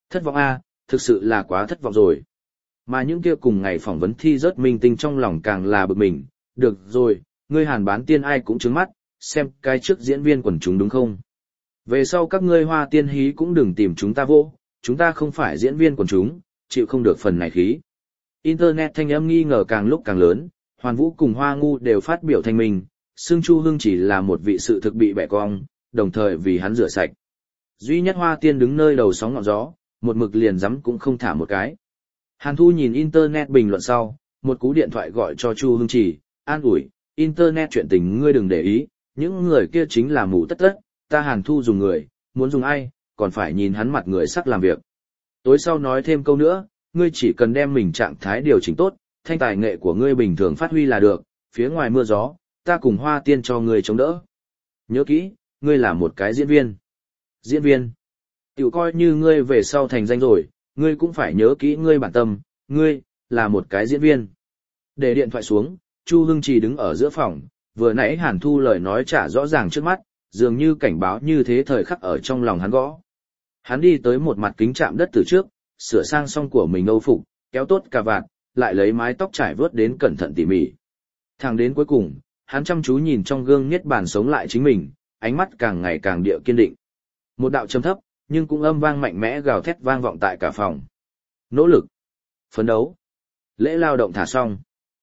Thất vọng a, thực sự là quá thất vọng rồi. Mà những kia cùng ngày phỏng vấn thi rớt minh tinh trong lòng càng là bực mình, được rồi, ngươi Hàn Bán Tiên ai cũng trứng mắt, xem cái trước diễn viên quần chúng đúng không? Về sau các ngươi Hoa Tiên hí cũng đừng tìm chúng ta vô, chúng ta không phải diễn viên quần chúng, chịu không được phần này khí. Internet thanh âm nghi ngờ càng lúc càng lớn, Hoàn Vũ cùng Hoa Ngu đều phát biểu thanh minh, xưng Chu Hưng chỉ là một vị sự thực bị bẻ cong, đồng thời vì hắn rửa sạch. Duy nhất Hoa Tiên đứng nơi đầu sóng ngọn gió, một mực liền dám cũng không thả một cái. Hàn Thu nhìn Internet bình luận sau, một cú điện thoại gọi cho Chu Hưng Chỉ, an ủi, Internet chuyện tình ngươi đừng để ý, những người kia chính là mù tất tất, ta Hàn Thu dùng người, muốn dùng ai, còn phải nhìn hắn mặt người sắc làm việc. Tối sau nói thêm câu nữa, ngươi chỉ cần đem mình trạng thái điều chỉnh tốt, thanh tài nghệ của ngươi bình thường phát huy là được, phía ngoài mưa gió, ta cùng Hoa Tiên cho ngươi chống đỡ. Nhớ kỹ, ngươi là một cái diễn viên. Diễn viên. Tiểu coi như ngươi về sau thành danh rồi, ngươi cũng phải nhớ kỹ ngươi bản tâm, ngươi, là một cái diễn viên. Để điện thoại xuống, Chu Hưng Trì đứng ở giữa phòng, vừa nãy Hàn Thu lời nói trả rõ ràng trước mắt, dường như cảnh báo như thế thời khắc ở trong lòng hắn gõ. Hắn đi tới một mặt kính chạm đất từ trước, sửa sang xong của mình âu phục, kéo tốt cà vạt, lại lấy mái tóc trải vớt đến cẩn thận tỉ mỉ. Thẳng đến cuối cùng, hắn chăm chú nhìn trong gương niết bàn sống lại chính mình, ánh mắt càng ngày càng địa kiên định. Một đạo trầm thấp, nhưng cũng âm vang mạnh mẽ gào thét vang vọng tại cả phòng. Nỗ lực, phấn đấu, lễ lao động thả xong.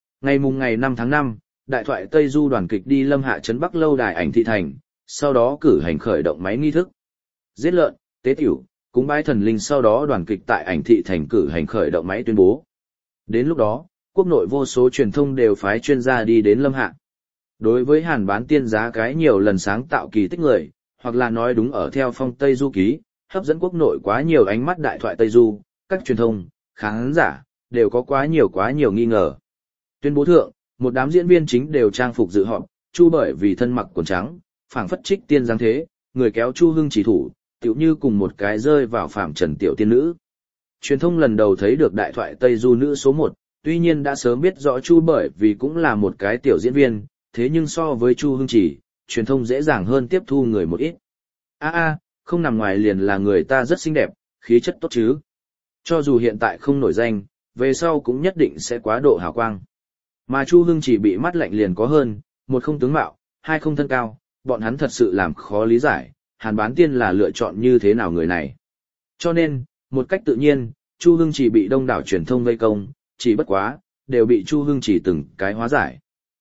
Ngày 5 tháng 5, đại thoại Tây Du đoàn kịch đi Lâm Hạ trấn Bắc lâu đài ảnh thị thành, sau đó cử hành khởi động máy nghi thức. Giết lợn, tế tiểu, cúng bái thần linh, sau đó đoàn kịch tại ảnh thị thành cử hành khởi động máy tuyên bố. Đến lúc đó, quốc nội vô số truyền thông đều phái chuyên gia đi đến Lâm Hạ. Đối với Hàn Bán Tiên giá cái nhiều lần sáng tạo kỳ tích người, hoặc là nói đúng ở theo phong Tây Du ký, hấp dẫn quốc nội quá nhiều ánh mắt đại thoại Tây Du, các truyền thông, khán giả, đều có quá nhiều nghi ngờ. Tuyên bố thượng, một đám diễn viên chính đều trang phục dự họp, Chu bởi vì thân mặc quần trắng, phảng phất trích tiên dáng thế, người kéo Chu Hưng chỉ thủ, tựu như cùng một cái rơi vào phàm trần tiểu tiên nữ. Truyền thông lần đầu thấy được đại thoại Tây Du nữ số 1, tuy nhiên đã sớm biết rõ Chu bởi vì cũng là một cái tiểu diễn viên, thế nhưng so với Chu Hưng chỉ, truyền thông dễ dàng hơn tiếp thu người một ít. Không nằm ngoài liền là người ta rất xinh đẹp, khí chất tốt chứ. Cho dù hiện tại không nổi danh, về sau cũng nhất định sẽ quá độ hào quang. Mà Chu Hưng chỉ bị mắt lạnh liền có hơn, một không tướng mạo, hai không thân cao, bọn hắn thật sự làm khó lý giải, Hàn Bán Tiên là lựa chọn như thế nào người này. Cho nên, một cách tự nhiên, Chu Hưng chỉ bị đông đảo truyền thông vây công, chỉ bất quá, đều bị Chu Hưng chỉ từng cái hóa giải.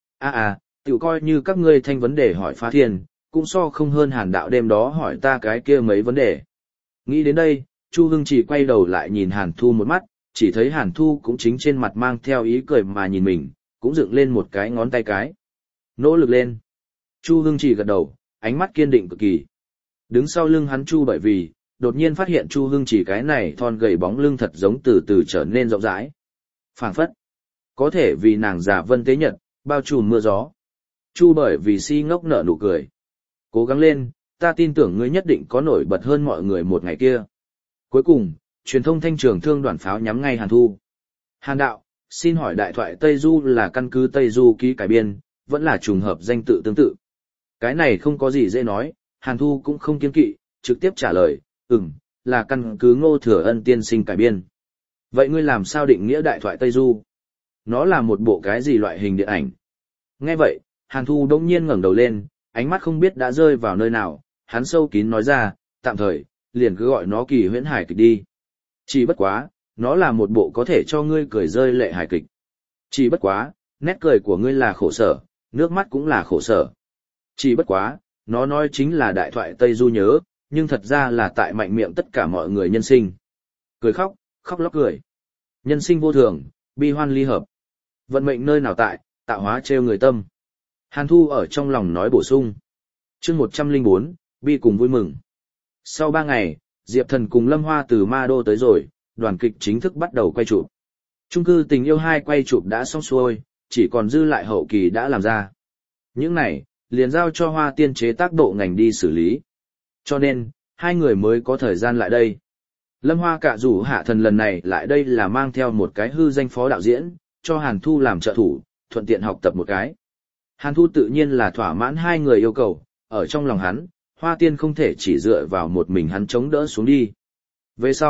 Tiểu coi như các ngươi thanh vấn đề hỏi phá thiên, cũng so không hơn Hàn đạo đêm đó hỏi ta cái kia mấy vấn đề. Nghĩ đến đây, Chu Hưng chỉ quay đầu lại nhìn Hàn Thu một mắt, chỉ thấy Hàn Thu cũng chính trên mặt mang theo ý cười mà nhìn mình, cũng dựng lên một cái ngón tay cái. Nỗ lực lên. Chu Hưng chỉ gật đầu, ánh mắt kiên định cực kỳ. Đứng sau lưng hắn Chu bởi vì, đột nhiên phát hiện Chu Hưng chỉ cái này thon gầy bóng lưng thật giống từ từ trở nên rộng rãi. Phảng phất. Có thể vì nàng già vân tế nhật, bao trùm mưa gió. Chu bởi vì si ngốc nở nụ cười. Cố gắng lên, ta tin tưởng ngươi nhất định có nổi bật hơn mọi người một ngày kia. Cuối cùng, truyền thông thanh trường thương đoàn pháo nhắm ngay Hàn Thu. Hàn đạo, xin hỏi đại thoại Tây Du là căn cứ Tây Du ký cải biên, vẫn là trùng hợp danh tự tương tự. Cái này không có gì dễ nói, Hàn Thu cũng không kiêng kỵ, trực tiếp trả lời, là căn cứ Ngô Thừa Ân tiên sinh cải biên. Vậy ngươi làm sao định nghĩa đại thoại Tây Du? Nó là một bộ cái gì loại hình điện ảnh? Nghe vậy, Hàn Thu đông nhiên ngẩng đầu lên, ánh mắt không biết đã rơi vào nơi nào, hắn sâu kín nói ra, tạm thời, liền cứ gọi nó kỳ huyễn hài kịch đi. Chỉ bất quá, nó là một bộ có thể cho ngươi cười rơi lệ hài kịch. Chỉ bất quá, nét cười của ngươi là khổ sở, nước mắt cũng là khổ sở. Chỉ bất quá, nó nói chính là đại thoại Tây Du nhớ, nhưng thật ra là tại mạnh miệng tất cả mọi người nhân sinh. Cười khóc, khóc lóc cười. Nhân sinh vô thường, bi hoan ly hợp. Vận mệnh nơi nào tại, tạo hóa trêu người tâm. Hàn Thu ở trong lòng nói bổ sung. Chương 104, bi cùng vui mừng. Sau 3 ngày, Diệp Thần cùng Lâm Hoa từ Ma Đô tới rồi, đoàn kịch chính thức bắt đầu quay chụp. Chung cư Tình Yêu 2 quay chụp đã xong xuôi, chỉ còn dư lại hậu kỳ đã làm ra. Những này, liền giao cho Hoa Tiên chế tác bộ ngành đi xử lý. Cho nên, hai người mới có thời gian lại đây. Lâm Hoa cả rủ Hạ Thần lần này lại đây là mang theo một cái hư danh phó đạo diễn, cho Hàn Thu làm trợ thủ, thuận tiện học tập một cái. Hàn Thu tự nhiên là thỏa mãn hai người yêu cầu, ở trong lòng hắn, Hoa Tiên không thể chỉ dựa vào một mình hắn chống đỡ xuống đi. Về sau,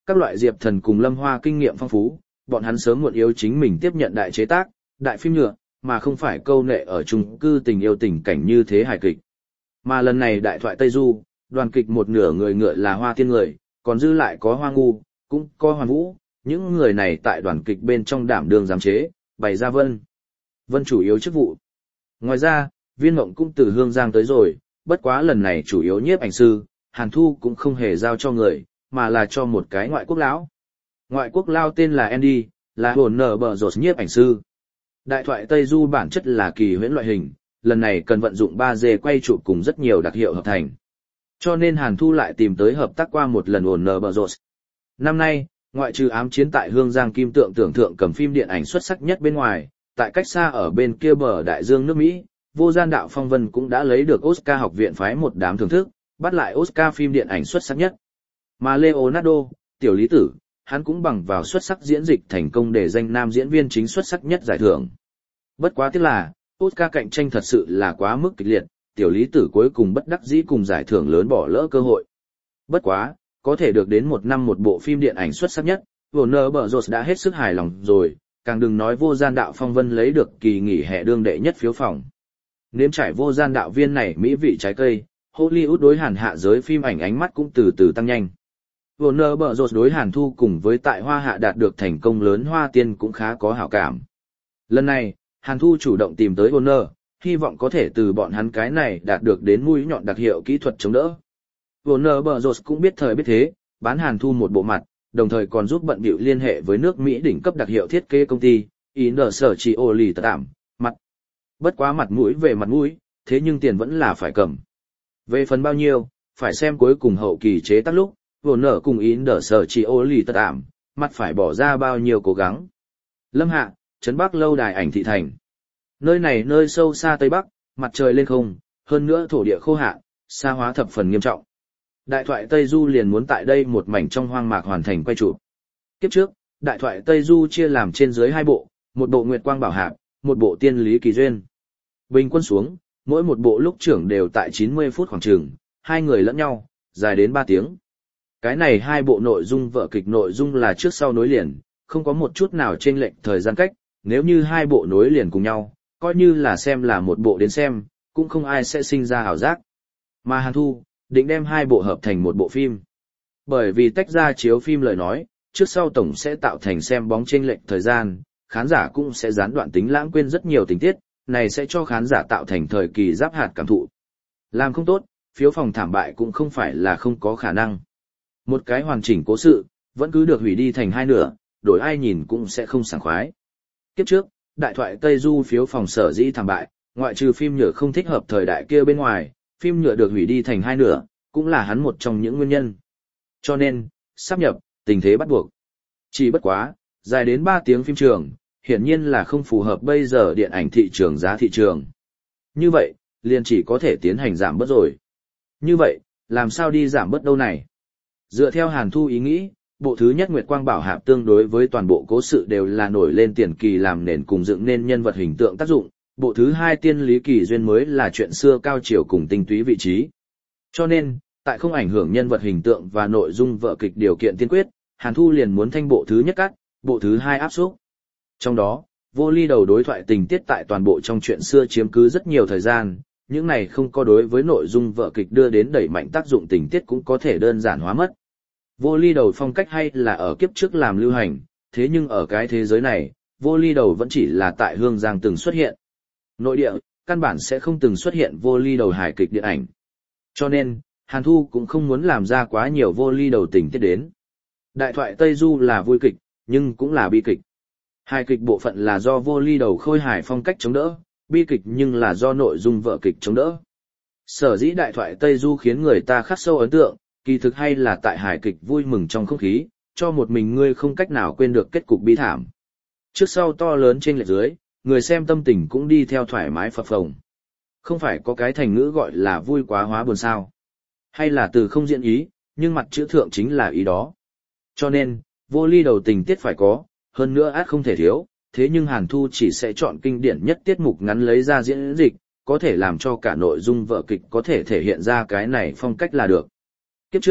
các loại Diệp Thần cùng Lâm Hoa kinh nghiệm phong phú, bọn hắn sớm muộn yếu chính mình tiếp nhận đại chế tác, đại phim nhựa, mà không phải câu nệ ở chung cư tình yêu tình cảnh như thế hài kịch. Mà lần này đại thoại Tây Du, đoàn kịch một nửa người ngựa là Hoa Tiên người, còn dư lại có Hoa Ngu, cũng có Hoàn Vũ, những người này tại đoàn kịch bên trong đảm đương giám chế, bày ra Vân chủ yếu chức vụ. Ngoài ra, Viên Mộng cũng từ Hương Giang tới rồi, bất quá lần này chủ yếu nhiếp ảnh sư, Hàn Thu cũng không hề giao cho người, mà là cho một cái ngoại quốc lão. Ngoại quốc lao tên là Andy, là hồn nở bờ rột nhiếp ảnh sư. Đại thoại Tây Du bản chất là kỳ huyễn loại hình, lần này cần vận dụng 3D quay chụp cùng rất nhiều đặc hiệu hợp thành. Cho nên Hàn Thu lại tìm tới hợp tác qua một lần hồn nở bờ rột. Năm nay, ngoại trừ ám chiến tại Hương Giang Kim Tượng tưởng thượng cầm phim điện ảnh xuất sắc nhất bên ngoài, tại cách xa ở bên kia bờ đại dương nước Mỹ, Vô Gian Đạo Phong Vân cũng đã lấy được Oscar học viện phái một đám thưởng thức, bắt lại Oscar phim điện ảnh xuất sắc nhất. Mà Leonardo, tiểu lý tử, hắn cũng bằng vào xuất sắc diễn dịch thành công để danh nam diễn viên chính xuất sắc nhất giải thưởng. Bất quá tiếc là, Oscar cạnh tranh thật sự là quá mức kịch liệt, tiểu lý tử cuối cùng bất đắc dĩ cùng giải thưởng lớn bỏ lỡ cơ hội. Bất quá, có thể được đến một năm một bộ phim điện ảnh xuất sắc nhất, Warner Bros đã hết sức hài lòng rồi, càng đừng nói Vô Gian Đạo Phong Vân lấy được kỳ nghỉ hè đương đệ nhất phiếu phòng. Nếm trải Vô Gian Đạo viên này mỹ vị trái cây, Hollywood đối Hàn hạ giới phim ảnh ánh mắt cũng từ từ tăng nhanh. Warner Bros đối Hàn Thu cùng với tại Hoa Hạ đạt được thành công lớn Hoa Tiên cũng khá có hảo cảm. Lần này, Hàn Thu chủ động tìm tới Warner, hy vọng có thể từ bọn hắn cái này đạt được đến mũi nhọn đặc hiệu kỹ thuật chống đỡ. Warner Bros cũng biết thời biết thế, bán Hàn Thu một bộ mặt, đồng thời còn giúp bận bịu liên hệ với nước Mỹ đỉnh cấp đặc hiệu thiết kế công ty, Industrial tạm, mặt. Bất quá mặt mũi về mặt mũi, thế nhưng tiền vẫn là phải cầm. Về phần bao nhiêu, phải xem cuối cùng hậu kỳ chế tác lúc, Warner cùng Industrial tạm, mặt phải bỏ ra bao nhiêu cố gắng. Lâm Hạ, Trấn Bắc lâu đài ảnh thị thành. Nơi này nơi sâu xa Tây Bắc, mặt trời lên không, hơn nữa thổ địa khô hạn, xa hóa thập phần nghiêm trọng. Đại thoại Tây Du liền muốn tại đây một mảnh trong hoang mạc hoàn thành quay chụp. Kiếp trước, đại thoại Tây Du chia làm trên dưới hai bộ, một bộ Nguyệt Quang Bảo Hạp, một bộ Tiên Lý Kỳ Duyên. Bình quân xuống, mỗi một bộ lúc trưởng đều tại 90 phút khoảng chừng, hai người lẫn nhau, dài đến 3 tiếng. Cái này hai bộ nội dung vở kịch nội dung là trước sau nối liền, không có một chút nào chênh lệch thời gian cách, nếu như hai bộ nối liền cùng nhau, coi như là xem là một bộ đến xem, cũng không ai sẽ sinh ra ảo giác. Mà Hàn Thu, định đem hai bộ hợp thành một bộ phim. Bởi vì tách ra chiếu phim lời nói, trước sau tổng sẽ tạo thành xem bóng chênh lệch thời gian, khán giả cũng sẽ gián đoạn tính lãng quên rất nhiều tình tiết, này sẽ cho khán giả tạo thành thời kỳ giáp hạt cảm thụ. Làm không tốt, phiếu phòng thảm bại cũng không phải là không có khả năng. Một cái hoàn chỉnh cố sự, vẫn cứ được hủy đi thành hai nửa, đổi ai nhìn cũng sẽ không sảng khoái. Kiếp trước, đại thoại Tây Du phiếu phòng sở dĩ thảm bại, ngoại trừ phim nhựa không thích hợp thời đại kia bên ngoài, phim nhựa được hủy đi thành hai nửa, cũng là hắn một trong những nguyên nhân. Cho nên, sáp nhập, tình thế bắt buộc. Chỉ bất quá, dài đến 3 tiếng phim trường, hiển nhiên là không phù hợp bây giờ điện ảnh thị trường giá thị trường. Như vậy, liền chỉ có thể tiến hành giảm bớt rồi. Như vậy, làm sao đi giảm bớt đâu này? Dựa theo Hàn Thu ý nghĩ, bộ thứ nhất Nguyệt Quang Bảo Hạp tương đối với toàn bộ cố sự đều là nổi lên tiền kỳ làm nền cùng dựng nên nhân vật hình tượng tác dụng, bộ thứ hai Tiên Lý Kỳ Duyên mới là chuyện xưa cao chiều cùng tinh túy vị trí. Cho nên, tại không ảnh hưởng nhân vật hình tượng và nội dung vở kịch điều kiện tiên quyết, Hàn Thu liền muốn thanh bộ thứ nhất cắt, bộ thứ hai áp xúc. Trong đó, Vô Ly Đầu đối thoại tình tiết tại toàn bộ trong chuyện xưa chiếm cứ rất nhiều thời gian, những này không có đối với nội dung vở kịch đưa đến đẩy mạnh tác dụng tình tiết cũng có thể đơn giản hóa mất. Vô Ly Đầu phong cách hay là ở kiếp trước làm lưu hành, thế nhưng ở cái thế giới này, Vô Ly Đầu vẫn chỉ là tại Hương Giang từng xuất hiện. Nội địa, căn bản sẽ không từng xuất hiện Vô Ly Đầu hài kịch điện ảnh. Cho nên, Hàn Thu cũng không muốn làm ra quá nhiều Vô Ly Đầu tình tiết đến. Đại thoại Tây Du là vui kịch, nhưng cũng là bi kịch. Hài kịch bộ phận là do Vô Ly Đầu khôi hài phong cách chống đỡ, bi kịch nhưng là do nội dung vở kịch chống đỡ. Sở dĩ đại thoại Tây Du khiến người ta khắc sâu ấn tượng, kỳ thực hay là tại hài kịch vui mừng trong không khí, cho một mình ngươi không cách nào quên được kết cục bi thảm. Trước sau to lớn trên lệch dưới, người xem tâm tình cũng đi theo thoải mái phập phồng. Không phải có cái thành ngữ gọi là vui quá hóa buồn sao. Hay là từ không diễn ý, nhưng mặt chữ thượng chính là ý đó. Cho nên, Vô Ly Đầu tình tiết phải có, hơn nữa át không thể thiếu, thế nhưng Hàn Thu chỉ sẽ chọn kinh điển nhất tiết mục ngắn lấy ra diễn dịch, có thể làm cho cả nội dung vở kịch có thể thể hiện ra cái này phong cách là được. Kiếp trước,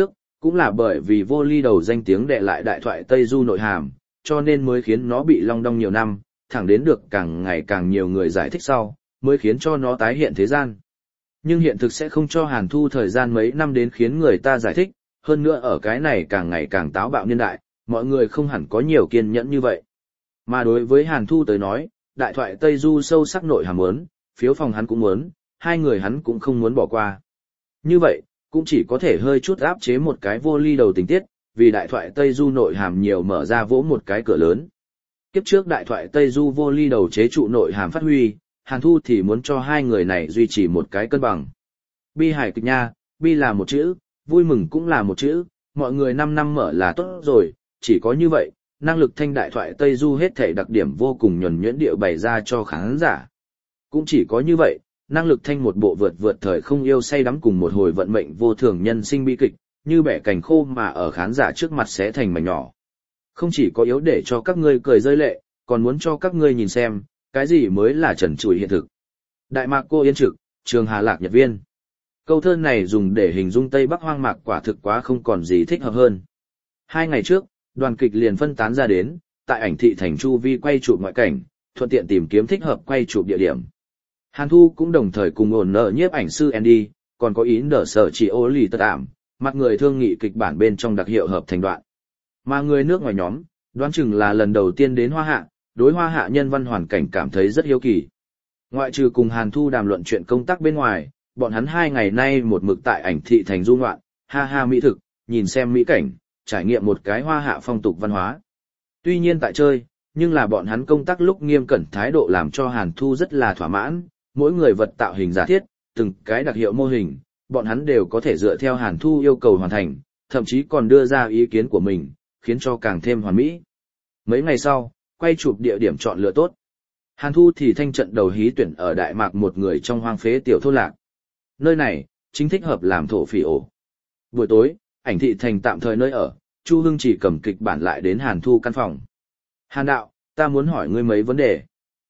Cũng là bởi vì Vô Ly Đầu danh tiếng đệ lại đại thoại Tây Du nội hàm, cho nên mới khiến nó bị long đong nhiều năm, thẳng đến được càng ngày càng nhiều người giải thích sau, mới khiến cho nó tái hiện thế gian. Nhưng hiện thực sẽ không cho Hàn Thu thời gian mấy năm đến khiến người ta giải thích, hơn nữa ở cái này càng ngày càng táo bạo niên đại, mọi người không hẳn có nhiều kiên nhẫn như vậy. Mà đối với Hàn Thu tới nói, đại thoại Tây Du sâu sắc nội hàm muốn, phiếu phòng hắn cũng muốn, hai người hắn cũng không muốn bỏ qua. Như vậy, cũng chỉ có thể hơi chút áp chế một cái Vô Ly Đầu tình tiết, vì đại thoại Tây Du nội hàm nhiều mở ra vỗ một cái cửa lớn. Kiếp trước đại thoại Tây Du Vô Ly Đầu chế trụ nội hàm phát huy, Hàn Thu thì muốn cho hai người này duy trì một cái cân bằng. Bi hài kịch nha, bi là một chữ, vui mừng cũng là một chữ, mọi người 5 năm mở là tốt rồi, chỉ có như vậy, năng lực thanh đại thoại Tây Du hết thể đặc điểm vô cùng nhuần nhuyễn địa bày ra cho khán giả. Cũng chỉ có như vậy, năng lực thanh một bộ vượt thời không yêu say đắm cùng một hồi vận mệnh vô thường nhân sinh bi kịch, như bẻ cành khô mà ở khán giả trước mặt sẽ thành mảnh nhỏ. Không chỉ có yếu để cho các ngươi cười rơi lệ, còn muốn cho các ngươi nhìn xem, cái gì mới là trần trụi hiện thực. Đại mạc cô yên trực, trường Hà Lạc Nhật Viên. Câu thơ này dùng để hình dung Tây Bắc hoang mạc quả thực quá không còn gì thích hợp hơn. 2 ngày trước, đoàn kịch liền phân tán ra đến, tại ảnh thị thành chu vi quay chụp ngoại cảnh, thuận tiện tìm kiếm thích hợp quay chụp địa điểm. Hàn Thu cũng đồng thời cùng ổn nợ nhiếp ảnh sư Andy, còn có ý nở sở chỉ ô lì tật ảm, mặt người thương nghị kịch bản bên trong đặc hiệu hợp thành đoạn. Mà người nước ngoài nhóm, đoán chừng là lần đầu tiên đến Hoa Hạ, đối Hoa Hạ nhân văn hoàn cảnh cảm thấy rất hiếu kỳ. Ngoại trừ cùng Hàn Thu đàm luận chuyện công tác bên ngoài, bọn hắn 2 ngày nay một mực tại ảnh thị thành du ngoạn, ha ha mỹ thực, nhìn xem mỹ cảnh, trải nghiệm một cái Hoa Hạ phong tục văn hóa. Tuy nhiên tại chơi, nhưng là bọn hắn công tác lúc nghiêm cẩn thái độ làm cho Hàn Thu rất là thỏa mãn, mỗi người vật tạo hình giả thiết, từng cái đặc hiệu mô hình, bọn hắn đều có thể dựa theo Hàn Thu yêu cầu hoàn thành, thậm chí còn đưa ra ý kiến của mình, khiến cho càng thêm hoàn mỹ. Mấy ngày sau, quay chụp địa điểm chọn lựa tốt. Hàn Thu thì thanh trận đầu hí tuyển ở Đại Mạc một người trong hoang phế tiểu thôn lạc. Nơi này, chính thích hợp làm thổ phỉ ổ. Buổi tối, ảnh thị thành tạm thời nơi ở, Chu Hưng chỉ cầm kịch bản lại đến Hàn Thu căn phòng. Hàn đạo, ta muốn hỏi ngươi mấy vấn đề.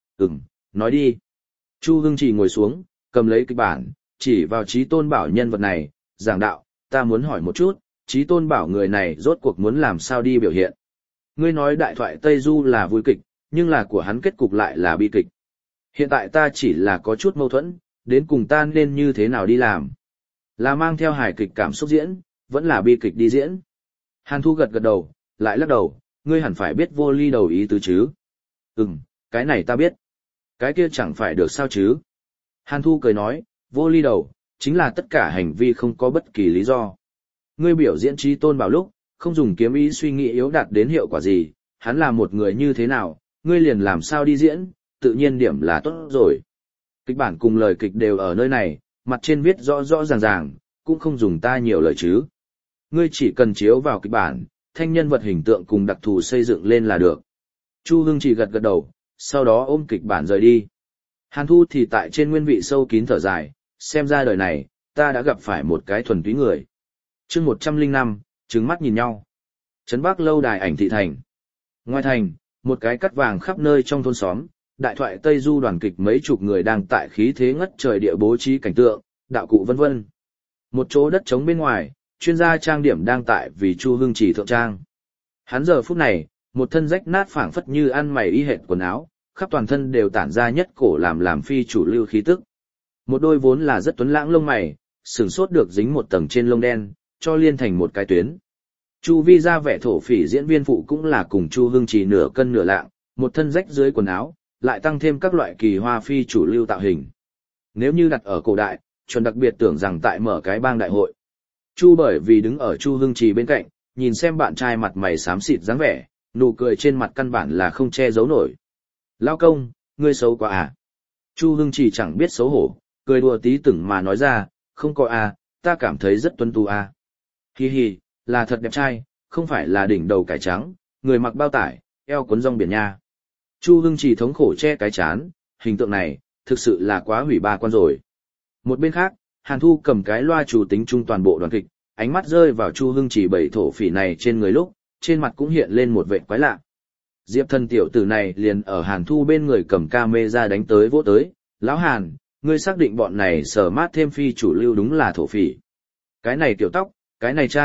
Nói đi. Chu Hưng chỉ ngồi xuống, cầm lấy kịch bản, chỉ vào Chí Tôn Bảo nhân vật này, giảng đạo, ta muốn hỏi một chút, Chí Tôn Bảo người này rốt cuộc muốn làm sao đi biểu hiện. Ngươi nói đại thoại Tây Du là vui kịch, nhưng là của hắn kết cục lại là bi kịch. Hiện tại ta chỉ là có chút mâu thuẫn, đến cùng ta nên như thế nào đi làm. Là mang theo hài kịch cảm xúc diễn, vẫn là bi kịch đi diễn. Hàn Thu gật gật đầu, lại lắc đầu, ngươi hẳn phải biết Vô Ly Đầu ý tứ chứ. Cái này ta biết. Cái kia chẳng phải được sao chứ. Hàn Thu cười nói, Vô Ly Đầu, chính là tất cả hành vi không có bất kỳ lý do. Ngươi biểu diễn Chí Tôn Bảo lúc, không dùng kiếm ý suy nghĩ yếu đạt đến hiệu quả gì, hắn là một người như thế nào, ngươi liền làm sao đi diễn, tự nhiên điểm là tốt rồi. Kịch bản cùng lời kịch đều ở nơi này, mặt trên viết rõ rõ ràng ràng, cũng không dùng ta nhiều lời chứ. Ngươi chỉ cần chiếu vào kịch bản, thanh nhân vật hình tượng cùng đặc thù xây dựng lên là được. Chu Hưng chỉ gật gật đầu, sau đó ôm kịch bản rời đi. Hàn Thu thì tại trên nguyên vị sâu kín thở dài, xem ra đời này, ta đã gặp phải một cái thuần túy người. Chương 105, trừng mắt nhìn nhau. Trấn Bắc lâu đài ảnh thị thành. Ngoài thành, một cái cắt vàng khắp nơi trong thôn xóm, đại thoại Tây Du đoàn kịch mấy chục người đang tại khí thế ngất trời địa bố trí cảnh tượng, đạo cụ vân vân. Một chỗ đất trống bên ngoài, chuyên gia trang điểm đang tại vì Chu Hưng chỉ thượng trang. Hắn giờ phút này, một thân rách nát phảng phất như ăn mày y hệt quần áo, khắp toàn thân đều tản ra nhất cổ làm phi chủ lưu khí tức. Một đôi vốn là rất tuấn lãng lông mày, sừng sốt được dính một tầng trên lông đen, cho liên thành một cái tuyến. Chu vi ra vẻ thổ phỉ diễn viên phụ cũng là cùng Chu Hưng chỉ nửa cân nửa lạng, một thân rách dưới quần áo, lại tăng thêm các loại kỳ hoa phi chủ lưu tạo hình. Nếu như đặt ở cổ đại, chuẩn đặc biệt tưởng rằng tại mở cái bang đại hội. Chu bởi vì đứng ở Chu Hưng Trì bên cạnh, nhìn xem bạn trai mặt mày xám xịt dáng vẻ, nụ cười trên mặt căn bản là không che giấu nổi. Lao công, ngươi xấu quá à? Chu Hưng Trì chẳng biết xấu hổ, cười đùa tí từng mà nói ra, không có à, ta cảm thấy rất tuấn tú à. Hi hi, là thật đẹp trai, không phải là đỉnh đầu cải trắng, người mặc bao tải, eo cuốn rong biển nha. Chu Hưng Trì thống khổ che cái chán, hình tượng này, thực sự là quá hủy ba quan rồi. Một bên khác, Hàn Thu cầm cái loa chủ tính chung toàn bộ đoàn kịch, ánh mắt rơi vào Chu Hưng Chỉ bảy thổ phỉ này trên người lúc, trên mặt cũng hiện lên một vẻ quái lạ. Diệp Thần tiểu tử này liền ở Hàn Thu bên người cầm camera đánh tới vỗ tới, lão Hàn, ngươi xác định bọn này sở mát thêm phi chủ lưu đúng là thổ phỉ. Cái này tiểu tóc, cái này trang,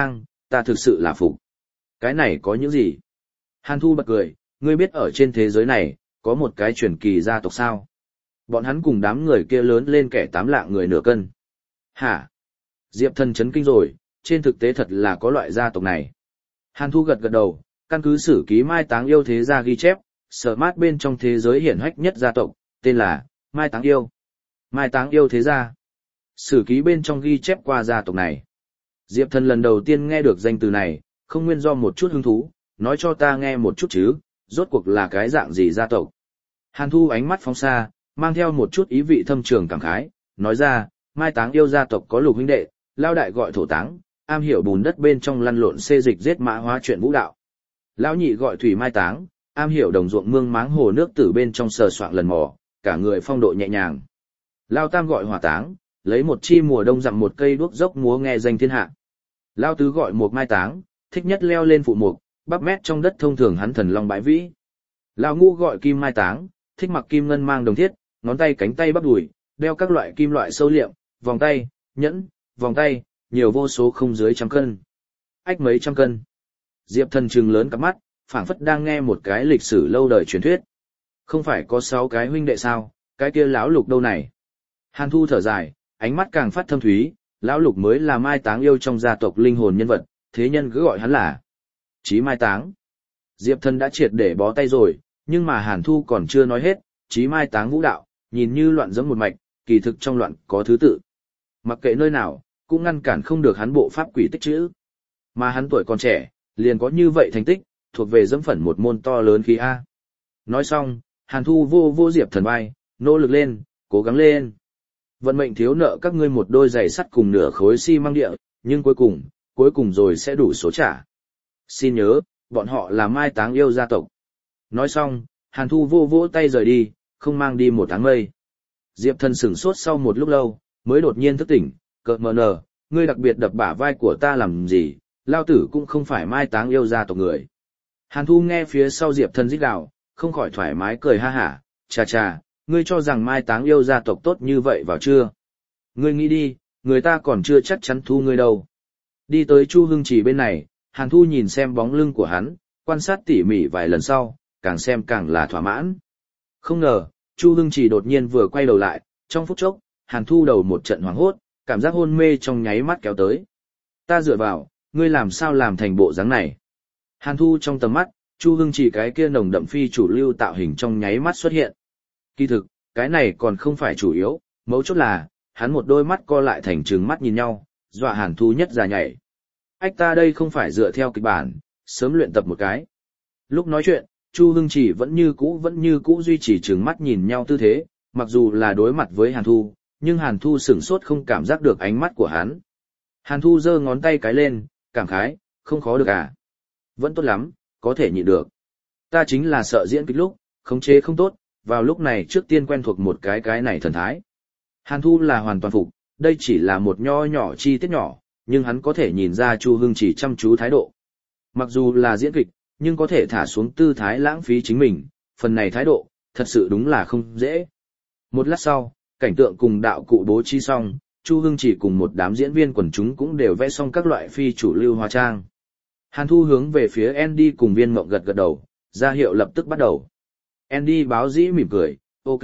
ta thực sự là phục. Cái này có những gì? Hàn Thu bật cười, ngươi biết ở trên thế giới này, có một cái truyền kỳ gia tộc sao? Bọn hắn cùng đám người kia lớn lên kẻ 8 lạng người nửa cân. Hả? Diệp Thần chấn kinh rồi, trên thực tế thật là có loại gia tộc này. Hàn Thu gật gật đầu, căn cứ sử ký Mai Táng Yêu thế gia ghi chép, sở mát bên trong thế giới hiển hách nhất gia tộc, tên là Mai Táng Yêu. Mai Táng Yêu thế gia. Sử ký bên trong ghi chép qua gia tộc này. Diệp Thần lần đầu tiên nghe được danh từ này, không nguyên do một chút hứng thú, nói cho ta nghe một chút chứ, rốt cuộc là cái dạng gì gia tộc. Hàn Thu ánh mắt phóng xa, mang theo một chút ý vị thâm trường cảm khái, nói ra, Mai Táng Yêu gia tộc có lục huynh đệ, lao đại gọi Thổ Táng, am hiểu bùn đất bên trong lăn lộn xê dịch giết mã hóa chuyện vũ đạo. Lão nhị gọi Thủy Mai Táng, am hiểu đồng ruộng mương máng hồ nước từ bên trong sờ soạng lần mò, cả người phong độ nhẹ nhàng. Lao tam gọi Hỏa Táng, lấy một chi mùa đông dặm một cây đuốc dốc múa nghe danh thiên hạ. Lao tứ gọi Mộc Mai Táng, thích nhất leo lên phụ mục, bắp mét trong đất thông thường hắn thần long bãi vĩ. Lao ngũ gọi Kim Mai Táng, thích mặc kim ngân mang đồng thiết, ngón tay cánh tay bắp đùi, đeo các loại kim loại sâu liệm, vòng tay, nhẫn, vòng tay, nhiều vô số không dưới 100 cân. Ách mấy trăm cân. Diệp Thần trừng lớn cặp mắt, phảng phất đang nghe một cái lịch sử lâu đời truyền thuyết. Không phải có 6 cái huynh đệ sao, cái kia lão Lục đâu này? Hàn Thu thở dài, ánh mắt càng phát thâm thúy, lão Lục mới là Mai Táng Yêu trong gia tộc linh hồn nhân vật, thế nhân cứ gọi hắn là Chí Mai Táng. Diệp Thần đã triệt để bó tay rồi, nhưng mà Hàn Thu còn chưa nói hết, Chí Mai Táng vũ đạo, nhìn như loạn giống một mạch, kỳ thực trong loạn có thứ tự. Mặc kệ nơi nào, cũng ngăn cản không được hắn bộ pháp quỷ tích chữ. Mà hắn tuổi còn trẻ, liền có như vậy thành tích, thuộc về dẫm phẩn một môn to lớn khí A. Nói xong, Hàn Thu vô Diệp Thần vai, nỗ lực lên, cố gắng lên. Vận mệnh thiếu nợ các ngươi một đôi giày sắt cùng nửa khối xi măng địa, nhưng cuối cùng rồi sẽ đủ số trả. Xin nhớ, bọn họ là Mai Táng Yêu gia tộc. Nói xong, Hàn Thu vỗ tay rời đi, không mang đi một áng mây. Diệp Thần sửng sốt sau một lúc lâu, mới đột nhiên thức tỉnh, cợt mờ nờ, ngươi đặc biệt đập bả vai của ta làm gì, lao tử cũng không phải Mai Táng Yêu gia tộc người. Hàn Thu nghe phía sau Diệp Thần rít gào, không khỏi thoải mái cười ha hả, chà, ngươi cho rằng Mai Táng Yêu gia tộc tốt như vậy vào chưa? Ngươi nghĩ đi, người ta còn chưa chắc chắn thu ngươi đâu. Đi tới Chu Hưng Trì bên này, Hàn Thu nhìn xem bóng lưng của hắn, quan sát tỉ mỉ vài lần sau, càng xem càng là thỏa mãn. Không ngờ, Chu Hưng Trì đột nhiên vừa quay đầu lại, trong phút chốc, Hàn Thu đầu một trận hoảng hốt, cảm giác hôn mê trong nháy mắt kéo tới. Ta dựa vào, ngươi làm sao làm thành bộ dáng này? Hàn Thu trong tầm mắt, Chu Hưng Trì cái kia nồng đậm phi chủ lưu tạo hình trong nháy mắt xuất hiện. Kỳ thực, cái này còn không phải chủ yếu, mấu chốt là, hắn một đôi mắt co lại thành trừng mắt nhìn nhau, dọa Hàn Thu nhất già nhảy. Ách ta đây không phải dựa theo kịch bản, sớm luyện tập một cái. Lúc nói chuyện, Chu Hưng Chỉ vẫn như cũ duy trì trừng mắt nhìn nhau tư thế, mặc dù là đối mặt với Hàn Thu, nhưng Hàn Thu sửng sốt không cảm giác được ánh mắt của hắn. Hàn Thu giơ ngón tay cái lên, cảm khái, không khó được à. Vẫn tốt lắm, có thể nhịn được. Ta chính là sợ diễn kịch lúc, khống chế không tốt, vào lúc này trước tiên quen thuộc một cái này thần thái. Hàn Thu là hoàn toàn phục, đây chỉ là một nho nhỏ chi tiết nhỏ, nhưng hắn có thể nhìn ra Chu Hưng Chỉ chăm chú thái độ. Mặc dù là diễn kịch, nhưng có thể thả xuống tư thái lãng phí chính mình, phần này thái độ, thật sự đúng là không dễ. Một lát sau, cảnh tượng cùng đạo cụ bố trí xong, Chu Hưng Chỉ cùng một đám diễn viên quần chúng cũng đều vẽ xong các loại phi chủ lưu hóa trang. Hàn Thu hướng về phía Andy cùng Viên Mộng gật đầu, ra hiệu lập tức bắt đầu. Andy báo dĩ mỉm cười, ok.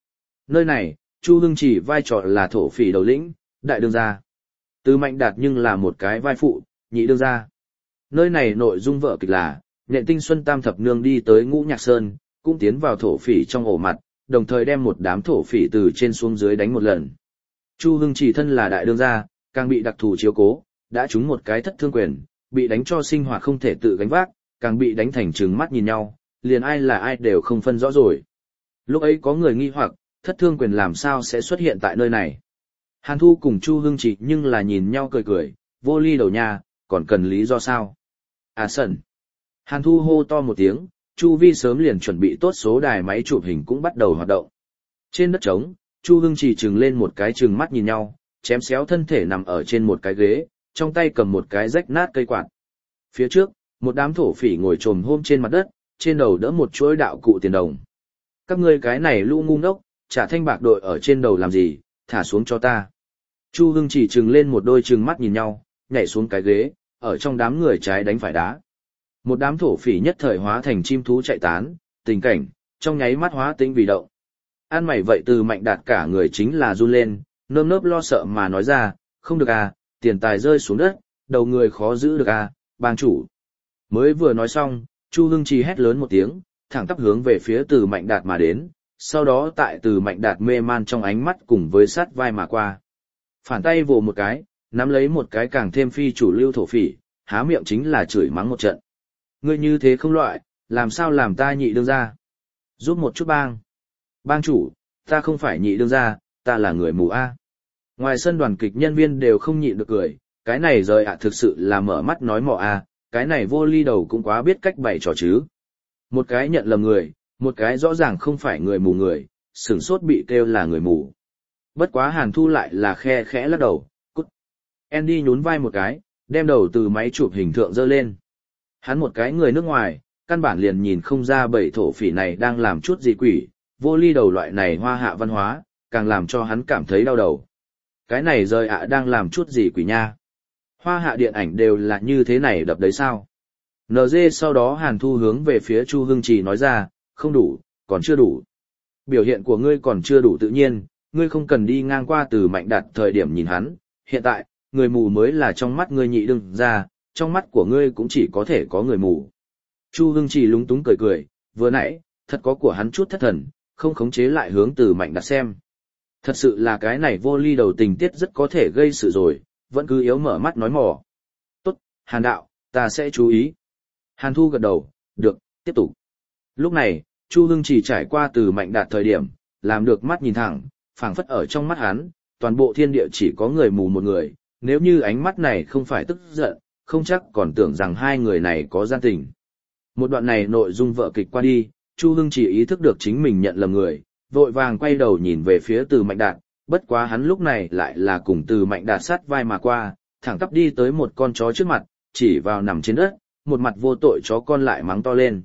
Nơi này, Chu Hưng Chỉ vai trò là thổ phỉ đầu lĩnh, đại đương gia. Từ Mạnh Đạt nhưng là một cái vai phụ, nhị đương gia. Nơi này nội dung vở kịch là, Nhện Tinh Xuân Tam Thập Nương đi tới Ngũ Nhạc Sơn, cũng tiến vào thổ phỉ trong ổ mặt, đồng thời đem một đám thổ phỉ từ trên xuống dưới đánh một lần. Chu Hưng Chỉ thân là đại đương gia, càng bị đặc thù chiếu cố, đã trúng một cái thất thương quyền, bị đánh cho sinh hoạt không thể tự gánh vác, càng bị đánh thành trừng mắt nhìn nhau, liền ai là ai đều không phân rõ rồi. Lúc ấy có người nghi hoặc, thất thương quyền làm sao sẽ xuất hiện tại nơi này. Hàn Thu cùng Chu Hưng Chỉ nhưng là nhìn nhau cười, vô ly đầu nha, còn cần lý do sao? À sần. Hàn Thu hô to một tiếng, Chu Vi sớm liền chuẩn bị tốt số đài máy chụp hình cũng bắt đầu hoạt động. Trên đất trống, Chu Hưng Chỉ trừng lên một cái trừng mắt nhìn nhau, chém xéo thân thể nằm ở trên một cái ghế, trong tay cầm một cái rách nát cây quạt. Phía trước, một đám thổ phỉ ngồi chồm hôm trên mặt đất, trên đầu đỡ một chuỗi đạo cụ tiền đồng. Các ngươi cái này lũ ngu ngốc, trả thanh bạc đội ở trên đầu làm gì, thả xuống cho ta. Chu Hưng Chỉ trừng lên một đôi trừng mắt nhìn nhau, nhảy xuống cái ghế, ở trong đám người trái đánh phải đá. Một đám thổ phỉ nhất thời hóa thành chim thú chạy tán, tình cảnh, trong nháy mắt hóa tĩnh vì động. An mày vậy Từ Mạnh Đạt cả người chính là run lên, nơm nớp lo sợ mà nói ra, không được à, tiền tài rơi xuống đất, đầu người khó giữ được à, bang chủ. Mới vừa nói xong, Chu Hưng Trì hét lớn một tiếng, thẳng tắp hướng về phía Từ Mạnh Đạt mà đến, sau đó tại Từ Mạnh Đạt mê man trong ánh mắt cùng với sát vai mà qua. Phản tay vồ một cái, nắm lấy một cái càng thêm phi chủ lưu thổ phỉ, há miệng chính là chửi mắng một trận. Ngươi như thế không loại, làm sao làm ta nhị đương gia? Giúp một chút bang. Bang chủ, ta không phải nhị đương gia, ta là người mù a. Ngoài sân đoàn kịch nhân viên đều không nhịn được cười, cái này rời thực sự là mở mắt nói mò a, cái này vô ly đầu cũng quá biết cách bày trò chứ. Một cái nhận lầm người, một cái rõ ràng không phải người mù người, sửng sốt bị kêu là người mù. Bất quá Hàn Thu lại là khe khẽ lắc đầu, cút. Andy nhún vai một cái, đem đầu từ máy chụp hình thượng dơ lên. Hắn một cái người nước ngoài, căn bản liền nhìn không ra bầy thổ phỉ này đang làm chút gì quỷ, vô ly đầu loại này hoa hạ văn hóa, càng làm cho hắn cảm thấy đau đầu. Cái này rời đang làm chút gì quỷ nha. Hoa hạ điện ảnh đều là như thế này đập đấy sao? NG sau đó Hàn Thu hướng về phía Chu Hưng Trì nói ra, không đủ, còn chưa đủ. Biểu hiện của ngươi còn chưa đủ tự nhiên, ngươi không cần đi ngang qua Từ Mạnh Đạt thời điểm nhìn hắn, hiện tại, người mù mới là trong mắt ngươi nhị đương ra, trong mắt của ngươi cũng chỉ có thể có người mù. Chu Hưng Trì lúng túng cười cười, vừa nãy, thật có của hắn chút thất thần, không khống chế lại hướng Từ Mạnh Đạt xem. Thật sự là cái này vô ly đầu tình tiết rất có thể gây sự rồi, vẫn cứ yếu mở mắt nói mò. Tốt, Hàn đạo, ta sẽ chú ý. Hàn Thu gật đầu, được, tiếp tục. Lúc này, Chu Hưng Trì trải qua Từ Mạnh Đạt thời điểm, làm được mắt nhìn thẳng, phảng phất ở trong mắt hắn, toàn bộ thiên địa chỉ có người mù một người, nếu như ánh mắt này không phải tức giận, không chắc còn tưởng rằng hai người này có gian tình. Một đoạn này nội dung vở kịch qua đi, Chu Hưng chỉ ý thức được chính mình nhận lầm người, vội vàng quay đầu nhìn về phía Từ Mạnh Đạt, bất quá hắn lúc này lại là cùng Từ Mạnh Đạt sát vai mà qua, thẳng tắp đi tới một con chó trước mặt, chỉ vào nằm trên đất, một mặt vô tội chó con lại mắng to lên.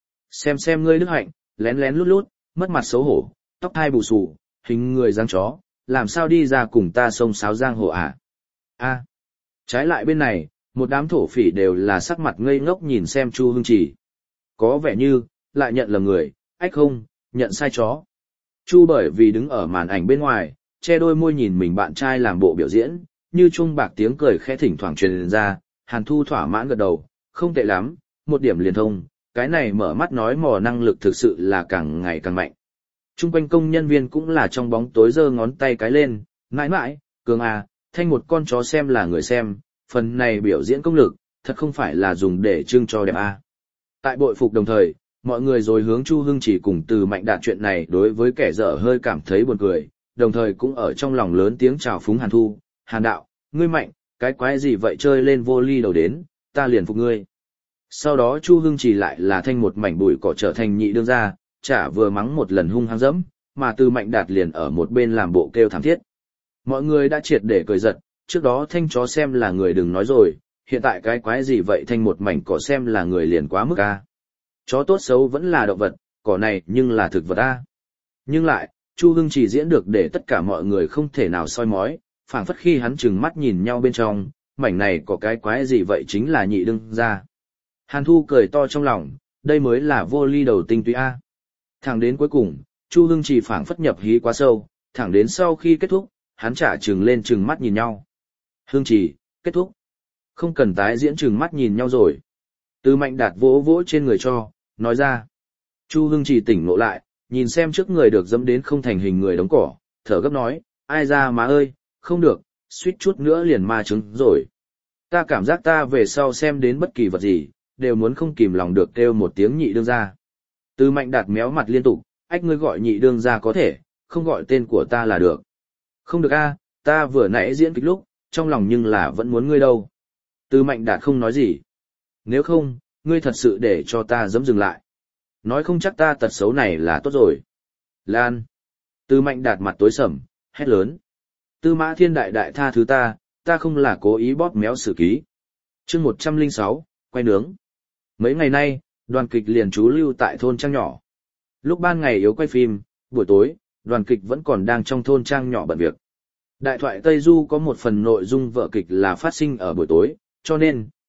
Xem ngươi đức hạnh, lén lén lút lút, mất mặt xấu hổ, tóc hai bù xù, hình người dáng chó, làm sao đi ra cùng ta xông xáo giang hồ à? A. Trái lại bên này, một đám thổ phỉ đều là sắc mặt ngây ngốc nhìn xem Chu Hưng Trì. Có vẻ như, lại nhận lầm người, ách không, nhận sai chó. Chu bởi vì đứng ở màn ảnh bên ngoài, che đôi môi nhìn mình bạn trai làm bộ biểu diễn, như chuông bạc tiếng cười khẽ thỉnh thoảng truyền ra, Hàn Thu thỏa mãn gật đầu, không tệ lắm, một điểm liền thông, cái này mở mắt nói mò năng lực thực sự là càng ngày càng mạnh. Trung quanh công nhân viên cũng là trong bóng tối giơ ngón tay cái lên, mãi mãi, cường à, thanh một con chó xem là người xem, phần này biểu diễn công lực, thật không phải là dùng để trưng cho đẹp à. Tại bội phục đồng thời, mọi người rồi hướng Chu Hưng chỉ cùng Từ Mạnh Đạt chuyện này đối với kẻ dở hơi cảm thấy buồn cười, đồng thời cũng ở trong lòng lớn tiếng chào phúng Hàn Thu, Hàn đạo, ngươi mạnh, cái quái gì vậy chơi lên vô ly đầu đến, ta liền phục ngươi. Sau đó Chu Hưng chỉ lại là thanh một mảnh bụi cỏ trở thành nhị đương gia, chả vừa mắng một lần hung hăng dẫm, mà Từ Mạnh Đạt liền ở một bên làm bộ kêu thảm thiết. Mọi người đã triệt để cười giật, trước đó thanh chó xem là người đừng nói rồi, hiện tại cái quái gì vậy thanh một mảnh cỏ xem là người liền quá mức a. Chó tốt xấu vẫn là động vật, cỏ này nhưng là thực vật a. Nhưng lại, Chu Hưng chỉ diễn được để tất cả mọi người không thể nào soi mói, phảng phất khi hắn chừng mắt nhìn nhau bên trong, mảnh này có cái quái gì vậy chính là nhị đương gia. Hàn Thu cười to trong lòng, đây mới là vô ly đầu tinh túy a. Thẳng đến cuối cùng, Chu Hưng chỉ phảng phất nhập hí quá sâu, thẳng đến sau khi kết thúc, hắn trả trừng lên trừng mắt nhìn nhau. Hưng chỉ, kết thúc. Không cần tái diễn trừng mắt nhìn nhau rồi. Từ Mạnh Đạt vỗ vỗ trên người cho, nói ra. Chu Hưng chỉ tỉnh ngộ lại, nhìn xem trước người được dẫm đến không thành hình người đống cỏ, thở gấp nói, ai ra má ơi, không được, suýt chút nữa liền ma chứng rồi. Ta cảm giác ta về sau xem đến bất kỳ vật gì, đều muốn không kìm lòng được kêu một tiếng nhị đương gia. Từ Mạnh Đạt méo mặt liên tục, ách ngươi gọi nhị đương gia có thể, không gọi tên của ta là được. Không được a, ta vừa nãy diễn kịch lúc, trong lòng nhưng là vẫn muốn ngươi đâu. Từ Mạnh Đạt không nói gì. Nếu không, ngươi thật sự để cho ta dẫm dừng lại. Nói không chắc ta tật xấu này là tốt rồi. Lan. Từ Mạnh Đạt mặt tối sầm, hét lớn. Tư Mã Thiên đại đại tha thứ ta không là cố ý bóp méo sử ký. Chương 106, quay nướng. Mấy ngày nay, đoàn kịch liền trú lưu tại thôn trang nhỏ. Lúc ban ngày yếu quay phim, buổi tối, đoàn kịch vẫn còn đang trong thôn trang nhỏ bận việc. Đại thoại Tây Du có một phần nội dung vở kịch là phát sinh ở buổi tối, cho nên,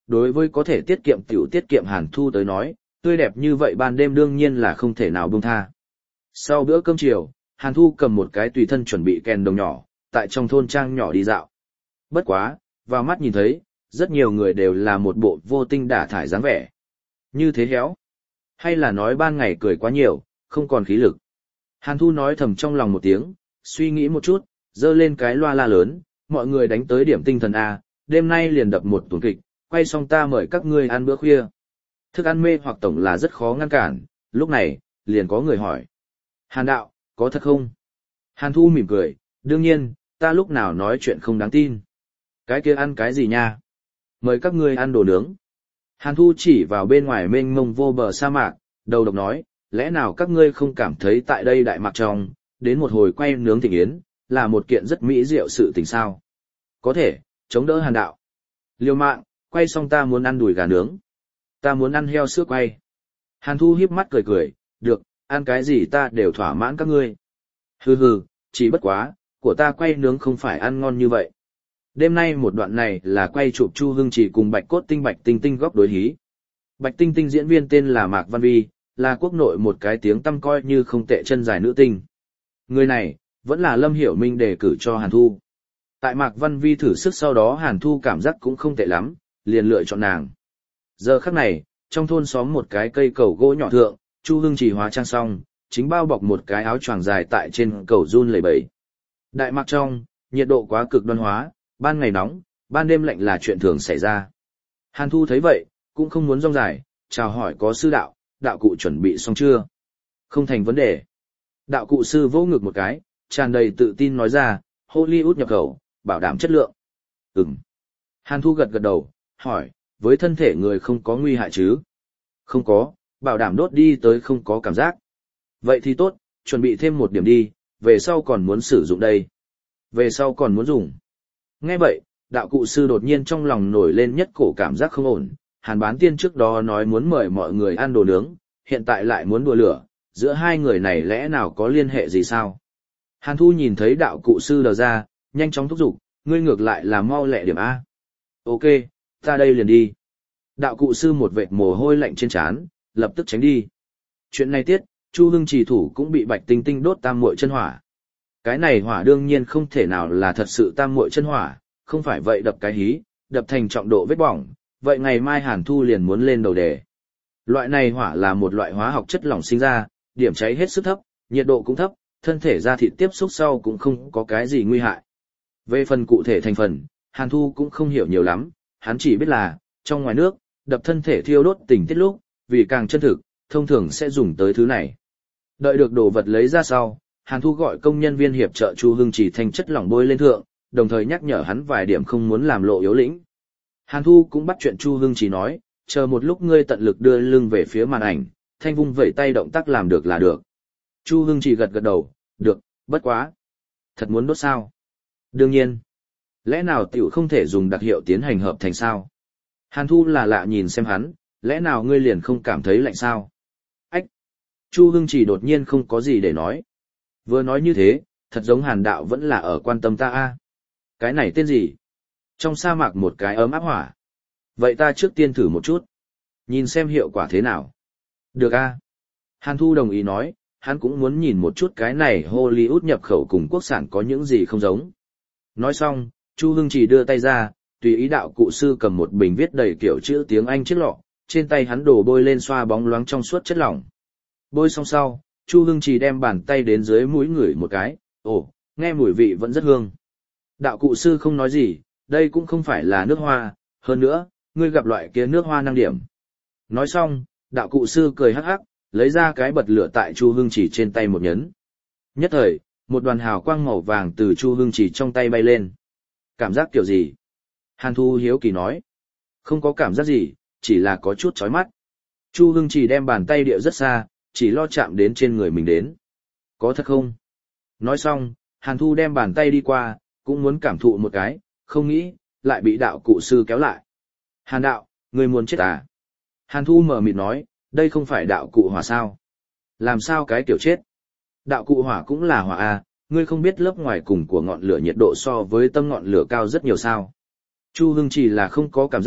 đối với có thể tiết kiệm tiểu tiết kiệm Hàn Thu tới nói, tươi đẹp như vậy ban đêm đương nhiên là không thể nào buông tha. Sau bữa cơm chiều, Hàn Thu cầm một cái tùy thân chuẩn bị kèn đồng nhỏ, tại trong thôn trang nhỏ đi dạo. Bất quá, vào mắt nhìn thấy, rất nhiều người đều là một bộ vô tinh đả thải dáng vẻ. Như thế héo. Hay là nói ban ngày cười quá nhiều, không còn khí lực. Hàn Thu nói thầm trong lòng một tiếng, suy nghĩ một chút, dơ lên cái loa la lớn, mọi người đánh tới điểm tinh thần A, đêm nay liền đập một tuần kịch, quay xong ta mời các ngươi ăn bữa khuya. Thức ăn mê hoặc tổng là rất khó ngăn cản, lúc này, liền có người hỏi. Hàn đạo, có thật không? Hàn Thu mỉm cười, đương nhiên, ta lúc nào nói chuyện không đáng tin. Cái kia ăn cái gì nha? Mời các ngươi ăn đồ nướng. Hàn Thu chỉ vào bên ngoài mênh mông vô bờ sa mạc, đầu độc nói, lẽ nào các ngươi không cảm thấy tại đây đại mạc trong, đến một hồi quay nướng thịnh yến, là một kiện rất mỹ diệu sự tình sao? Có thể, chống đỡ Hàn đạo. Liêu mạng, quay xong ta muốn ăn đùi gà nướng. Ta muốn ăn heo sữa quay. Hàn Thu híp mắt cười cười, được, ăn cái gì ta đều thỏa mãn các ngươi. Hừ hừ, chỉ bất quá, của ta quay nướng không phải ăn ngon như vậy. Đêm nay một đoạn này là quay chụp Chu Hưng Chỉ cùng Bạch Tinh Tinh góc đối hí. Bạch Tinh Tinh diễn viên tên là Mạc Văn Vi, là quốc nội một cái tiếng tăm coi như không tệ chân dài nữ tinh. Người này, vẫn là Lâm Hiểu Minh đề cử cho Hàn Thu. Tại Mạc Văn Vi thử sức sau đó Hàn Thu cảm giác cũng không tệ lắm, liền lựa chọn nàng. Giờ khắc này, trong thôn xóm một cái cây cầu gỗ nhỏ thượng, Chu Hưng Chỉ hóa trang xong, chính bao bọc một cái áo choàng dài tại trên cầu run lẩy bẩy. Đại mạc trong, nhiệt độ quá cực đoan hóa, ban ngày nóng, ban đêm lạnh là chuyện thường xảy ra. Hàn Thu thấy vậy, cũng không muốn rong dài, chào hỏi có sư đạo, đạo cụ chuẩn bị xong chưa? Không thành vấn đề. Đạo cụ sư vỗ ngực một cái, tràn đầy tự tin nói ra, Hollywood nhập khẩu, bảo đảm chất lượng. Ừm. Hàn Thu gật gật đầu, hỏi, với thân thể người không có nguy hại chứ? Không có, bảo đảm đốt đi tới không có cảm giác. Vậy thì tốt, chuẩn bị thêm một điểm đi, về sau còn muốn sử dụng đây. Về sau còn muốn dùng. Nghe vậy, đạo cụ sư đột nhiên trong lòng nổi lên nhất cổ cảm giác không ổn, Hàn Bán Tiên trước đó nói muốn mời mọi người ăn đồ nướng, hiện tại lại muốn đùa lửa, giữa hai người này lẽ nào có liên hệ gì sao? Hàn Thu nhìn thấy đạo cụ sư đờ ra, nhanh chóng thúc giục, ngươi ngược lại là mau lẹ điểm A. Ok, ta đây liền đi. Đạo cụ sư một vệt mồ hôi lạnh trên trán, lập tức tránh đi. Chuyện này tiết, Chu Hưng Trì thủ cũng bị Bạch Tinh Tinh đốt tam muội chân hỏa. Cái này hỏa đương nhiên không thể nào là thật sự tam muội chân hỏa, không phải vậy đập cái hí, đập thành trọng độ vết bỏng, vậy ngày mai Hàn Thu liền muốn lên đầu đề. Loại này hỏa là một loại hóa học chất lỏng sinh ra, điểm cháy hết sức thấp, nhiệt độ cũng thấp, thân thể da thịt tiếp xúc sau cũng không có cái gì nguy hại. Về phần cụ thể thành phần, Hàn Thu cũng không hiểu nhiều lắm, hắn chỉ biết là, trong ngoài nước, đập thân thể thiêu đốt tình tiết lúc, vì càng chân thực, thông thường sẽ dùng tới thứ này. Đợi được đồ vật lấy ra sau, Hàn Thu gọi công nhân viên hiệp trợ Chu Hưng Chỉ thành chất lỏng bôi lên thượng, đồng thời nhắc nhở hắn vài điểm không muốn làm lộ yếu lĩnh. Hàn Thu cũng bắt chuyện Chu Hưng Chỉ nói, chờ một lúc ngươi tận lực đưa lưng về phía màn ảnh, thanh vung vẩy tay động tác làm được là được. Chu Hưng Chỉ gật gật đầu, được, bất quá. Thật muốn đốt sao? Đương nhiên. Lẽ nào tiểu không thể dùng đặc hiệu tiến hành hợp thành sao? Hàn Thu là lạ nhìn xem hắn, lẽ nào ngươi liền không cảm thấy lạnh sao? Ách! Chu Hưng Chỉ đột nhiên không có gì để nói. Vừa nói như thế, thật giống Hàn đạo vẫn là ở quan tâm ta a. Cái này tên gì? Trong sa mạc một cái ấm áp hỏa. Vậy ta trước tiên thử một chút. Nhìn xem hiệu quả thế nào. Được a. Hàn Thu đồng ý nói, hắn cũng muốn nhìn một chút cái này Hollywood nhập khẩu cùng quốc sản có những gì không giống. Nói xong, Chu Hưng Chỉ đưa tay ra, tùy ý đạo cụ sư cầm một bình viết đầy kiểu chữ tiếng Anh chiếc lọ, trên tay hắn đổ bôi lên xoa bóng loáng trong suốt chất lỏng. Bôi xong sau, Chu Hưng Chỉ đem bàn tay đến dưới mũi ngửi một cái, ồ, nghe mùi vị vẫn rất hương. Đạo cụ sư không nói gì, đây cũng không phải là nước hoa, hơn nữa, ngươi gặp loại kia nước hoa năng điểm. Nói xong, đạo cụ sư cười hắc hắc, lấy ra cái bật lửa tại Chu Hưng Chỉ trên tay một nhấn. Nhất thời, một đoàn hào quang màu vàng từ Chu Hưng Chỉ trong tay bay lên. Cảm giác kiểu gì? Hàn Thu hiếu kỳ nói. Không có cảm giác gì, chỉ là có chút chói mắt. Chu Hưng Chỉ đem bàn tay điệu rất xa, chỉ lo chạm đến trên người mình đến. Có thật không? Nói xong, Hàn Thu đem bàn tay đi qua, cũng muốn cảm thụ một cái, không nghĩ, lại bị đạo cụ sư kéo lại. Hàn đạo, ngươi muốn chết à? Hàn Thu mở mịt nói, đây không phải đạo cụ hỏa sao? Làm sao cái kiểu chết? Đạo cụ hỏa cũng là hỏa à, ngươi không biết lớp ngoài cùng của ngọn lửa nhiệt độ so với tâm ngọn lửa cao rất nhiều sao? Chu Hưng Chỉ là không có cảm giác,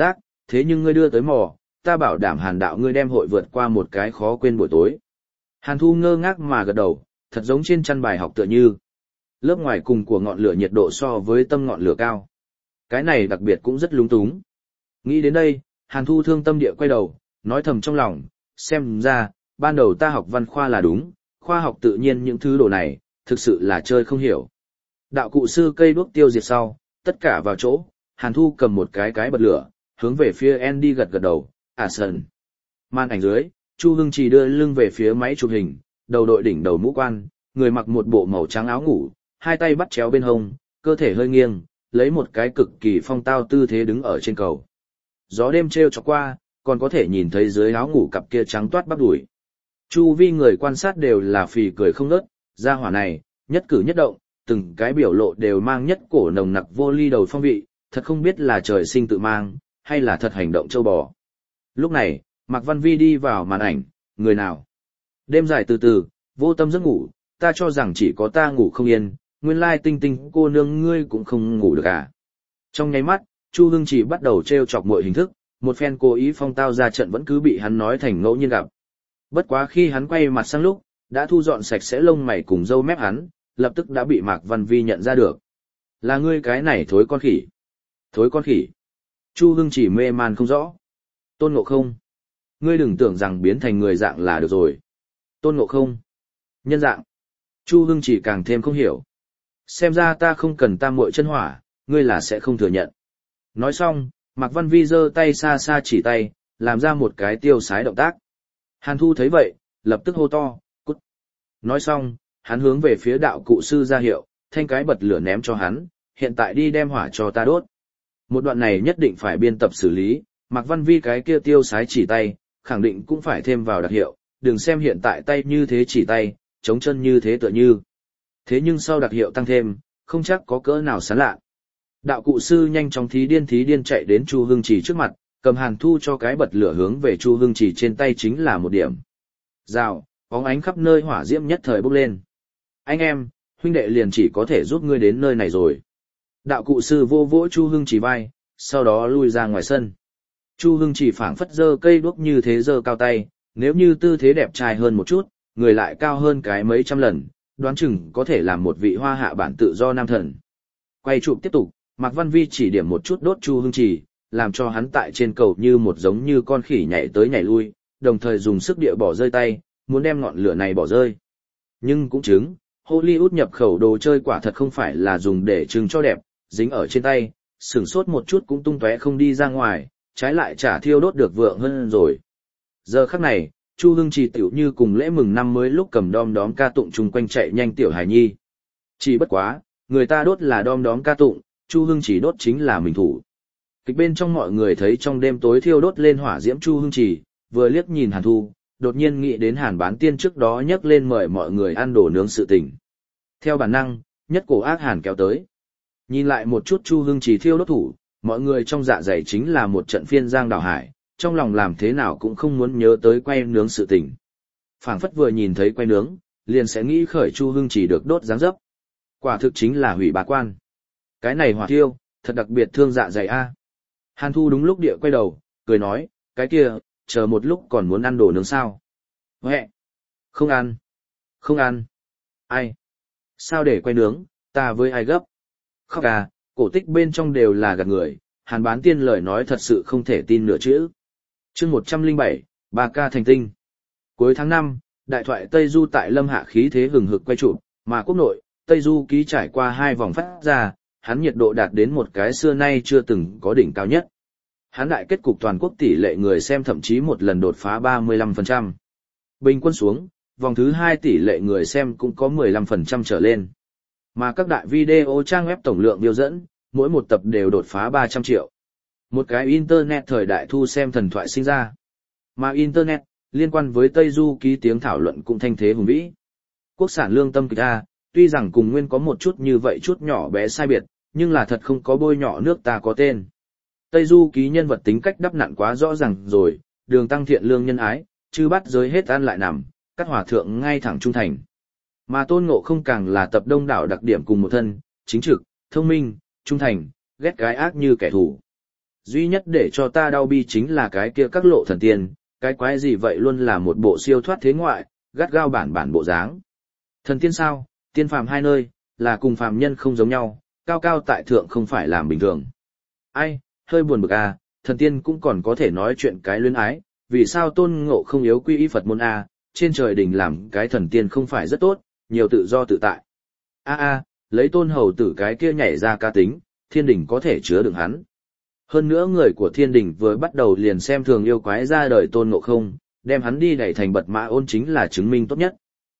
thế nhưng ngươi đưa tới mò, ta bảo đảm Hàn đạo ngươi đem hội vượt qua một cái khó quên buổi tối. Hàn Thu ngơ ngác mà gật đầu, thật giống trên chăn bài học tựa như. Lớp ngoài cùng của ngọn lửa nhiệt độ so với tâm ngọn lửa cao. Cái này đặc biệt cũng rất lúng túng. Nghĩ đến đây, Hàn Thu thương tâm địa quay đầu, nói thầm trong lòng, xem ra, ban đầu ta học văn khoa là đúng, khoa học tự nhiên những thứ đồ này, thực sự là chơi không hiểu. Đạo cụ sư cây đuốc tiêu diệt sau, tất cả vào chỗ, Hàn Thu cầm một cái bật lửa, hướng về phía Andy gật gật đầu, Sơn. Màn ảnh dưới, Chu Hưng Trì đưa lưng về phía máy chụp hình, đầu đội đỉnh đầu mũ quan, người mặc một bộ màu trắng áo ngủ, hai tay bắt chéo bên hông, cơ thể hơi nghiêng, lấy một cái cực kỳ phong tao tư thế đứng ở trên cầu. Gió đêm trêu chọc qua, còn có thể nhìn thấy dưới áo ngủ cặp kia trắng toát bắp đùi. Chu vi người quan sát đều là phì cười không ngớt, gia hỏa này, nhất cử nhất động, từng cái biểu lộ đều mang nhất cổ nồng nặc vô ly đầu phong vị, thật không biết là trời sinh tự mang, hay là thật hành động châu bò. Lúc này, Mạc Văn Vi đi vào màn ảnh, người nào? Đêm dài từ từ, vô tâm giấc ngủ, ta cho rằng chỉ có ta ngủ không yên, nguyên lai Tinh Tinh cô nương ngươi cũng không ngủ được à. Trong nháy mắt, Chu Hưng chỉ bắt đầu trêu chọc mọi hình thức, một phen cố ý phong tao ra trận vẫn cứ bị hắn nói thành ngẫu nhiên gặp. Bất quá khi hắn quay mặt sang lúc, đã thu dọn sạch sẽ lông mày cùng râu mép hắn, lập tức đã bị Mạc Văn Vi nhận ra được. Là ngươi cái này thối con khỉ. Thối con khỉ. Chu Hưng chỉ mê man không rõ. Tôn Ngộ Không. Ngươi đừng tưởng rằng biến thành người dạng là được rồi. Tôn Ngộ Không. Nhân dạng. Chu Hưng chỉ càng thêm không hiểu. Xem ra ta không cần tam muội chân hỏa, ngươi là sẽ không thừa nhận. Nói xong, Mạc Văn Vi giơ tay xa xa chỉ tay, làm ra một cái tiêu sái động tác. Hàn Thu thấy vậy, lập tức hô to, cút. Nói xong, hắn hướng về phía đạo cụ sư ra hiệu, thanh cái bật lửa ném cho hắn, hiện tại đi đem hỏa cho ta đốt. Một đoạn này nhất định phải biên tập xử lý, Mạc Văn Vi cái kia tiêu sái chỉ tay, khẳng định cũng phải thêm vào đặc hiệu, đừng xem hiện tại tay như thế chỉ tay, chống chân như thế tựa như. Thế nhưng sau đặc hiệu tăng thêm, không chắc có cỡ nào sán lạ. Đạo cụ sư nhanh chóng thí điên chạy đến Chu Hưng Trì trước mặt, cầm Hàn Thu cho cái bật lửa hướng về Chu Hưng Trì trên tay chính là một điểm. Rào, bóng ánh khắp nơi hỏa diễm nhất thời bốc lên. Anh em, huynh đệ liền chỉ có thể giúp ngươi đến nơi này rồi. Đạo cụ sư vô vỗ Chu Hưng Trì vai, sau đó lui ra ngoài sân. Chu Hưng Trì phảng phất giơ cây đuốc như thế giơ cao tay, nếu như tư thế đẹp trai hơn một chút, người lại cao hơn cái mấy trăm lần, đoán chừng có thể làm một vị hoa hạ bản tự do nam thần. Quay chụp tiếp tục, Mạc Văn Vi chỉ điểm một chút đốt Chu Hưng Trì, làm cho hắn tại trên cầu như một giống như con khỉ nhảy tới nhảy lui, đồng thời dùng sức địa bỏ rơi tay, muốn đem ngọn lửa này bỏ rơi. Nhưng cũng chứng, Hollywood nhập khẩu đồ chơi quả thật không phải là dùng để trưng cho đẹp, dính ở trên tay, sửng sốt một chút cũng tung tóe không đi ra ngoài, trái lại chả thiêu đốt được vượng hơn rồi. Giờ khắc này, Chu Hưng Trì tiểu như cùng lễ mừng năm mới lúc cầm đom đóm ca tụng chung quanh chạy nhanh tiểu hài nhi. Chỉ bất quá, người ta đốt là đom đóm ca tụng, Chu Hưng Trì đốt chính là mình thủ. Kịch bên trong mọi người thấy trong đêm tối thiêu đốt lên hỏa diễm Chu Hưng Trì, vừa liếc nhìn Hàn Thu, đột nhiên nghĩ đến Hàn Bán Tiên trước đó nhấc lên mời mọi người ăn đồ nướng sự tình. Theo bản năng, nhất cổ ác Hàn kéo tới. Nhìn lại một chút Chu Hưng Trì thiêu đốt thủ, mọi người trong dạ dày chính là một trận phiên giang đảo hải, trong lòng làm thế nào cũng không muốn nhớ tới quay nướng sự tình. Phảng phất vừa nhìn thấy quay nướng, liền sẽ nghĩ khởi Chu Hưng Trì được đốt dáng dấp. Quả thực chính là hủy bá quan. Cái này hỏa thiêu, thật đặc biệt thương dạ dày a. Hàn Thu đúng lúc địa quay đầu, cười nói, cái kia, chờ một lúc còn muốn ăn đồ nướng sao? Huệ! Không ăn! Không ăn! Ai? Sao để quay nướng, ta với ai gấp? Khóc à, cổ tích bên trong đều là gạt người, Hàn Bán Tiên lời nói thật sự không thể tin nửa chữ. Chương 107, 3K thành tinh. Cuối tháng 5, đại thoại Tây Du tại Lâm Hạ khí thế hừng hực quay chụp, mà quốc nội, Tây Du ký trải qua 2 vòng phát ra, hắn nhiệt độ đạt đến một cái xưa nay chưa từng có đỉnh cao nhất. Hắn đại kết cục toàn quốc tỷ lệ người xem thậm chí một lần đột phá 35%. Bình quân xuống, vòng thứ 2 tỷ lệ người xem cũng có 15% trở lên. Mà các đại video trang web tổng lượng biểu dẫn, mỗi một tập đều đột phá 300 triệu. Một cái Internet thời đại thu xem thần thoại sinh ra. Mà Internet, liên quan với Tây Du ký tiếng thảo luận cũng thanh thế hùng vĩ. Quốc sản lương tâm kịch A, tuy rằng cùng nguyên có một chút như vậy chút nhỏ bé sai biệt, nhưng là thật không có bôi nhỏ nước ta có tên. Tây Du ký nhân vật tính cách đắp nặn quá rõ ràng rồi, đường tăng thiện lương nhân ái, chư bắt giới hết ăn lại nằm, các hòa thượng ngay thẳng trung thành. Mà Tôn Ngộ Không càng là tập đông đảo đặc điểm cùng một thân, chính trực, thông minh, trung thành, ghét gái ác như kẻ thù. duy nhất để cho ta đau bi chính là cái kia các lộ thần tiên, cái quái gì vậy luôn là một bộ siêu thoát thế ngoại, gắt gao bản bản bộ dáng. Thần tiên sao, tiên phàm hai nơi, là cùng phàm nhân không giống nhau, cao cao tại thượng không phải làm bình thường. Ai, hơi buồn bực à, thần tiên cũng còn có thể nói chuyện cái luyến ái, vì sao Tôn Ngộ không yếu quy y Phật môn a, trên trời đình làm cái thần tiên không phải rất tốt, nhiều tự do tự tại. Lấy Tôn Hầu Tử cái kia nhảy ra cá tính, thiên đình có thể chứa đựng hắn. Hơn nữa người của thiên đình vừa bắt đầu liền xem thường yêu quái ra đời Tôn Ngộ không, đem hắn đi đẩy thành Bật Mã Ôn chính là chứng minh tốt nhất.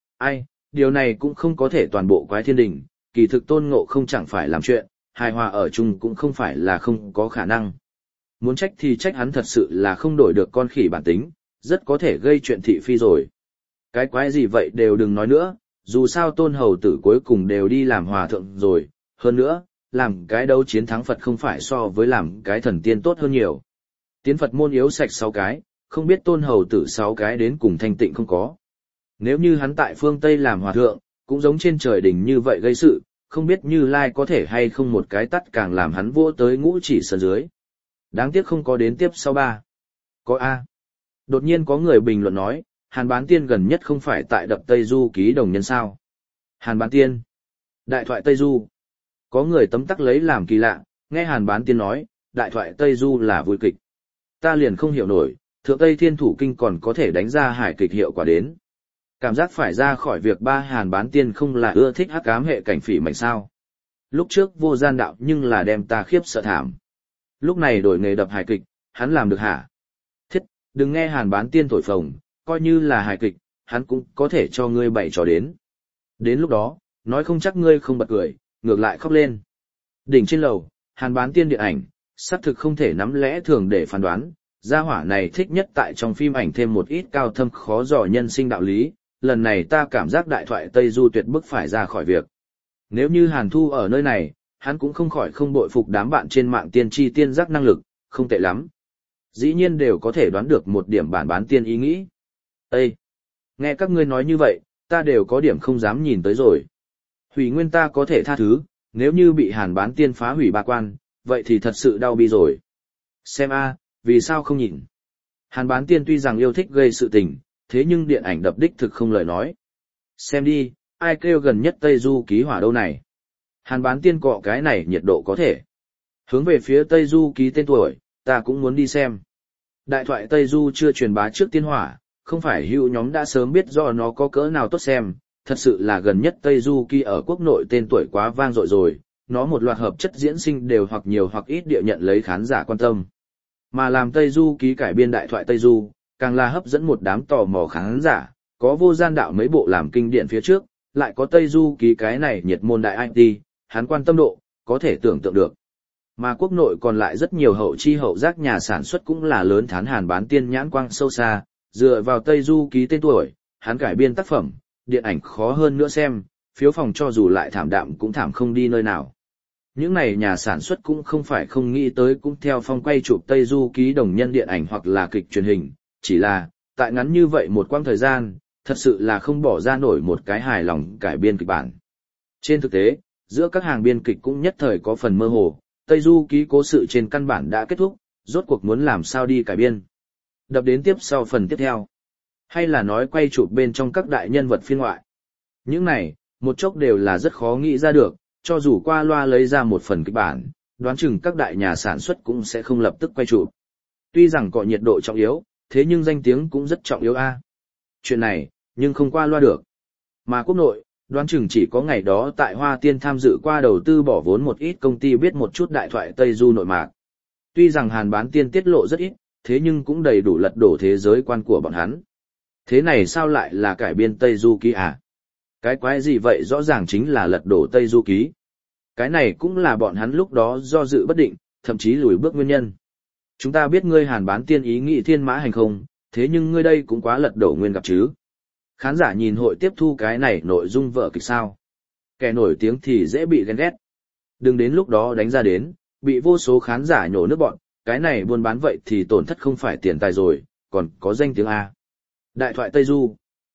Điều này cũng không có thể toàn bộ quái thiên đình, kỳ thực Tôn Ngộ không chẳng phải làm chuyện, hài hòa ở chung cũng không phải là không có khả năng. Muốn trách thì trách hắn thật sự là không đổi được con khỉ bản tính, rất có thể gây chuyện thị phi rồi. Cái quái gì vậy đều đừng nói nữa, dù sao Tôn Hầu Tử cuối cùng đều đi làm hòa thượng rồi, hơn nữa, làm cái đấu chiến thắng Phật không phải so với làm cái thần tiên tốt hơn nhiều. Tiến Phật môn yếu sạch 6 cái, không biết Tôn Hầu Tử 6 cái đến cùng thanh tịnh không có. Nếu như hắn tại phương Tây làm hòa thượng, cũng giống trên trời đỉnh như vậy gây sự, không biết Như Lai có thể hay không một cái tắt càng làm hắn vỗ tới ngũ chỉ sơn dưới. Đáng tiếc không có đến tiếp sau 3. Có A. Đột nhiên có người bình luận nói, Hàn Bán Tiên gần nhất không phải tại đập Tây Du ký đồng nhân sao. Hàn Bán Tiên. Đại thoại Tây Du. Có người tấm tắc lấy làm kỳ lạ, nghe Hàn Bán Tiên nói, đại thoại Tây Du là vui kịch. Ta liền không hiểu nổi, Thượng Tây Thiên Thủ Kinh còn có thể đánh ra hài kịch hiệu quả đến. Cảm giác phải ra khỏi việc ba Hàn Bán Tiên không là ưa thích hắc ám hệ cảnh phỉ mạnh sao. Lúc trước vô gian đạo nhưng là đem ta khiếp sợ thảm. Lúc này đổi nghề đập hài kịch, hắn làm được hả? Thiết, đừng nghe Hàn Bán Tiên thổi phồng, coi như là hài kịch, hắn cũng có thể cho ngươi bày trò đến. Đến lúc đó, nói không chắc ngươi không bật cười, ngược lại khóc lên. Đỉnh trên lầu, Hàn Bán Tiên điện ảnh, xác thực không thể nắm lẽ thường để phán đoán, gia hỏa này thích nhất tại trong phim ảnh thêm một ít cao thâm khó dò nhân sinh đạo lý, lần này ta cảm giác đại thoại Tây Du tuyệt bức phải ra khỏi việc. Nếu như Hàn Thu ở nơi này, hắn cũng không khỏi không bội phục đám bạn trên mạng tiên tri tiên giác năng lực, không tệ lắm. Dĩ nhiên đều có thể đoán được một điểm bản bán tiên ý nghĩ. Ê! Nghe các ngươi nói như vậy, ta đều có điểm không dám nhìn tới rồi. Hủy nguyên ta có thể tha thứ, nếu như bị Hàn Bán Tiên phá hủy ba quan, vậy thì thật sự đau bi rồi. Xem vì sao không nhìn? Hàn Bán Tiên tuy rằng yêu thích gây sự tình, thế nhưng điện ảnh đập đích thực không lời nói. Xem đi, ai kêu gần nhất Tây Du ký hỏa đâu này? Hàn Bán Tiên cọ cái này nhiệt độ có thể. Hướng về phía Tây Du ký tên tuổi, ta cũng muốn đi xem. Đại thoại Tây Du chưa truyền bá trước tiên hỏa, không phải hữu nhóm đã sớm biết do nó có cỡ nào tốt xem, thật sự là gần nhất Tây Du ký ở quốc nội tên tuổi quá vang dội rồi, nó một loạt hợp chất diễn sinh đều hoặc nhiều hoặc ít địa nhận lấy khán giả quan tâm. Mà làm Tây Du ký cải biên đại thoại Tây Du, càng là hấp dẫn một đám tò mò khán giả, có vô gian đạo mấy bộ làm kinh điển phía trước, lại có Tây Du ký cái này nhiệt môn đại IT, hắn quan tâm độ, có thể tưởng tượng được. Mà quốc nội còn lại rất nhiều hậu chi hậu giác nhà sản xuất cũng là lớn thán Hàn Bán Tiên nhãn quang sâu xa, dựa vào Tây Du ký tên tuổi, hắn cải biên tác phẩm, điện ảnh khó hơn nữa xem, phiếu phòng cho dù lại thảm đạm cũng thảm không đi nơi nào. Những này nhà sản xuất cũng không phải không nghĩ tới cũng theo phong quay chụp Tây Du ký đồng nhân điện ảnh hoặc là kịch truyền hình, chỉ là, tại ngắn như vậy một quãng thời gian, thật sự là không bỏ ra nổi một cái hài lòng cải biên kịch bản. Trên thực tế, giữa các hàng biên kịch cũng nhất thời có phần mơ hồ, Tây Du ký cố sự trên căn bản đã kết thúc, rốt cuộc muốn làm sao đi cải biên. Đập đến tiếp sau phần tiếp theo. Hay là nói quay chụp bên trong các đại nhân vật phiên ngoại. Những này, một chốc đều là rất khó nghĩ ra được, cho dù qua loa lấy ra một phần kịch bản, đoán chừng các đại nhà sản xuất cũng sẽ không lập tức quay chụp. Tuy rằng có nhiệt độ trọng yếu, thế nhưng danh tiếng cũng rất trọng yếu a. Chuyện này, nhưng không qua loa được. Mà quốc nội, đoán chừng chỉ có ngày đó tại Hoa Tiên tham dự qua đầu tư bỏ vốn một ít công ty biết một chút đại thoại Tây Du nội mạc. Tuy rằng Hàn Bán Tiên tiết lộ rất ít, thế nhưng cũng đầy đủ lật đổ thế giới quan của bọn hắn. Thế này sao lại là cải biên Tây Du ký à? Cái quái gì vậy rõ ràng chính là lật đổ Tây Du ký. Cái này cũng là bọn hắn lúc đó do dự bất định, thậm chí lùi bước nguyên nhân. Chúng ta biết ngươi Hàn Bán Tiên ý nghĩ thiên mã hành không, thế nhưng ngươi đây cũng quá lật đổ nguyên gặp chứ. Khán giả nhìn hội tiếp thu cái này nội dung vở kịch sao. Kẻ nổi tiếng thì dễ bị ghen ghét. Đừng đến lúc đó đánh ra đến, bị vô số khán giả nhổ nước bọn, cái này buôn bán vậy thì tổn thất không phải tiền tài rồi, còn có danh tiếng A. Đại thoại Tây Du.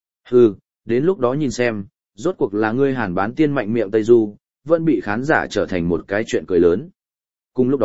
Đến lúc đó nhìn xem, rốt cuộc là ngươi Hàn Bán Tiên mạnh miệng Tây Du, vẫn bị khán giả trở thành một cái chuyện cười lớn. Cùng lúc đó,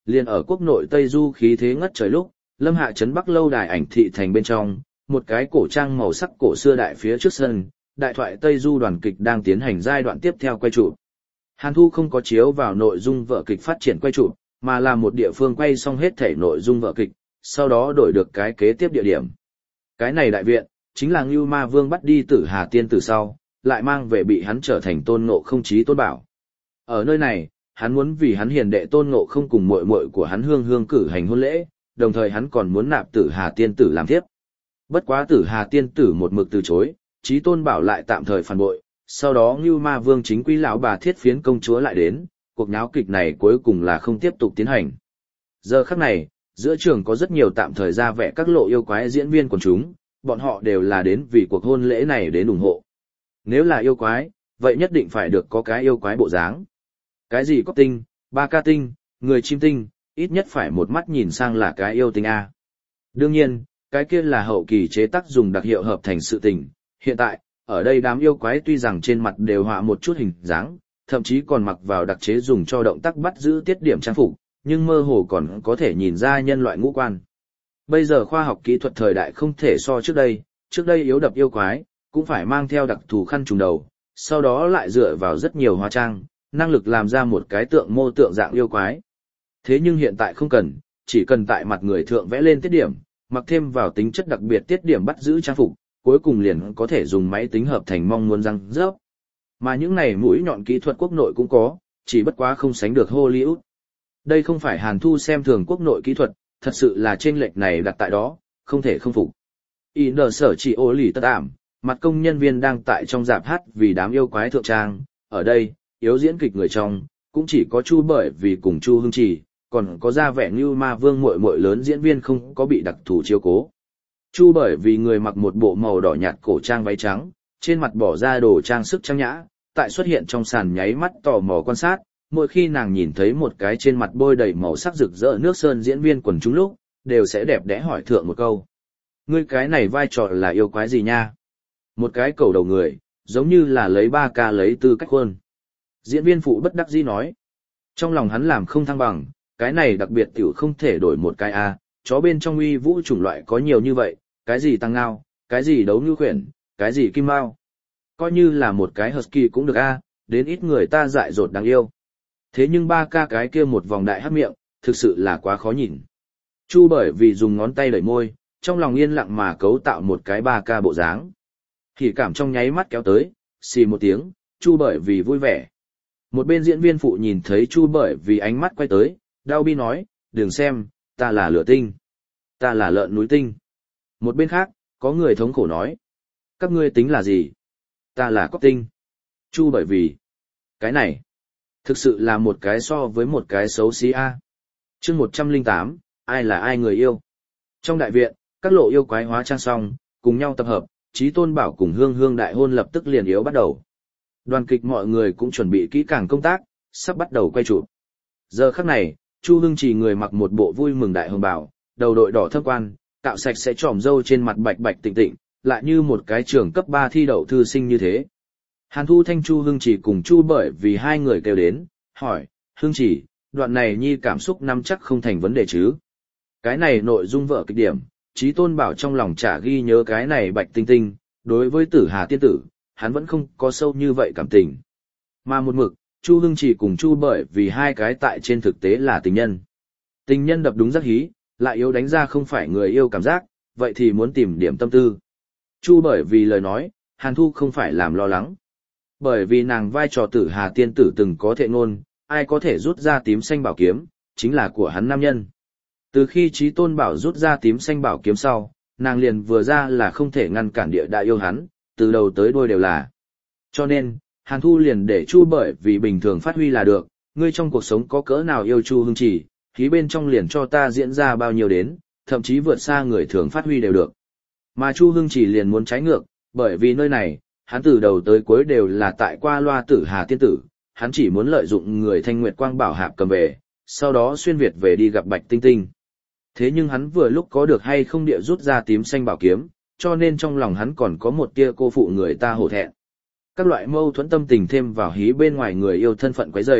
liền ở quốc nội Tây Du khí thế ngất trời lúc, Lâm Hạ trấn Bắc lâu đài ảnh thị thành bên trong, một cái cổ trang màu sắc cổ xưa đại phía trước sân, đại thoại Tây Du đoàn kịch đang tiến hành giai đoạn tiếp theo quay chụp. Hàn Thu không có chiếu vào nội dung vở kịch phát triển quay chụp, mà là một địa phương quay xong hết thể nội dung vở kịch, sau đó đổi được cái kế tiếp địa điểm. Cái này đại viện, chính là Ngưu Ma Vương bắt đi Tử Hà Tiên Tử sau, lại mang về bị hắn trở thành Tôn Ngộ Không Chí Tôn Bảo. Ở nơi này, hắn muốn vì hắn hiền đệ Tôn Ngộ Không cùng muội muội của hắn Hương Hương cử hành hôn lễ, đồng thời hắn còn muốn nạp Tử Hà Tiên Tử làm thiếp. Bất quá Tử Hà Tiên Tử một mực từ chối, Chí Tôn Bảo lại tạm thời phản bội, sau đó Ngưu Ma Vương chính quy lão bà Thiết Phiến công chúa lại đến, cuộc náo kịch này cuối cùng là không tiếp tục tiến hành. Giờ khắc này, giữa trường có rất nhiều tạm thời ra vẻ các lộ yêu quái diễn viên quần chúng, bọn họ đều là đến vì cuộc hôn lễ này đến ủng hộ. Nếu là yêu quái, vậy nhất định phải được có cái yêu quái bộ dáng. Cái gì cóc tinh, ba ca tinh, người chim tinh, ít nhất phải một mắt nhìn sang là cái yêu tinh A. Đương nhiên, cái kia là hậu kỳ chế tác dùng đặc hiệu hợp thành sự tình. Hiện tại, ở đây đám yêu quái tuy rằng trên mặt đều họa một chút hình dáng, thậm chí còn mặc vào đặc chế dùng cho động tác bắt giữ tiết điểm trang phục, nhưng mơ hồ còn có thể nhìn ra nhân loại ngũ quan. Bây giờ khoa học kỹ thuật thời đại không thể so trước đây yếu đập yêu quái, cũng phải mang theo đặc thù khăn trùm đầu, sau đó lại dựa vào rất nhiều hóa trang, năng lực làm ra một cái tượng mô tượng dạng yêu quái. Thế nhưng hiện tại không cần, chỉ cần tại mặt người thượng vẽ lên tiết điểm, mặc thêm vào tính chất đặc biệt tiết điểm bắt giữ trang phục, cuối cùng liền có thể dùng máy tính hợp thành mong muốn răng rớp. Mà những này mũi nhọn kỹ thuật quốc nội cũng có, chỉ bất quá không sánh được Hollywood. Đây không phải Hàn Thu xem thường quốc nội kỹ thuật, thật sự là chênh lệch này đặt tại đó, không thể không phục. In sở chỉ ô lì tất ảm, mặt công nhân viên đang tại trong dạp hát vì đám yêu quái thượng trang, ở đây, yếu diễn kịch người trong, cũng chỉ có Chu Bởi Vì cùng Chu Hưng Trì, còn có ra vẻ như Ma Vương muội muội lớn diễn viên không có bị đặc thù chiếu cố. Chu Bởi Vì người mặc một bộ màu đỏ nhạt cổ trang váy trắng, trên mặt bỏ ra đồ trang sức trang nhã, tại xuất hiện trong sàn nháy mắt tò mò quan sát, mỗi khi nàng nhìn thấy một cái trên mặt bôi đầy màu sắc rực rỡ nước sơn diễn viên quần chúng lúc, đều sẽ đẹp đẽ hỏi thượng một câu. Ngươi cái này vai trò là yêu quái gì nha? Một cái cầu đầu người, giống như là lấy 3K lấy tư cách khuôn. Diễn viên phụ bất đắc dĩ nói. Trong lòng hắn làm không thăng bằng, cái này đặc biệt tiểu không thể đổi một cái A, chó bên trong uy vũ chủng loại có nhiều như vậy, cái gì tăng ngao, cái gì đấu như khuyển, cái gì kim mao. Coi như là một cái husky cũng được A, đến ít người ta dại dột đáng yêu. Thế nhưng 3K cái kia một vòng đại hắc miệng, thực sự là quá khó nhìn. Chu Bởi Vì dùng ngón tay đẩy môi, trong lòng yên lặng mà cấu tạo một cái 3K bộ dáng. Hỉ cảm trong nháy mắt kéo tới, xì một tiếng, Chu Bởi Vì vui vẻ. Một bên diễn viên phụ nhìn thấy Chu Bởi Vì ánh mắt quay tới, đau bi nói, đừng xem, ta là lửa tinh. Ta là lợn núi tinh. Một bên khác, có người thống khổ nói. Các ngươi tính là gì? Ta là cóc tinh. Chu Bởi Vì. Cái này, thực sự là một cái so với một cái xấu xí a. Chương 108, ai là ai người yêu. Trong đại viện, các lộ yêu quái hóa trang xong, cùng nhau tập hợp, Chí Tôn Bảo cùng Hương Hương đại hôn lập tức liền yếu bắt đầu. Đoàn kịch mọi người cũng chuẩn bị kỹ càng công tác, sắp bắt đầu quay chụp. Giờ khắc này, Chu Hưng Trì người mặc một bộ vui mừng đại hồng bào, đầu đội đỏ thâm quan, cạo sạch sẽ tròm râu trên mặt bạch bạch tịnh tịnh, lại như một cái trường cấp 3 thi đậu thư sinh như thế. Hàn Thu Thanh Chu Hưng Trì cùng Chu Bởi Vì hai người kêu đến, hỏi, Hưng Trì, đoạn này nhi cảm xúc nắm chắc không thành vấn đề chứ? Cái này nội dung vở kịch điểm, Chí Tôn Bảo trong lòng chả ghi nhớ cái này bạch tinh tinh, đối với Tử Hà tiên tử, hắn vẫn không có sâu như vậy cảm tình. Mà một mực, Chu Hưng Trì cùng Chu Bởi Vì hai cái tại trên thực tế là tình nhân. Tình nhân đập đúng rất hí, lại yếu đánh ra không phải người yêu cảm giác, vậy thì muốn tìm điểm tâm tư. Chu Bởi Vì lời nói, Hàn Thu không phải làm lo lắng. Bởi vì nàng vai trò Tử Hà tiên tử từng có thệ ngôn, ai có thể rút ra tím xanh bảo kiếm, chính là của hắn nam nhân. Từ khi Chí Tôn Bảo rút ra tím xanh bảo kiếm sau, nàng liền vừa ra là không thể ngăn cản địa đại yêu hắn, từ đầu tới đuôi đều là. Cho nên, Hàn Thu liền để Chu Bởi Vì bình thường phát huy là được, ngươi trong cuộc sống có cỡ nào yêu Chu Hưng Trì, khí bên trong liền cho ta diễn ra bao nhiêu đến, thậm chí vượt xa người thường phát huy đều được. Mà Chu Hưng Trì liền muốn trái ngược, bởi vì nơi này, hắn từ đầu tới cuối đều là tại qua loa Tử Hà tiên tử, hắn chỉ muốn lợi dụng người Thanh Nguyệt Quang Bảo Hạp cầm về, sau đó xuyên Việt về đi gặp Bạch Tinh Tinh. Thế nhưng hắn vừa lúc có được hay không địa rút ra tím xanh bảo kiếm, cho nên trong lòng hắn còn có một tia cô phụ người ta hổ thẹn. Các loại mâu thuẫn tâm tình thêm vào hí bên ngoài người yêu thân phận quấy rầy,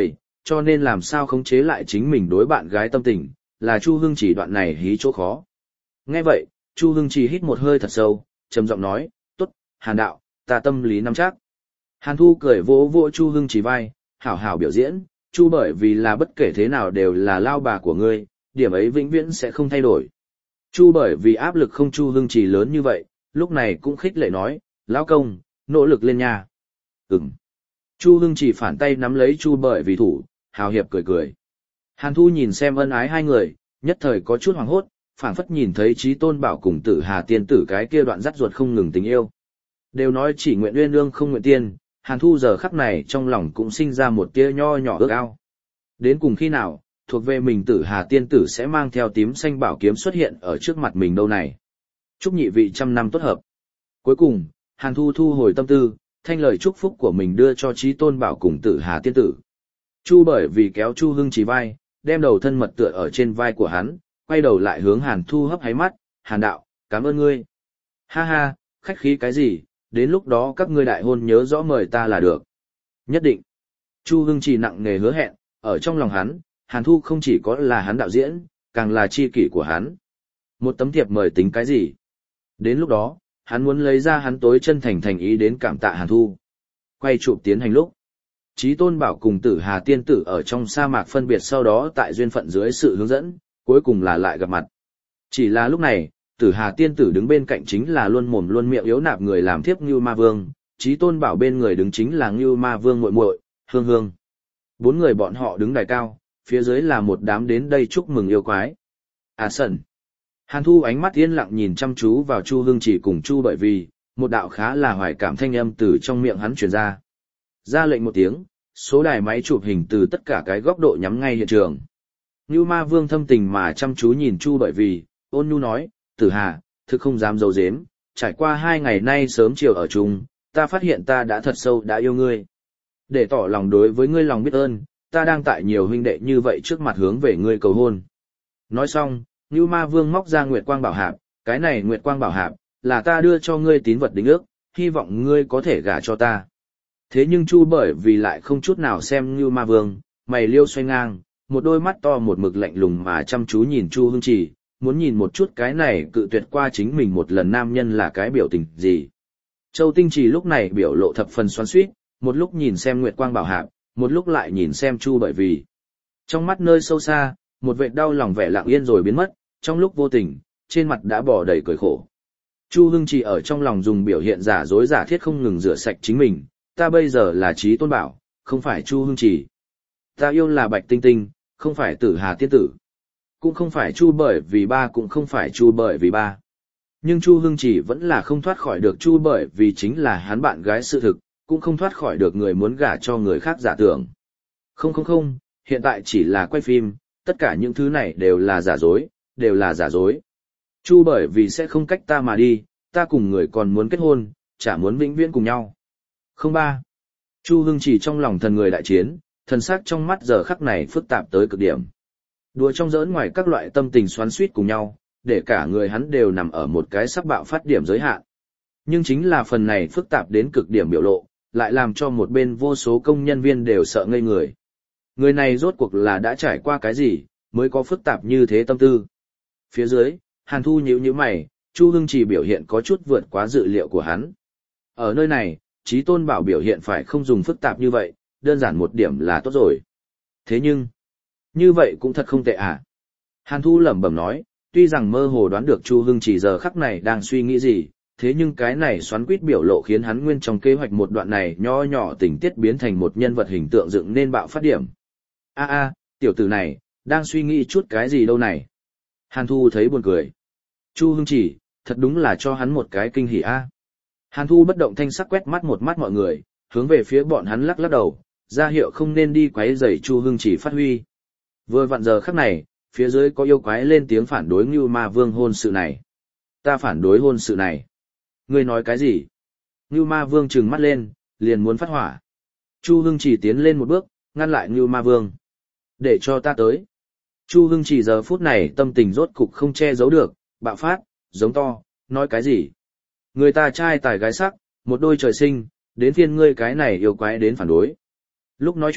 cho nên làm sao khống chế lại chính mình đối bạn gái tâm tình, là Chu Hưng Chỉ đoạn này hí chỗ khó. Nghe vậy, Chu Hưng Chỉ hít một hơi thật sâu, trầm giọng nói, tốt, Hàn đạo, ta tâm lý nắm chắc. Hàn Thu cười vỗ vỗ Chu Hưng Chỉ vai, hảo hảo biểu diễn, Chu bởi vì là bất kể thế nào đều là lao bà của ngươi, điểm ấy vĩnh viễn sẽ không thay đổi. Chu bởi vì áp lực không Chu Hưng Chỉ lớn như vậy, lúc này cũng khích lệ nói, lão công, nỗ lực lên nha. Ừm. Chu Hưng Chỉ phản tay nắm lấy Chu bởi vì thủ, hào hiệp cười cười. Hàn Thu nhìn xem ân ái hai người, nhất thời có chút hoảng hốt, phảng phất nhìn thấy Chí Tôn Bảo cùng Tử Hà tiên tử cái kia đoạn dắt ruột không ngừng tình yêu. Đều nói chỉ nguyện uyên ương không nguyện tiên, Hàn Thu giờ khắc này trong lòng cũng sinh ra một tia nho nhỏ ước ao. Đến cùng khi nào, thuộc về mình Tử Hà tiên tử sẽ mang theo tím xanh bảo kiếm xuất hiện ở trước mặt mình đâu này. Chúc nhị vị trăm năm tốt hợp. Cuối cùng, Hàn Thu thu hồi tâm tư, thanh lời chúc phúc của mình đưa cho Chí Tôn Bảo cùng Tử Hà tiên tử. Chu bởi vì kéo Chu Hưng Chỉ vai, đem đầu thân mật tựa ở trên vai của hắn, quay đầu lại hướng Hàn Thu hấp háy mắt, Hàn đạo, cảm ơn ngươi. Ha ha, khách khí cái gì, đến lúc đó các ngươi đại hôn nhớ rõ mời ta là được. Nhất định. Chu Hưng Chỉ nặng nề hứa hẹn, ở trong lòng hắn, Hàn Thu không chỉ có là hắn đạo diễn, càng là tri kỷ của hắn. Một tấm thiệp mời tính cái gì? Đến lúc đó, hắn muốn lấy ra hắn tối chân thành ý đến cảm tạ Hàn Thu. Quay chụp tiến hành lúc. Chí Tôn Bảo cùng Tử Hà tiên tử ở trong sa mạc phân biệt sau đó tại duyên phận dưới sự hướng dẫn, cuối cùng là lại gặp mặt. Chỉ là lúc này, Tử Hà tiên tử đứng bên cạnh chính là luôn mồm luôn miệng yếu nạp người làm thiếp Ngưu Ma Vương, Chí Tôn Bảo bên người đứng chính là Ngưu Ma Vương muội muội, Hương Hương. Bốn người bọn họ đứng đài cao, phía dưới là một đám đến đây chúc mừng yêu quái. À sần. Hàn Thu ánh mắt yên lặng nhìn chăm chú vào Chu Hưng Chỉ cùng Chu bởi vì, một đạo khá là hoài cảm thanh âm từ trong miệng hắn truyền ra. Ra lệnh một tiếng, số đài máy chụp hình từ tất cả cái góc độ nhắm ngay hiện trường. Ngưu Ma Vương thâm tình mà chăm chú nhìn Chu bởi vì, ôn nhu nói, Tử Hà, thực không dám giấu giếm, trải qua 2 ngày nay sớm chiều ở chung, ta phát hiện ta đã thật sâu đã yêu ngươi. Để tỏ lòng đối với ngươi lòng biết ơn, ta đang tại nhiều huynh đệ như vậy trước mặt hướng về ngươi cầu hôn. Nói xong, Ngưu Ma Vương móc ra Nguyệt Quang Bảo Hạp, cái này Nguyệt Quang Bảo Hạp, là ta đưa cho ngươi tín vật đính ước, hy vọng ngươi có thể gả cho ta. Thế nhưng Chu bởi vì lại không chút nào xem Ngưu Ma Vương, mày liêu xoay ngang, một đôi mắt to một mực lạnh lùng mà chăm chú nhìn Chu Hưng Chỉ, muốn nhìn một chút cái này cự tuyệt qua chính mình một lần nam nhân là cái biểu tình gì. Châu Tinh Trì lúc này biểu lộ thập phần xoắn xuýt, một lúc nhìn xem Nguyệt Quang Bảo Hạp, một lúc lại nhìn xem Chu bởi vì. Trong mắt nơi sâu xa, một vệt đau lòng vẻ lặng yên rồi biến mất, trong lúc vô tình, trên mặt đã bỏ đầy cười khổ. Chu Hưng Chỉ ở trong lòng dùng biểu hiện giả dối giả thiết không ngừng rửa sạch chính mình, ta bây giờ là Chí Tôn Bảo, không phải Chu Hưng Chỉ. Ta yêu là Bạch Tinh Tinh, không phải Tử Hà tiên tử. Cũng không phải Chu bởi vì ba cũng không phải Chu bởi vì ba. Nhưng Chu Hưng Chỉ vẫn là không thoát khỏi được Chu bởi vì chính là hắn bạn gái sự thực, cũng không thoát khỏi được người muốn gả cho người khác giả tưởng. Không, hiện tại chỉ là quay phim, tất cả những thứ này đều là giả dối, đều là giả dối. Chu bởi vì sẽ không cách ta mà đi, ta cùng người còn muốn kết hôn, chả muốn vĩnh viễn cùng nhau. Không ba. Chu Hưng Chỉ trong lòng thần người đại chiến, thần sắc trong mắt giờ khắc này phức tạp tới cực điểm. Đùa trong giỡn ngoài các loại tâm tình xoắn xuýt cùng nhau, để cả người hắn đều nằm ở một cái sắp bạo phát điểm giới hạn. Nhưng chính là phần này phức tạp đến cực điểm biểu lộ, lại làm cho một bên vô số công nhân viên đều sợ ngây người. Người này rốt cuộc là đã trải qua cái gì, mới có phức tạp như thế tâm tư. Phía dưới, Hàn Thu nhíu mày, Chu Hưng Chỉ biểu hiện có chút vượt quá dự liệu của hắn. Ở nơi này, Chí Tôn Bảo biểu hiện phải không dùng phức tạp như vậy, đơn giản một điểm là tốt rồi. Thế nhưng, như vậy cũng thật không tệ à. Hàn Thu lẩm bẩm nói, tuy rằng mơ hồ đoán được Chu Hưng Chỉ giờ khắc này đang suy nghĩ gì, thế nhưng cái này xoắn quýt biểu lộ khiến hắn nguyên trong kế hoạch một đoạn này nho nhỏ tình tiết biến thành một nhân vật hình tượng dựng nên bạo phát điểm. Tiểu tử này, đang suy nghĩ chút cái gì đâu này. Hàn Thu thấy buồn cười. Chu Hưng Chỉ, thật đúng là cho hắn một cái kinh hỉ a. Hàn Thu bất động thanh sắc quét mắt một mắt mọi người, hướng về phía bọn hắn lắc lắc đầu, ra hiệu không nên đi quấy rầy Chu Hưng Chỉ phát huy. Vừa vặn giờ khắc này, phía dưới có yêu quái lên tiếng phản đối Ngưu Ma Vương hôn sự này. Ta phản đối hôn sự này. Ngươi nói cái gì? Ngưu Ma Vương trừng mắt lên, liền muốn phát hỏa. Chu Hưng Chỉ tiến lên một bước, ngăn lại Ngưu Ma Vương. Để cho ta tới. Chu Hưng Chỉ giờ phút này tâm tình rốt cục không che giấu được, bạo phát, giống to, nói cái gì? Người ta trai tài gái sắc, một đôi trời sinh, đến phiên ngươi cái này yêu quái đến phản đối. Lúc nói chuyện,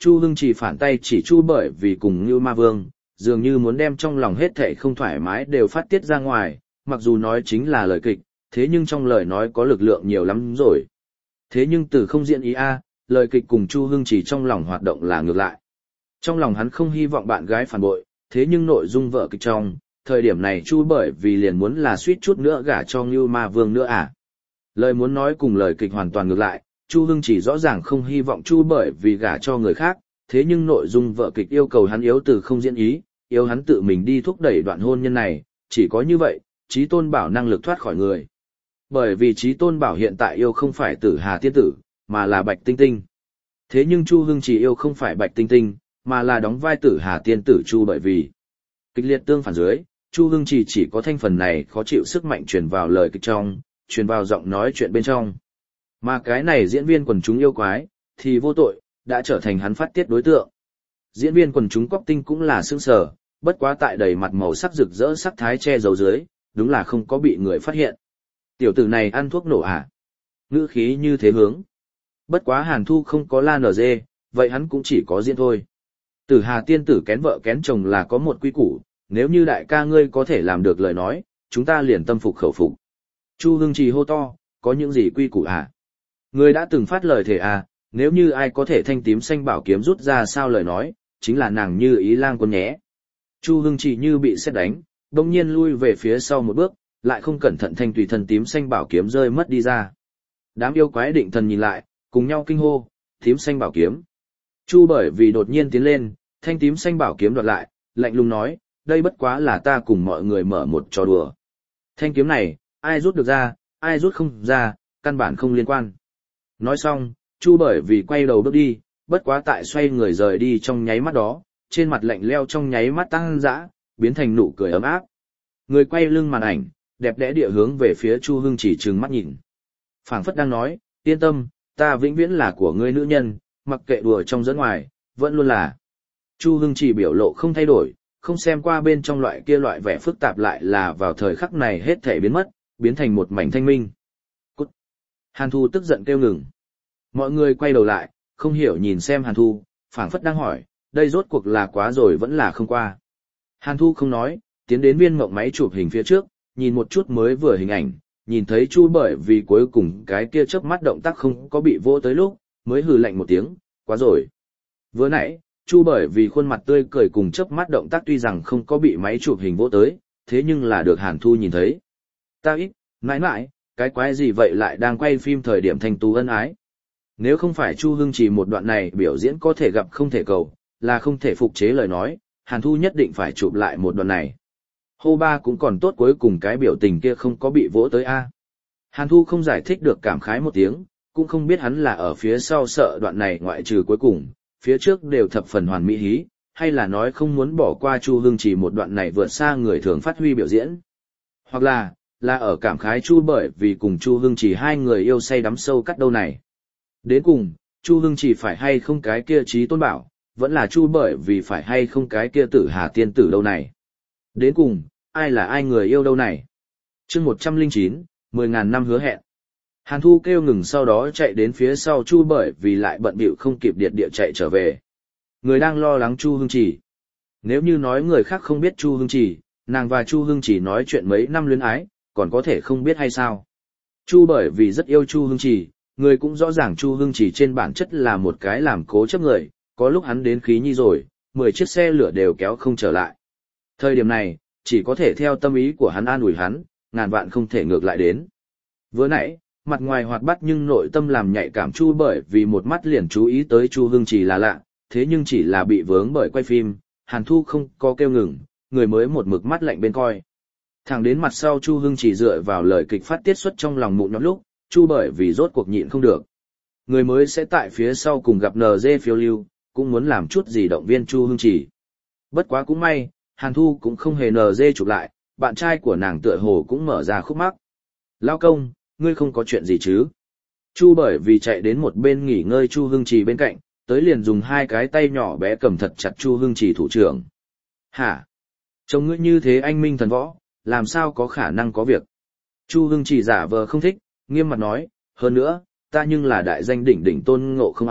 Chu Hưng Chỉ phản tay chỉ Chu bởi vì cùng Ngưu Ma Vương, dường như muốn đem trong lòng hết thảy không thoải mái đều phát tiết ra ngoài, mặc dù nói chính là lời kịch, thế nhưng trong lời nói có lực lượng nhiều lắm rồi. Thế nhưng từ không diễn ý lời kịch cùng Chu Hưng Chỉ trong lòng hoạt động là ngược lại. Trong lòng hắn không hy vọng bạn gái phản bội, thế nhưng nội dung vở kịch trong, thời điểm này Chu bởi vì liền muốn là suýt chút nữa gả cho Ngưu Ma Vương nữa Lời muốn nói cùng lời kịch hoàn toàn ngược lại, Chu Hưng Chỉ rõ ràng không hy vọng Chu bởi vì gả cho người khác, thế nhưng nội dung vở kịch yêu cầu hắn yếu từ không diễn ý, yếu hắn tự mình đi thúc đẩy đoạn hôn nhân này, chỉ có như vậy, Chí Tôn Bảo năng lực thoát khỏi người. Bởi vì Chí Tôn Bảo hiện tại yêu không phải Tử Hà tiên tử, mà là Bạch Tinh Tinh. Thế nhưng Chu Hưng Chỉ yêu không phải Bạch Tinh Tinh, mà là đóng vai Tử Hà tiên tử Chu bởi vì. Kịch liệt tương phản dưới, Chu Hưng chỉ có thanh phần này khó chịu sức mạnh truyền vào lời kịch trong, truyền vào giọng nói chuyện bên trong. Mà cái này diễn viên quần chúng yêu quái, thì vô tội, đã trở thành hắn phát tiết đối tượng. Diễn viên quần chúng Cóc Tinh cũng là sững sờ, bất quá tại đầy mặt màu sắc rực rỡ sắc thái che giấu dưới, đúng là không có bị người phát hiện. Tiểu tử này ăn thuốc nổ ngữ khí như thế hướng. Bất quá Hàn Thu không có la nở dê, vậy hắn cũng chỉ có diễn thôi. Tử Hà tiên tử kén vợ kén chồng là có một quy củ, nếu như đại ca ngươi có thể làm được lời nói, chúng ta liền tâm phục khẩu phục. Chu Hưng Trì hô to, có những gì quy củ Ngươi đã từng phát lời thể nếu như ai có thể thanh tím xanh bảo kiếm rút ra sao lời nói, chính là nàng Như Ý Lang Quân nhé. Chu Hưng Trì như bị sét đánh, đồng nhiên lui về phía sau một bước, lại không cẩn thận thanh tùy thân tím xanh bảo kiếm rơi mất đi ra. Đám yêu quái định thần nhìn lại, cùng nhau kinh hô, tím xanh bảo kiếm. Chu bởi vì đột nhiên tiến lên, thanh tím xanh bảo kiếm đoạt lại, lạnh lùng nói, đây bất quá là ta cùng mọi người mở một trò đùa. Thanh kiếm này, ai rút được ra, ai rút không ra, căn bản không liên quan. Nói xong, Chu bởi vì quay đầu bước đi, bất quá tại xoay người rời đi trong nháy mắt đó, trên mặt lạnh leo trong nháy mắt tăng dã, biến thành nụ cười ấm áp. Người quay lưng màn ảnh, đẹp đẽ địa hướng về phía Chu Hưng chỉ trừng mắt nhìn. Phảng phất đang nói, yên tâm, ta vĩnh viễn là của ngươi nữ nhân, mặc kệ đùa trong dẫn ngoài, vẫn luôn là. Chu Hưng chỉ biểu lộ không thay đổi, không xem qua bên trong loại kia loại vẻ phức tạp lại là vào thời khắc này hết thể biến mất, biến thành một mảnh thanh minh. Cút! Hàn Thu tức giận kêu ngừng. Mọi người quay đầu lại, không hiểu nhìn xem Hàn Thu, phảng phất đang hỏi, đây rốt cuộc là quá rồi vẫn là không qua. Hàn Thu không nói, tiến đến viên mộng máy chụp hình phía trước, nhìn một chút mới vừa hình ảnh, nhìn thấy Chu bởi vì cuối cùng cái kia chớp mắt động tác không có bị vô tới lúc, mới hừ lạnh một tiếng, quá rồi. Vừa nãy, Chu bởi vì khuôn mặt tươi cười cùng chớp mắt động tác tuy rằng không có bị máy chụp hình vô tới, thế nhưng là được Hàn Thu nhìn thấy. Ta ít, mãi mãi, cái quái gì vậy lại đang quay phim thời điểm thanh tú ân ái. Nếu không phải Chu Hưng chỉ một đoạn này biểu diễn có thể gặp không thể cầu, là không thể phục chế lời nói, Hàn Thu nhất định phải chụp lại một đoạn này. Hô ba cũng còn tốt cuối cùng cái biểu tình kia không có bị vỗ tới Hàn Thu không giải thích được cảm khái một tiếng, cũng không biết hắn là ở phía sau sợ đoạn này ngoại trừ cuối cùng, phía trước đều thập phần hoàn mỹ hí, hay là nói không muốn bỏ qua Chu Hưng chỉ một đoạn này vượt xa người thường phát huy biểu diễn. Hoặc là ở cảm khái Chu bởi vì cùng Chu Hưng chỉ hai người yêu say đắm sâu cắt đâu này. Đến cùng, Chu Hưng chỉ phải hay không cái kia Chí Tôn Bảo, vẫn là Chu bởi vì phải hay không cái kia Tử Hà tiên tử đâu này. Đến cùng, ai là ai người yêu đâu này. Chương 109, 10.000 năm hứa hẹn. Hàn Thu kêu ngừng sau đó chạy đến phía sau Chu bởi vì lại bận bịu không kịp địa chạy trở về. Người đang lo lắng Chu Hưng chỉ. Nếu như nói người khác không biết Chu Hưng chỉ, nàng và Chu Hưng chỉ nói chuyện mấy năm luyến ái, còn có thể không biết hay sao. Chu bởi vì rất yêu Chu Hưng chỉ, người cũng rõ ràng Chu Hưng chỉ trên bản chất là một cái làm cố chấp người, có lúc hắn đến khí nhi rồi, 10 chiếc xe lửa đều kéo không trở lại. Thời điểm này, chỉ có thể theo tâm ý của hắn an ủi hắn, ngàn vạn không thể ngược lại đến. Vừa nãy, mặt ngoài hoạt bát nhưng nội tâm làm nhạy cảm Chu bởi vì một mắt liền chú ý tới Chu Hưng chỉ là lạ, thế nhưng chỉ là bị vướng bởi quay phim, Hàn Thu không có kêu ngừng, người mới một mực mắt lạnh bên coi. Thẳng đến mặt sau Chu Hưng chỉ dựa vào lời kịch phát tiết xuất trong lòng mụn nhọt lúc, Chu bởi vì rốt cuộc nhịn không được. Người mới sẽ tại phía sau cùng gặp NG phiêu lưu, cũng muốn làm chút gì động viên Chu Hưng chỉ. Bất quá cũng may, Hàn Thu cũng không hề NG chụp lại, bạn trai của nàng tựa hồ cũng mở ra khúc mắc. Lao công, ngươi không có chuyện gì chứ? Chu bởi vì chạy đến một bên nghỉ ngơi Chu Hưng Trì bên cạnh, tới liền dùng hai cái tay nhỏ bé cầm thật chặt Chu Hưng Trì thủ trưởng. Hả? Trông ngươi như thế anh minh thần võ, làm sao có khả năng có việc? Chu Hưng Trì giả vờ không thích, nghiêm mặt nói, hơn nữa, ta nhưng là đại danh đỉnh đỉnh Tôn Ngộ Không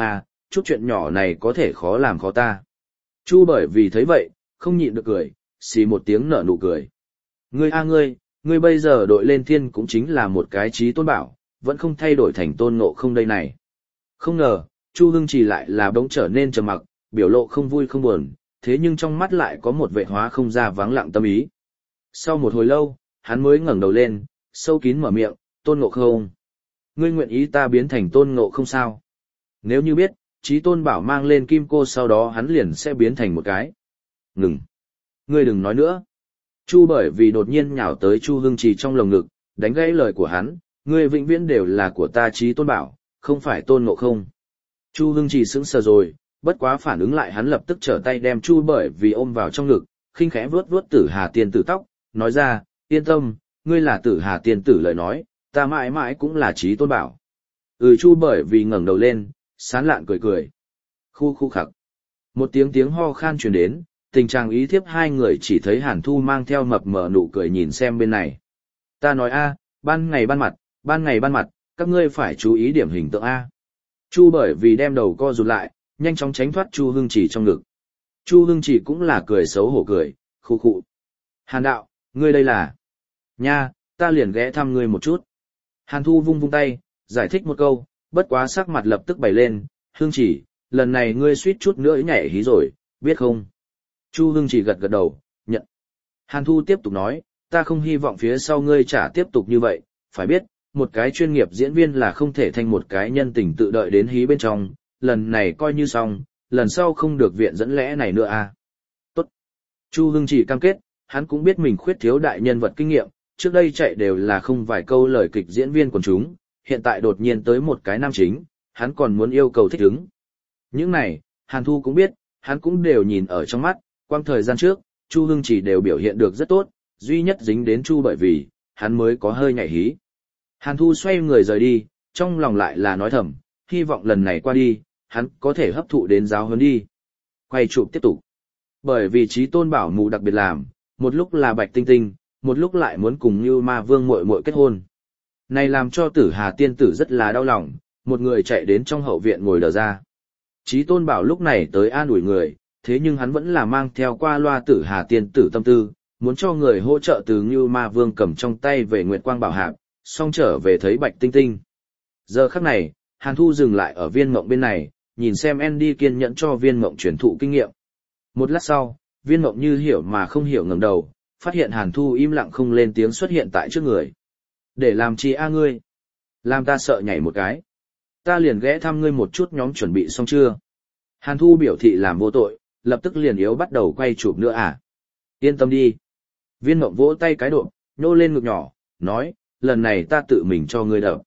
chút chuyện nhỏ này có thể khó làm khó ta. Chu bởi vì thấy vậy, không nhịn được cười, xì một tiếng nở nụ cười. Ngươi a ngươi bây giờ đội lên thiên cũng chính là một cái trí tôn bảo, vẫn không thay đổi thành tôn ngộ không đây này. Không ngờ, Chu Hưng Trì lại là bỗng trở nên trầm mặc, biểu lộ không vui không buồn, thế nhưng trong mắt lại có một vệ hóa không ra vắng lặng tâm ý. Sau một hồi lâu, hắn mới ngẩng đầu lên, sâu kín mở miệng, tôn ngộ không. Ngươi nguyện ý ta biến thành tôn ngộ không sao? Nếu như biết, trí tôn bảo mang lên kim cô sau đó hắn liền sẽ biến thành một cái. Ngừng. Ngươi đừng nói nữa. Chu bởi vì đột nhiên nhào tới Chu Hưng Trì trong lồng ngực, đánh gãy lời của hắn, ngươi vĩnh viễn đều là của ta trí tôn bảo, không phải tôn ngộ không. Chu Hưng Trì sững sờ rồi, bất quá phản ứng lại hắn lập tức trở tay đem Chu bởi vì ôm vào trong ngực, khinh khẽ vuốt vuốt Tử Hà tiên tử tóc, nói ra, yên tâm, ngươi là Tử Hà tiên tử lời nói, ta mãi mãi cũng là trí tôn bảo. Chu bởi vì ngẩng đầu lên, sán lạn cười cười. Khu khu khặc. Một tiếng ho khan truyền đến, tình trạng ý thiếp hai người chỉ thấy Hàn Thu mang theo mập mờ nụ cười nhìn xem bên này. Ta nói ban ngày ban mặt, các ngươi phải chú ý điểm hình tượng A. Chu bởi vì đem đầu co rụt lại, nhanh chóng tránh thoát Chu Hưng Trì trong ngực. Chu Hưng Trì cũng là cười xấu hổ cười, khu khụ. Hàn đạo, ngươi đây là... Nha, ta liền ghé thăm ngươi một chút. Hàn Thu vung vung tay, giải thích một câu, bất quá sắc mặt lập tức bày lên, Hưng Trì, lần này ngươi suýt chút nữa nhảy hí rồi, biết không? Chu Hưng Trì gật gật đầu, nhận. Hàn Thu tiếp tục nói, ta không hy vọng phía sau ngươi trả tiếp tục như vậy, phải biết, một cái chuyên nghiệp diễn viên là không thể thành một cái nhân tình tự đợi đến hí bên trong, lần này coi như xong, lần sau không được viện dẫn lẽ này nữa à. Tốt. Chu Hưng Trì cam kết, hắn cũng biết mình khuyết thiếu đại nhân vật kinh nghiệm, trước đây chạy đều là không vài câu lời kịch diễn viên quần chúng, hiện tại đột nhiên tới một cái nam chính, hắn còn muốn yêu cầu thích ứng. Những này, Hàn Thu cũng biết, hắn cũng đều nhìn ở trong mắt, quang thời gian trước, Chu Hưng Trì đều biểu hiện được rất tốt, duy nhất dính đến Chu bởi vì, hắn mới có hơi nhảy hí. Hàn Thu xoay người rời đi, trong lòng lại là nói thầm, hy vọng lần này qua đi, hắn có thể hấp thụ đến giáo huấn đi. Quay chụp tiếp tục. Bởi vì trí tôn bảo mù đặc biệt làm, một lúc là Bạch Tinh Tinh, một lúc lại muốn cùng Như Ma Vương muội muội kết hôn. Này làm cho Tử Hà tiên tử rất là đau lòng, một người chạy đến trong hậu viện ngồi đờ ra. Trí tôn bảo lúc này tới an ủi người, thế nhưng hắn vẫn là mang theo qua loa Tử Hà tiên tử tâm tư, muốn cho người hỗ trợ từ Như Ma Vương cầm trong tay về Nguyệt Quang Bảo Hạp, xong trở về thấy Bạch Tinh Tinh. Giờ khắc này, Hàn Thu dừng lại ở Viên Mộng bên này, nhìn xem Andy kiên nhẫn cho Viên Mộng truyền thụ kinh nghiệm. Một lát sau, Viên Mộng như hiểu mà không hiểu ngẩng đầu, phát hiện Hàn Thu im lặng không lên tiếng xuất hiện tại trước người. Để làm chi ngươi? Làm ta sợ nhảy một cái. Ta liền ghé thăm ngươi một chút, nhóm chuẩn bị xong chưa? Hàn Thu biểu thị làm vô tội, lập tức liền yếu bắt đầu quay chụp nữa à? Yên tâm đi. Viên Mộng vỗ tay cái độ, nhô lên ngực nhỏ, nói, lần này ta tự mình cho ngươi đập.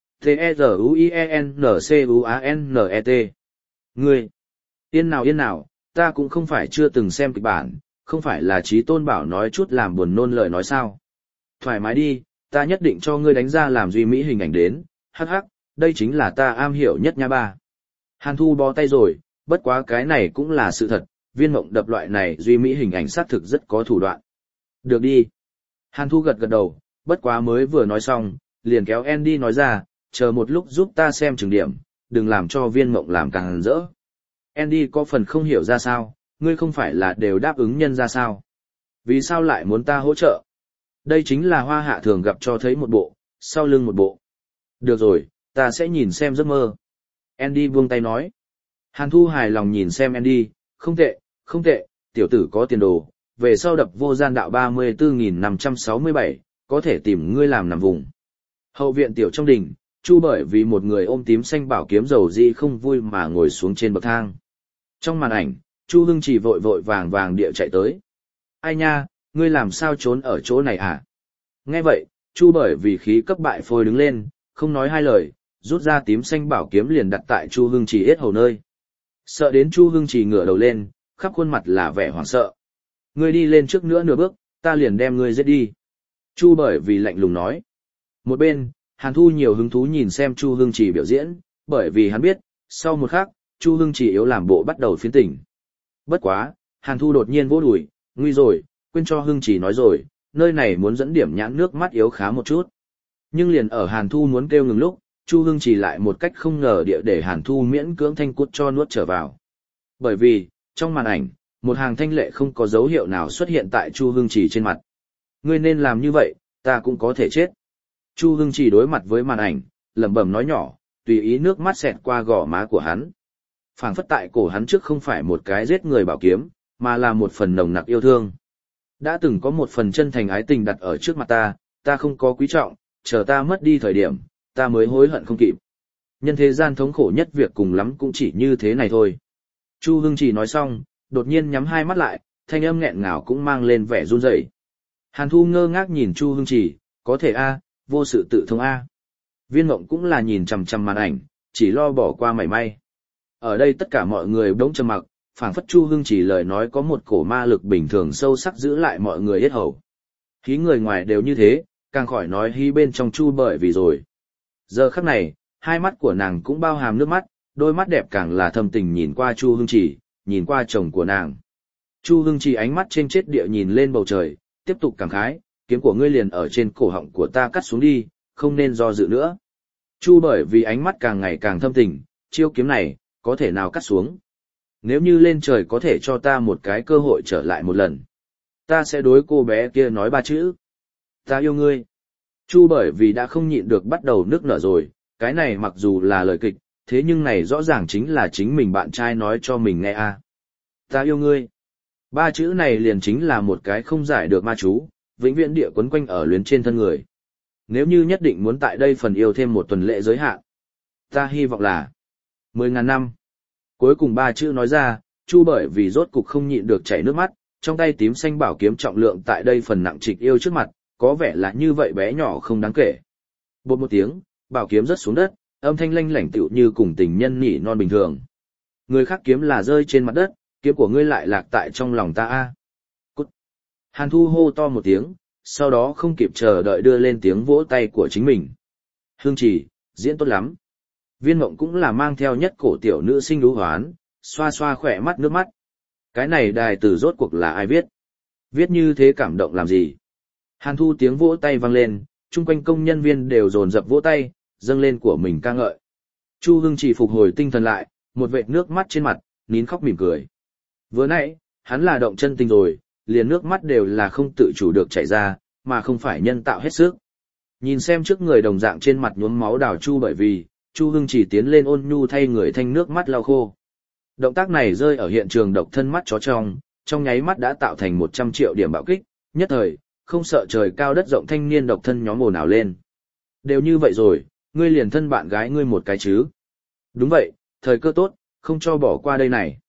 T-E-Z-U-I-E-N-C-U-A-N-E-T. Ngươi. Yên nào, ta cũng không phải chưa từng xem kịch bản, không phải là Chí Tôn bảo nói chút làm buồn nôn lời nói sao. Thoải mái đi, ta nhất định cho ngươi đánh ra làm duy mỹ hình ảnh đến, hắc hắc, đây chính là ta am hiểu nhất nha ba. Hàn Thu bó tay rồi, bất quá cái này cũng là sự thật, Viên Mộng đập loại này duy mỹ hình ảnh xác thực rất có thủ đoạn. Được đi. Hàn Thu gật gật đầu, bất quá mới vừa nói xong, liền kéo Andy nói ra, chờ một lúc giúp ta xem trường điểm, đừng làm cho Viên Mộng làm càng rỡ. Andy có phần không hiểu ra sao, ngươi không phải là đều đáp ứng nhân ra sao? Vì sao lại muốn ta hỗ trợ? Đây chính là Hoa Hạ thường gặp cho thấy một bộ, sau lưng một bộ. Được rồi, ta sẽ nhìn xem giấc mơ. Andy buông tay nói. Hàn Thu hài lòng nhìn xem Andy, không tệ, tiểu tử có tiền đồ, về sau đập vô gian đạo 34.567, có thể tìm ngươi làm nằm vùng. Hậu viện tiểu trong đình, Chu bởi vì một người ôm tím xanh bảo kiếm dầu dị không vui mà ngồi xuống trên bậc thang. Trong màn ảnh, Chu Hưng chỉ vội vội vàng địa chạy tới. Ai nha, ngươi làm sao trốn ở chỗ này à? Nghe vậy, Chu bởi vì khí cấp bại phôi đứng lên, không nói hai lời, rút ra tím xanh bảo kiếm liền đặt tại Chu Hưng chỉ yết hầu nơi. Sợ đến Chu Hưng chỉ ngửa đầu lên, khắp khuôn mặt là vẻ hoảng sợ. Ngươi đi lên trước nữa nửa bước, ta liền đem ngươi giết đi. Chu bởi vì lạnh lùng nói. Một bên, Hàn Thu nhiều hứng thú nhìn xem Chu Hưng chỉ biểu diễn, bởi vì hắn biết, sau một khắc, Chu Hưng chỉ yếu làm bộ bắt đầu phiến tỉnh. Bất quá, Hàn Thu đột nhiên vỗ đùi, nguy rồi, quên cho Hưng chỉ nói rồi, nơi này muốn dẫn điểm nhãn nước mắt yếu khá một chút. Nhưng liền ở Hàn Thu muốn kêu ngừng lúc, Chu Hưng chỉ lại một cách không ngờ địa để Hàn Thu miễn cưỡng thanh cút cho nuốt trở vào. Bởi vì, trong màn ảnh, một hàng thanh lệ không có dấu hiệu nào xuất hiện tại Chu Hưng chỉ trên mặt. Ngươi nên làm như vậy, ta cũng có thể chết. Chu Hưng chỉ đối mặt với màn ảnh, lẩm bẩm nói nhỏ, tùy ý nước mắt xẹt qua gò má của hắn. Phảng phất tại cổ hắn trước không phải một cái giết người bảo kiếm, mà là một phần nồng nặc yêu thương. Đã từng có một phần chân thành ái tình đặt ở trước mặt ta không có quý trọng, chờ ta mất đi thời điểm, ta mới hối hận không kịp. Nhân thế gian thống khổ nhất việc cùng lắm cũng chỉ như thế này thôi. Chu Hưng chỉ nói xong, đột nhiên nhắm hai mắt lại, thanh âm nghẹn ngào cũng mang lên vẻ run rẩy. Hàn Thu ngơ ngác nhìn Chu Hưng chỉ, có thể a, vô sự tự thông a. Viên Mộng cũng là nhìn chằm chằm màn ảnh, chỉ lo bỏ qua mảy may. Ở đây tất cả mọi người đống trầm mặc, phảng phất Chu Hưng chỉ lời nói có một cổ ma lực bình thường sâu sắc giữ lại mọi người yết hầu. Hí người ngoài đều như thế, càng khỏi nói hí bên trong Chu bởi vì rồi. Giờ khắc này, hai mắt của nàng cũng bao hàm nước mắt, đôi mắt đẹp càng là thâm tình nhìn qua Chu Hưng chỉ, nhìn qua chồng của nàng. Chu Hưng chỉ ánh mắt trên chết địa nhìn lên bầu trời, tiếp tục cảm khái, kiếm của ngươi liền ở trên cổ họng của ta cắt xuống đi, không nên do dự nữa. Chu bởi vì ánh mắt càng ngày càng thâm tình, chiêu kiếm này, có thể nào cắt xuống. Nếu như lên trời có thể cho ta một cái cơ hội trở lại một lần, ta sẽ đối cô bé kia nói 3 chữ. Ta yêu ngươi. Chu bởi vì đã không nhịn được bắt đầu nức nở rồi, cái này mặc dù là lời kịch, thế nhưng này rõ ràng chính là chính mình bạn trai nói cho mình nghe a. Ta yêu ngươi. 3 chữ này liền chính là một cái không giải được ma chú, vĩnh viễn địa quấn quanh ở luyến trên thân người. Nếu như nhất định muốn tại đây phần yêu thêm một tuần lễ giới hạn, ta hy vọng là 10.000 năm. Cuối cùng 3 chữ nói ra, Chu bởi vì rốt cục không nhịn được chảy nước mắt, trong tay tím xanh bảo kiếm trọng lượng tại đây phần nặng trịch yêu trước mặt, có vẻ là như vậy bé nhỏ không đáng kể. Bột một tiếng, bảo kiếm rớt xuống đất, âm thanh lanh lảnh tựu như cùng tình nhân nhỉ non bình thường. Người khác kiếm là rơi trên mặt đất, kiếm của ngươi lại lạc tại trong lòng ta a. Cút. Hàn Thu hô to một tiếng, sau đó không kịp chờ đợi đưa lên tiếng vỗ tay của chính mình. Hương Trì, diễn tốt lắm. Viên Mộng cũng là mang theo nhất cổ tiểu nữ sinh đú hoán, xoa xoa khỏe mắt nước mắt. Cái này đài từ rốt cuộc là ai viết? Viết như thế cảm động làm gì? Hàn Thu tiếng vỗ tay vang lên, chung quanh công nhân viên đều dồn dập vỗ tay, dâng lên của mình ca ngợi. Chu Hưng chỉ phục hồi tinh thần lại, một vệt nước mắt trên mặt, nín khóc mỉm cười. Vừa nãy, hắn là động chân tình rồi, liền nước mắt đều là không tự chủ được chảy ra, mà không phải nhân tạo hết sức. Nhìn xem trước người đồng dạng trên mặt nhuốm máu đào Chu bởi vì, Chu Hưng chỉ tiến lên ôn nhu thay người thanh nước mắt lau khô. Động tác này rơi ở hiện trường độc thân mắt chó trong nháy mắt đã tạo thành 100 triệu điểm bạo kích, nhất thời, không sợ trời cao đất rộng thanh niên độc thân nhóm ồn ào lên. Đều như vậy rồi, ngươi liền thân bạn gái ngươi một cái chứ. Đúng vậy, thời cơ tốt, không cho bỏ qua đây này.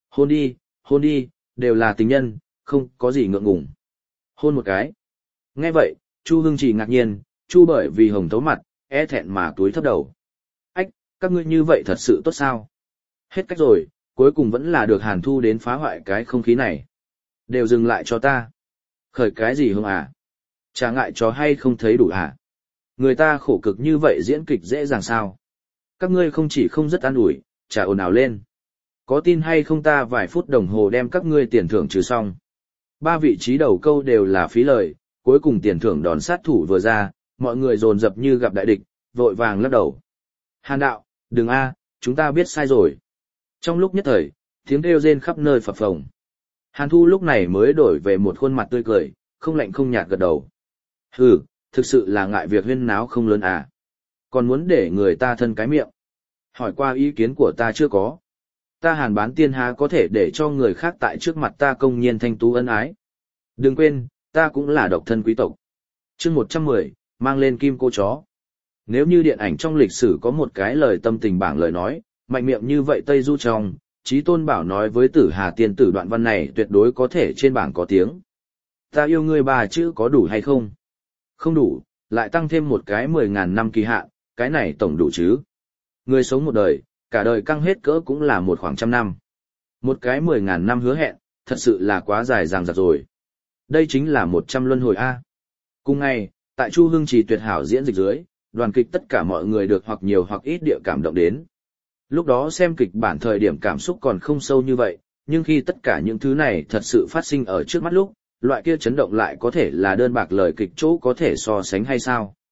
Hôn đi, đều là tình nhân, không có gì ngượng ngùng. Hôn một cái. Nghe vậy, Chu Hưng chỉ ngạc nhiên, Chu bởi vì hồng thấu mặt, e thẹn mà túi thấp đầu. Ách, các ngươi như vậy thật sự tốt sao? Hết cách rồi, cuối cùng vẫn là được Hàn Thu đến phá hoại cái không khí này. Đều dừng lại cho ta. Khởi cái gì hông à? Chả ngại cho hay không thấy đủ à? Người ta khổ cực như vậy diễn kịch dễ dàng sao? Các ngươi không chỉ không rất an ủi, chả ồn ào lên. Có tin hay không ta vài phút đồng hồ đem các ngươi tiền thưởng trừ xong. 3 vị trí đầu câu đều là phí lời, cuối cùng tiền thưởng đòn sát thủ vừa ra, mọi người dồn dập như gặp đại địch, vội vàng lắc đầu. Hàn đạo, đừng a, chúng ta biết sai rồi. Trong lúc nhất thời, tiếng kêu rên khắp nơi phập phồng. Hàn Thu lúc này mới đổi về một khuôn mặt tươi cười, không lạnh không nhạt gật đầu. Hừ, thực sự là ngại việc huyên náo không lớn à. Còn muốn để người ta thân cái miệng. Hỏi qua ý kiến của ta chưa có. Ta Hàn Bán Tiên há có thể để cho người khác tại trước mặt ta công nhiên thanh tú ân ái. Đừng quên, ta cũng là độc thân quý tộc. Chương 110, mang lên kim cô chó. Nếu như điện ảnh trong lịch sử có một cái lời tâm tình bảng lời nói, mạnh miệng như vậy Tây Du trong, Chí Tôn Bảo nói với Tử Hà Tiên tử đoạn văn này tuyệt đối có thể trên bảng có tiếng. Ta yêu ngươi 3 chữ có đủ hay không? Không đủ, lại tăng thêm một cái 10.000 năm kỳ hạn, cái này tổng đủ chứ. Người sống một đời, cả đời căng hết cỡ cũng là một khoảng 100 năm. Một cái 10.000 năm hứa hẹn, thật sự là quá dài dằng dặc rồi. Đây chính là 100 luân hồi A. Cùng ngày, tại Chu Hưng Trì tuyệt hảo diễn dịch dưới, đoàn kịch tất cả mọi người được hoặc nhiều hoặc ít địa cảm động đến. Lúc đó xem kịch bản thời điểm cảm xúc còn không sâu như vậy, nhưng khi tất cả những thứ này thật sự phát sinh ở trước mắt lúc, loại kia chấn động lại có thể là đơn bạc lời kịch chỗ có thể so sánh hay sao.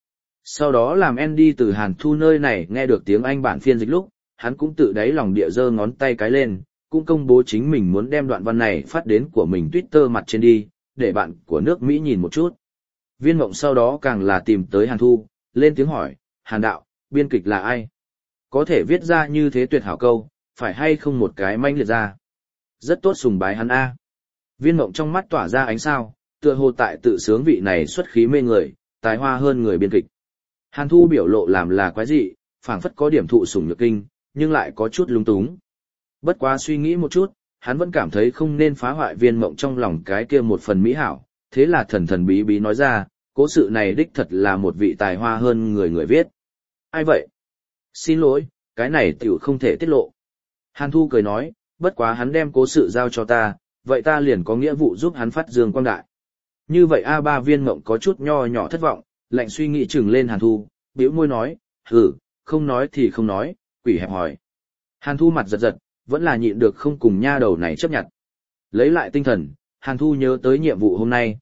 Sau đó làm Andy từ Hàn Thu nơi này nghe được tiếng Anh bản phiên dịch lúc, hắn cũng tự đáy lòng địa giơ ngón tay cái lên, cũng công bố chính mình muốn đem đoạn văn này phát đến của mình Twitter mặt trên đi, để bạn của nước Mỹ nhìn một chút. Viên Mộng sau đó càng là tìm tới Hàn Thu, lên tiếng hỏi, Hàn đạo, biên kịch là ai? Có thể viết ra như thế tuyệt hảo câu, phải hay không một cái manh liệt ra? Rất tốt, sùng bái hắn A. Viên Mộng trong mắt tỏa ra ánh sao, tựa hồ tại tự sướng vị này xuất khí mê người, tài hoa hơn người biên kịch. Hàn Thu biểu lộ làm là quái dị, phảng phất có điểm thụ sủng nhược kinh, nhưng lại có chút lung túng. Bất quá suy nghĩ một chút, hắn vẫn cảm thấy không nên phá hoại Viên Mộng trong lòng cái kia một phần mỹ hảo, thế là thần thần bí bí nói ra, cố sự này đích thật là một vị tài hoa hơn người viết. Ai vậy? Xin lỗi, cái này tiểu không thể tiết lộ. Hàn Thu cười nói, bất quá hắn đem cố sự giao cho ta, vậy ta liền có nghĩa vụ giúp hắn phát dương quang đại. Như vậy A3 Viên Mộng có chút nho nhỏ thất vọng, lạnh suy nghĩ chừng lên Hàn Thu, bĩu môi nói, không nói thì không nói, quỷ hẹp hỏi. Hàn Thu mặt giật giật, vẫn là nhịn được không cùng nha đầu này chấp nhận. Lấy lại tinh thần, Hàn Thu nhớ tới nhiệm vụ hôm nay,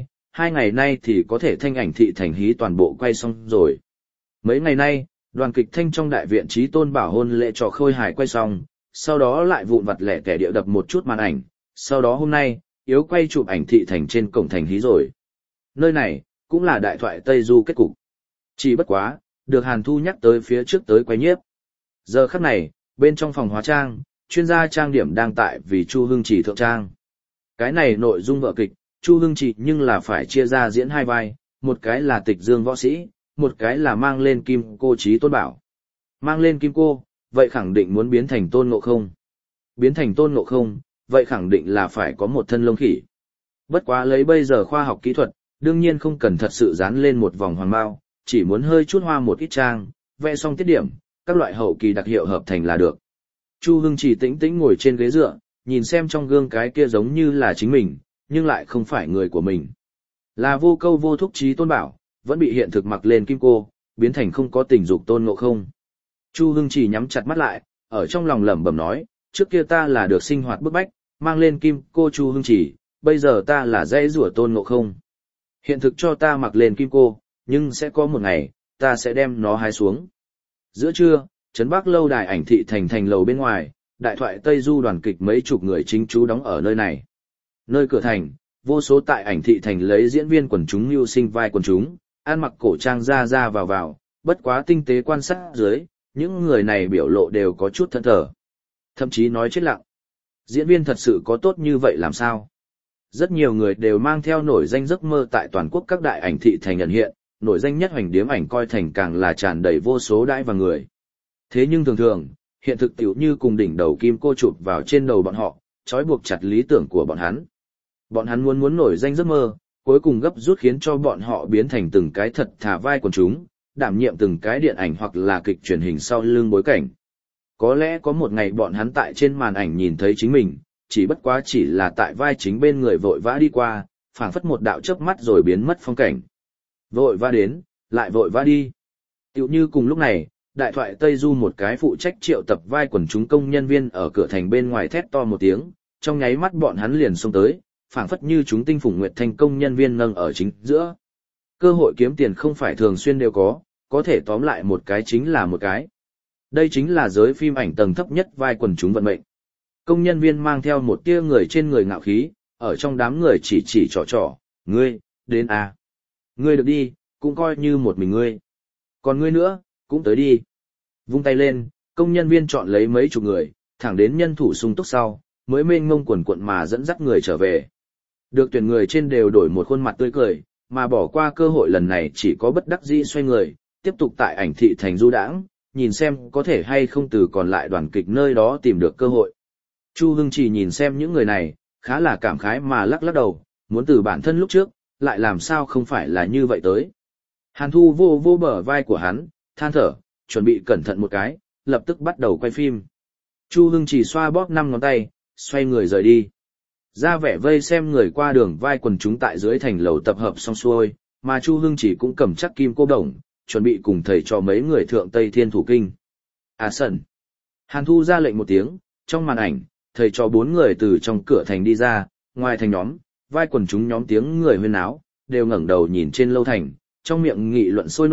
2 ngày nay thì có thể thanh ảnh thị thành hí toàn bộ quay xong rồi. Mấy ngày nay, đoàn kịch thanh trong đại viện Chí Tôn Bảo hôn lễ trò khôi hài quay xong, sau đó lại vụn vặt lẻ tẻ địa đập một chút màn ảnh, sau đó hôm nay, yếu quay chụp ảnh thị thành trên cổng thành hí rồi. Nơi này, cũng là đại thoại Tây Du kết cục. Chỉ bất quá, được Hàn Thu nhắc tới phía trước tới quay nhiếp. Giờ khắc này, bên trong phòng hóa trang, chuyên gia trang điểm đang tại vì Chu Hưng Chỉ thượng trang. Cái này nội dung vở kịch, Chu Hưng Chỉ nhưng là phải chia ra diễn hai vai, một cái là Tịch Dương võ sĩ, một cái là mang lên kim cô Chí Tôn Bảo. Mang lên kim cô, vậy khẳng định muốn biến thành Tôn Ngộ Không. Biến thành Tôn Ngộ Không, vậy khẳng định là phải có một thân lông khỉ. Bất quá lấy bây giờ khoa học kỹ thuật, đương nhiên không cần thật sự dán lên một vòng hoàng mao, chỉ muốn hơi chút hoa một ít trang, vẽ xong tiết điểm, các loại hậu kỳ đặc hiệu hợp thành là được. Chu Hưng Chỉ tĩnh tĩnh ngồi trên ghế dựa, nhìn xem trong gương cái kia giống như là chính mình, nhưng lại không phải người của mình. Là vô câu vô thúc Chí Tôn Bảo, vẫn bị hiện thực mặc lên kim cô, biến thành không có tình dục Tôn Ngộ Không. Chu Hưng Chỉ nhắm chặt mắt lại, ở trong lòng lẩm bẩm nói, trước kia ta là được sinh hoạt bức bách, mang lên kim cô Chu Hưng Chỉ, bây giờ ta là dãy rủa Tôn Ngộ Không. Hiện thực cho ta mặc lên kim cô, nhưng sẽ có một ngày, ta sẽ đem nó hái xuống. Giữa trưa, Trấn Bắc lâu đài ảnh thị thành lầu bên ngoài, đại thoại Tây Du đoàn kịch mấy chục người chính trú đóng ở nơi này. Nơi cửa thành, vô số tại ảnh thị thành lấy diễn viên quần chúng mưu sinh vai quần chúng, ăn mặc cổ trang ra vào, bất quá tinh tế quan sát dưới, những người này biểu lộ đều có chút thẫn thờ. Thậm chí nói chết lặng. Diễn viên thật sự có tốt như vậy làm sao? Rất nhiều người đều mang theo nổi danh giấc mơ tại toàn quốc các đại ảnh thị thành nhận hiện, nổi danh nhất hoành điếm ảnh coi thành càng là tràn đầy vô số đãi và người. Thế nhưng thường, hiện thực tiểu như cùng đỉnh đầu kim cô chụp vào trên đầu bọn họ, trói buộc chặt lý tưởng của bọn hắn. Bọn hắn muốn nổi danh giấc mơ, cuối cùng gấp rút khiến cho bọn họ biến thành từng cái thật thà vai quần chúng, đảm nhiệm từng cái điện ảnh hoặc là kịch truyền hình sau lưng bối cảnh. Có lẽ có một ngày bọn hắn tại trên màn ảnh nhìn thấy chính mình, chỉ bất quá chỉ là tại vai chính bên người vội vã đi qua, phảng phất một đạo chớp mắt rồi biến mất phong cảnh. Vội vã đến, lại vội vã đi. Tựu như cùng lúc này, đại thoại Tây Du một cái phụ trách triệu tập vai quần chúng công nhân viên ở cửa thành bên ngoài thét to một tiếng, trong nháy mắt bọn hắn liền xông tới, phảng phất như chúng tinh phùng nguyệt thành công nhân viên nâng ở chính giữa. Cơ hội kiếm tiền không phải thường xuyên đều có thể tóm lại một cái chính là một cái. Đây chính là giới phim ảnh tầng thấp nhất vai quần chúng vận mệnh. Công nhân viên mang theo một tia người trên người ngạo khí, ở trong đám người chỉ trỏ, ngươi, đến à. Ngươi được đi, cũng coi như một mình ngươi. Còn ngươi nữa, cũng tới đi. Vung tay lên, công nhân viên chọn lấy mấy chục người, thẳng đến nhân thủ sung túc sau, mới mênh mông quần quận mà dẫn dắt người trở về. Được tuyển người trên đều đổi một khuôn mặt tươi cười, mà bỏ qua cơ hội lần này chỉ có bất đắc dĩ xoay người, tiếp tục tại ảnh thị thành du đãng, nhìn xem có thể hay không từ còn lại đoàn kịch nơi đó tìm được cơ hội. Chu Hưng chỉ nhìn xem những người này, khá là cảm khái mà lắc lắc đầu, muốn từ bản thân lúc trước, lại làm sao không phải là như vậy tới. Hàn Thu vô bờ vai của hắn, than thở, chuẩn bị cẩn thận một cái, lập tức bắt đầu quay phim. Chu Hưng chỉ xoa bóp 5 ngón tay, xoay người rời đi. Ra vẻ vây xem người qua đường vai quần chúng tại dưới thành lầu tập hợp xong xuôi, mà Chu Hưng chỉ cũng cầm chắc kim cô đồng, chuẩn bị cùng thầy cho mấy người thượng Tây Thiên Thủ Kinh. Sân. Hàn Thu ra lệnh một tiếng, trong màn ảnh, thầy cho 4 người từ trong cửa thành đi ra, ngoài thành nhóm, vai quần chúng nhóm tiếng người huyên náo, đều ngẩng đầu nhìn trên lâu thành, trong miệng nghị luận sôi nổi,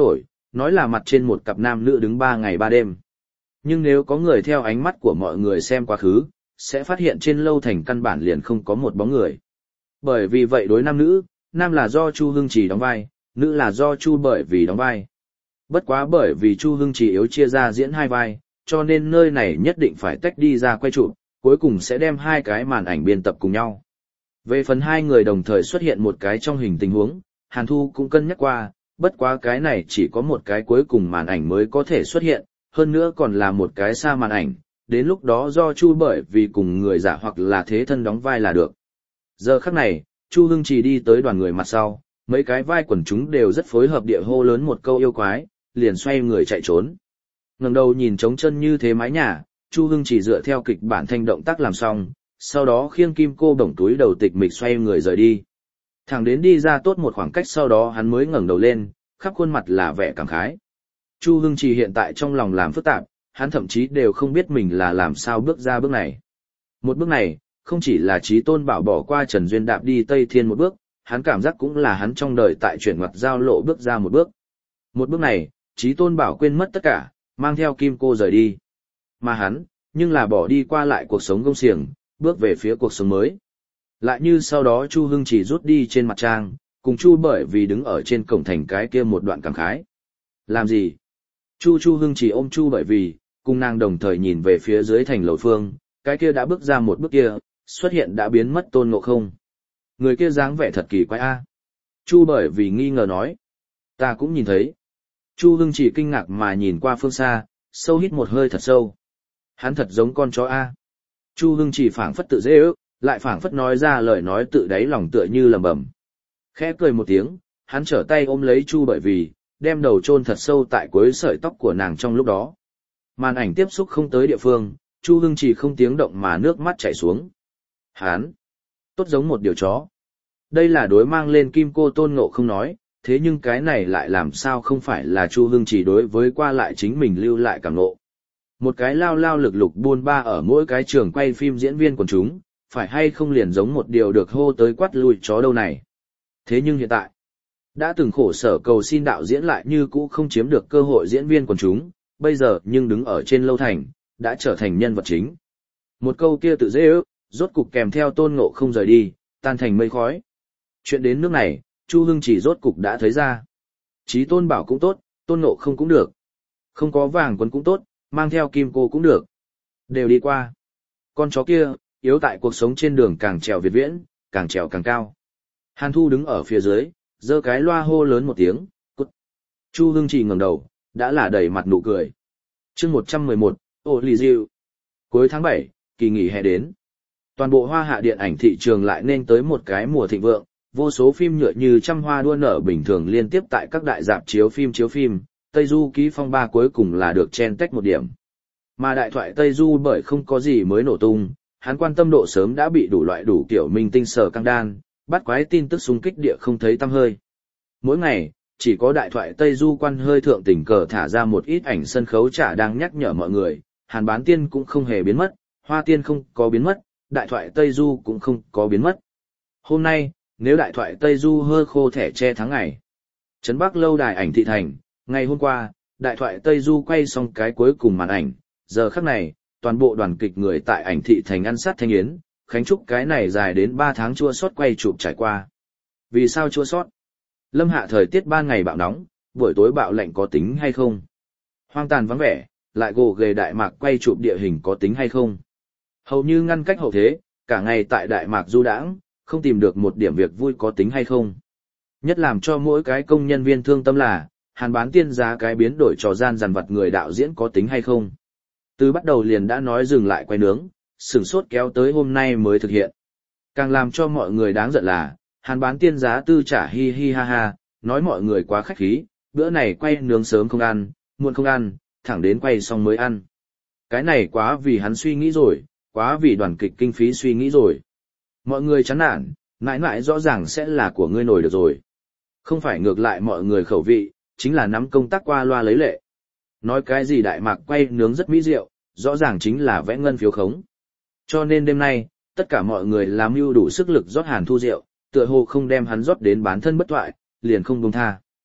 nói là mặt trên một cặp nam nữ đứng 3 ngày 3 đêm. Nhưng nếu có người theo ánh mắt của mọi người xem quá khứ, sẽ phát hiện trên lâu thành căn bản liền không có một bóng người. Bởi vì vậy đối nam nữ, nam là do Chu Hưng Trì đóng vai, nữ là do Chu Bởi Vì đóng vai. Bất quá bởi vì Chu Hưng Trì yếu chia ra diễn 2 vai, cho nên nơi này nhất định phải tách đi ra quay chụp, cuối cùng sẽ đem 2 cái màn ảnh biên tập cùng nhau. Về phần 2 người đồng thời xuất hiện một cái trong hình tình huống, Hàn Thu cũng cân nhắc qua, bất quá cái này chỉ có một cái cuối cùng màn ảnh mới có thể xuất hiện, hơn nữa còn là một cái xa màn ảnh, đến lúc đó do Chu Bởi Vì cùng người giả hoặc là thế thân đóng vai là được. Giờ khắc này, Chu Hưng Trì đi tới đoàn người mặt sau, mấy cái vai quần chúng đều rất phối hợp địa hô lớn một câu yêu quái, liền xoay người chạy trốn. Ngẩng đầu nhìn trống chân như thế mái nhà, Chu Hưng Trì dựa theo kịch bản thanh động tác làm xong, sau đó khiêng kim cô bổng túi đầu tịch mịch xoay người rời đi. Thẳng đến đi ra tốt một khoảng cách sau đó hắn mới ngẩng đầu lên, khắp khuôn mặt là vẻ cảm khái. Chu Hưng Trì hiện tại trong lòng làm phức tạp, hắn thậm chí đều không biết mình là làm sao bước ra bước này. Một bước này, không chỉ là Chí Tôn Bảo bỏ qua Trần Duyên đạp đi Tây Thiên một bước, hắn cảm giác cũng là hắn trong đời tại chuyển ngoặt giao lộ bước ra một bước. Một bước này, Chí Tôn Bảo quên mất tất cả, mang theo kim cô rời đi. Mà hắn, nhưng là bỏ đi qua lại cuộc sống gông xiềng, bước về phía cuộc sống mới. Lại như sau đó Chu Hưng Trì rút đi trên mặt trang, cùng Chu Bởi Vì đứng ở trên cổng thành cái kia một đoạn cảm khái. Làm gì? Chu Hưng Trì ôm Chu Bởi Vì, cùng nàng đồng thời nhìn về phía dưới thành lầu phương, cái kia đã bước ra một bước kia, xuất hiện đã biến mất Tôn Ngộ Không. Người kia dáng vẻ thật kỳ quái a. Chu Bởi Vì nghi ngờ nói. Ta cũng nhìn thấy. Chu Hưng Trì kinh ngạc mà nhìn qua phương xa, sâu hít một hơi thật sâu. Hắn thật giống con chó a. Chu Hưng Trì phảng phất tự dễ ước, lại phảng phất nói ra lời nói tự đáy lòng tựa như lẩm bẩm. Khẽ cười một tiếng, hắn trở tay ôm lấy Chu Bởi Vì, đem đầu chôn thật sâu tại cuối sợi tóc của nàng trong lúc đó. Màn ảnh tiếp xúc không tới địa phương, Chu Hưng Trì không tiếng động mà nước mắt chảy xuống. Hắn, tốt giống một điều chó. Đây là đối mang lên kim cô Tôn Ngộ Không nói, thế nhưng cái này lại làm sao không phải là Chu Hưng Trì đối với qua lại chính mình lưu lại cảm ngộ. Một cái lao lao lực lục buôn ba ở mỗi cái trường quay phim diễn viên quần chúng, phải hay không liền giống một điều được hô tới quát lui chó đâu này. Thế nhưng hiện tại, đã từng khổ sở cầu xin đạo diễn lại như cũ không chiếm được cơ hội diễn viên quần chúng, bây giờ nhưng đứng ở trên lâu thành, đã trở thành nhân vật chính. Một câu kia tự dễ ước, rốt cục kèm theo Tôn Ngộ Không rời đi, tan thành mây khói. Chuyện đến nước này, Chu Hưng Trì rốt cục đã thấy ra. Chí Tôn Bảo cũng tốt, Tôn Ngộ Không cũng được. Không có vàng quấn cũng tốt, mang theo kim cô cũng được. Đều đi qua. Con chó kia, yếu tại cuộc sống trên đường càng trèo việt viễn, càng trèo càng cao. Hàn Thu đứng ở phía dưới, giơ cái loa hô lớn một tiếng, cút. Chu Hưng Trì ngẩng đầu, đã là đầy mặt nụ cười. Chương 111, ô lì diệu. Cuối tháng 7, kỳ nghỉ hè đến. Toàn bộ Hoa Hạ điện ảnh thị trường lại nên tới một cái mùa thịnh vượng, vô số phim nhựa như trăm hoa đua nở bình thường liên tiếp tại các đại rạp chiếu phim, Tây Du Ký Phong Ba cuối cùng là được chen tách một điểm. Mà đại thoại Tây Du bởi không có gì mới nổ tung, hắn quan tâm độ sớm đã bị đủ loại đủ kiểu minh tinh sở căng đan, bắt quái tin tức xung kích địa không thấy tăm hơi. Mỗi ngày, chỉ có đại thoại Tây Du quan hơi thượng tình cờ thả ra một ít ảnh sân khấu trả đang nhắc nhở mọi người, Hàn Bán Tiên cũng không hề biến mất, Hoa Tiên không có biến mất, đại thoại Tây Du cũng không có biến mất. Hôm nay, nếu đại thoại Tây Du hơ khô thẻ che tháng ngày. Trấn Bắc lâu đài ảnh thị thành, ngày hôm qua, đại thoại Tây Du quay xong cái cuối cùng màn ảnh, giờ khắc này, toàn bộ đoàn kịch người tại ảnh thị thành ăn sát thanh yến, khánh chúc cái này dài đến 3 tháng chua sót quay chụp trải qua. Vì sao chua sót? Lâm hạ thời tiết ban ngày bạo nóng, buổi tối bạo lạnh có tính hay không? Hoang tàn vắng vẻ, lại gồ ghề Đại Mạc quay chụp địa hình có tính hay không? Hầu như ngăn cách hậu thế, cả ngày tại Đại Mạc du đãng, không tìm được một điểm việc vui có tính hay không? Nhất làm cho mỗi cái công nhân viên thương tâm là, Hàn Bán Tiên giá cái biến đổi trò gian dằn vặt người đạo diễn có tính hay không? Từ bắt đầu liền đã nói dừng lại quay nướng, sửng sốt kéo tới hôm nay mới thực hiện. Càng làm cho mọi người đáng giận là, Hàn Bán Tiên giá tư trả hi hi ha ha, nói mọi người quá khách khí, bữa này quay nướng sớm không ăn, muộn không ăn, thẳng đến quay xong mới ăn. Cái này quá vì hắn suy nghĩ rồi, quá vì đoàn kịch kinh phí suy nghĩ rồi. Mọi người chán nản, mãi mãi rõ ràng sẽ là của ngươi nổi được rồi. Không phải ngược lại mọi người khẩu vị, chính là nắm công tác qua loa lấy lệ. Nói cái gì Đại Mạc quay nướng rất mỹ diệu, rõ ràng chính là vẽ ngân phiếu khống. Cho nên đêm nay, tất cả mọi người làm mưu đủ sức lực rót Hàn Thu rượu, tựa hồ không đem hắn rót đến bán thân bất toại, liền không buông tha.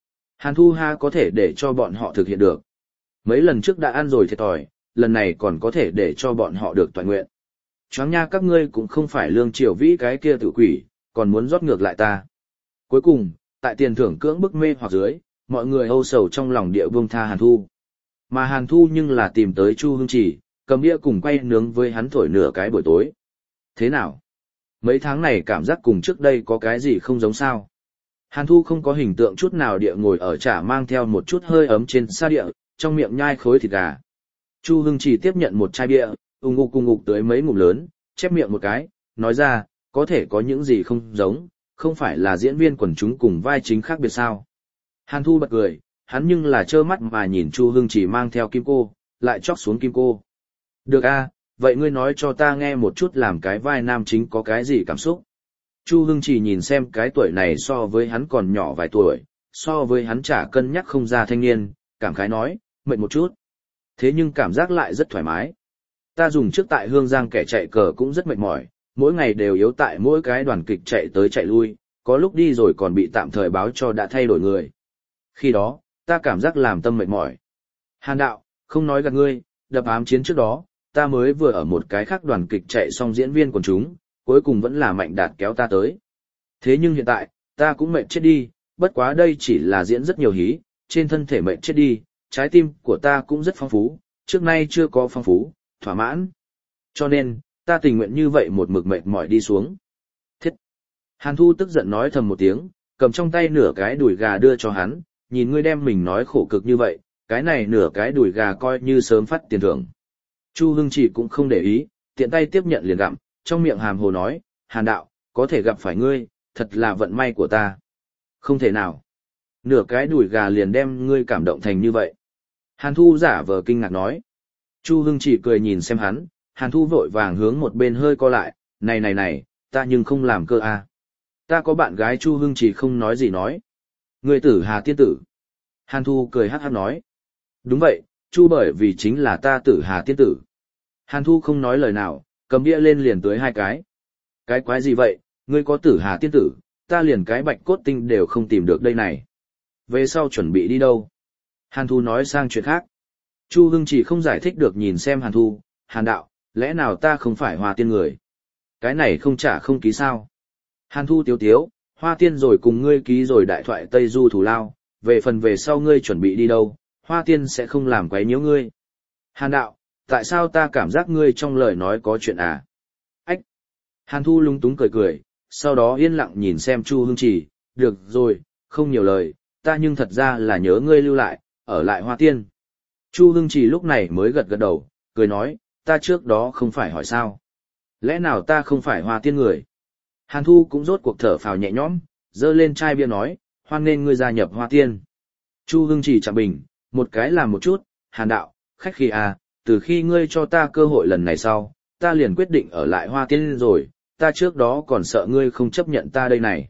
Hàn Thu ha có thể để cho bọn họ thực hiện được. Mấy lần trước đã ăn rồi thiệt thòi, lần này còn có thể để cho bọn họ được toàn nguyện. Choáng nha, các ngươi cũng không phải Lương Triều Vĩ cái kia tự quỷ, còn muốn rót ngược lại ta. Cuối cùng, tại tiền thưởng cưỡng bức mê hoặc dưới, mọi người âu sầu trong lòng địa buông tha Hàn Thu. Mà Hàn Thu nhưng là tìm tới Chu Hưng Chỉ, cầm đĩa cùng quay nướng với hắn thổi nửa cái buổi tối. Thế nào? Mấy tháng này cảm giác cùng trước đây có cái gì không giống sao? Hàn Thu không có hình tượng chút nào địa ngồi ở chả mang theo một chút hơi ấm trên sa địa, trong miệng nhai khối thịt gà. Chu Hưng Chỉ tiếp nhận một chai bia, ung ngục tới mấy ngụm lớn, chép miệng một cái, nói ra, có thể có những gì không giống, không phải là diễn viên quần chúng cùng vai chính khác biệt sao? Hàn Thu bật cười, hắn nhưng là trơ mắt mà nhìn Chu Hưng Chỉ mang theo kim cô, lại chóc xuống kim cô. Được a, vậy ngươi nói cho ta nghe một chút làm cái vai nam chính có cái gì cảm xúc. Chu Hưng Chỉ nhìn xem cái tuổi này so với hắn còn nhỏ vài tuổi, so với hắn chả cân nhắc không ra thanh niên, cảm khái nói, mệt một chút. Thế nhưng cảm giác lại rất thoải mái. Ta dùng trước tại Hương Giang kẻ chạy cờ cũng rất mệt mỏi, mỗi ngày đều yếu tại mỗi cái đoàn kịch chạy tới chạy lui, có lúc đi rồi còn bị tạm thời báo cho đã thay đổi người. Khi đó, ta cảm giác làm tâm mệt mỏi. Hàn đạo, không nói gạt ngươi, đập ám chiến trước đó, ta mới vừa ở một cái khác đoàn kịch chạy xong diễn viên quần chúng, cuối cùng vẫn là Mạnh Đạt kéo ta tới. Thế nhưng hiện tại, ta cũng mệt chết đi, bất quá đây chỉ là diễn rất nhiều hí, trên thân thể mệt chết đi, trái tim của ta cũng rất phong phú, trước nay chưa có phong phú, thỏa mãn. Cho nên, ta tình nguyện như vậy một mực mệt mỏi đi xuống. Thiết! Hàn Thu tức giận nói thầm một tiếng, cầm trong tay nửa cái đùi gà đưa cho hắn, nhìn ngươi đem mình nói khổ cực như vậy, cái này nửa cái đùi gà coi như sớm phát tiền thưởng. Chu Hưng Chỉ cũng không để ý, tiện tay tiếp nhận liền gặm, trong miệng hàm hồ nói, Hàn đạo, có thể gặp phải ngươi, thật là vận may của ta. Không thể nào. Nửa cái đùi gà liền đem ngươi cảm động thành như vậy. Hàn Thu giả vờ kinh ngạc nói. Chu Hưng Chỉ cười nhìn xem hắn, Hàn Thu vội vàng hướng một bên hơi co lại, này, ta nhưng không làm cơ à. Ta có bạn gái. Chu Hưng Chỉ không nói gì nói. Người tử Hà tiên tử. Hàn Thu cười hát hát nói. Đúng vậy, Chu bởi vì chính là ta tử Hà tiên tử. Hàn Thu không nói lời nào, cầm đĩa lên liền tới hai cái. Cái quái gì vậy, ngươi có tử Hà tiên tử, ta liền cái bạch cốt tinh đều không tìm được đây này. Về sau chuẩn bị đi đâu? Hàn Thu nói sang chuyện khác. Chu Hưng Chỉ không giải thích được nhìn xem Hàn Thu, Hàn đạo, lẽ nào ta không phải Hoa tiên người? Cái này không trả không ký sao? Hàn Thu tiếu tiếu, Hoa tiên rồi cùng ngươi ký rồi đại thoại Tây Du thù lao, về phần về sau ngươi chuẩn bị đi đâu, Hoa tiên sẽ không làm quấy nhiễu ngươi. Hàn đạo, tại sao ta cảm giác ngươi trong lời nói có chuyện à? Ách! Hàn Thu lúng túng cười, sau đó yên lặng nhìn xem Chu Hưng Chỉ, được rồi, không nhiều lời, ta nhưng thật ra là nhớ ngươi lưu lại, ở lại Hoa tiên. Chu Hưng Chỉ lúc này mới gật đầu, cười nói, ta trước đó không phải hỏi sao? Lẽ nào ta không phải Hoa tiên người? Hàn Thu cũng rốt cuộc thở phào nhẹ nhõm, dơ lên chai bia nói, hoan nên ngươi gia nhập Hoa tiên. Chu Hưng Chỉ chạm bình, một cái làm một chút, Hàn đạo, khách khí à, từ khi ngươi cho ta cơ hội lần này sau, ta liền quyết định ở lại Hoa tiên rồi, ta trước đó còn sợ ngươi không chấp nhận ta đây này.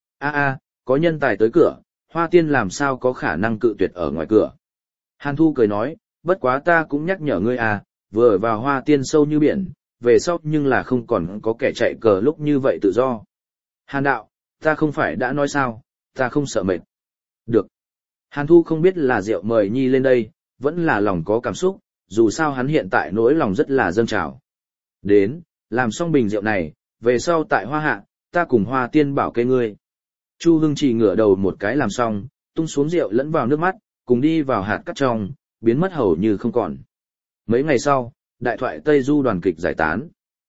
Có nhân tài tới cửa, Hoa tiên làm sao có khả năng cự tuyệt ở ngoài cửa. Hàn Thu cười nói, bất quá ta cũng nhắc nhở ngươi à, vừa vào Hoa tiên sâu như biển, về sau nhưng là không còn có kẻ chạy cờ lúc như vậy tự do. Hàn đạo, ta không phải đã nói sao, ta không sợ mệt. Được. Hàn Thu không biết là rượu mời Nhi lên đây, vẫn là lòng có cảm xúc, dù sao hắn hiện tại nỗi lòng rất là dâng trào. Đến, làm xong bình rượu này, về sau tại Hoa Hạ, ta cùng Hoa tiên bảo kê ngươi. Chu Hưng Chỉ ngửa đầu một cái làm xong, tung xuống rượu lẫn vào nước mắt, cùng đi vào hạt cát trong, biến mất hầu như không còn. Mấy ngày sau, đại thoại Tây Du đoàn kịch giải tán.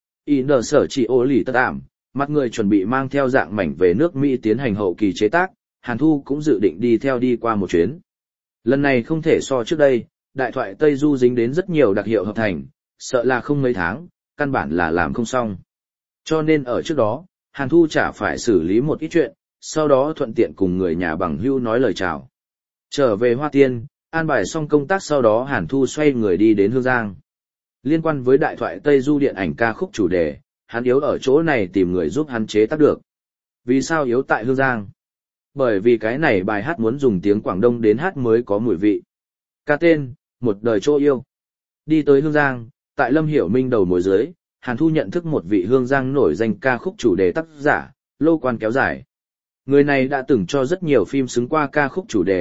Sở chỉ ô lì tất ảm, mặt người chuẩn bị mang theo dạng mảnh về nước Mỹ tiến hành hậu kỳ chế tác, Hàn Thu cũng dự định đi theo đi qua một chuyến. Lần này không thể so trước đây, đại thoại Tây Du dính đến rất nhiều đặc hiệu hợp thành, sợ là không mấy tháng, căn bản là làm không xong. Cho nên ở trước đó, Hàn Thu chả phải xử lý một ít chuyện, sau đó thuận tiện cùng người nhà bằng hữu nói lời chào. Trở về Hoa tiên, an bài xong công tác sau đó Hàn Thu xoay người đi đến Hương Giang. Liên quan với đại thoại Tây Du điện ảnh ca khúc chủ đề, hắn yếu ở chỗ này tìm người giúp hắn chế tác được. Vì sao yếu tại Hương Giang? Bởi vì cái này bài hát muốn dùng tiếng Quảng Đông đến hát mới có mùi vị. Ca tên, Một đời chỗ yêu. Đi tới Hương Giang, tại Lâm Hiểu Minh đầu mối dưới, Hàn Thu nhận thức một vị Hương Giang nổi danh ca khúc chủ đề tác giả, Lô Quan Kéo Dài. Người này đã từng cho rất nhiều phim xứng qua ca khúc chủ đề,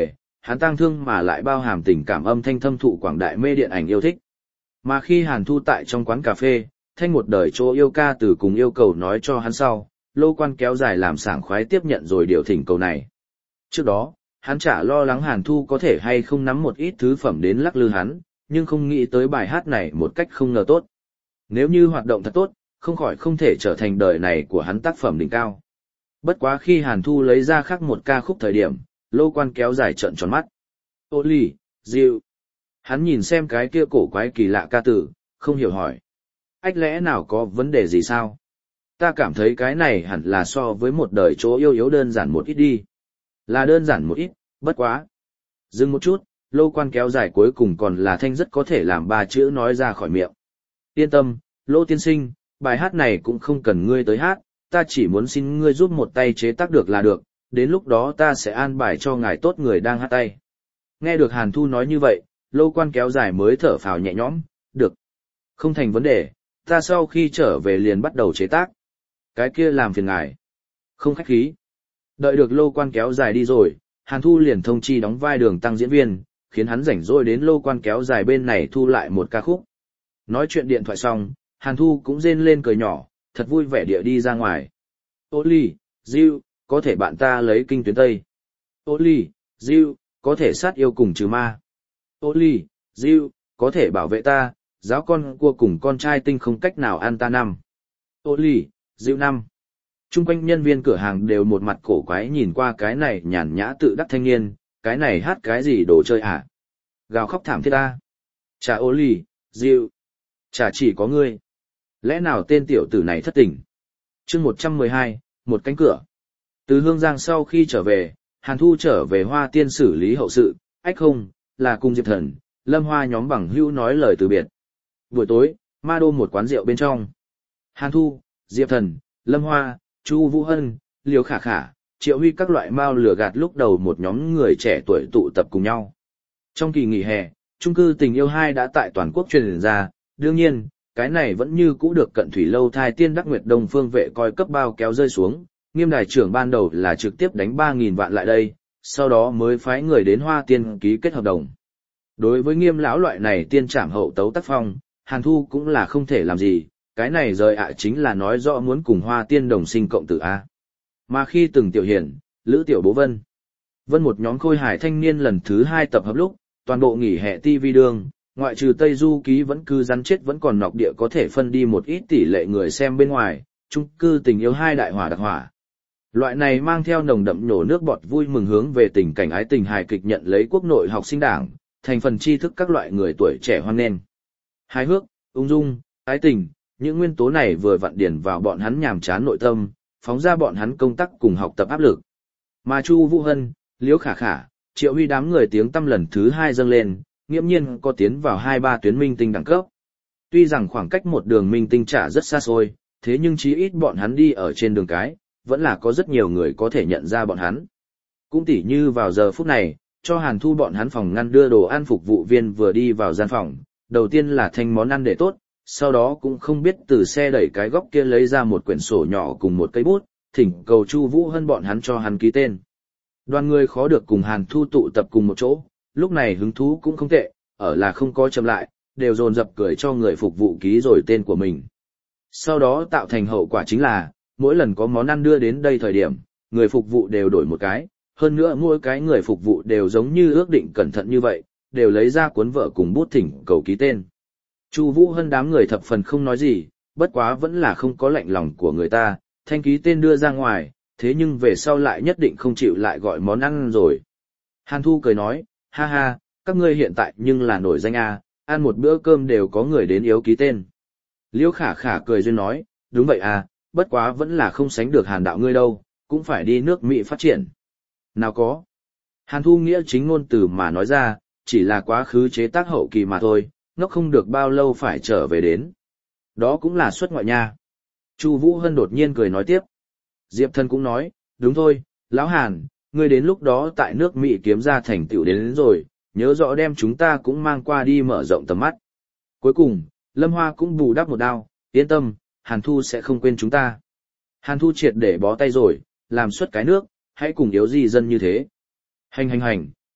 hắn tang thương mà lại bao hàm tình cảm âm thanh thâm thụ quảng đại mê điện ảnh yêu thích. Mà khi Hàn Thu tại trong quán cà phê, thanh một đời chỗ yêu ca từ cùng yêu cầu nói cho hắn sau, Lô Quan kéo dài làm sảng khoái tiếp nhận rồi điều thỉnh cầu này. Trước đó, hắn chả lo lắng Hàn Thu có thể hay không nắm một ít thứ phẩm đến lắc lư hắn, nhưng không nghĩ tới bài hát này một cách không ngờ tốt. Nếu như hoạt động thật tốt, không khỏi không thể trở thành đời này của hắn tác phẩm đỉnh cao. Bất quá khi Hàn Thu lấy ra khác một ca khúc thời điểm, Lô Quan kéo dài trợn tròn mắt. Ô lì, dịu. Hắn nhìn xem cái kia cổ quái kỳ lạ ca từ, không hiểu hỏi. Ách lẽ nào có vấn đề gì sao? Ta cảm thấy cái này hẳn là so với một đời chỗ yêu yếu đơn giản một ít đi. Là đơn giản một ít, bất quá. Dừng một chút, Lô Quan kéo dài cuối cùng còn là thanh rất có thể làm ba chữ nói ra khỏi miệng. Yên tâm, Lô tiên sinh, bài hát này cũng không cần ngươi tới hát, ta chỉ muốn xin ngươi giúp một tay chế tác được là được, đến lúc đó ta sẽ an bài cho ngài tốt người đang hát tay. Nghe được Hàn Thu nói như vậy, Lô Quan kéo dài mới thở phào nhẹ nhõm, được. Không thành vấn đề, ta sau khi trở về liền bắt đầu chế tác. Cái kia làm phiền ngài. Không khách khí. Đợi được Lô Quan kéo dài đi rồi, Hàn Thu liền thông chi đóng vai Đường Tăng diễn viên, khiến hắn rảnh rỗi đến Lô Quan kéo dài bên này thu lại một ca khúc. Nói chuyện điện thoại xong, Hàn Thu cũng rên lên cười nhỏ, thật vui vẻ địa đi ra ngoài. Ô ly, Diêu, có thể bạn ta lấy kinh tuyến Tây. Ô ly, Diêu, có thể sát yêu cùng trừ ma. Ô ly, Diêu, có thể bảo vệ ta, giáo con cua cùng con trai tinh không cách nào ăn ta năm. Ô ly, Diêu năm. Trung quanh nhân viên cửa hàng đều một mặt cổ quái nhìn qua cái này nhàn nhã tự đắc thanh niên, cái này hát cái gì đồ chơi hả? Gào khóc thảm thiết ta. Chả ô ly, Diêu. Chả chỉ có ngươi. Lẽ nào tên tiểu tử này thất tình? Chương 112, một cánh cửa. Từ Hương Giang sau khi trở về, Hàn Thu trở về Hoa Tiên xử lý hậu sự, ách không, là cùng Diệp Thần, Lâm Hoa nhóm bằng hữu nói lời từ biệt. Buổi tối, ma đô một quán rượu bên trong. Hàn Thu, Diệp Thần, Lâm Hoa, Chu Vũ Hân, Liễu Khả Khả, Triệu Huy các loại mao lừa gạt lúc đầu một nhóm người trẻ tuổi tụ tập cùng nhau. Trong kỳ nghỉ hè, chung cư Tình Yêu 2 đã tại toàn quốc truyền ra, đương nhiên, cái này vẫn như cũ được Cận Thủy Lâu Thai Tiên Đắc Nguyệt Đông Phương vệ coi cấp bao kéo rơi xuống, Nghiêm đài trưởng ban đầu là trực tiếp đánh 3.000 vạn lại đây, sau đó mới phái người đến Hoa Tiên ký kết hợp đồng. Đối với Nghiêm lão loại này tiên trảm hậu tấu tác phong, Hàn Thu cũng là không thể làm gì, cái này rời chính là nói rõ muốn cùng Hoa Tiên đồng sinh cộng tử a. Mà khi từng Tiểu Hiển, Lữ Tiểu Bố Vân một nhóm khôi hài thanh niên lần thứ 2 tập hợp lúc, toàn bộ nghỉ hè TV đường, ngoại trừ Tây Du Ký vẫn cứ rắn chết vẫn còn nọc địa có thể phân đi một ít tỷ lệ người xem bên ngoài, chung cư Tình Yêu 2 đại hỏa đặc hỏa. Loại này mang theo nồng đậm nhổ nước bọt vui mừng hướng về tình cảnh ái tình hài kịch nhận lấy quốc nội học sinh đảng, thành phần tri thức các loại người tuổi trẻ hoan nghênh. Hài hước, ung dung, ái tình, những nguyên tố này vừa vặn điển vào bọn hắn nhàm chán nội tâm, phóng ra bọn hắn công tác cùng học tập áp lực. Mà Chu Vũ Hân, Liễu Khả Khả, Triệu Huy đám người tiếng tăm lần thứ 2 dâng lên, nghiễm nhiên có tiến vào 2-3 tuyến minh tinh đẳng cấp. Tuy rằng khoảng cách một đường minh tinh trả rất xa xôi, thế nhưng chí ít bọn hắn đi ở trên đường cái, vẫn là có rất nhiều người có thể nhận ra bọn hắn. Cũng tỉ như vào giờ phút này, cho Hàn Thu bọn hắn phòng ngăn đưa đồ ăn phục vụ viên vừa đi vào gian phòng, đầu tiên là thanh món ăn để tốt, sau đó cũng không biết từ xe đẩy cái góc kia lấy ra một quyển sổ nhỏ cùng một cây bút, thỉnh cầu Chu Vũ Hân bọn hắn cho hắn ký tên. Đoàn người khó được cùng Hàn Thu tụ tập cùng một chỗ, lúc này hứng thú cũng không tệ, ở là không có chậm lại, đều dồn dập cười cho người phục vụ ký rồi tên của mình. Sau đó tạo thành hậu quả chính là, mỗi lần có món ăn đưa đến đây thời điểm, người phục vụ đều đổi một cái, hơn nữa mỗi cái người phục vụ đều giống như ước định cẩn thận như vậy, đều lấy ra cuốn vợ cùng bút thỉnh cầu ký tên. Chu Vũ Hân đám người thập phần không nói gì, bất quá vẫn là không có lạnh lòng của người ta, thanh ký tên đưa ra ngoài, thế nhưng về sau lại nhất định không chịu lại gọi món ăn rồi. Hàn Thu cười nói, ha ha, các ngươi hiện tại nhưng là nổi danh a, ăn một bữa cơm đều có người đến yếu ký tên. Liễu Khả Khả cười duyên nói, đúng vậy à, bất quá vẫn là không sánh được Hàn đạo ngươi đâu, cũng phải đi nước Mỹ phát triển. Nào có. Hàn Thu nghĩa chính ngôn từ mà nói ra, chỉ là quá khứ chế tác hậu kỳ mà thôi, nó không được bao lâu phải trở về đến. Đó cũng là xuất ngoại nha. Chu Vũ Hân đột nhiên cười nói tiếp. Diệp Thần cũng nói, đúng thôi, lão Hàn, ngươi đến lúc đó tại nước Mỹ kiếm ra thành tựu đến rồi, nhớ rõ đem chúng ta cũng mang qua đi mở rộng tầm mắt. Cuối cùng, Lâm Hoa cũng bù đắp một đao, yên tâm, Hàn Thu sẽ không quên chúng ta. Hàn Thu triệt để bó tay rồi, làm xuất cái nước, hãy cùng yếu gì dân như thế. Hành,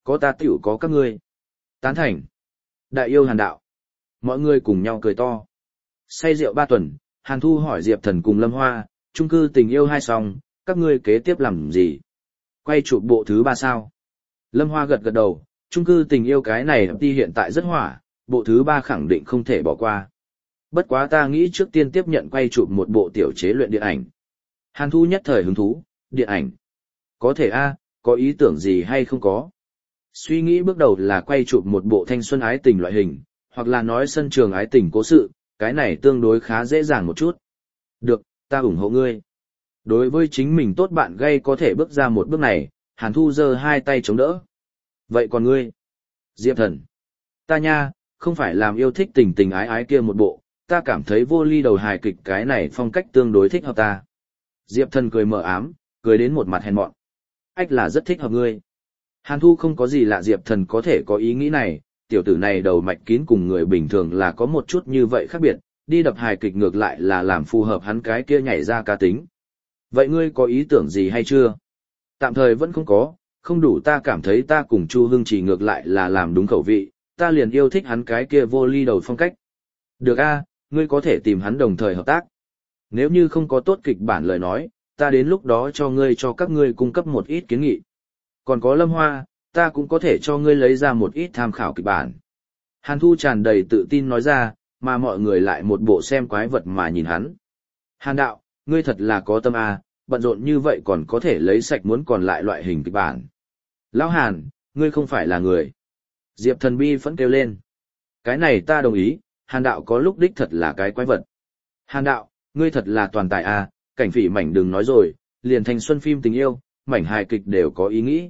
Có ta tiểu có các ngươi. Tán thành. Đại yêu Hàn đạo. Mọi người cùng nhau cười to. Say rượu 3 tuần, Hàn Thu hỏi Diệp Thần cùng Lâm Hoa, chung cư tình yêu hai xong, các ngươi kế tiếp làm gì? Quay chụp bộ thứ 3 sao? Lâm Hoa gật gật đầu, chung cư tình yêu cái này đi hiện tại rất hỏa, bộ thứ 3 khẳng định không thể bỏ qua. Bất quá ta nghĩ trước tiên tiếp nhận quay chụp một bộ tiểu chế luyện điện ảnh. Hàn Thu nhất thời hứng thú, điện ảnh. Có thể a, có ý tưởng gì hay không có? Suy nghĩ bước đầu là quay chụp một bộ thanh xuân ái tình loại hình, hoặc là nói sân trường ái tình cố sự, cái này tương đối khá dễ dàng một chút. Được, ta ủng hộ ngươi. Đối với chính mình tốt bạn gây có thể bước ra một bước này, Hàn Thu giơ 2 tay chống đỡ. Vậy còn ngươi? Diệp Thần. Ta nha, không phải làm yêu thích tình tình ái ái kia một bộ, ta cảm thấy vô ly đầu hài kịch cái này phong cách tương đối thích hợp ta. Diệp Thần cười mờ ám, cười đến một mặt hèn mọn. Ách là rất thích hợp ngươi. Hàn Thu không có gì lạ Diệp Thần có thể có ý nghĩ này, tiểu tử này đầu mạch kín cùng người bình thường là có một chút như vậy khác biệt, đi đập hài kịch ngược lại là làm phù hợp hắn cái kia nhảy ra cá tính. Vậy ngươi có ý tưởng gì hay chưa? Tạm thời vẫn không có, không đủ ta cảm thấy ta cùng Chu Hưng chỉ ngược lại là làm đúng khẩu vị, ta liền yêu thích hắn cái kia vô ly đầu phong cách. Được a, ngươi có thể tìm hắn đồng thời hợp tác. Nếu như không có tốt kịch bản lời nói, ta đến lúc đó cho các ngươi cung cấp một ít kiến nghị. Còn có Lâm Hoa, ta cũng có thể cho ngươi lấy ra một ít tham khảo kịch bản. Hàn Thu tràn đầy tự tin nói ra, mà mọi người lại một bộ xem quái vật mà nhìn hắn. Hàn đạo, ngươi thật là có tâm a, bận rộn như vậy còn có thể lấy sạch muốn còn lại loại hình kịch bản. Lão Hàn, ngươi không phải là người. Diệp Thần bi phẫn kêu lên. Cái này ta đồng ý, Hàn đạo có lúc đích thật là cái quái vật. Hàn đạo, ngươi thật là toàn tài a, cảnh phỉ mảnh đừng nói rồi, liền thanh xuân phim tình yêu, mảnh hài kịch đều có ý nghĩ.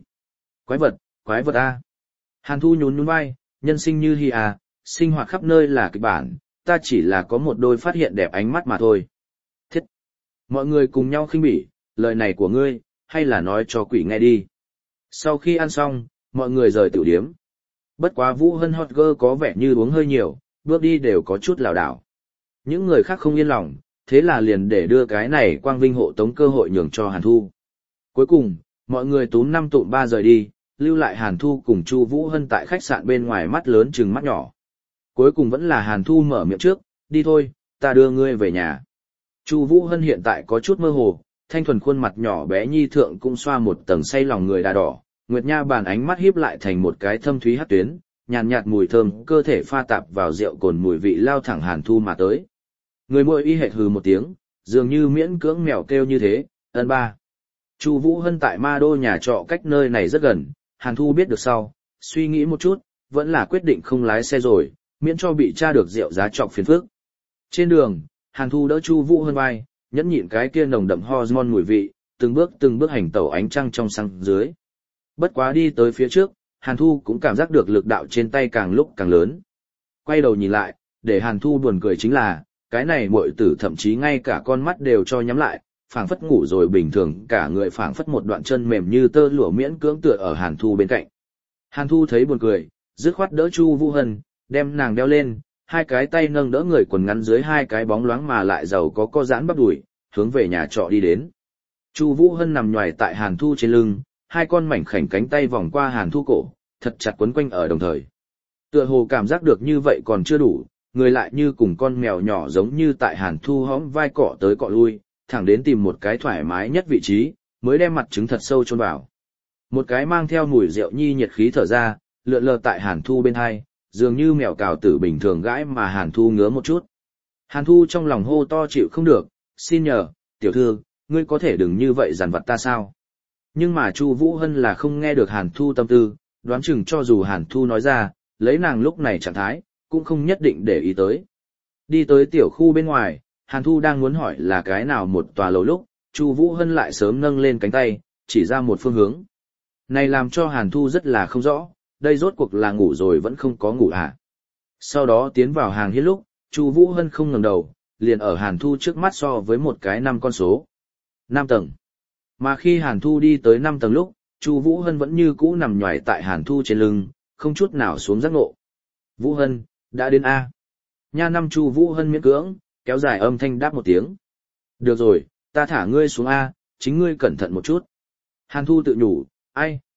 Quái vật a. Hàn Thu nhún nhún vai, nhân sinh như hi a, sinh hoạt khắp nơi là kịch bản, ta chỉ là có một đôi phát hiện đẹp ánh mắt mà thôi. Thiết. Mọi người cùng nhau khinh bỉ, lời này của ngươi, hay là nói cho quỷ nghe đi. Sau khi ăn xong, mọi người rời tiểu điếm. Bất quá Vũ Hân Hot Girl có vẻ như uống hơi nhiều, bước đi đều có chút lảo đảo. Những người khác không yên lòng, thế là liền để đưa cái này quang vinh hộ tống cơ hội nhường cho Hàn Thu. Cuối cùng, mọi người túm 5 tụm 3 rời đi, lưu lại Hàn Thu cùng Chu Vũ Hân tại khách sạn bên ngoài mắt lớn trừng mắt nhỏ. Cuối cùng vẫn là Hàn Thu mở miệng trước, đi thôi, ta đưa ngươi về nhà. Chu Vũ Hân hiện tại có chút mơ hồ, thanh thuần khuôn mặt nhỏ bé nhi thượng cũng xoa một tầng say lòng người đà đỏ, Nguyệt Nha bàn ánh mắt híp lại thành một cái thâm thúy hắc tuyến, nhàn nhạt mùi thơm cơ thể pha tạp vào rượu cồn mùi vị lao thẳng Hàn Thu mà tới. Người muội y hệt hừ một tiếng, dường như miễn cưỡng mèo kêu như thế, ân ba. Chu Vũ Hân tại Ma Đô nhà trọ cách nơi này rất gần, Hàn Thu biết được sau, suy nghĩ một chút, vẫn là quyết định không lái xe rồi, miễn cho bị tra được rượu giá trọc phiền phức. Trên đường, Hàn Thu đỡ Chu Vũ Hân vai, nhẫn nhịn cái kia nồng đậm hormone mùi vị, từng bước hành tẩu ánh trăng trong sáng dưới. Bất quá đi tới phía trước, Hàn Thu cũng cảm giác được lực đạo trên tay càng lúc càng lớn. Quay đầu nhìn lại, để Hàn Thu buồn cười chính là, cái này muội tử thậm chí ngay cả con mắt đều cho nhắm lại, phảng phất ngủ rồi bình thường, cả người phảng phất một đoạn chân mềm như tơ lụa miễn cưỡng tựa ở Hàn Thu bên cạnh. Hàn Thu thấy buồn cười, dứt khoát đỡ Chu Vũ Hân, đem nàng đeo lên, hai cái tay nâng đỡ người quần ngắn dưới hai cái bóng loáng mà lại giàu có co giãn bắp đùi, hướng về nhà trọ đi đến. Chu Vũ Hân nằm nhoài tại Hàn Thu trên lưng, hai con mảnh khảnh cánh tay vòng qua Hàn Thu cổ, thật chặt quấn quanh ở đồng thời. Tựa hồ cảm giác được như vậy còn chưa đủ, người lại như cùng con mèo nhỏ giống như tại Hàn Thu hõm vai cọ tới cọ lui, thẳng đến tìm một cái thoải mái nhất vị trí, mới đem mặt trứng thật sâu chôn vào. Một cái mang theo mùi rượu nhi nhiệt khí thở ra, lượn lờ tại Hàn Thu bên hai, dường như mèo cào tử bình thường gãi mà Hàn Thu ngứa một chút. Hàn Thu trong lòng hô to chịu không được, xin nhờ, tiểu thư, ngươi có thể đừng như vậy dằn vặt ta sao? Nhưng mà Chu Vũ Hân là không nghe được Hàn Thu tâm tư, đoán chừng cho dù Hàn Thu nói ra, lấy nàng lúc này trạng thái, cũng không nhất định để ý tới. Đi tới tiểu khu bên ngoài, Hàn Thu đang muốn hỏi là cái nào một tòa lầu lúc, Chu Vũ Hân lại sớm nâng lên cánh tay, chỉ ra một phương hướng. Này làm cho Hàn Thu rất là không rõ, đây rốt cuộc là ngủ rồi vẫn không có ngủ à. Sau đó tiến vào hàng hiên lúc, Chu Vũ Hân không ngẩng đầu, liền ở Hàn Thu trước mắt so với một cái 5 con số. 5 tầng. Mà khi Hàn Thu đi tới 5 tầng lúc, Chu Vũ Hân vẫn như cũ nằm nhoài tại Hàn Thu trên lưng, không chút nào xuống giấc ngộ. Vũ Hân, đã đến A. Nha năm Chu Vũ Hân miễn cưỡng, kéo dài âm thanh đáp một tiếng. Được rồi, ta thả ngươi xuống A, chính ngươi cẩn thận một chút. Hàn Thu tự nhủ, ai,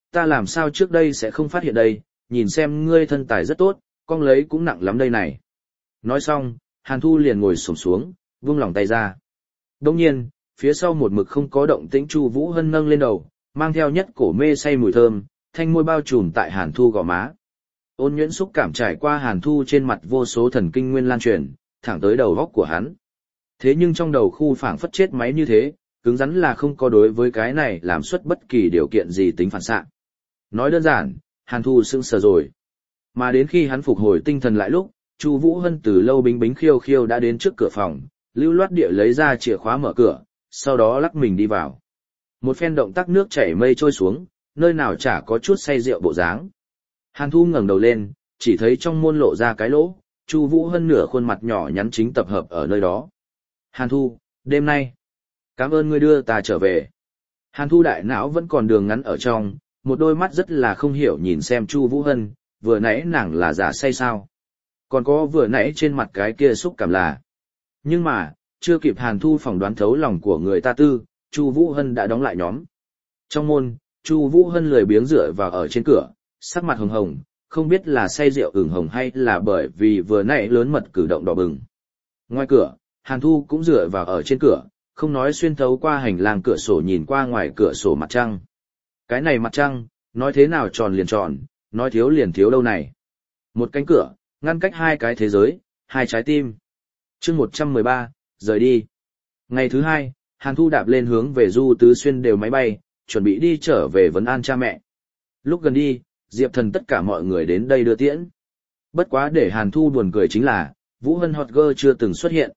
ta làm sao trước đây sẽ không phát hiện đây, nhìn xem ngươi thân tài rất tốt, con lấy cũng nặng lắm đây này. Nói xong, Hàn Thu liền ngồi xổm xuống, vung lòng tay ra. Đồng nhiên, phía sau một mực không có động tĩnh Chu Vũ Hân nâng lên đầu, mang theo nhất cổ mê say mùi thơm, thanh môi bao trùm tại Hàn Thu gò má. Ôn nhuyễn xúc cảm trải qua Hàn Thu trên mặt vô số thần kinh nguyên lan truyền, thẳng tới đầu góc của hắn. Thế nhưng trong đầu khu phảng phất chết máy như thế, cứng rắn là không có đối với cái này làm xuất bất kỳ điều kiện gì tính phản xạ. Nói đơn giản, Hàn Thu sững sờ rồi. Mà đến khi hắn phục hồi tinh thần lại lúc, Chu Vũ Hân từ lâu bính bính khiêu khiêu đã đến trước cửa phòng, lưu loát địa lấy ra chìa khóa mở cửa, sau đó lắc mình đi vào. Một phen động tác nước chảy mây trôi xuống, nơi nào chả có chút say rượu bộ dáng. Hàn Thu ngẩng đầu lên, chỉ thấy trong môn lộ ra cái lỗ, Chu Vũ Hân nửa khuôn mặt nhỏ nhắn chính tập hợp ở nơi đó. Hàn Thu, đêm nay, cảm ơn ngươi đưa ta trở về. Hàn Thu đại não vẫn còn đường ngắn ở trong, một đôi mắt rất là không hiểu nhìn xem Chu Vũ Hân, vừa nãy nàng là giả say sao? Còn có vừa nãy trên mặt cái kia xúc cảm là. Nhưng mà, chưa kịp Hàn Thu phỏng đoán thấu lòng của người ta tư, Chu Vũ Hân đã đóng lại nhóm. Trong môn, Chu Vũ Hân lười biếng dựa vào ở trên cửa, sắc mặt hồng hồng, không biết là say rượu ửng hồng hay là bởi vì vừa nãy lớn mật cử động đỏ bừng. Ngoài cửa, Hàn Thu cũng dựa vào ở trên cửa, không nói xuyên thấu qua hành lang cửa sổ nhìn qua ngoài cửa sổ mặt trăng. Cái này mặt trăng, nói thế nào tròn liền tròn, nói thiếu liền thiếu đâu này. Một cánh cửa, ngăn cách hai cái thế giới, hai trái tim. Chương 113, rời đi. Ngày thứ hai, Hàn Thu đạp lên hướng về Du Tứ Xuyên đều máy bay, chuẩn bị đi trở về vấn an cha mẹ. Lúc gần đi, Diệp Thần tất cả mọi người đến đây đưa tiễn. Bất quá để Hàn Thu buồn cười chính là, Vũ Hân Hot Girl chưa từng xuất hiện.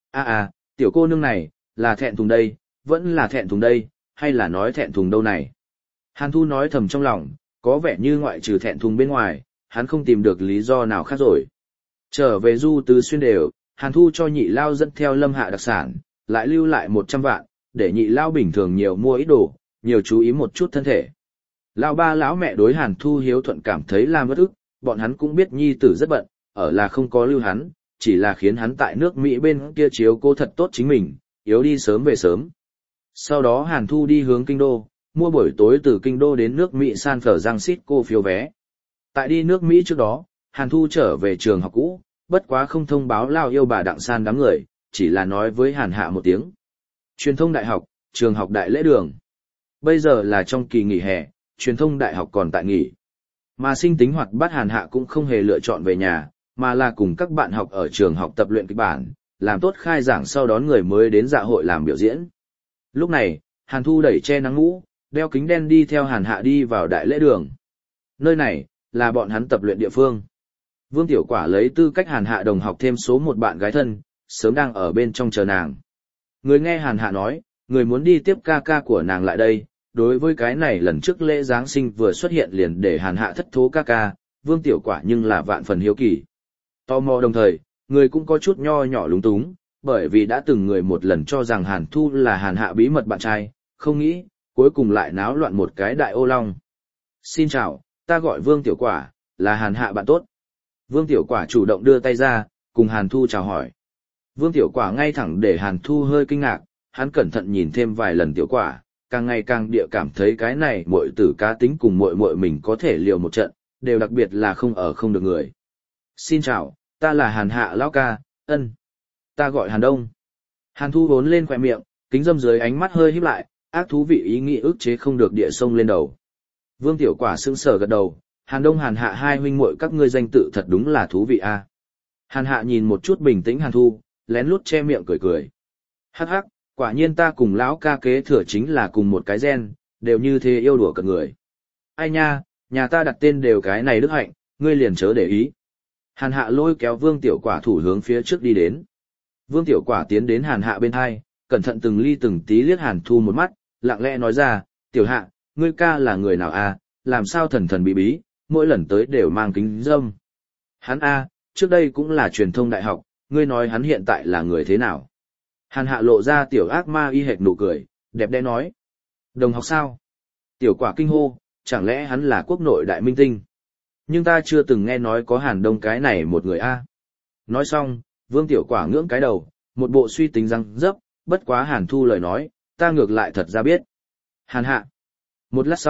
Tiểu cô nương này, là thẹn thùng đây, vẫn là thẹn thùng đây, hay là nói thẹn thùng đâu này. Hàn Thu nói thầm trong lòng, có vẻ như ngoại trừ thẹn thùng bên ngoài, hắn không tìm được lý do nào khác rồi. Trở về Du Tứ Xuyên đều, Hàn Thu cho nhị lao dẫn theo Lâm Hạ đặc sản, lại lưu lại 100 vạn, để nhị lao bình thường nhiều mua ít đồ, nhiều chú ý một chút thân thể. Lão ba lão mẹ đối Hàn Thu hiếu thuận cảm thấy làm bất ức, bọn hắn cũng biết nhi tử rất bận, ở là không có lưu hắn, chỉ là khiến hắn tại nước Mỹ bên kia chiếu cố thật tốt chính mình, yếu đi sớm về sớm. Sau đó Hàn Thu đi hướng Kinh Đô, mua buổi tối từ Kinh Đô đến nước Mỹ San Francisco phiếu vé. Tại đi nước Mỹ trước đó, Hàn Thu trở về trường học cũ, bất quá không thông báo lao yêu bà Đặng San đám người, chỉ là nói với Hàn Hạ một tiếng. Truyền thông đại học, trường học Đại Lễ Đường. Bây giờ là trong kỳ nghỉ hè, truyền thông đại học còn tại nghỉ. Mà sinh tính hoạt bát Hàn Hạ cũng không hề lựa chọn về nhà, mà là cùng các bạn học ở trường học tập luyện kịch bản, làm tốt khai giảng sau đón người mới đến dạ hội làm biểu diễn. Lúc này, Hàn Thu đẩy che nắng mũ, đeo kính đen đi theo Hàn Hạ đi vào Đại Lễ Đường. Nơi này, là bọn hắn tập luyện địa phương. Vương Tiểu Quả lấy tư cách Hàn Hạ đồng học thêm số một bạn gái thân, sớm đang ở bên trong chờ nàng. Người nghe Hàn Hạ nói, người muốn đi tiếp ca ca của nàng lại đây, đối với cái này lần trước lễ Giáng sinh vừa xuất hiện liền để Hàn Hạ thất thố ca ca, Vương Tiểu Quả nhưng là vạn phần hiếu kỳ. Tò mò đồng thời, người cũng có chút nho nhỏ lúng túng, bởi vì đã từng người một lần cho rằng Hàn Thu là Hàn Hạ bí mật bạn trai, không nghĩ, cuối cùng lại náo loạn một cái đại ô long. Xin chào, ta gọi Vương Tiểu Quả, là Hàn Hạ bạn tốt. Vương Tiểu Quả chủ động đưa tay ra, cùng Hàn Thu chào hỏi. Vương Tiểu Quả ngay thẳng để Hàn Thu hơi kinh ngạc, hắn cẩn thận nhìn thêm vài lần Tiểu Quả, càng ngày càng địa cảm thấy cái này muội tử cá tính cùng muội muội mình có thể liều một trận, đều đặc biệt là không ở không được người. Xin chào, ta là Hàn Hạ lão ca, ân. Ta gọi Hàn Đông. Hàn Thu vốn lên khỏe miệng, kính dâm dưới ánh mắt hơi híp lại, ác thú vị ý nghĩ ức chế không được địa sông lên đầu. Vương Tiểu Quả sững sờ gật đầu, Hàn Đông Hàn Hạ hai huynh muội các ngươi danh tự thật đúng là thú vị a. Hàn Hạ nhìn một chút bình tĩnh Hàn Thu, lén lút che miệng cười cười. Hắc hắc, quả nhiên ta cùng lão ca kế thừa chính là cùng một cái gen, đều như thế yêu đùa cợt người. Ai nha, nhà ta đặt tên đều cái này đức hạnh, ngươi liền chớ để ý. Hàn Hạ lôi kéo Vương Tiểu Quả thủ hướng phía trước đi đến. Vương Tiểu Quả tiến đến Hàn Hạ bên hai, cẩn thận từng ly từng tí liếc Hàn Thu một mắt, lặng lẽ nói ra, Tiểu Hạ, ngươi ca là người nào a? Làm sao thần thần bí bí, mỗi lần tới đều mang kính dâm. Hắn a, trước đây cũng là truyền thông đại học, ngươi nói hắn hiện tại là người thế nào? Hàn Hạ lộ ra tiểu ác ma y hệt nụ cười, đẹp đẽ nói. Đồng học sao? Tiểu Quả kinh hô, chẳng lẽ hắn là quốc nội đại minh tinh? Nhưng ta chưa từng nghe nói có Hàn Đông cái này một người a. Nói xong, Vương Tiểu Quả ngưỡng cái đầu, một bộ suy tính răng dấp, bất quá Hàn Thu lời nói, ta ngược lại thật ra biết. Hàn Hạ. Một lát sau,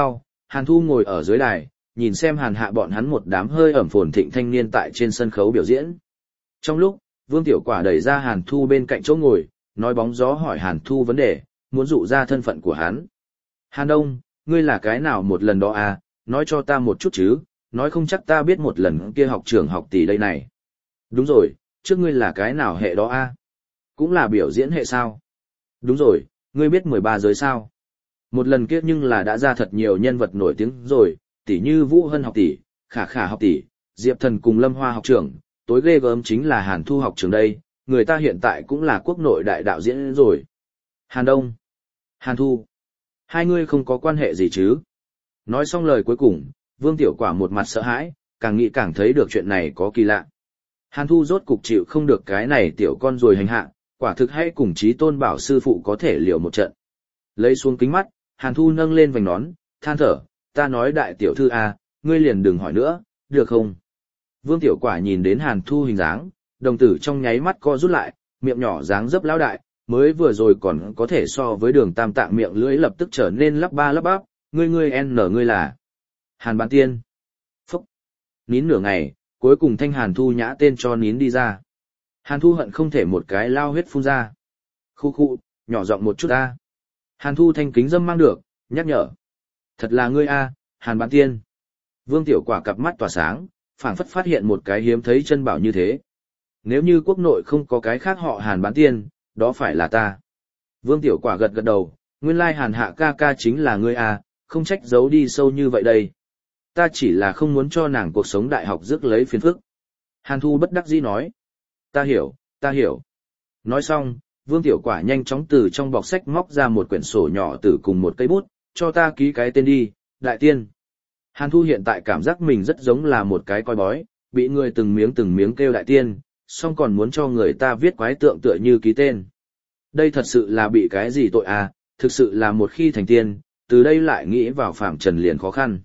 Hàn Thu ngồi ở dưới đài, nhìn xem Hàn Hạ bọn hắn một đám hơi ẩm phồn thịnh thanh niên tại trên sân khấu biểu diễn. Trong lúc, Vương Tiểu Quả đẩy ra Hàn Thu bên cạnh chỗ ngồi, nói bóng gió hỏi Hàn Thu vấn đề, muốn dụ ra thân phận của hắn. Hàn Đông, ngươi là cái nào một lần đó à, nói cho ta một chút chứ, nói không chắc ta biết một lần kia học trường học tỷ đây này. Đúng rồi, trước ngươi là cái nào hệ đó à? Cũng là biểu diễn hệ sao? Đúng rồi, ngươi biết 13 giới sao? Một lần kia nhưng là đã ra thật nhiều nhân vật nổi tiếng rồi, tỷ như Vũ Hân học tỷ, Khả Khả học tỷ, Diệp Thần cùng Lâm Hoa học trưởng, tối ghê gớm chính là Hàn Thu học trưởng đây, người ta hiện tại cũng là quốc nội đại đạo diễn rồi. Hàn Đông, Hàn Thu, hai ngươi không có quan hệ gì chứ? Nói xong lời cuối cùng, Vương Tiểu Quả một mặt sợ hãi, càng nghĩ càng thấy được chuyện này có kỳ lạ. Hàn Thu rốt cục chịu không được cái này tiểu con rồi hành hạ, quả thực hay cùng Chí Tôn bảo sư phụ có thể liều một trận. Lấy xuống kính mắt, Hàn Thu nâng lên vành nón, than thở, ta nói đại tiểu thư à, ngươi liền đừng hỏi nữa, được không? Vương Tiểu Quả nhìn đến Hàn Thu hình dáng, đồng tử trong nháy mắt co rút lại, miệng nhỏ dáng dấp lão đại, mới vừa rồi còn có thể so với Đường Tam Tạng miệng lưỡi lập tức trở nên lắp ba lắp bắp, ngươi ngươi là Hàn Bán Tiên. Phúc! Nín nửa ngày, cuối cùng thanh Hàn Thu nhã tên cho nín đi ra. Hàn Thu hận không thể một cái lao huyết phun ra. Khu khu, nhỏ giọng một chút ta. Hàn Thu thanh kính dâm mang được, nhắc nhở. Thật là ngươi a, Hàn Bán Tiên. Vương Tiểu Quả cặp mắt tỏa sáng, phảng phất phát hiện một cái hiếm thấy chân bảo như thế. Nếu như quốc nội không có cái khác họ Hàn Bán Tiên, đó phải là ta. Vương Tiểu Quả gật gật đầu, nguyên lai Hàn Hạ ca ca chính là ngươi a, không trách giấu đi sâu như vậy đây. Ta chỉ là không muốn cho nàng cuộc sống đại học rước lấy phiền phức. Hàn Thu bất đắc dĩ nói. Ta hiểu, ta hiểu. Nói xong, Vương Tiểu Quả nhanh chóng từ trong bọc sách móc ra một quyển sổ nhỏ từ cùng một cây bút, cho ta ký cái tên đi, Đại Tiên. Hàn Thu hiện tại cảm giác mình rất giống là một cái coi bói, bị người từng miếng kêu Đại Tiên, song còn muốn cho người ta viết quái tượng tựa như ký tên. Đây thật sự là bị cái gì tội à, thực sự là một khi thành tiên, từ đây lại nghĩ vào phạm trần liền khó khăn.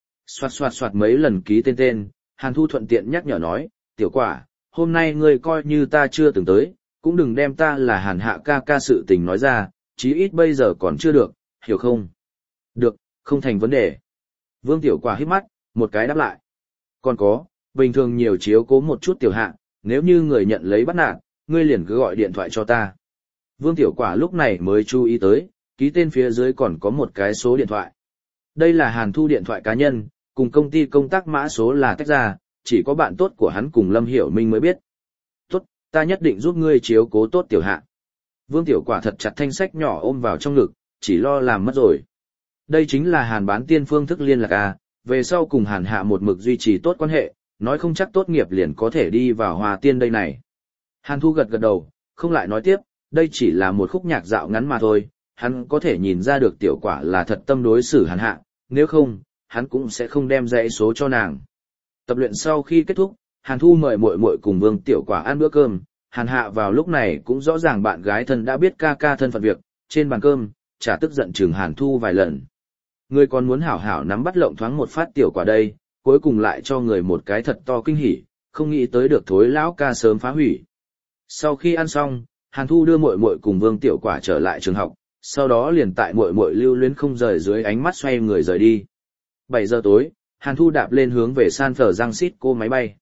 Soạt mấy lần ký tên, Hàn Thu thuận tiện nhắc nhở nói, Tiểu Quả, hôm nay ngươi coi như ta chưa từng tới, cũng đừng đem ta là Hàn Hạ ca ca sự tình nói ra, chí ít bây giờ còn chưa được, hiểu không? Được, không thành vấn đề. Vương Tiểu Quả hít mắt, một cái đáp lại. Còn có, bình thường nhiều chiếu cố một chút Tiểu Hạ, nếu như người nhận lấy bắt nạt, ngươi liền cứ gọi điện thoại cho ta. Vương Tiểu Quả lúc này mới chú ý tới, ký tên phía dưới còn có một cái số điện thoại. Đây là Hàn Thu điện thoại cá nhân, cùng công ty công tác mã số là tách ra, chỉ có bạn tốt của hắn cùng Lâm Hiểu Minh mới biết. Tốt, ta nhất định giúp ngươi chiếu cố tốt Tiểu Hạ. Vương Tiểu Quả thật chặt thanh sách nhỏ ôm vào trong ngực, chỉ lo làm mất rồi. Đây chính là Hàn Bán Tiên phương thức liên lạc à, về sau cùng Hàn Hạ một mực duy trì tốt quan hệ, nói không chắc tốt nghiệp liền có thể đi vào Hòa Tiên đây này. Hàn Thu gật gật đầu, không lại nói tiếp, đây chỉ là một khúc nhạc dạo ngắn mà thôi, hắn có thể nhìn ra được Tiểu Quả là thật tâm đối xử Hàn Hạ, nếu không, hắn cũng sẽ không đem dãy số cho nàng. Tập luyện sau khi kết thúc, Hàn Thu mời muội muội cùng Vương Tiểu Quả ăn bữa cơm, Hàn Hạ vào lúc này cũng rõ ràng bạn gái thân đã biết ca ca thân phận việc, trên bàn cơm, chả tức giận chừng Hàn Thu vài lần. Người còn muốn hảo hảo nắm bắt lộng thoáng một phát Tiểu Quả đây, cuối cùng lại cho người một cái thật to kinh hỉ, không nghĩ tới được thối lão ca sớm phá hủy. Sau khi ăn xong, Hàn Thu đưa muội muội cùng Vương Tiểu Quả trở lại trường học, sau đó liền tại muội muội lưu luyến không rời dưới ánh mắt xoay người rời đi. 7 giờ tối, Hàn Thu đạp lên hướng về San Francisco máy bay.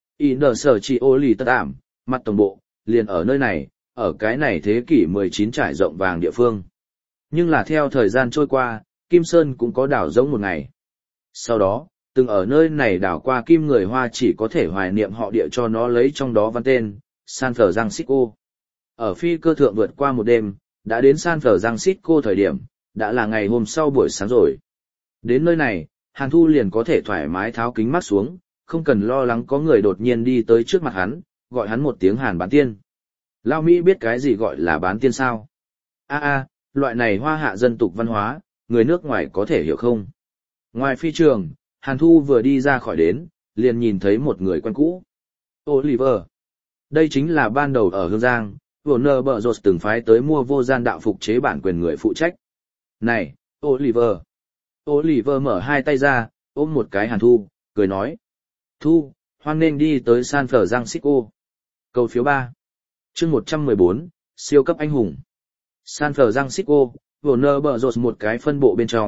Sở chỉ ô lì tất ảm, mặt tổng bộ, liền ở nơi này, ở cái này thế kỷ 19 trải rộng vàng địa phương. Nhưng là theo thời gian trôi qua, Kim Sơn cũng có đảo giống một ngày. Sau đó, từng ở nơi này đảo qua Kim người Hoa chỉ có thể hoài niệm họ địa cho nó lấy trong đó văn tên, San Francisco. Ở phi cơ thượng vượt qua một đêm, đã đến San Francisco thời điểm, đã là ngày hôm sau buổi sáng rồi. Đến nơi này, Hàn Thu liền có thể thoải mái tháo kính mắt xuống, không cần lo lắng có người đột nhiên đi tới trước mặt hắn, gọi hắn một tiếng Hàn Bán Tiên. Lao Mỹ biết cái gì gọi là bán tiên sao? Loại này hoa hạ dân tục văn hóa, người nước ngoài có thể hiểu không? Ngoài phi trường, Hàn Thu vừa đi ra khỏi đến, liền nhìn thấy một người quen cũ. Oliver. Đây chính là ban đầu ở Hương Giang, Warner Bros từng phái tới mua vô gian đạo phục chế bản quyền người phụ trách. Này, Oliver. Oliver mở hai tay ra, ôm một cái Hàn Thu, cười nói. Thu, hoan nên đi tới San Francisco. Cầu phiếu 3. Chương 114, siêu cấp anh hùng. San Francisco, Warner Bros một cái phân bộ bên trong,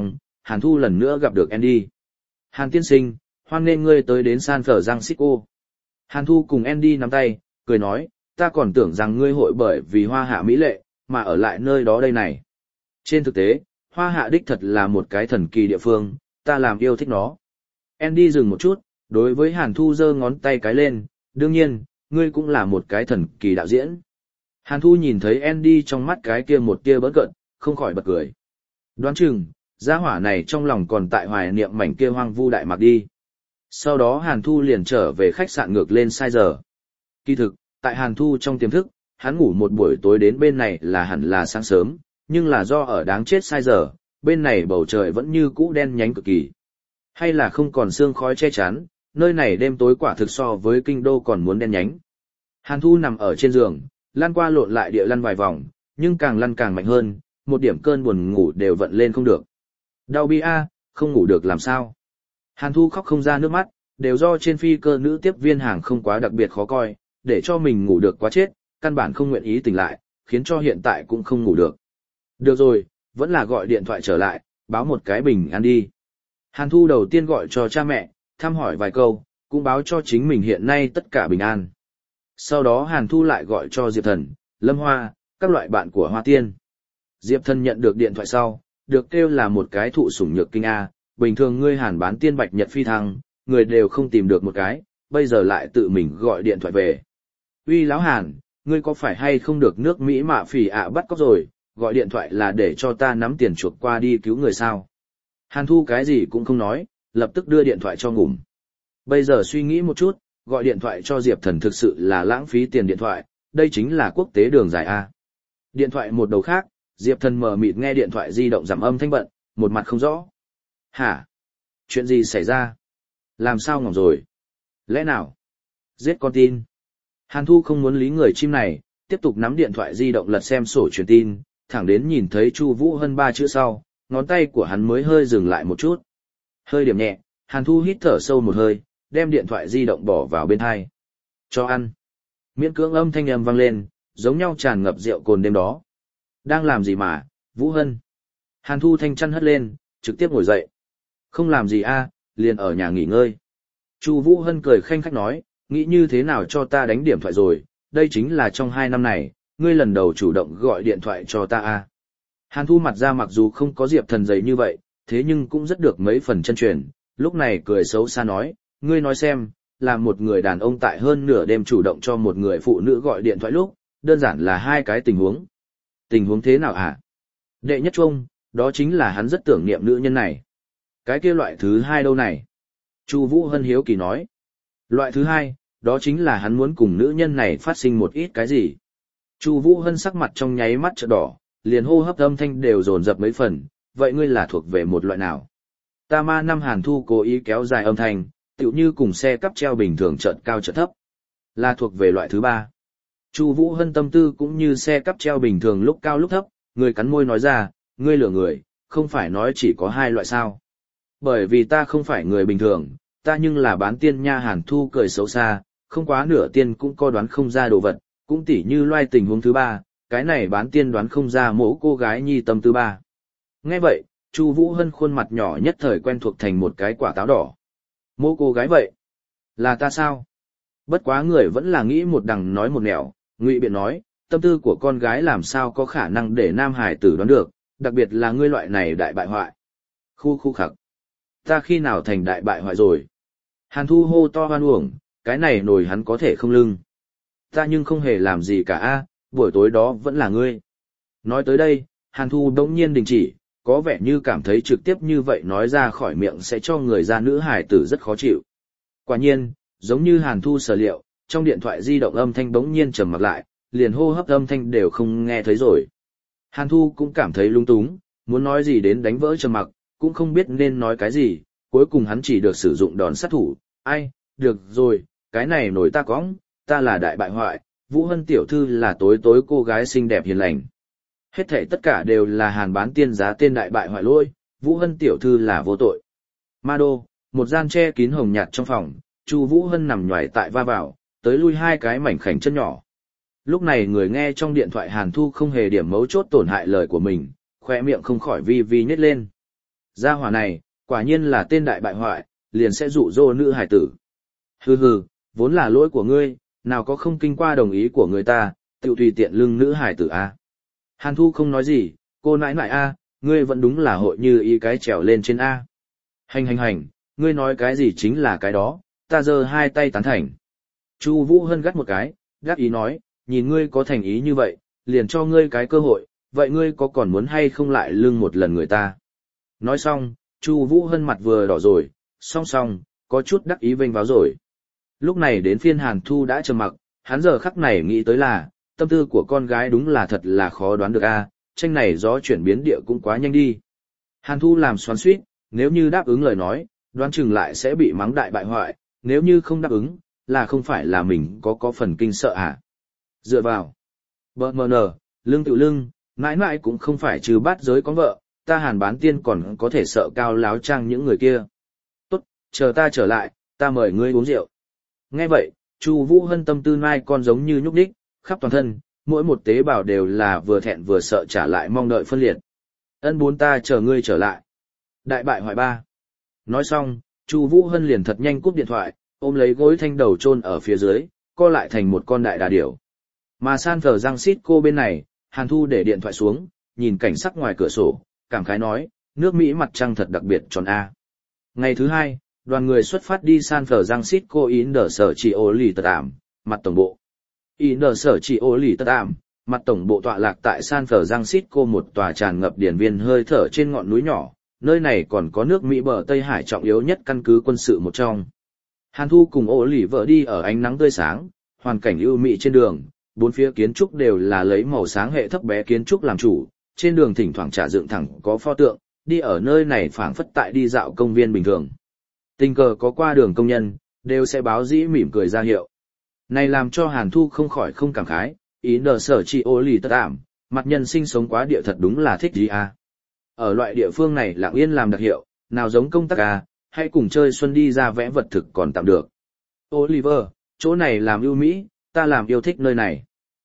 Hàn Thu lần nữa gặp được Andy. Hàn tiên sinh, hoan nghênh ngươi tới đến San Francisco. Hàn Thu cùng Andy nắm tay, cười nói, ta còn tưởng rằng ngươi hội bởi vì hoa hạ mỹ lệ, mà ở lại nơi đó đây này. Trên thực tế, hoa hạ đích thật là một cái thần kỳ địa phương, ta làm yêu thích nó. Andy dừng một chút, đối với Hàn Thu giơ ngón tay cái lên, đương nhiên, ngươi cũng là một cái thần kỳ đạo diễn. Hàn Thu nhìn thấy Andy trong mắt cái kia một tia bỡn cợt, không khỏi bật cười. Đoán chừng, gia hỏa này trong lòng còn tại hoài niệm mảnh kia hoang vu đại mạc đi. Sau đó Hàn Thu liền trở về khách sạn ngược lên sai giờ. Kỳ thực, tại Hàn Thu trong tiềm thức, hắn ngủ một buổi tối đến bên này là hẳn là sáng sớm, nhưng là do ở đáng chết sai giờ, bên này bầu trời vẫn như cũ đen nhánh cực kỳ. Hay là không còn sương khói che chắn, nơi này đêm tối quả thực so với kinh đô còn muốn đen nhánh. Hàn Thu nằm ở trên giường, lăn qua lộn lại địa lăn vài vòng, nhưng càng lăn càng mạnh hơn, một điểm cơn buồn ngủ đều vận lên không được. Đau bi a, không ngủ được làm sao? Hàn Thu khóc không ra nước mắt, đều do trên phi cơ nữ tiếp viên hàng không quá đặc biệt khó coi, để cho mình ngủ được quá chết, căn bản không nguyện ý tỉnh lại, khiến cho hiện tại cũng không ngủ được. Được rồi, vẫn là gọi điện thoại trở lại, báo một cái bình an đi. Hàn Thu đầu tiên gọi cho cha mẹ, thăm hỏi vài câu, cũng báo cho chính mình hiện nay tất cả bình an. Sau đó Hàn Thu lại gọi cho Diệp Thần, Lâm Hoa, các loại bạn của Hoa Tiên. Diệp Thần nhận được điện thoại sau, được kêu là một cái thụ sủng nhược kinh A, bình thường ngươi Hàn bán tiên bạch nhật phi thăng, người đều không tìm được một cái, bây giờ lại tự mình gọi điện thoại về. Uy lão Hàn, ngươi có phải hay không được nước Mỹ mạ phỉ ạ bắt cóc rồi, gọi điện thoại là để cho ta nắm tiền chuộc qua đi cứu người sao? Hàn Thu cái gì cũng không nói, lập tức đưa điện thoại cho ngủm. Bây giờ suy nghĩ một chút, gọi điện thoại cho Diệp Thần thực sự là lãng phí tiền điện thoại, đây chính là quốc tế đường dài A. Điện thoại một đầu khác, Diệp Thần mờ mịt nghe điện thoại di động giảm âm thanh bận, một mặt không rõ. Hả? Chuyện gì xảy ra? Làm sao ngỏng rồi? Lẽ nào? Giết con tin. Hàn Thu không muốn lý người chim này, tiếp tục nắm điện thoại di động lật xem sổ truyền tin, thẳng đến nhìn thấy Chu Vũ Hân 3 chữ sau, ngón tay của hắn mới hơi dừng lại một chút. Hơi điểm nhẹ, Hàn Thu hít thở sâu một hơi, đem điện thoại di động bỏ vào bên tai. Cho ăn. Miễn cưỡng âm thanh âm vang lên, giống nhau tràn ngập rượu cồn đêm đó. Đang làm gì mà, Vũ Hân? Hàn Thu thanh chăn hất lên, trực tiếp ngồi dậy. Không làm gì a, liền ở nhà nghỉ ngơi. Chu Vũ Hân cười khanh khách nói, nghĩ như thế nào cho ta đánh điểm thoại rồi, đây chính là trong 2 năm này, ngươi lần đầu chủ động gọi điện thoại cho ta a. Hàn Thu mặt ra mặc dù không có Diệp Thần dày như vậy, thế nhưng cũng rất được mấy phần chân truyền, lúc này cười xấu xa nói, ngươi nói xem, là một người đàn ông tại hơn nửa đêm chủ động cho một người phụ nữ gọi điện thoại lúc, đơn giản là 2 cái tình huống. Tình huống thế nào hả? Đệ nhất chung, đó chính là hắn rất tưởng niệm nữ nhân này. Cái kia loại thứ 2 đâu này? Chu Vũ Hân hiếu kỳ nói. Loại thứ 2, đó chính là hắn muốn cùng nữ nhân này phát sinh một ít cái gì. Chu Vũ Hân sắc mặt trong nháy mắt chợt đỏ, liền hô hấp âm thanh đều dồn dập mấy phần, vậy ngươi là thuộc về một loại nào? Ta ma năm Hàn Thu cố ý kéo dài âm thanh, tựu như cùng xe cắp treo bình thường chợt cao chợt thấp. Là thuộc về loại thứ 3. Chu Vũ Hân tâm tư cũng như xe cắp treo bình thường lúc cao lúc thấp, người cắn môi nói ra, ngươi lừa người, không phải nói chỉ có 2 loại sao? Bởi vì ta không phải người bình thường, ta nhưng là bán tiên nha. Hàn Thu cười xấu xa, không quá nửa tiên cũng có đoán không ra đồ vật, cũng tỉ như loài tình huống thứ 3, cái này bán tiên đoán không ra mỗ cô gái nhi tâm thứ 3. Nghe vậy, Chu Vũ Hân khuôn mặt nhỏ nhất thời quen thuộc thành một cái quả táo đỏ. Mỗ cô gái vậy? Là ta sao? Bất quá người vẫn là nghĩ một đằng nói một nẻo, ngụy biện nói, tâm tư của con gái làm sao có khả năng để nam hải tử đoán được, đặc biệt là ngươi loại này đại bại hoại. Khu khặc. Ta khi nào thành đại bại hoại rồi? Hàn Thu hô to hoan uổng, cái này nổi hắn có thể không lưng. Ta nhưng không hề làm gì cả a, buổi tối đó vẫn là ngươi. Nói tới đây, Hàn Thu đống nhiên đình chỉ, có vẻ như cảm thấy trực tiếp như vậy nói ra khỏi miệng sẽ cho người ra nữ hải tử rất khó chịu. Quả nhiên, giống như Hàn Thu sở liệu, trong điện thoại di động âm thanh bỗng nhiên trầm mặc lại, liền hô hấp âm thanh đều không nghe thấy rồi. Hàn Thu cũng cảm thấy lung túng, muốn nói gì đến đánh vỡ trầm mặc, cũng không biết nên nói cái gì, cuối cùng hắn chỉ được sử dụng đòn sát thủ, ai, được rồi, cái này nổi ta cõng, ta là đại bại hoại, Vũ Hân tiểu thư là tối tối cô gái xinh đẹp hiền lành. Hết thảy tất cả đều là Hàn bán tiên giá tên đại bại hoại lôi, Vũ Hân tiểu thư là vô tội. Ma đô, một gian che kín hồng nhạt trong phòng, Chu Vũ Hân nằm nhoài tại va vào, tới lui 2 cái mảnh khảnh chân nhỏ. Lúc này người nghe trong điện thoại Hàn Thu không hề điểm mấu chốt tổn hại lời của mình, khóe miệng không khỏi vi vi nhếch lên. Gia hỏa này, quả nhiên là tên đại bại hoại, liền sẽ dụ dỗ nữ hải tử. Hừ hừ, vốn là lỗi của ngươi, nào có không kinh qua đồng ý của người ta, tự tùy tiện lưng nữ hải tử a. Hàn Thu không nói gì, cô nãi nãi a, ngươi vẫn đúng là hội như ý cái trèo lên trên a. Hành, ngươi nói cái gì chính là cái đó, ta giơ hai tay tán thành. Chu Vũ Hân gắt một cái, gắt ý nói, nhìn ngươi có thành ý như vậy, liền cho ngươi cái cơ hội, vậy ngươi có còn muốn hay không lại lưng một lần người ta. Nói xong, Chu Vũ Hân mặt vừa đỏ rồi, song, có chút đắc ý vênh váo rồi. Lúc này đến phiên Hàn Thu đã trầm mặc, hắn giờ khắc này nghĩ tới là, tâm tư của con gái đúng là thật là khó đoán được a, tranh này gió chuyển biến địa cũng quá nhanh đi. Hàn Thu làm xoắn xuýt, nếu như đáp ứng lời nói, đoán chừng lại sẽ bị mắng đại bại hoại, nếu như không đáp ứng, là không phải là mình có phần kinh sợ à. Dựa vào. BMN, lưng tự lưng, mãi mãi cũng không phải trừ bát giới có vợ, ta Hàn Bán Tiên còn có thể sợ cao láo trang những người kia. Tốt, chờ ta trở lại, ta mời ngươi uống rượu. Nghe vậy, Chu Vũ Hân tâm tư nai con giống như nhúc nhích, khắp toàn thân, mỗi một tế bào đều là vừa thẹn vừa sợ trả lại mong đợi phân liệt. Ân bốn ta chờ ngươi trở lại. Đại bại hoại ba. Nói xong, Chu Vũ Hân liền thật nhanh cúp điện thoại, ôm lấy gối thanh đầu chôn ở phía dưới, co lại thành một con đại đà điểu. Mà San Francisco bên này, Hàn Thu để điện thoại xuống, nhìn cảnh sắc ngoài cửa sổ, cảm khái nói, nước Mỹ mặt trăng thật đặc biệt tròn a. Ngày thứ hai, đoàn người xuất phát đi San Francisco in đờ sở chỉ ô lì tật ảm, mặt tổng bộ. In đờ sở chỉ ô lì tật ảm, mặt tổng bộ tọa lạc tại San Francisco một tòa tràn ngập điển viên hơi thở trên ngọn núi nhỏ, nơi này còn có nước Mỹ bờ Tây Hải trọng yếu nhất căn cứ quân sự một trong. Hàn Thu cùng ô lì vợ đi ở ánh nắng tươi sáng, hoàn cảnh ưu mỹ trên đường, bốn phía kiến trúc đều là lấy màu sáng hệ thấp bé kiến trúc làm chủ, trên đường thỉnh thoảng trả dựng thẳng có pho tượng, đi ở nơi này phảng phất tại đi dạo công viên bình thường. Tình cờ có qua đường công nhân, đều sẽ báo dĩ mỉm cười ra hiệu. Này làm cho Hàn Thu không khỏi không cảm khái, ý nở sở chỉ ô lì tất ảm, mặt nhân sinh sống quá địa thật đúng là thích gì à. Ở loại địa phương này lặng yên làm đặc hiệu, nào giống công tác à, hãy cùng chơi xuân đi ra vẽ vật thực còn tạm được. Oliver, chỗ này làm ưu mỹ, ta làm yêu thích nơi này.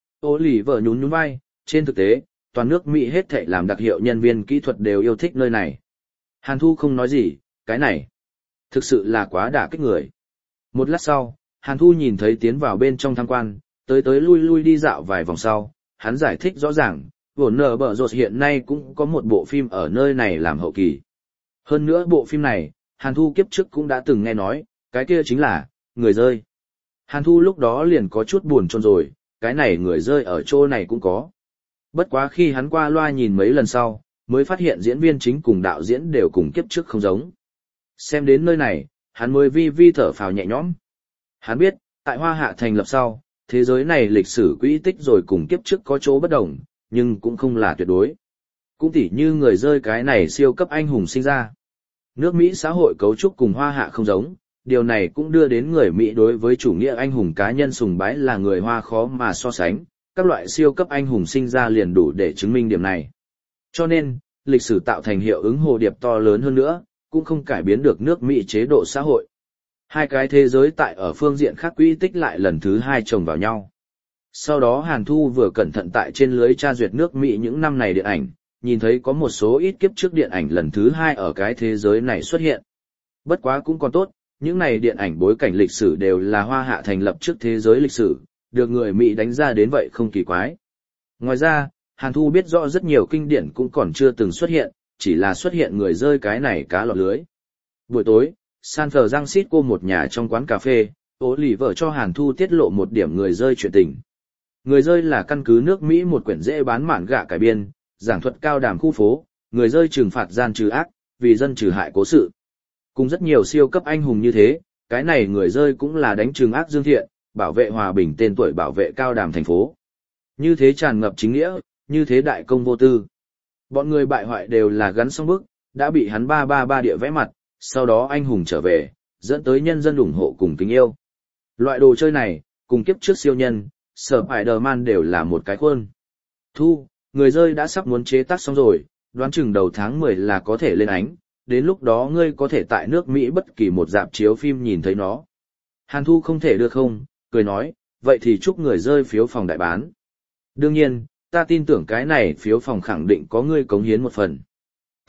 Oliver nhún vai, trên thực tế, toàn nước Mỹ hết thảy làm đặc hiệu nhân viên kỹ thuật đều yêu thích nơi này. Hàn Thu không nói gì, cái này thực sự là quá đả kích người. Một lát sau, Hàn Thu nhìn thấy tiến vào bên trong tham quan, tới lui đi dạo vài vòng sau, hắn giải thích rõ ràng, vốn nở bở rột hiện nay cũng có một bộ phim ở nơi này làm hậu kỳ. Hơn nữa bộ phim này, Hàn Thu kiếp trước cũng đã từng nghe nói, cái kia chính là, người rơi. Hàn Thu lúc đó liền có chút buồn chồn rồi, cái này người rơi ở chỗ này cũng có. Bất quá khi hắn qua loa nhìn mấy lần sau, mới phát hiện diễn viên chính cùng đạo diễn đều cùng kiếp trước không giống. Xem đến nơi này, hắn mới vi thở phào nhẹ nhõm. Hắn biết, tại Hoa Hạ thành lập sau, thế giới này lịch sử quỹ tích rồi cùng kiếp trước có chỗ bất đồng, nhưng cũng không là tuyệt đối. Cũng tỉ như người rơi cái này siêu cấp anh hùng sinh ra. Nước Mỹ xã hội cấu trúc cùng Hoa Hạ không giống, điều này cũng đưa đến người Mỹ đối với chủ nghĩa anh hùng cá nhân sùng bái là người Hoa khó mà so sánh, các loại siêu cấp anh hùng sinh ra liền đủ để chứng minh điểm này. Cho nên, lịch sử tạo thành hiệu ứng hồ điệp to lớn hơn nữa, cũng không cải biến được nước Mỹ chế độ xã hội. Hai cái thế giới tại ở phương diện khác quỹ tích lại lần thứ hai chồng vào nhau. Sau đó Hàn Thu vừa cẩn thận tại trên lưới tra duyệt nước Mỹ những năm này điện ảnh, nhìn thấy có một số ít kiếp trước điện ảnh lần thứ hai ở cái thế giới này xuất hiện. Bất quá cũng còn tốt, những này điện ảnh bối cảnh lịch sử đều là Hoa Hạ thành lập trước thế giới lịch sử, được người Mỹ đánh ra đến vậy không kỳ quái. Ngoài ra, Hàn Thu biết rõ rất nhiều kinh điển cũng còn chưa từng xuất hiện, chỉ là xuất hiện người rơi cái này cá lọt lưới. Buổi tối, San Francisco một nhà trong quán cà phê, Oliver cho Hàn Thu tiết lộ một điểm người rơi chuyện tình. Người rơi là căn cứ nước Mỹ một quyển dễ bán mạn gạ cải biên, giảng thuật cao đàm khu phố, người rơi trừng phạt gian trừ ác, vì dân trừ hại cố sự. Cùng rất nhiều siêu cấp anh hùng như thế, cái này người rơi cũng là đánh trừng ác dương thiện, bảo vệ hòa bình tên tuổi bảo vệ cao đàm thành phố. Như thế tràn ngập chính nghĩa, như thế đại công vô tư. Bọn người bại hoại đều là gắn xong bức, đã bị hắn ba địa vẽ mặt, sau đó anh hùng trở về, dẫn tới nhân dân ủng hộ cùng kính yêu. Loại đồ chơi này, cùng kiếp trước siêu nhân, Spider-Man đều là một cái khuôn. Thu, người rơi đã sắp muốn chế tác xong rồi, đoán chừng đầu tháng 10 là có thể lên ánh, đến lúc đó ngươi có thể tại nước Mỹ bất kỳ một rạp chiếu phim nhìn thấy nó. Hàn Thu không thể đưa không, cười nói, vậy thì chúc người rơi phiếu phòng đại bán. Đương nhiên, ta tin tưởng cái này phiếu phòng khẳng định có ngươi cống hiến một phần. Tốt,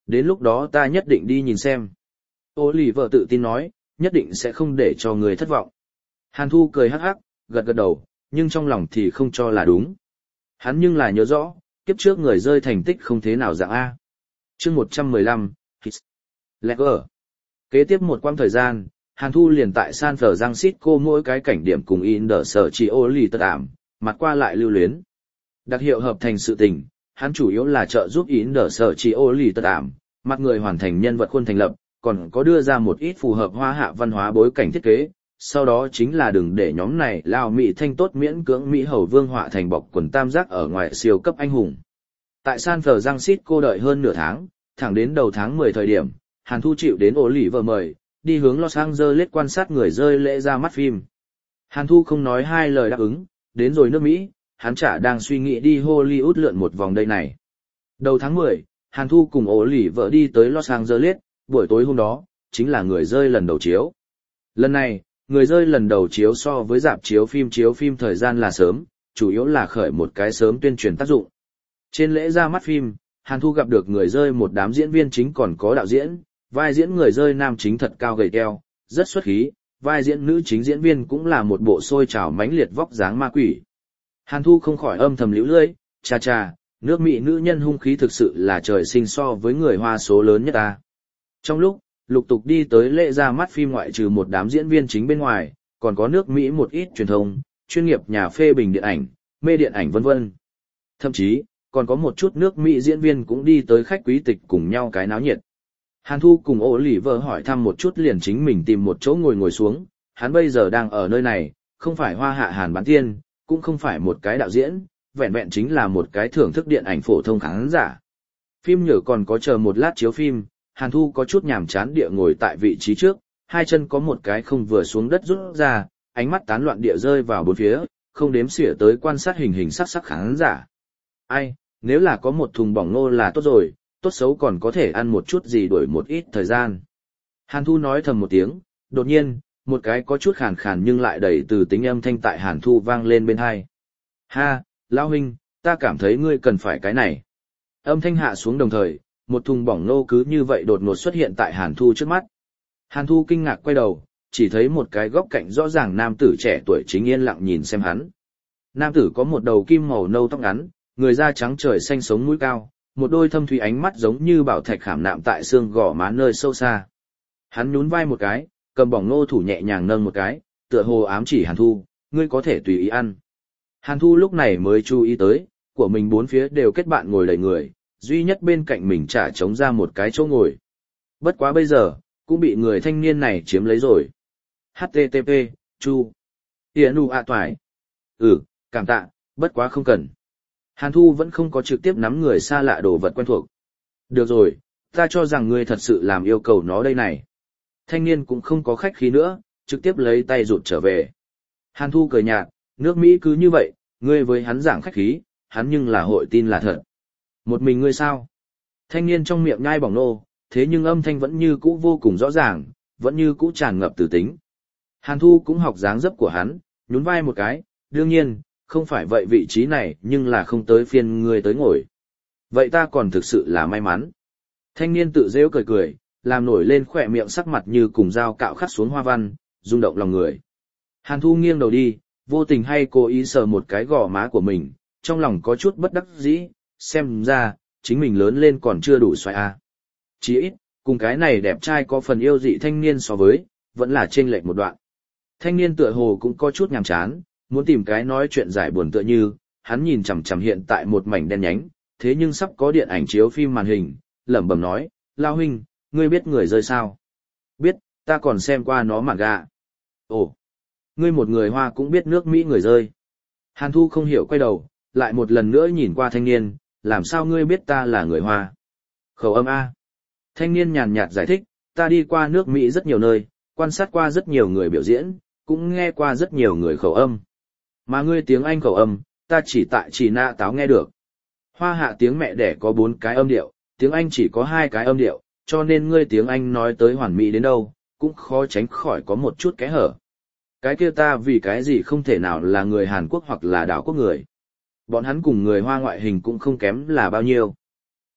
Đến lúc đó ta nhất định đi nhìn xem. Oliver tự tin nói, nhất định sẽ không để cho người thất vọng. Hàn Thu cười hắc hắc, gật gật đầu, nhưng trong lòng thì không cho là đúng. Hắn nhưng là nhớ rõ, kiếp trước người rơi thành tích không thế nào dạng A. chương 115, Legger. Kế tiếp một quãng thời gian, Hàn Thu liền tại San Francisco mỗi cái cảnh điểm cùng in đỡ sở chỉ ô lì tật ảm, mặt qua lại lưu luyến. Đặc hiệu hợp thành sự tình, hắn chủ yếu là trợ giúp in đỡ sở chỉ ô lì tật ảm, mặt người hoàn thành nhân vật khuôn thành lập, còn có đưa ra một ít phù hợp hoa hạ văn hóa bối cảnh thiết kế. Sau đó chính là đừng để nhóm này lao Mỹ thanh tốt miễn cưỡng Mỹ hầu vương họa thành bọc quần tam giác ở ngoài siêu cấp anh hùng. Tại San Francisco đợi hơn nửa tháng, thẳng đến đầu tháng 10 thời điểm, Hàn Thu chịu đến Oliver mời, đi hướng Los Angeles quan sát người rơi lễ ra mắt phim. Hàn Thu không nói hai lời đáp ứng, đến rồi nước Mỹ, hắn chả đang suy nghĩ đi Hollywood lượn một vòng đây này. Đầu tháng 10, Hàn Thu cùng Oliver đi tới Los Angeles, buổi tối hôm đó, chính là người rơi lần đầu chiếu. Lần này, người rơi lần đầu chiếu so với dạp chiếu phim thời gian là sớm, chủ yếu là khởi một cái sớm tuyên truyền tác dụng. Trên lễ ra mắt phim, Hàn Thu gặp được người rơi một đám diễn viên chính còn có đạo diễn, vai diễn người rơi nam chính thật cao gầy teo, rất xuất khí, vai diễn nữ chính diễn viên cũng là một bộ sôi trào mãnh liệt vóc dáng ma quỷ. Hàn Thu không khỏi âm thầm liễu lưỡi, cha cha, nước Mỹ nữ nhân hung khí thực sự là trời sinh so với người Hoa số lớn nhất ta. Trong lúc, lục tục đi tới lễ ra mắt phim ngoại trừ một đám diễn viên chính bên ngoài, còn có nước Mỹ một ít truyền thông, chuyên nghiệp nhà phê bình điện ảnh, mê điện ảnh vân vân. Thậm chí, còn có một chút nước Mỹ diễn viên cũng đi tới khách quý tịch cùng nhau cái náo nhiệt. Hàn Thu cùng Oliver hỏi thăm một chút liền chính mình tìm một chỗ ngồi xuống, hắn bây giờ đang ở nơi này, không phải hoa hạ Hàn Bán Tiên, cũng không phải một cái đạo diễn, vẹn vẹn chính là một cái thưởng thức điện ảnh phổ thông khán giả. Phim nhở còn có chờ một lát chiếu phim, Hàn Thu có chút nhàm chán địa ngồi tại vị trí trước, hai chân có một cái không vừa xuống đất rút ra, ánh mắt tán loạn địa rơi vào bốn phía, không đếm xỉa tới quan sát hình hình sắc sắc khán giả. Ai, nếu là có một thùng bỏng ngô là tốt rồi, tốt xấu còn có thể ăn một chút gì đổi một ít thời gian. Hàn Thu nói thầm một tiếng, đột nhiên, một cái có chút khàn khàn nhưng lại đầy từ tính âm thanh tại Hàn Thu vang lên bên tai. Ha, lão huynh, ta cảm thấy ngươi cần phải cái này. Âm thanh hạ xuống đồng thời, một thùng bỏng nô cứ như vậy đột ngột xuất hiện tại Hàn Thu trước mắt. Hàn Thu kinh ngạc quay đầu, chỉ thấy một cái góc cạnh rõ ràng nam tử trẻ tuổi chính yên lặng nhìn xem hắn. Nam tử có một đầu kim màu nâu tóc ngắn, người da trắng trời xanh sống mũi cao, một đôi thâm thủy ánh mắt giống như bảo thạch khảm nạm tại xương gò má nơi sâu xa. Hắn nhún vai một cái, cầm bỏng nô thủ nhẹ nhàng nâng một cái, tựa hồ ám chỉ Hàn Thu, ngươi có thể tùy ý ăn. Hàn Thu lúc này mới chú ý tới, của mình bốn phía đều kết bạn ngồi đầy người, duy nhất bên cạnh mình trả trống ra một cái chỗ ngồi. Bất quá bây giờ, cũng bị người thanh niên này chiếm lấy rồi. HTTP, Chu. Tienu ạ toài. Cảm tạ, bất quá không cần. Hàn Thu vẫn không có trực tiếp nắm người xa lạ đồ vật quen thuộc. Được rồi, ta cho rằng ngươi thật sự làm yêu cầu nó đây này. Thanh niên cũng không có khách khí nữa, trực tiếp lấy tay rụt trở về. Hàn Thu cười nhạt, nước Mỹ cứ như vậy, ngươi với hắn giảng khách khí, hắn nhưng là hội tin là thật. Một mình ngươi sao? Thanh niên trong miệng nhai bỏng nô, thế nhưng âm thanh vẫn như cũ vô cùng rõ ràng, vẫn như cũ tràn ngập từ tính. Hàn Thu cũng học dáng dấp của hắn, nhún vai một cái, đương nhiên, không phải vậy vị trí này nhưng là không tới phiên ngươi tới ngồi. Vậy ta còn thực sự là may mắn. Thanh niên tự rêu cười cười, làm nổi lên khỏe miệng sắc mặt như cùng dao cạo khắc xuống hoa văn, rung động lòng người. Hàn Thu nghiêng đầu đi, vô tình hay cố ý sờ một cái gò má của mình, trong lòng có chút bất đắc dĩ, xem ra, chính mình lớn lên còn chưa đủ xoay à. Chỉ ít, cùng cái này đẹp trai có phần yêu dị thanh niên so với, vẫn là chênh lệch một đoạn. Thanh niên tựa hồ cũng có chút nhàm chán, muốn tìm cái nói chuyện giải buồn tựa như, hắn nhìn chằm chằm hiện tại một mảnh đen nhánh, thế nhưng sắp có điện ảnh chiếu phim màn hình, lẩm bẩm nói, Lao huynh, ngươi biết người rơi sao? Biết, ta còn xem qua nó mà gạ. Ồ, ngươi một người Hoa cũng biết nước Mỹ người rơi. Hàn Thu không hiểu quay đầu, lại một lần nữa nhìn qua thanh niên, làm sao ngươi biết ta là người Hoa? Khẩu âm A. Thanh niên nhàn nhạt giải thích, ta đi qua nước Mỹ rất nhiều nơi, quan sát qua rất nhiều người biểu diễn, cũng nghe qua rất nhiều người khẩu âm. Mà ngươi tiếng Anh khẩu âm, ta chỉ tại chỉ nạ táo nghe được. Hoa hạ tiếng mẹ đẻ có 4 cái âm điệu, tiếng Anh chỉ có 2 cái âm điệu, cho nên ngươi tiếng Anh nói tới hoàn mỹ đến đâu, cũng khó tránh khỏi có một chút kẽ hở. Cái kia ta vì cái gì không thể nào là người Hàn Quốc hoặc là đảo quốc người. Bọn hắn cùng người Hoa ngoại hình cũng không kém là bao nhiêu.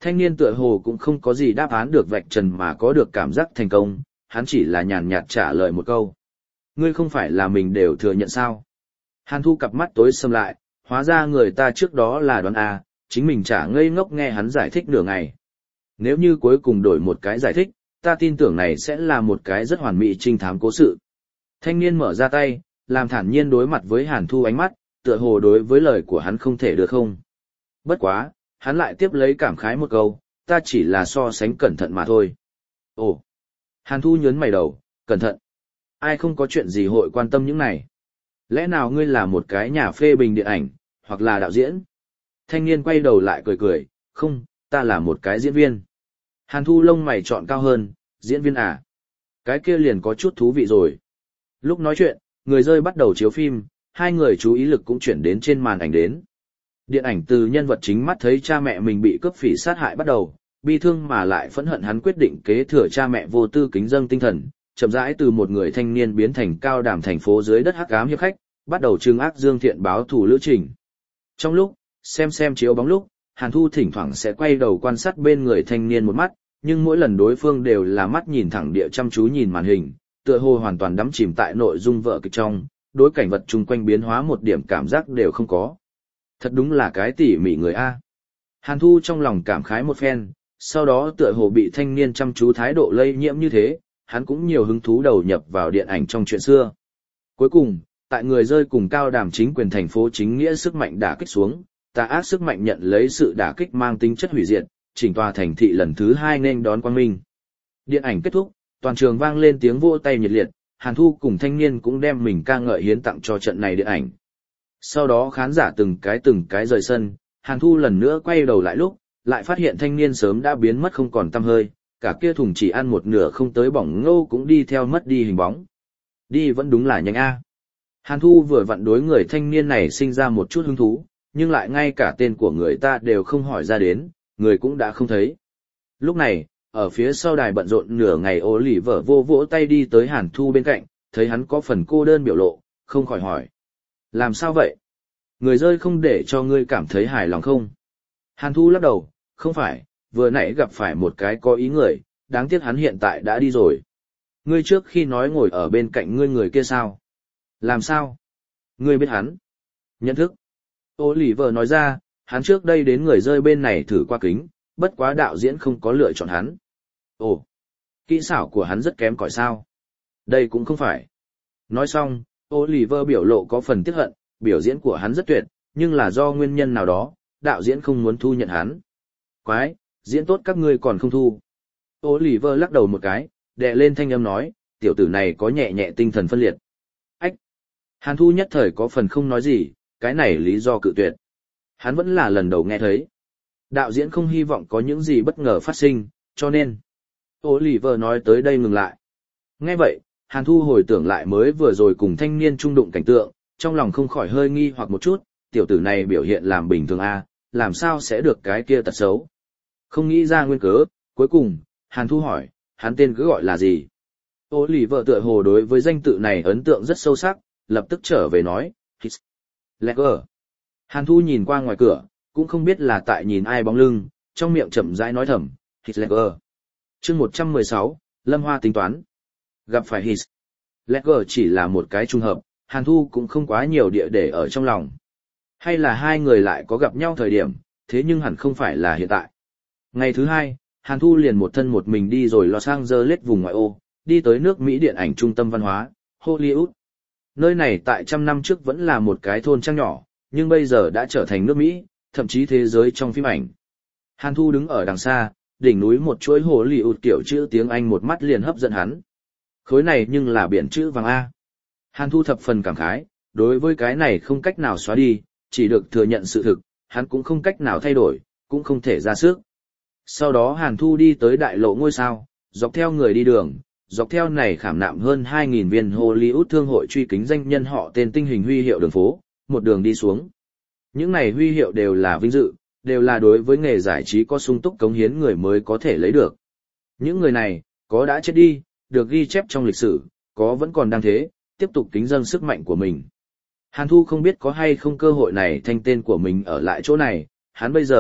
Thanh niên tựa hồ cũng không có gì đáp án được vạch trần mà có được cảm giác thành công, hắn chỉ là nhàn nhạt trả lời một câu. Ngươi không phải là mình đều thừa nhận sao? Hàn Thu cặp mắt tối sầm lại, hóa ra người ta trước đó là đoán A, chính mình chả ngây ngốc nghe hắn giải thích nửa ngày. Nếu như cuối cùng đổi một cái giải thích, ta tin tưởng này sẽ là một cái rất hoàn mỹ trinh thám cố sự. Thanh niên mở ra tay, làm thản nhiên đối mặt với Hàn Thu ánh mắt, tựa hồ đối với lời của hắn không thể được không. Bất quá, hắn lại tiếp lấy cảm khái một câu, ta chỉ là so sánh cẩn thận mà thôi. Ồ! Hàn Thu nhớn mày đầu, cẩn thận. Ai không có chuyện gì hội quan tâm những này? Lẽ nào ngươi là một cái nhà phê bình điện ảnh, hoặc là đạo diễn? Thanh niên quay đầu lại cười cười, không, ta là một cái diễn viên. Hàn Thu lông mày chọn cao hơn, diễn viên à? Cái kia liền có chút thú vị rồi. Lúc nói chuyện, người rơi bắt đầu chiếu phim, hai người chú ý lực cũng chuyển đến trên màn ảnh đến. Điện ảnh từ nhân vật chính mắt thấy cha mẹ mình bị cướp phỉ sát hại bắt đầu, bi thương mà lại phẫn hận hắn quyết định kế thừa cha mẹ vô tư kính dâng tinh thần, chậm rãi từ một người thanh niên biến thành cao đàm thành phố dưới đất hắc ám hiệp khách, bắt đầu trừng ác dương thiện báo thù lữ trình. Trong lúc xem chiếu bóng lúc, Hàn Thu thỉnh thoảng sẽ quay đầu quan sát bên người thanh niên một mắt, nhưng mỗi lần đối phương đều là mắt nhìn thẳng địa chăm chú nhìn màn hình, tựa hồ hoàn toàn đắm chìm tại nội dung vở kịch trong, đối cảnh vật chung quanh biến hóa một điểm cảm giác đều không có. Thật đúng là cái tỉ mỉ người A. Hàn Thu trong lòng cảm khái một phen, sau đó tựa hồ bị thanh niên chăm chú thái độ lây nhiễm như thế, hắn cũng nhiều hứng thú đầu nhập vào điện ảnh trong chuyện xưa. Cuối cùng, tại người rơi cùng cao đàm chính quyền thành phố chính nghĩa sức mạnh đả kích xuống, tà ác sức mạnh nhận lấy sự đả kích mang tính chất hủy diệt, chỉnh tòa thành thị lần thứ 2 nên đón quang minh. Điện ảnh kết thúc, toàn trường vang lên tiếng vỗ tay nhiệt liệt, Hàn Thu cùng thanh niên cũng đem mình ca ngợi hiến tặng cho trận này điện ảnh. Sau đó khán giả từng cái rời sân, Hàn Thu lần nữa quay đầu lại lúc, lại phát hiện thanh niên sớm đã biến mất không còn tăm hơi, cả kia thùng chỉ ăn một nửa không tới bỏng ngô cũng đi theo mất đi hình bóng. Đi vẫn đúng là nhanh A. Hàn Thu vừa vặn đối người thanh niên này sinh ra một chút hứng thú, nhưng lại ngay cả tên của người ta đều không hỏi ra đến, người cũng đã không thấy. Lúc này, ở phía sau đài bận rộn nửa ngày Ô Lì Vở vô vỗ tay đi tới Hàn Thu bên cạnh, thấy hắn có phần cô đơn biểu lộ, không khỏi hỏi. Làm sao vậy? Người rơi không để cho ngươi cảm thấy hài lòng không? Hàn Thu lắc đầu, không phải, vừa nãy gặp phải một cái có ý người, đáng tiếc hắn hiện tại đã đi rồi. Ngươi trước khi nói ngồi ở bên cạnh ngươi người kia sao? Làm sao? Ngươi biết hắn? Nhận thức. Ô Lì Vở nói ra, hắn trước đây đến người rơi bên này thử qua kính, bất quá đạo diễn không có lựa chọn hắn. Ồ, kỹ xảo của hắn rất kém cỏi sao? Đây cũng không phải. Nói xong, Oliver biểu lộ có phần tiếc hận, biểu diễn của hắn rất tuyệt, nhưng là do nguyên nhân nào đó, đạo diễn không muốn thu nhận hắn. Quái, diễn tốt các ngươi còn không thu. Oliver lắc đầu một cái, đè lên thanh âm nói, tiểu tử này có nhẹ nhẹ tinh thần phân liệt. Ách! Hàn Thu nhất thời có phần không nói gì, cái này lý do cự tuyệt. Hắn vẫn là lần đầu nghe thấy. Đạo diễn không hy vọng có những gì bất ngờ phát sinh, cho nên. Oliver nói tới đây ngừng lại. Nghe vậy, Hàn Thu hồi tưởng lại mới vừa rồi cùng thanh niên trung đụng cảnh tượng, trong lòng không khỏi hơi nghi hoặc một chút, tiểu tử này biểu hiện làm bình thường a, làm sao sẽ được cái kia tật xấu. Không nghĩ ra nguyên cớ, cuối cùng, Hàn Thu hỏi, hắn tên cứ gọi là gì? Oliver tựa hồ đối với danh tự này ấn tượng rất sâu sắc, lập tức trở về nói, Heath Ledger. Hàn Thu nhìn qua ngoài cửa, cũng không biết là tại nhìn ai bóng lưng, trong miệng chậm rãi nói thầm, Heath Ledger. Chương 116, Lâm Hoa tính toán. Gặp phải Heath Ledger chỉ là một cái trùng hợp, Hàn Thu cũng không quá nhiều địa để ở trong lòng. Hay là hai người lại có gặp nhau thời điểm, thế nhưng hẳn không phải là hiện tại. Ngày thứ hai, Hàn Thu liền một thân một mình đi rồi Los Angeles vùng ngoại ô, đi tới nước Mỹ điện ảnh trung tâm văn hóa, Hollywood. Nơi này tại trăm năm trước vẫn là một cái thôn trang nhỏ, nhưng bây giờ đã trở thành nước Mỹ, thậm chí thế giới trong phim ảnh. Hàn Thu đứng ở đằng xa, đỉnh núi một chuỗi Hollywood kiểu chữ tiếng Anh một mắt liền hấp dẫn hắn. Khối này nhưng là biển chữ vàng A. Hàn Thu thập phần cảm khái, đối với cái này không cách nào xóa đi, chỉ được thừa nhận sự thực, hắn cũng không cách nào thay đổi, cũng không thể ra sức. Sau đó Hàn Thu đi tới đại lộ ngôi sao, dọc theo người đi đường, dọc theo này khảm nạm hơn 2.000 viên Hollywood thương hội truy kính danh nhân họ tên tinh hình huy hiệu đường phố, một đường đi xuống. Những này huy hiệu đều là vinh dự, đều là đối với nghề giải trí có sung túc cống hiến người mới có thể lấy được. Những người này, có đã chết đi, được ghi chép trong lịch sử, có vẫn còn đang thế, tiếp tục kính dâng sức mạnh của mình. Hàn Thu không biết có hay không cơ hội này thanh tên của mình ở lại chỗ này, hắn bây giờ,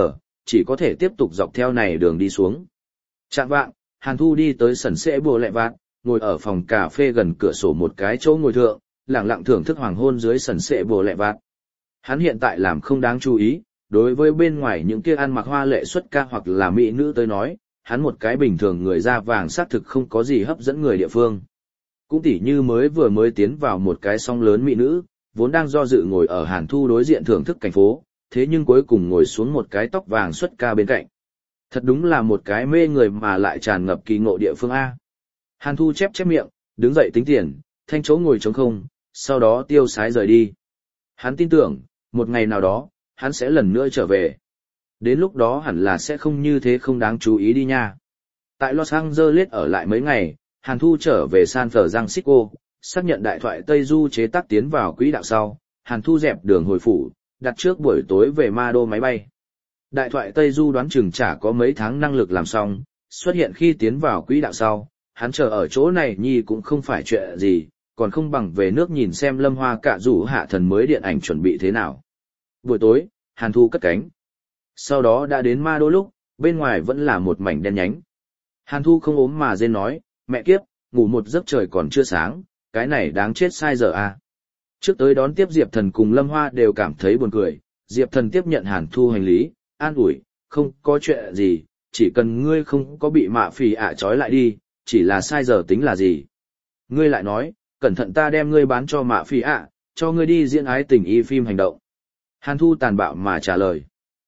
chỉ có thể tiếp tục dọc theo này đường đi xuống. Chạng vạng, Hàn Thu đi tới sân sẽ bồ lẹ vạt, ngồi ở phòng cà phê gần cửa sổ một cái chỗ ngồi thượng, lặng lặng thưởng thức hoàng hôn dưới sân sẽ bồ lẹ vạt. Hắn hiện tại làm không đáng chú ý, đối với bên ngoài những kia ăn mặc hoa lệ xuất ca hoặc là mỹ nữ tới nói, hắn một cái bình thường người da vàng xác thực không có gì hấp dẫn người địa phương. Cũng tỉ như mới tiến vào một cái song lớn mỹ nữ, vốn đang do dự ngồi ở Hàn Thu đối diện thưởng thức cảnh phố, thế nhưng cuối cùng ngồi xuống một cái tóc vàng xuất ca bên cạnh. Thật đúng là một cái mê người mà lại tràn ngập kỳ ngộ địa phương A. Hàn Thu chép miệng, đứng dậy tính tiền, thanh chỗ ngồi trống không, sau đó tiêu sái rời đi. Hắn tin tưởng, một ngày nào đó, hắn sẽ lần nữa trở về. Đến lúc đó hẳn là sẽ không như thế không đáng chú ý đi nha. Tại Los Angeles ở lại mấy ngày, Hàn Thu trở về San Francisco, xác nhận đại thoại Tây Du chế tác tiến vào quỹ đạo sau, Hàn Thu dẹp đường hồi phủ, đặt trước buổi tối về Ma Đô máy bay. Đại thoại Tây Du đoán chừng chả có mấy tháng năng lực làm xong, xuất hiện khi tiến vào quỹ đạo sau, hắn chờ ở chỗ này nhi cũng không phải chuyện gì, còn không bằng về nước nhìn xem Lâm Hoa Cạ Rủ Hạ Thần mới điện ảnh chuẩn bị thế nào. Buổi tối, Hàn Thu cất cánh. Sau đó đã đến Ma Đô lúc, bên ngoài vẫn là một mảnh đen nhánh. Hàn Thu không ốm mà rên nói, mẹ kiếp, ngủ một giấc trời còn chưa sáng, cái này đáng chết sai giờ à. Trước tới đón tiếp Diệp Thần cùng Lâm Hoa đều cảm thấy buồn cười, Diệp Thần tiếp nhận Hàn Thu hành lý, an ủi, không có chuyện gì, chỉ cần ngươi không có bị mạ phì ạ trói lại đi, chỉ là sai giờ tính là gì. Ngươi lại nói, cẩn thận ta đem ngươi bán cho mạ phì ạ, cho ngươi đi diễn ái tình y phim hành động. Hàn Thu tàn bạo mà trả lời.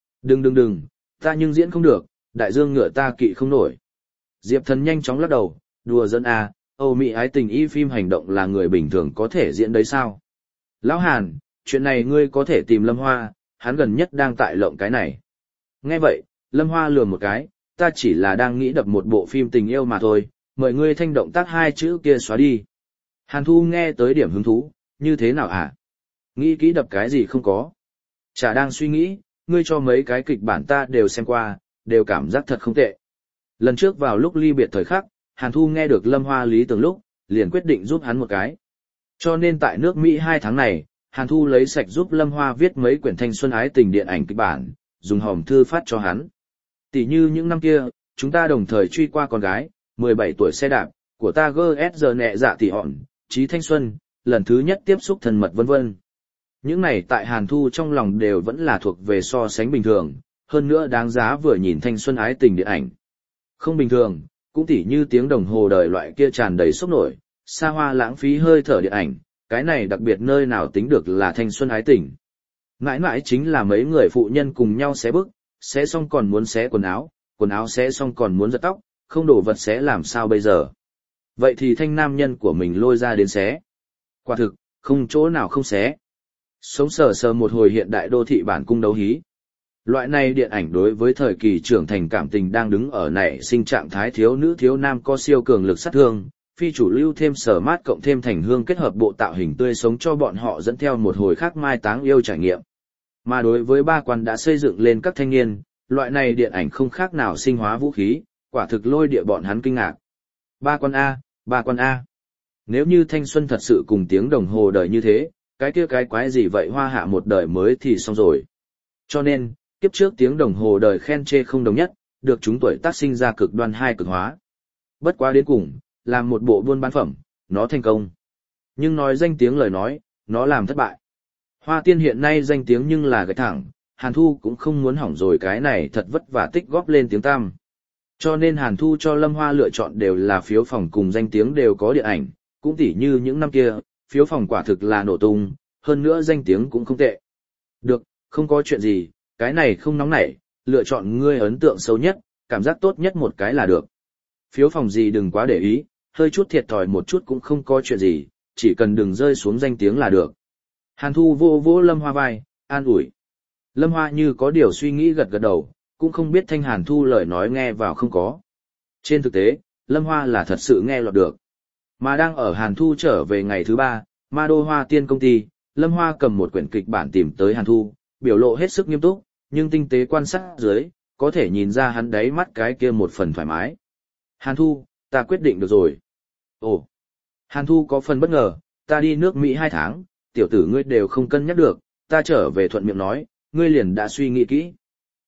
Đừng, ta nhưng diễn không được, đại dương ngựa ta kỵ không nổi. Diệp Thần nhanh chóng lắc đầu, đùa dân à, Âu Mỹ ái tình y phim hành động là người bình thường có thể diễn đấy sao? Lão Hàn, chuyện này ngươi có thể tìm Lâm Hoa, hắn gần nhất đang tại lộng cái này. Nghe vậy, Lâm Hoa lườm một cái, ta chỉ là đang nghĩ đập một bộ phim tình yêu mà thôi, mời ngươi thanh động tác hai chữ kia xóa đi. Hàn Thu nghe tới điểm hứng thú, như thế nào hả? Nghĩ kỹ đập cái gì không có? Chả đang suy nghĩ, ngươi cho mấy cái kịch bản ta đều xem qua, đều cảm giác thật không tệ. Lần trước vào lúc ly biệt thời khắc, Hàn Thu nghe được Lâm Hoa lý tưởng lúc, liền quyết định giúp hắn một cái. Cho nên tại nước Mỹ 2 tháng này, Hàn Thu lấy sạch giúp Lâm Hoa viết mấy quyển thanh xuân ái tình điện ảnh kịch bản, dùng hòm thư phát cho hắn. Tỷ như những năm kia, chúng ta đồng thời truy qua con gái, 17 tuổi xe đạp, của ta GSG nẹ dạ tỷ hòn, trí thanh xuân, lần thứ nhất tiếp xúc thân mật vân vân. Những này tại Hàn Thu trong lòng đều vẫn là thuộc về so sánh bình thường, hơn nữa đáng giá vừa nhìn thanh xuân ái tình điện ảnh. Không bình thường, cũng tỉ như tiếng đồng hồ đời loại kia tràn đầy sốc nổi, xa hoa lãng phí hơi thở điện ảnh, cái này đặc biệt nơi nào tính được là thanh xuân ái tình. Mãi mãi chính là mấy người phụ nhân cùng nhau xé bức, xé xong còn muốn xé quần áo xé xong còn muốn giật tóc, không đổ vật xé làm sao bây giờ. Vậy thì thanh nam nhân của mình lôi ra đến xé. Quả thực, không chỗ nào không xé. Sống sờ sờ một hồi hiện đại đô thị bản cung đấu hí. Loại này điện ảnh đối với thời kỳ trưởng thành cảm tình đang đứng ở nảy sinh trạng thái thiếu nữ thiếu nam có siêu cường lực sát thương, phi chủ lưu thêm sở mát cộng thêm thành hương kết hợp bộ tạo hình tươi sống cho bọn họ dẫn theo một hồi khác mai táng yêu trải nghiệm. Mà đối với ba quan đã xây dựng lên các thanh niên, loại này điện ảnh không khác nào sinh hóa vũ khí, quả thực lôi địa bọn hắn kinh ngạc. Ba quan A. Nếu như thanh xuân thật sự cùng tiếng đồng hồ đời như thế, cái kia cái quái gì vậy hoa hạ một đời mới thì xong rồi. Cho nên, kiếp trước tiếng đồng hồ đời khen chê không đồng nhất, được chúng tuổi tác sinh ra cực đoan hai cực hóa. Bất quá đến cùng, làm một bộ buôn bán phẩm, nó thành công. Nhưng nói danh tiếng lời nói, nó làm thất bại. Hoa Tiên hiện nay danh tiếng nhưng là gạch thẳng, Hàn Thu cũng không muốn hỏng rồi cái này thật vất vả tích góp lên tiếng tăm. Cho nên Hàn Thu cho Lâm Hoa lựa chọn đều là phiếu phòng cùng danh tiếng đều có điện ảnh, cũng tỉ như những năm kia, phiếu phòng quả thực là nổ tung, hơn nữa danh tiếng cũng không tệ. Được, không có chuyện gì, cái này không nóng nảy, lựa chọn ngươi ấn tượng xấu nhất, cảm giác tốt nhất một cái là được. Phiếu phòng gì đừng quá để ý, hơi chút thiệt thòi một chút cũng không có chuyện gì, chỉ cần đừng rơi xuống danh tiếng là được. Hàn Thu vô vỗ Lâm Hoa vai, an ủi. Lâm Hoa như có điều suy nghĩ gật gật đầu, cũng không biết thanh Hàn Thu lời nói nghe vào không có. Trên thực tế, Lâm Hoa là thật sự nghe lọt được. Mà đang ở Hàn Thu trở về ngày thứ 3, Ma Đô Hoa Tiên công ty, Lâm Hoa cầm một quyển kịch bản tìm tới Hàn Thu, biểu lộ hết sức nghiêm túc, nhưng tinh tế quan sát dưới, có thể nhìn ra hắn đáy mắt cái kia một phần thoải mái. Hàn Thu, ta quyết định được rồi. Ồ, Hàn Thu có phần bất ngờ, ta đi nước Mỹ 2 tháng, tiểu tử ngươi đều không cân nhắc được, ta trở về thuận miệng nói, ngươi liền đã suy nghĩ kỹ.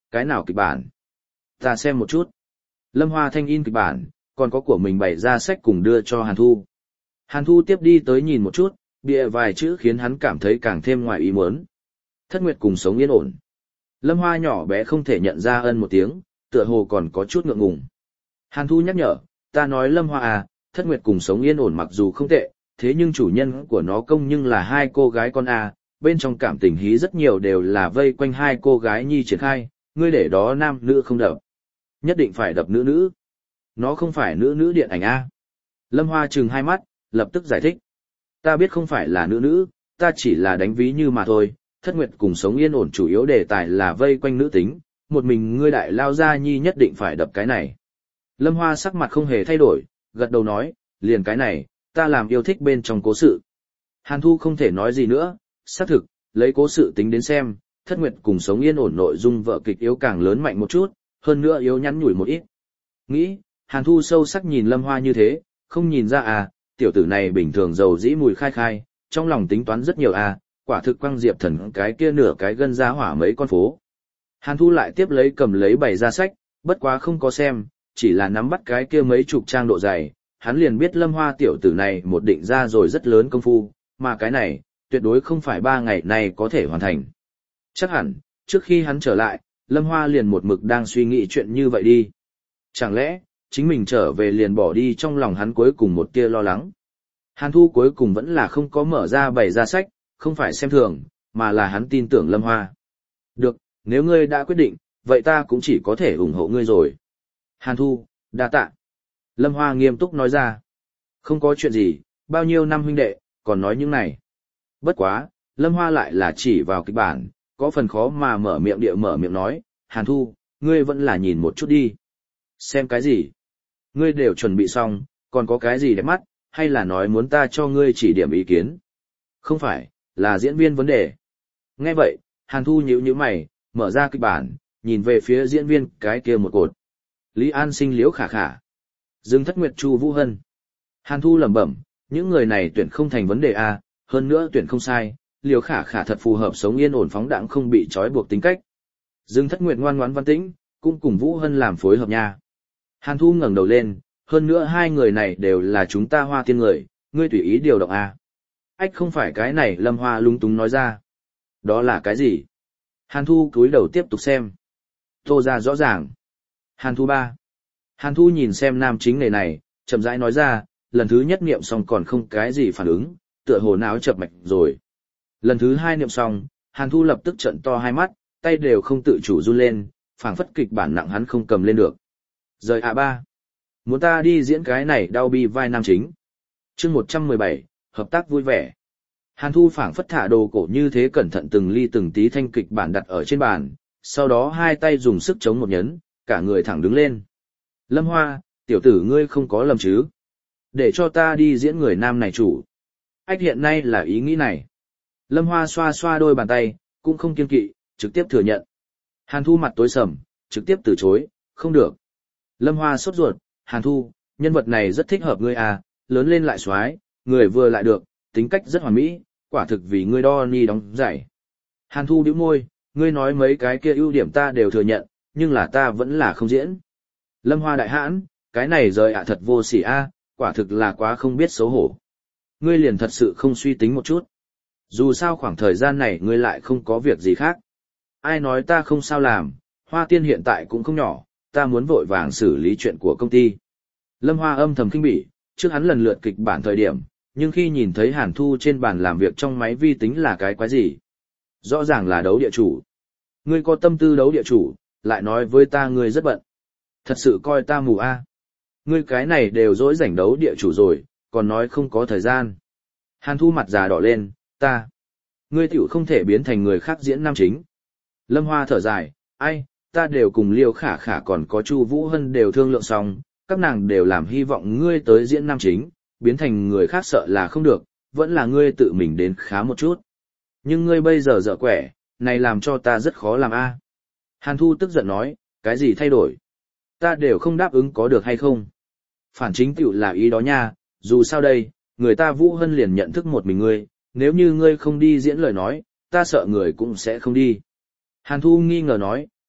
Cái nào kịch bản? Ta xem một chút. Lâm Hoa Thanh in kịch bản, còn có của mình bày ra sách cùng đưa cho Hàn Thu. Hàn Thu tiếp đi tới nhìn một chút, bịa vài chữ khiến hắn cảm thấy càng thêm ngoài ý muốn. Thất Nguyệt cùng sống yên ổn. Lâm Hoa nhỏ bé không thể nhận ra ân một tiếng, tựa hồ còn có chút ngượng ngùng. Hàn Thu nhắc nhở, ta nói Lâm Hoa à, Thất Nguyệt cùng sống yên ổn mặc dù không tệ, thế nhưng chủ nhân của nó công nhưng là hai cô gái con à, bên trong cảm tình hí rất nhiều đều là vây quanh hai cô gái nhi triển khai, ngươi để đó nam nữ không đập. Nhất định phải đập nữ nữ. Nó không phải nữ nữ điện ảnh a. Lâm Hoa trừng hai mắt, lập tức giải thích. Ta biết không phải là nữ nữ, ta chỉ là đánh ví như mà thôi, Thất Nguyệt cùng sống yên ổn chủ yếu đề tài là vây quanh nữ tính, một mình ngươi đại lao gia nhi nhất định phải đập cái này. Lâm Hoa sắc mặt không hề thay đổi, gật đầu nói, liền cái này, ta làm yêu thích bên trong cố sự. Hàn Thu không thể nói gì nữa, xác thực, lấy cố sự tính đến xem, Thất Nguyệt cùng sống yên ổn nội dung vở kịch yếu càng lớn mạnh một chút, hơn nữa yếu nhắn nhủi một ít. Nghĩ, Hàn Thu sâu sắc nhìn Lâm Hoa như thế, không nhìn ra à, tiểu tử này bình thường giàu dĩ mùi khai khai, trong lòng tính toán rất nhiều à, quả thực quăng Diệp Thần cái kia nửa cái gân ra hỏa mấy con phố. Hàn Thu lại tiếp lấy cầm lấy bày ra sách, bất quá không có xem, chỉ là nắm bắt cái kia mấy chục trang độ dày, hắn liền biết Lâm Hoa tiểu tử này một định ra rồi rất lớn công phu, mà cái này, tuyệt đối không phải 3 ngày này có thể hoàn thành. Chắc hẳn, trước khi hắn trở lại, Lâm Hoa liền một mực đang suy nghĩ chuyện như vậy đi. Chẳng lẽ, chính mình trở về liền bỏ đi trong lòng hắn cuối cùng một tia lo lắng. Hàn Thu cuối cùng vẫn là không có mở ra bày ra sách, không phải xem thường, mà là hắn tin tưởng Lâm Hoa. Được, nếu ngươi đã quyết định, vậy ta cũng chỉ có thể ủng hộ ngươi rồi. Hàn Thu, đa tạ. Lâm Hoa nghiêm túc nói ra. Không có chuyện gì, bao nhiêu năm huynh đệ, còn nói những này. Bất quá, Lâm Hoa lại là chỉ vào kịch bản, có phần khó mà mở miệng nói, Hàn Thu, ngươi vẫn là nhìn một chút đi. Xem cái gì? Ngươi đều chuẩn bị xong, còn có cái gì đẹp mắt, hay là nói muốn ta cho ngươi chỉ điểm ý kiến? Không phải, là diễn viên vấn đề. Nghe vậy, Hàn Thu nhíu mày, mở ra kịch bản, nhìn về phía diễn viên cái kia một cột. Lý An Sinh Liễu Khả Khả. Dương Thất Nguyệt Chu Vũ Hân. Hàn Thu lẩm bẩm, những người này tuyển không thành vấn đề a, hơn nữa tuyển không sai, Liễu Khả Khả thật phù hợp sống yên ổn phóng đãng không bị trói buộc tính cách. Dương Thất Nguyệt ngoan ngoãn văn tĩnh, cũng cùng Vũ Hân làm phối hợp nha. Hàn Thu ngẩng đầu lên, hơn nữa hai người này đều là chúng ta Hoa Tiên người, ngươi tùy ý điều động a. Ách không phải cái này, Lâm Hoa lúng túng nói ra. Đó là cái gì? Hàn Thu cúi đầu tiếp tục xem. Tô ra rõ ràng. Hàn Thu 3. Hàn Thu nhìn xem nam chính này, chậm rãi nói ra, lần thứ nhất niệm xong còn không cái gì phản ứng, tựa hồ não chập mạch rồi. Lần thứ 2 niệm xong, Hàn Thu lập tức trợn to hai mắt, tay đều không tự chủ run lên, phảng phất kịch bản nặng hắn không cầm lên được. Rời A3. Muốn ta đi diễn cái này đau bi vai nam chính. Chương 117, hợp tác vui vẻ. Hàn Thu phảng phất thả đồ cổ như thế cẩn thận từng ly từng tí thanh kịch bản đặt ở trên bàn, sau đó hai tay dùng sức chống một nhấn, cả người thẳng đứng lên. Lâm Hoa, tiểu tử ngươi không có lầm chứ? Để cho ta đi diễn người nam này chủ. Ách hiện nay là ý nghĩ này. Lâm Hoa xoa xoa đôi bàn tay, cũng không kiêng kỵ, trực tiếp thừa nhận. Hàn Thu mặt tối sầm, trực tiếp từ chối, không được. Lâm Hoa sốt ruột, Hàn Thu, nhân vật này rất thích hợp ngươi à, lớn lên lại xoái, người vừa lại được, tính cách rất hoàn mỹ, quả thực vì ngươi đo ni đóng giải. Hàn Thu bĩu môi, ngươi nói mấy cái kia ưu điểm ta đều thừa nhận, nhưng là ta vẫn là không diễn. Lâm Hoa đại hãn, cái này rời ạ thật vô sỉ a, quả thực là quá không biết xấu hổ. Ngươi liền thật sự không suy tính một chút. Dù sao khoảng thời gian này ngươi lại không có việc gì khác. Ai nói ta không sao làm, Hoa Tiên hiện tại cũng không nhỏ, ta muốn vội vàng xử lý chuyện của công ty. Lâm Hoa âm thầm kinh bỉ, trước hắn lần lượt kịch bản thời điểm, nhưng khi nhìn thấy Hàn Thu trên bàn làm việc trong máy vi tính là cái quái gì? Rõ ràng là đấu địa chủ. Ngươi có tâm tư đấu địa chủ, lại nói với ta ngươi rất bận. Thật sự coi ta mù a. Ngươi cái này đều dỗi rảnh đấu địa chủ rồi, còn nói không có thời gian. Hàn Thu mặt già đỏ lên, ta. Ngươi tiểu không thể biến thành người khác diễn nam chính. Lâm Hoa thở dài, ai, ta đều cùng Liêu Khả Khả còn có Chu Vũ Hân đều thương lượng xong, các nàng đều làm hy vọng ngươi tới diễn nam chính, biến thành người khác sợ là không được, vẫn là ngươi tự mình đến khá một chút. Nhưng ngươi bây giờ dở quẻ, này làm cho ta rất khó làm a. Hàn Thu tức giận nói, cái gì thay đổi? Ta đều không đáp ứng có được hay không? Phản chính tiểu là ý đó nha, dù sao đây, người ta Vũ Hân liền nhận thức một mình ngươi, nếu như ngươi không đi diễn lời nói, ta sợ người cũng sẽ không đi. Hàn Thu nghi ngờ nói,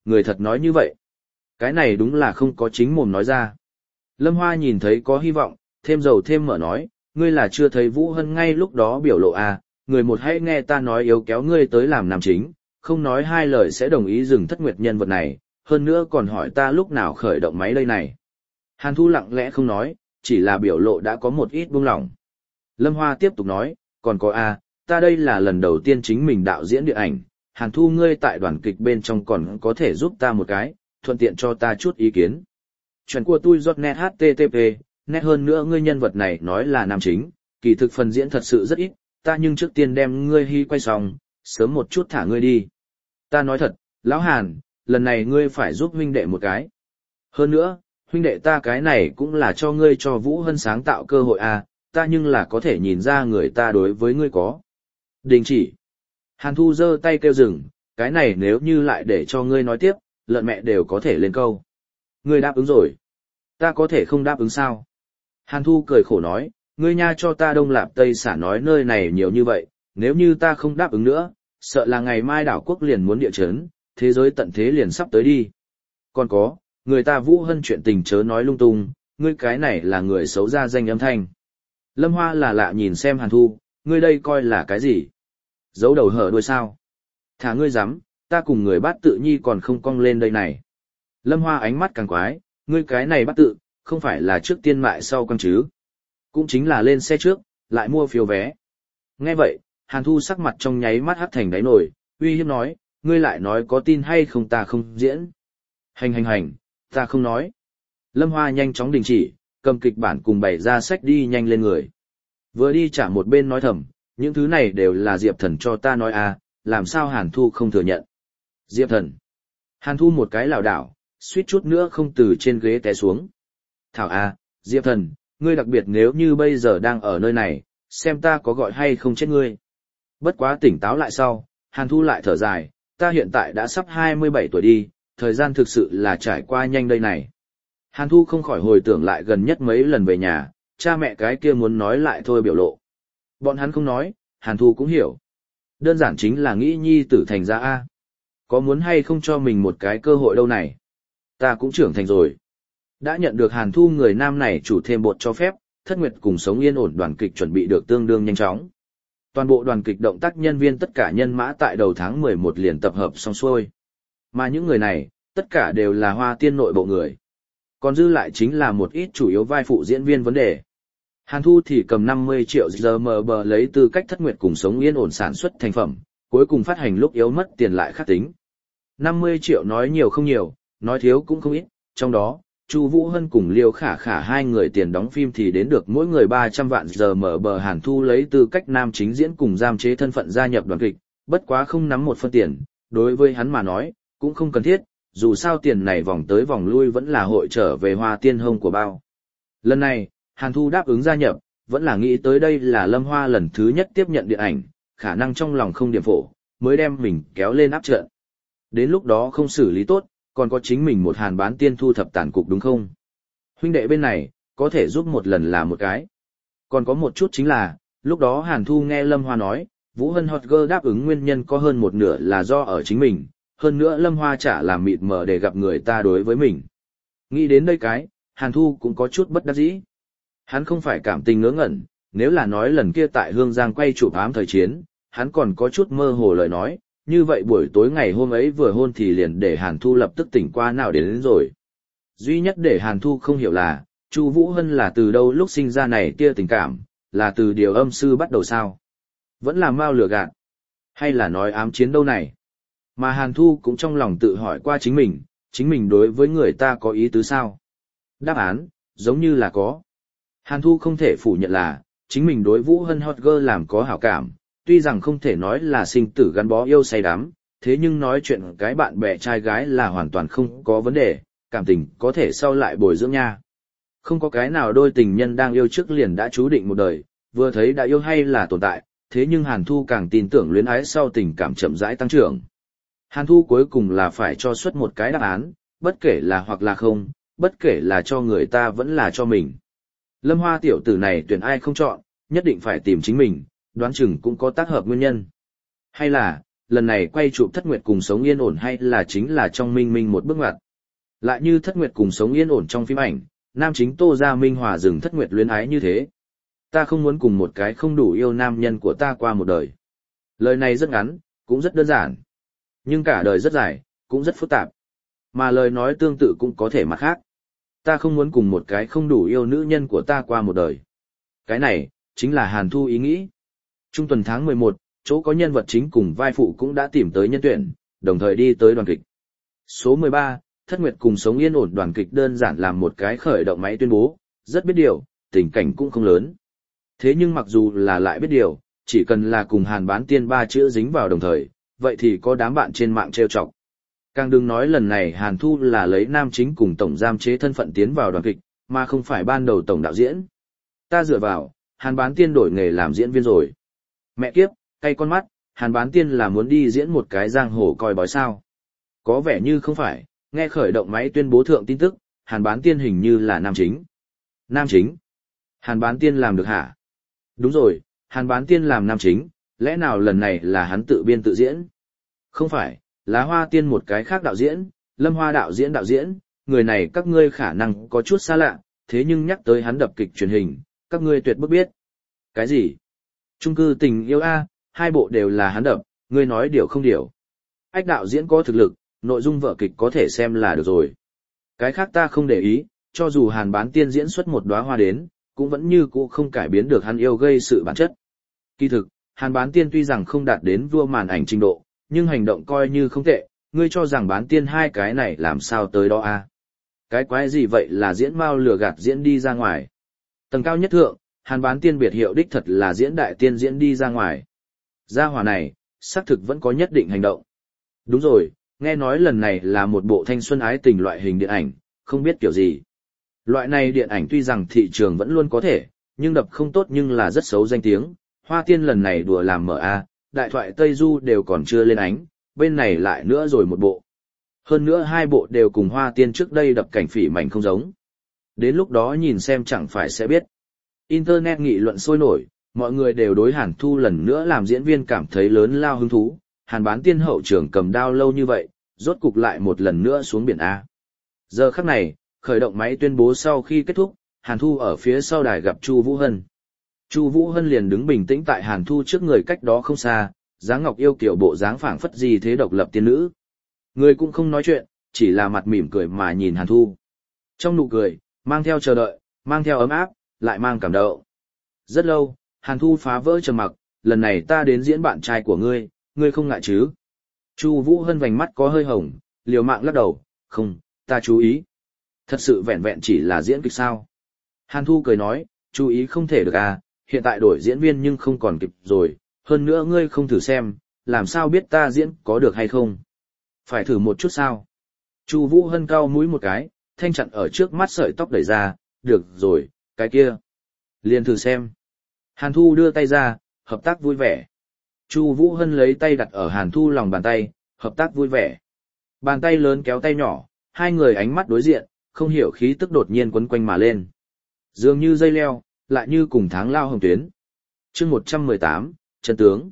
người thật nói như vậy. Cái này đúng là không có chính mồm nói ra. Lâm Hoa nhìn thấy có hy vọng, thêm dầu thêm mỡ nói, ngươi là chưa thấy Vũ Hân ngay lúc đó biểu lộ à, người một hãy nghe ta nói yếu kéo ngươi tới làm nam chính, không nói hai lời sẽ đồng ý dừng Thất Nguyệt nhân vật này, hơn nữa còn hỏi ta lúc nào khởi động máy đây này. Hàn Thu lặng lẽ không nói, chỉ là biểu lộ đã có một ít buông lỏng. Lâm Hoa tiếp tục nói, còn có à, ta đây là lần đầu tiên chính mình đạo diễn điện ảnh, Hàn Thu ngươi tại đoàn kịch bên trong còn có thể giúp ta một cái, thuận tiện cho ta chút ý kiến. Chuyện của tôi .net http, nét hơn nữa ngươi nhân vật này nói là nam chính, kỳ thực phần diễn thật sự rất ít, ta nhưng trước tiên đem ngươi hy quay xong, sớm một chút thả ngươi đi. Ta nói thật, lão Hàn, lần này ngươi phải giúp huynh đệ một cái. Hơn nữa, huynh đệ ta cái này cũng là cho ngươi cho Vũ Hân sáng tạo cơ hội à, ta nhưng là có thể nhìn ra người ta đối với ngươi có. Đình chỉ. Hàn Thu giơ tay kêu dừng, cái này nếu như lại để cho ngươi nói tiếp, lợn mẹ đều có thể lên câu. Ngươi đáp ứng rồi. Ta có thể không đáp ứng sao? Hàn Thu cười khổ nói, ngươi nha cho ta Đông Lạp Tây xả nói nơi này nhiều như vậy, nếu như ta không đáp ứng nữa, sợ là ngày mai đảo quốc liền muốn địa chấn, thế giới tận thế liền sắp tới đi. Còn có, người ta Vũ Hân chuyện tình chớ nói lung tung, ngươi cái này là người xấu ra danh âm thanh. Lâm Hoa là lạ nhìn xem Hàn Thu, ngươi đây coi là cái gì? Giấu đầu hở đuôi sao? Thả ngươi dám, ta cùng người bát tự nhi còn không cong lên đây này. Lâm Hoa ánh mắt càng quái, ngươi cái này bát tự, không phải là trước tiên mại sau con chứ? Cũng chính là lên xe trước, lại mua phiếu vé. Nghe vậy, Hàn Thu sắc mặt trong nháy mắt hắt thành đáy nổi, uy hiếp nói, ngươi lại nói có tin hay không ta không diễn. Hành, ta không nói. Lâm Hoa nhanh chóng đình chỉ, cầm kịch bản cùng bày ra sách đi nhanh lên người. Vừa đi trả một bên nói thầm, những thứ này đều là Diệp Thần cho ta nói à, làm sao Hàn Thu không thừa nhận. Diệp Thần. Hàn Thu một cái lảo đảo, suýt chút nữa không từ trên ghế té xuống. Thảo à, Diệp Thần, ngươi đặc biệt nếu như bây giờ đang ở nơi này, xem ta có gọi hay không chết ngươi. Bất quá tỉnh táo lại sau, Hàn Thu lại thở dài, ta hiện tại đã sắp 27 tuổi đi, thời gian thực sự là trải qua nhanh đây này. Hàn Thu không khỏi hồi tưởng lại gần nhất mấy lần về nhà, cha mẹ cái kia muốn nói lại thôi biểu lộ. Bọn hắn không nói, Hàn Thu cũng hiểu. Đơn giản chính là nghĩ nhi tử thành ra A. Có muốn hay không cho mình một cái cơ hội đâu này. Ta cũng trưởng thành rồi. Đã nhận được Hàn Thu người nam này chủ thêm bột cho phép, Thất Nguyệt cùng sống yên ổn đoàn kịch chuẩn bị được tương đương nhanh chóng. Toàn bộ đoàn kịch động tác nhân viên tất cả nhân mã tại đầu tháng 11 liền tập hợp xong xuôi. Mà những người này, tất cả đều là Hoa Tiên nội bộ người. Còn dư lại chính là một ít chủ yếu vai phụ diễn viên vấn đề. Hàn Thu thì cầm 50 triệu GMB lấy tư cách Thất Nguyệt cùng sống yên ổn sản xuất thành phẩm, cuối cùng phát hành lúc yếu mất tiền lại khắc tính. 50 triệu nói nhiều không nhiều, nói thiếu cũng không ít, trong đó, Chu Vũ Hân cùng Liêu Khả Khả hai người tiền đóng phim thì đến được mỗi người 300 vạn GMB. Hàn Thu lấy tư cách nam chính diễn cùng giam chế thân phận gia nhập đoàn kịch, bất quá không nắm một phân tiền, đối với hắn mà nói, cũng không cần thiết, dù sao tiền này vòng tới vòng lui vẫn là hội trở về Hoa Tiên hông của bao. Lần này, Hàn Thu đáp ứng gia nhập, vẫn là nghĩ tới đây là Lâm Hoa lần thứ nhất tiếp nhận điện ảnh, khả năng trong lòng không điểm phổ, mới đem mình kéo lên áp trận. Đến lúc đó không xử lý tốt, còn có chính mình một Hàn Bán Tiên thu thập tàn cục đúng không? Huynh đệ bên này, có thể giúp một lần là một cái. Còn có một chút chính là, lúc đó Hàn Thu nghe Lâm Hoa nói, Vũ Hân Hot Girl đáp ứng nguyên nhân có hơn một nửa là do ở chính mình, hơn nữa Lâm Hoa chả làm mịt mờ để gặp người ta đối với mình. Nghĩ đến đây cái, Hàn Thu cũng có chút bất đắc dĩ. Hắn không phải cảm tình ngớ ngẩn, nếu là nói lần kia tại Hương Giang quay chụp ám thời chiến, hắn còn có chút mơ hồ lời nói, như vậy buổi tối ngày hôm ấy vừa hôn thì liền để Hàn Thu lập tức tỉnh qua nào đến rồi. Duy nhất để Hàn Thu không hiểu là, Chu Vũ Hân là từ đâu lúc sinh ra này tia tình cảm, là từ điều âm sư bắt đầu sao? Vẫn là mau lừa gạt, hay là nói ám chiến đâu này? Mà Hàn Thu cũng trong lòng tự hỏi qua chính mình đối với người ta có ý tứ sao? Đáp án, giống như là có. Hàn Thu không thể phủ nhận là, chính mình đối Vũ Hân Hot Girl làm có hảo cảm, tuy rằng không thể nói là sinh tử gắn bó yêu say đắm, thế nhưng nói chuyện cái bạn bè trai gái là hoàn toàn không có vấn đề, cảm tình có thể sau lại bồi dưỡng nha. Không có cái nào đôi tình nhân đang yêu trước liền đã chú định một đời, vừa thấy đã yêu hay là tồn tại, thế nhưng Hàn Thu càng tin tưởng luyến ái sau tình cảm chậm rãi tăng trưởng. Hàn Thu cuối cùng là phải cho xuất một cái đáp án, bất kể là hoặc là không, bất kể là cho người ta vẫn là cho mình. Lâm Hoa tiểu tử này tuyển ai không chọn, nhất định phải tìm chính mình, đoán chừng cũng có tác hợp nguyên nhân. Hay là, lần này quay chụp Thất Nguyệt cùng sống yên ổn hay là chính là trong Minh Minh một bước ngoặt. Lại như Thất Nguyệt cùng sống yên ổn trong phim ảnh, nam chính Tô Gia Minh Hòa dừng Thất Nguyệt luyến ái như thế. Ta không muốn cùng một cái không đủ yêu nam nhân của ta qua một đời. Lời này rất ngắn, cũng rất đơn giản. Nhưng cả đời rất dài, cũng rất phức tạp. Mà lời nói tương tự cũng có thể mặt khác. Ta không muốn cùng một cái không đủ yêu nữ nhân của ta qua một đời. Cái này, chính là Hàn Thu ý nghĩ. Trung tuần tháng 11, chỗ có nhân vật chính cùng vai phụ cũng đã tìm tới nhân tuyển, đồng thời đi tới đoàn kịch. Số 13, Thất Nguyệt cùng sống yên ổn đoàn kịch đơn giản làm một cái khởi động máy tuyên bố, rất biết điều, tình cảnh cũng không lớn. Thế nhưng mặc dù là lại biết điều, chỉ cần là cùng Hàn Bán Tiên ba chữ dính vào đồng thời, vậy thì có đám bạn trên mạng trêu chọc. Càng đừng nói lần này Hàn Thu là lấy nam chính cùng tổng giám chế thân phận tiến vào đoàn kịch, mà không phải ban đầu tổng đạo diễn. Ta dựa vào, Hàn Bán Tiên đổi nghề làm diễn viên rồi. Mẹ kiếp, cay con mắt, Hàn Bán Tiên là muốn đi diễn một cái giang hồ coi bói sao. Có vẻ như không phải, nghe khởi động máy tuyên bố thượng tin tức, Hàn Bán Tiên hình như là nam chính. Nam chính? Hàn Bán Tiên làm được hả? Đúng rồi, Hàn Bán Tiên làm nam chính, lẽ nào lần này là hắn tự biên tự diễn? Không phải, là Hoa Tiên một cái khác đạo diễn, Lâm Hoa đạo diễn, người này các ngươi khả năng có chút xa lạ, thế nhưng nhắc tới hắn đập kịch truyền hình, các ngươi tuyệt bức biết. Cái gì? Chung cư tình yêu A, hai bộ đều là hắn đập, ngươi nói điều không điều. Ách đạo diễn có thực lực, nội dung vở kịch có thể xem là được rồi. Cái khác ta không để ý, cho dù Hàn Bán Tiên diễn xuất một đóa hoa đến, cũng vẫn như cũ không cải biến được hắn yêu gây sự bản chất. Kỳ thực, Hàn Bán Tiên tuy rằng không đạt đến vua màn ảnh trình độ, nhưng hành động coi như không tệ, ngươi cho rằng Bán Tiên hai cái này làm sao tới đó a? Cái quái gì vậy là diễn mao lừa gạt diễn đi ra ngoài. Tầng cao nhất thượng, Hàn Bán Tiên biệt hiệu đích thật là diễn đại tiên diễn đi ra ngoài. Gia hỏa này, xác thực vẫn có nhất định hành động. Đúng rồi, nghe nói lần này là một bộ thanh xuân ái tình loại hình điện ảnh, không biết kiểu gì. Loại này điện ảnh tuy rằng thị trường vẫn luôn có thể, nhưng đập không tốt nhưng là rất xấu danh tiếng. Hoa Tiên lần này đùa làm mở A, đại thoại Tây Du đều còn chưa lên ánh, bên này lại nữa rồi một bộ. Hơn nữa hai bộ đều cùng Hoa Tiên trước đây đập cảnh phỉ mảnh không giống. Đến lúc đó nhìn xem chẳng phải sẽ biết. Internet nghị luận sôi nổi, mọi người đều đối Hàn Thu lần nữa làm diễn viên cảm thấy lớn lao hứng thú. Hàn Bán Tiên hậu trưởng cầm đao lâu như vậy, rốt cục lại một lần nữa xuống biển A. Giờ khắc này, khởi động máy tuyên bố sau khi kết thúc, Hàn Thu ở phía sau đài gặp Chu Vũ Hân. Chu Vũ Hân liền đứng bình tĩnh tại Hàn Thu trước người cách đó không xa, dáng ngọc yêu kiều bộ dáng phảng phất gì thế độc lập tiên nữ. Người cũng không nói chuyện, chỉ là mặt mỉm cười mà nhìn Hàn Thu. Trong nụ cười, mang theo chờ đợi, mang theo ấm áp, lại mang cảm động. Rất lâu, Hàn Thu phá vỡ trầm mặc, lần này ta đến diễn bạn trai của ngươi không ngại chứ? Chu Vũ Hân vành mắt có hơi hồng, liều mạng lắc đầu, không, ta chú ý. Thật sự vẹn vẹn chỉ là diễn kịch sao? Hàn Thu cười nói, chú ý không thể được à, hiện tại đổi diễn viên nhưng không còn kịp rồi, hơn nữa ngươi không thử xem, làm sao biết ta diễn có được hay không? Phải thử một chút sao? Chu Vũ Hân cau mũi một cái, thanh chặn ở trước mắt sợi tóc đẩy ra, được rồi, cái kia. Liền thử xem. Hàn Thu đưa tay ra, hợp tác vui vẻ. Chu Vũ Hân lấy tay đặt ở Hàn Thu lòng bàn tay, hợp tác vui vẻ. Bàn tay lớn kéo tay nhỏ, hai người ánh mắt đối diện, không hiểu khí tức đột nhiên quấn quanh mà lên. Dường như dây leo, lại như cùng tháng lao hồng tuyến. Chương 118, chân tướng.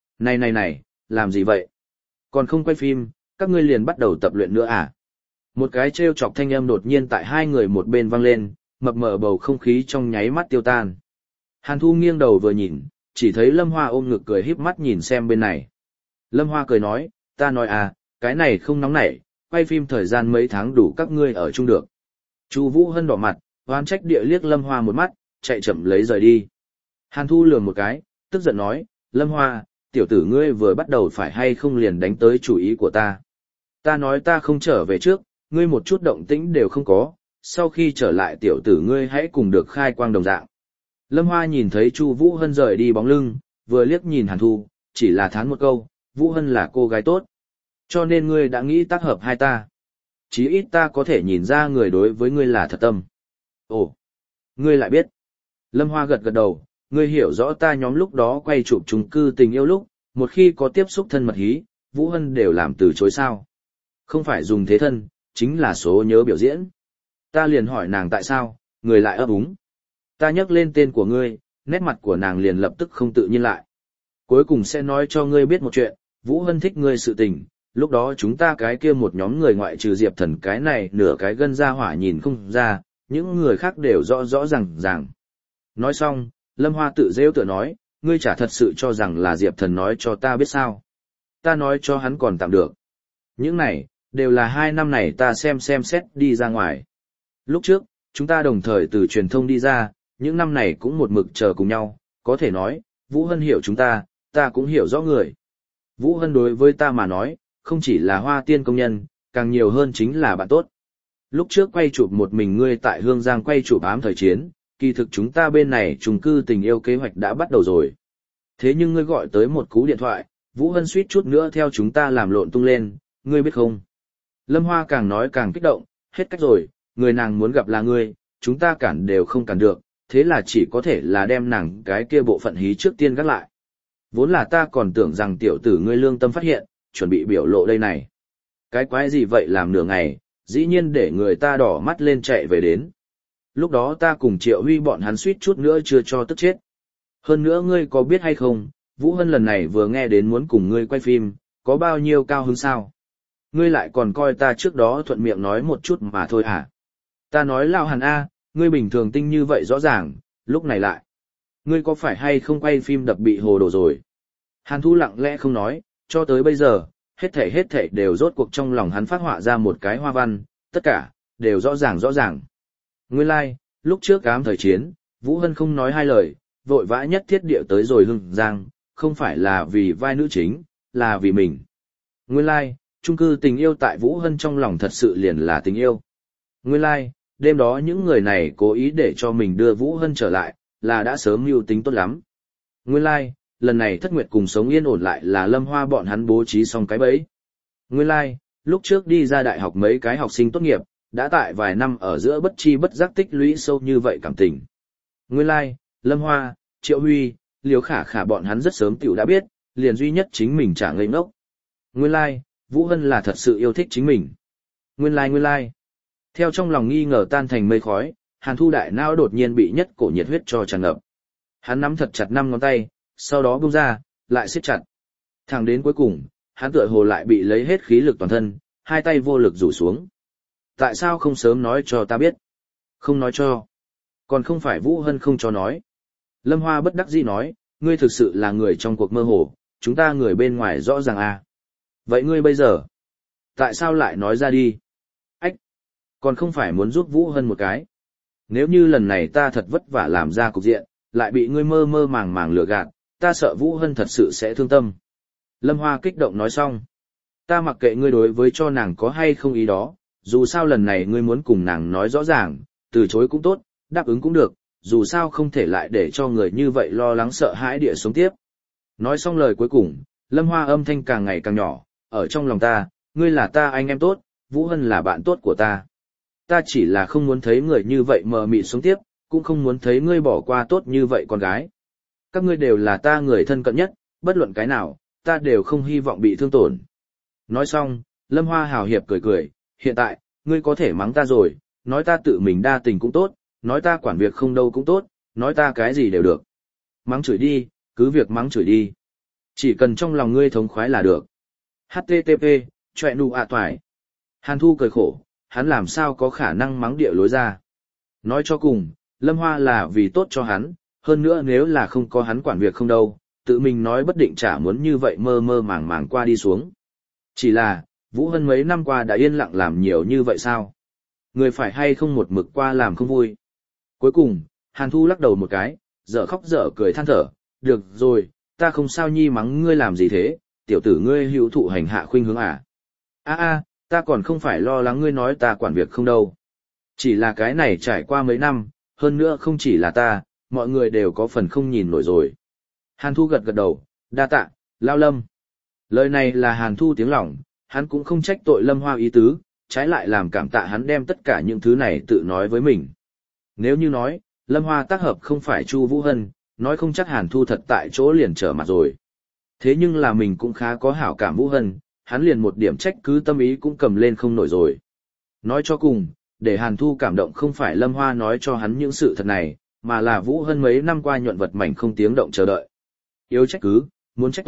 Này, làm gì vậy? Còn không quay phim, các ngươi liền bắt đầu tập luyện nữa à? Một cái trêu chọc thanh âm đột nhiên tại hai người một bên vang lên, mập mờ bầu không khí trong nháy mắt tiêu tan. Hàn Thu nghiêng đầu vừa nhìn, chỉ thấy Lâm Hoa ôm ngực cười híp mắt nhìn xem bên này. Lâm Hoa cười nói, ta nói à, cái này không nóng nảy, quay phim thời gian mấy tháng đủ các ngươi ở chung được. Chu Vũ Hân đỏ mặt, oán trách địa liếc Lâm Hoa một mắt, chạy chậm lấy rời đi. Hàn Thu lườm một cái, tức giận nói, Lâm Hoa, tiểu tử ngươi vừa bắt đầu phải hay không liền đánh tới chủ ý của ta. Ta nói ta không trở về trước, ngươi một chút động tĩnh đều không có, sau khi trở lại tiểu tử ngươi hãy cùng được khai quang đồng dạng. Lâm Hoa nhìn thấy Chu Vũ Hân rời đi bóng lưng, vừa liếc nhìn Hàn Thu, chỉ là thán một câu, Vũ Hân là cô gái tốt. Cho nên ngươi đã nghĩ tác hợp hai ta. Chí ít ta có thể nhìn ra người đối với ngươi là thật tâm. Ồ, ngươi lại biết. Lâm Hoa gật gật đầu, ngươi hiểu rõ ta nhóm lúc đó quay chụp chung cư tình yêu lúc, một khi có tiếp xúc thân mật hí, Vũ Hân đều làm từ chối sao. Không phải dùng thế thân, chính là số nhớ biểu diễn. Ta liền hỏi nàng tại sao, người lại ấp úng. Ta nhắc lên tên của ngươi, nét mặt của nàng liền lập tức không tự nhiên lại. Cuối cùng sẽ nói cho ngươi biết một chuyện, Vũ Hân thích ngươi sự tình, lúc đó chúng ta cái kia một nhóm người ngoại trừ Diệp Thần cái này nửa cái gân ra hỏa nhìn không ra, những người khác đều rõ rõ ràng. Nói xong, Lâm Hoa tự rêu tự nói, ngươi chả thật sự cho rằng là Diệp Thần nói cho ta biết sao. Ta nói cho hắn còn tạm được. Những này, đều là 2 năm này ta xem xét đi ra ngoài. Lúc trước, chúng ta đồng thời từ truyền thông đi ra, những năm này cũng một mực chờ cùng nhau, có thể nói, Vũ Hân hiểu chúng ta cũng hiểu rõ người. Vũ Hân đối với ta mà nói, không chỉ là Hoa Tiên công nhân, càng nhiều hơn chính là bạn tốt. Lúc trước quay chụp một mình ngươi tại Hương Giang quay chụp ám thời chiến, kỳ thực chúng ta bên này trùng cư tình yêu kế hoạch đã bắt đầu rồi. Thế nhưng ngươi gọi tới một cú điện thoại, Vũ Hân suýt chút nữa theo chúng ta làm lộn tung lên, ngươi biết không? Lâm Hoa càng nói càng kích động, hết cách rồi, người nàng muốn gặp là ngươi, chúng ta cản đều không cản được, thế là chỉ có thể là đem nàng cái kia bộ phận hí trước tiên gác lại. Vốn là ta còn tưởng rằng tiểu tử ngươi lương tâm phát hiện, chuẩn bị biểu lộ đây này. Cái quái gì vậy làm nửa ngày, dĩ nhiên để người ta đỏ mắt lên chạy về đến. Lúc đó ta cùng Triệu Huy bọn hắn suýt chút nữa chưa cho tức chết. Hơn nữa ngươi có biết hay không, Vũ Hân lần này vừa nghe đến muốn cùng ngươi quay phim, có bao nhiêu cao hứng sao? Ngươi lại còn coi ta trước đó thuận miệng nói một chút mà thôi hả? Ta nói Lão Hàn A, ngươi bình thường tinh như vậy rõ ràng, lúc này lại. Ngươi có phải hay không quay phim đập bị hồ đồ rồi? Hàn Thu lặng lẽ không nói, cho tới bây giờ, hết thảy đều rốt cuộc trong lòng hắn phát họa ra một cái hoa văn, tất cả, đều rõ ràng. Nguyên lai, lúc trước ám thời chiến, Vũ Hân không nói hai lời, vội vã nhất thiết địa tới rồi Hưng Giang, không phải là vì vai nữ chính, là vì mình. Nguyên lai, chung cư tình yêu tại Vũ Hân trong lòng thật sự liền là tình yêu. Nguyên lai, đêm đó những người này cố ý để cho mình đưa Vũ Hân trở lại, là đã sớm mưu tính tốt lắm. Nguyên lai, lần này Thất Nguyệt cùng sống yên ổn lại là Lâm Hoa bọn hắn bố trí xong cái bẫy. Nguyên lai, lúc trước đi ra đại học mấy cái học sinh tốt nghiệp, đã tại vài năm ở giữa bất chi bất giác tích lũy sâu như vậy cảm tình. Nguyên lai, Lâm Hoa, Triệu Huy, Liễu Khả bọn hắn rất sớm tiểu đã biết, liền duy nhất chính mình chả ngây ngốc. Nguyên lai, Vũ Hân là thật sự yêu thích chính mình. Nguyên lai. Theo trong lòng nghi ngờ tan thành mây khói, Hàn Thu đại não đột nhiên bị nhất cổ nhiệt huyết cho tràn ngập. Hắn nắm thật chặt 5 ngón tay, sau đó buông ra, lại siết chặt. Thẳng đến cuối cùng, hắn tựa hồ lại bị lấy hết khí lực toàn thân, hai tay vô lực rủ xuống. Tại sao không sớm nói cho ta biết? Không nói cho. Còn không phải Vũ Hân không cho nói. Lâm Hoa bất đắc dĩ nói, ngươi thực sự là người trong cuộc mơ hồ, chúng ta người bên ngoài rõ ràng à. Vậy ngươi bây giờ? Tại sao lại nói ra đi? Ách! Còn không phải muốn giúp Vũ Hân một cái. Nếu như lần này ta thật vất vả làm ra cục diện, lại bị ngươi mơ mơ màng lừa gạt, ta sợ Vũ Hân thật sự sẽ thương tâm. Lâm Hoa kích động nói xong. Ta mặc kệ ngươi đối với cho nàng có hay không ý đó, dù sao lần này ngươi muốn cùng nàng nói rõ ràng, từ chối cũng tốt, đáp ứng cũng được, dù sao không thể lại để cho người như vậy lo lắng sợ hãi địa sống tiếp. Nói xong lời cuối cùng, Lâm Hoa âm thanh càng ngày càng nhỏ, ở trong lòng ta, ngươi là ta anh em tốt, Vũ Hân là bạn tốt của ta. Ta chỉ là không muốn thấy người như vậy mờ mịt sống tiếp, cũng không muốn thấy ngươi bỏ qua tốt như vậy con gái. Các ngươi đều là ta người thân cận nhất, bất luận cái nào, ta đều không hy vọng bị thương tổn. Nói xong, Lâm Hoa hào hiệp cười, hiện tại, ngươi có thể mắng ta rồi, nói ta tự mình đa tình cũng tốt, nói ta quản việc không đâu cũng tốt, nói ta cái gì đều được. Mắng chửi đi, cứ việc mắng chửi đi. Chỉ cần trong lòng ngươi thống khoái là được. HTTP, chọe nụ ạ toài. Hàn Thu cười khổ, hắn làm sao có khả năng mắng địa lối ra. Nói cho cùng, Lâm Hoa là vì tốt cho hắn, hơn nữa nếu là không có hắn quản việc không đâu, tự mình nói bất định chả muốn như vậy mơ mơ màng qua đi xuống. Chỉ là, Vũ Hân mấy năm qua đã yên lặng làm nhiều như vậy sao? Người phải hay không một mực qua làm không vui. Cuối cùng, Hàn Thu lắc đầu một cái, dở khóc dở cười than thở, được rồi, ta không sao nhi mắng ngươi làm gì thế, tiểu tử ngươi hữu thụ hành hạ khuynh hướng à? Ta còn không phải lo lắng ngươi nói ta quản việc không đâu. Chỉ là cái này trải qua mấy năm, hơn nữa không chỉ là ta, mọi người đều có phần không nhìn nổi rồi. Hàn Thu gật đầu, đa tạ, Lao Lâm. Lời này là Hàn Thu tiếng lòng, hắn cũng không trách tội Lâm Hoa ý tứ, trái lại làm cảm tạ hắn đem tất cả những thứ này tự nói với mình. Nếu như nói, Lâm Hoa tác hợp không phải Chu Vũ Hân, nói không chắc Hàn Thu thật tại chỗ liền trở mặt rồi. Thế nhưng là mình cũng khá có hảo cảm Vũ Hân, hắn liền một điểm trách cứ tâm ý cũng cầm lên không nổi rồi. Nói cho cùng, để Hàn Thu cảm động không phải Lâm Hoa nói cho hắn những sự thật này, mà là Vũ Hân mấy năm qua nhuận vật mảnh không tiếng động chờ đợi. Yếu trách cứ, muốn trách tội,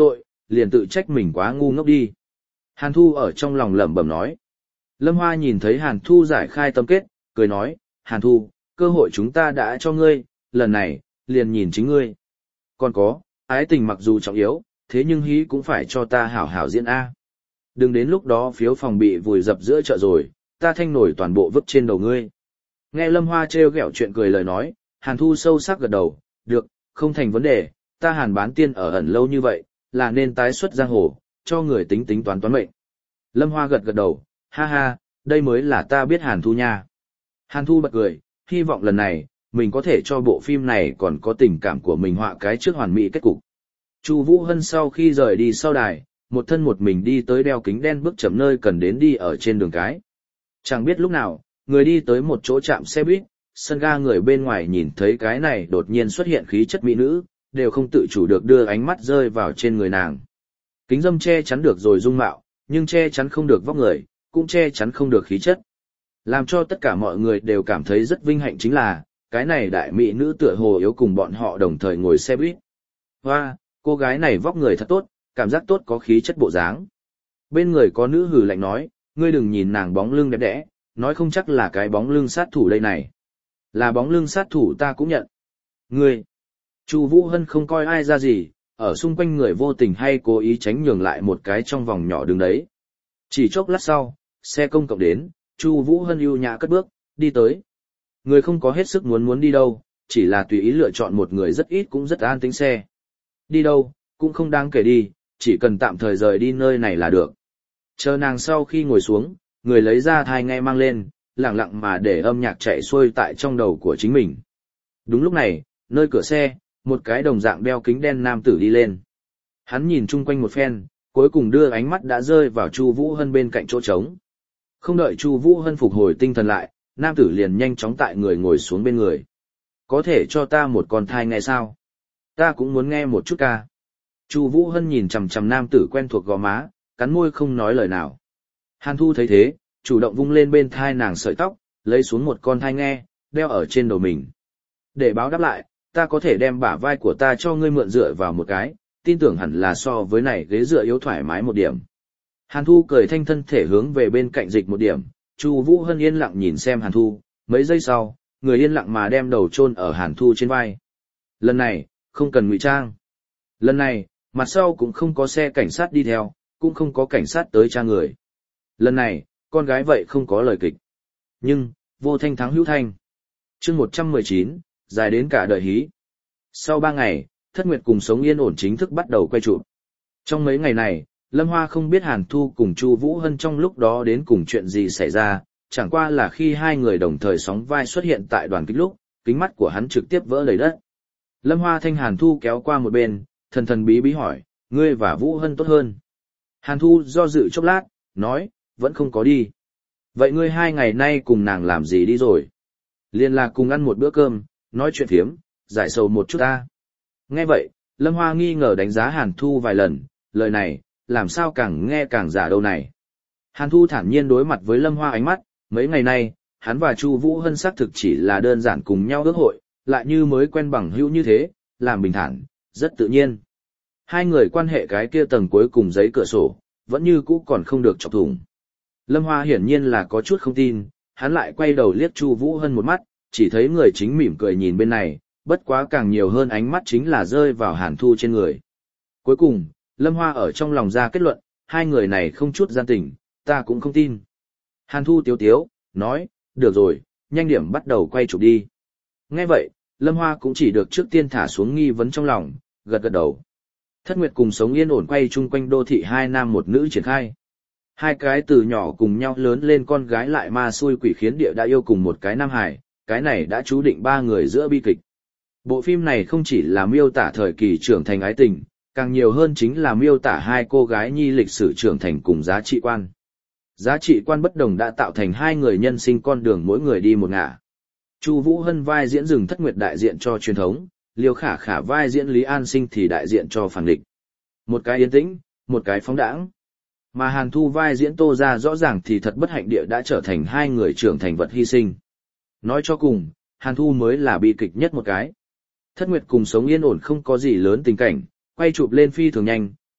liền tự trách mình quá ngu ngốc đi. Hàn Thu ở trong lòng lẩm bẩm nói. Lâm Hoa nhìn thấy Hàn Thu giải khai tâm kết, cười nói, Hàn Thu, cơ hội chúng ta đã cho ngươi, lần này, liền nhìn chính ngươi. Còn có, ái tình mặc dù trọng yếu, thế nhưng hí cũng phải cho ta hảo hảo diễn A. Đừng đến lúc đó phiếu phòng bị vùi dập giữa chợ rồi, ta thanh nổi toàn bộ vứt trên đầu ngươi. Nghe Lâm Hoa trêu ghẹo chuyện cười lời nói, Hàn Thu sâu sắc gật đầu, được, không thành vấn đề, ta Hàn Bán Tiên ở ẩn lâu như vậy, là nên tái xuất giang hồ, cho người tính tính toán mệnh. Lâm Hoa gật gật đầu, ha ha, đây mới là ta biết Hàn Thu nha. Hàn Thu bật cười, hy vọng lần này, mình có thể cho bộ phim này còn có tình cảm của mình họa cái trước hoàn mỹ kết cục. Chu Vũ Hân sau khi rời đi sau đài, một thân một mình đi tới đeo kính đen bước chậm nơi cần đến đi ở trên đường cái. Chẳng biết lúc nào, người đi tới một chỗ trạm xe buýt, sân ga người bên ngoài nhìn thấy cái này đột nhiên xuất hiện khí chất mỹ nữ, đều không tự chủ được đưa ánh mắt rơi vào trên người nàng. Kính dâm che chắn được rồi dung mạo, nhưng che chắn không được vóc người, cũng che chắn không được khí chất. Làm cho tất cả mọi người đều cảm thấy rất vinh hạnh chính là, cái này đại mỹ nữ tựa hồ yếu cùng bọn họ đồng thời ngồi xe buýt. Hoa, cô gái này vóc người thật tốt, cảm giác tốt có khí chất bộ dáng. Bên người có nữ hừ lạnh nói, ngươi đừng nhìn nàng bóng lưng đẹp đẽ, nói không chắc là cái bóng lưng sát thủ đây này. Là bóng lưng sát thủ ta cũng nhận. Ngươi, Chu Vũ Hân không coi ai ra gì, ở xung quanh người vô tình hay cố ý tránh nhường lại một cái trong vòng nhỏ đứng đấy. Chỉ chốc lát sau, xe công cộng đến, Chu Vũ Hân ưu nhã cất bước, đi tới. Người không có hết sức muốn đi đâu, chỉ là tùy ý lựa chọn một người rất ít cũng rất an tĩnh xe. Đi đâu, cũng không đáng kể đi, chỉ cần tạm thời rời đi nơi này là được. Chờ nàng sau khi ngồi xuống, người lấy ra tai nghe mang lên, lặng lặng mà để âm nhạc chạy xuôi tại trong đầu của chính mình. Đúng lúc này, nơi cửa xe, một cái đồng dạng đeo kính đen nam tử đi lên. Hắn nhìn chung quanh một phen, cuối cùng đưa ánh mắt đã rơi vào Chu Vũ Hân bên cạnh chỗ trống. Không đợi Chu Vũ Hân phục hồi tinh thần lại, nam tử liền nhanh chóng tại người ngồi xuống bên người. Có thể cho ta một con thai nghe sao? Ta cũng muốn nghe một chút ca. Chu Vũ Hân nhìn chằm chằm nam tử quen thuộc gò má, cắn môi không nói lời nào. Hàn Thu thấy thế, chủ động vung lên bên thai nàng sợi tóc, lấy xuống một con thai nghe, đeo ở trên đầu mình. Để báo đáp lại, ta có thể đem bả vai của ta cho ngươi mượn dựa vào một cái, tin tưởng hẳn là so với này ghế dựa yếu thoải mái một điểm. Hàn Thu cười thanh thân thể hướng về bên cạnh dịch một điểm, Chu Vũ Hân yên lặng nhìn xem Hàn Thu, mấy giây sau, người yên lặng mà đem đầu chôn ở Hàn Thu trên vai. Lần này, không cần ngụy trang. Lần này, mặt sau cũng không có xe cảnh sát đi theo, cũng không có cảnh sát tới tra người. Lần này, con gái vậy không có lời kịch. Nhưng, vô thanh thắng hữu thanh. Chương 119, dài đến cả đời hí. Sau 3 ngày, Thất Nguyệt cùng Sống Yên Ổn chính thức bắt đầu quay chụp. Trong mấy ngày này, Lâm Hoa không biết Hàn Thu cùng Chu Vũ Hân trong lúc đó đến cùng chuyện gì xảy ra, chẳng qua là khi hai người đồng thời sóng vai xuất hiện tại đoàn kịch lúc, kính mắt của hắn trực tiếp vỡ đầy đất. Lâm Hoa thanh Hàn Thu kéo qua một bên, thần thần bí bí hỏi, ngươi và Vũ Hân tốt hơn. Hàn Thu do dự chốc lát, nói, vẫn không có đi. Vậy ngươi 2 ngày nay cùng nàng làm gì đi rồi? Liên là cùng ăn một bữa cơm, nói chuyện phiếm, giải sầu một chút ta. Nghe vậy, Lâm Hoa nghi ngờ đánh giá Hàn Thu vài lần, lời này, làm sao càng nghe càng giả đâu này. Hàn Thu thản nhiên đối mặt với Lâm Hoa ánh mắt, mấy ngày nay, hắn và Chu Vũ Hân xác thực chỉ là đơn giản cùng nhau ước hội, lại như mới quen bằng hữu như thế, làm bình thản, rất tự nhiên. Hai người quan hệ cái kia tầng cuối cùng giấy cửa sổ, vẫn như cũ còn không được chọc thủng. Lâm Hoa hiển nhiên là có chút không tin, hắn lại quay đầu liếc Chu Vũ Hân một mắt, chỉ thấy người chính mỉm cười nhìn bên này, bất quá càng nhiều hơn ánh mắt chính là rơi vào Hàn Thu trên người. Cuối cùng, Lâm Hoa ở trong lòng ra kết luận, hai người này không chút gian tình, ta cũng không tin. Hàn Thu tiếu tiếu, nói, được rồi, nhanh điểm bắt đầu quay chụp đi. Nghe vậy, Lâm Hoa cũng chỉ được trước tiên thả xuống nghi vấn trong lòng, gật gật đầu. Thất Nguyệt cùng Sống Yên Ổn quay chung quanh đô thị 2 nam một nữ triển khai. Hai cái từ nhỏ cùng nhau lớn lên con gái lại ma xui quỷ khiến địa đã yêu cùng một cái nam hải, cái này đã chú định 3 người giữa bi kịch. Bộ phim này không chỉ là miêu tả thời kỳ trưởng thành ái tình, càng nhiều hơn chính là miêu tả hai cô gái nhi lịch sử trưởng thành cùng giá trị quan. Giá trị quan bất đồng đã tạo thành hai người nhân sinh con đường mỗi người đi một ngả. Chu Vũ Hân vai diễn Rừng Thất Nguyệt đại diện cho truyền thống, Liêu Khả Khả vai diễn Lý An Sinh thì đại diện cho phản nghịch. Một cái yên tĩnh, một cái phóng đãng. Mà Hàn Thu vai diễn Tô Gia rõ ràng thì thật bất hạnh địa đã trở thành hai người trưởng thành vật hy sinh. Nói cho cùng, Hàn Thu mới là bi kịch nhất một cái. Thất Nguyệt cùng Sống Yên Ổn không có gì lớn tình cảnh, quay chụp lên phi thường nhanh,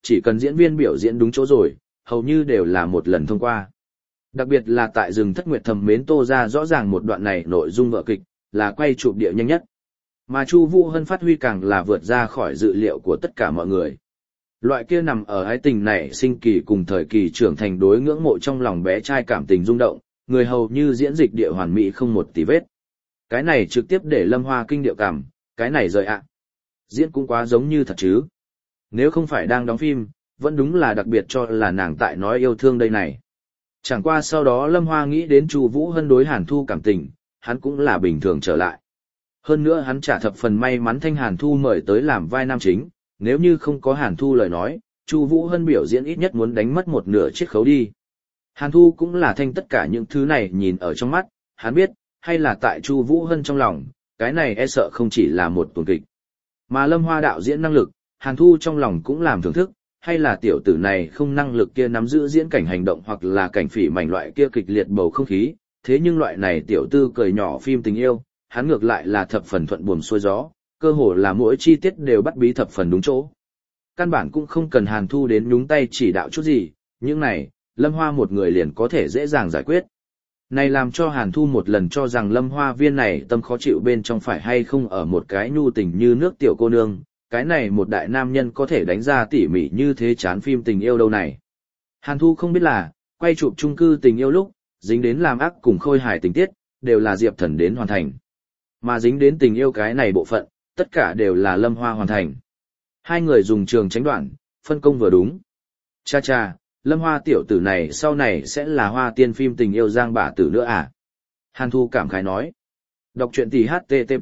chỉ cần diễn viên biểu diễn đúng chỗ rồi, hầu như đều là một lần thông qua. Đặc biệt là tại rừng Thất Nguyệt thầm mến Tô Gia rõ ràng một đoạn này nội dung vở kịch là quay chụp địa nhanh nhất. Mà Chu Vũ Hân phát huy càng là vượt ra khỏi dự liệu của tất cả mọi người. Loại kia nằm ở ái tình này sinh kỳ cùng thời kỳ trưởng thành đối ngưỡng mộ trong lòng bé trai cảm tình rung động, người hầu như diễn dịch địa hoàn mỹ không một tì vết. Cái này trực tiếp để Lâm Hoa kinh điệu cảm, cái này rời ạ. Diễn cũng quá giống như thật chứ. Nếu không phải đang đóng phim, vẫn đúng là đặc biệt cho là nàng tại nói yêu thương đây này. Chẳng qua sau đó Lâm Hoa nghĩ đến Chu Vũ Hân đối Hàn Thu cảm tình, hắn cũng là bình thường trở lại. Hơn nữa hắn trả thập phần may mắn Thanh Hàn Thu mời tới làm vai nam chính, nếu như không có Hàn Thu lời nói, Chu Vũ Hân biểu diễn ít nhất muốn đánh mất một nửa chiếc khấu đi. Hàn Thu cũng là thanh tất cả những thứ này nhìn ở trong mắt, hắn biết, hay là tại Chu Vũ Hân trong lòng, cái này e sợ không chỉ là một tuần kịch. Mà Lâm Hoa đạo diễn năng lực, Hàn Thu trong lòng cũng làm thưởng thức, hay là tiểu tử này không năng lực kia nắm giữ diễn cảnh hành động hoặc là cảnh phỉ mảnh loại kia kịch liệt bầu không khí, thế nhưng loại này tiểu tư cười nhỏ phim tình yêu, hắn ngược lại là thập phần thuận buồm xuôi gió, cơ hồ là mỗi chi tiết đều bắt bí thập phần đúng chỗ. Căn bản cũng không cần Hàn Thu đến nhúng tay chỉ đạo chút gì, những này, Lâm Hoa một người liền có thể dễ dàng giải quyết. Này làm cho Hàn Thu một lần cho rằng Lâm Hoa viên này tâm khó chịu bên trong phải hay không ở một cái nhu tình như nước tiểu cô nương, cái này một đại nam nhân có thể đánh ra tỉ mỉ như thế chán phim tình yêu đâu này. Hàn Thu không biết là, quay chụp chung cư tình yêu lúc, dính đến làm ác cùng khôi hài tình tiết, đều là Diệp Thần đến hoàn thành. Mà dính đến tình yêu cái này bộ phận, tất cả đều là Lâm Hoa hoàn thành. Hai người dùng trường tránh đoạn, phân công vừa đúng. Cha cha, Lâm Hoa tiểu tử này sau này sẽ là Hoa tiên phim tình yêu giang bả tử nữa à? Hàn Thu cảm khái nói. Đọc truyện tỷ HTTP.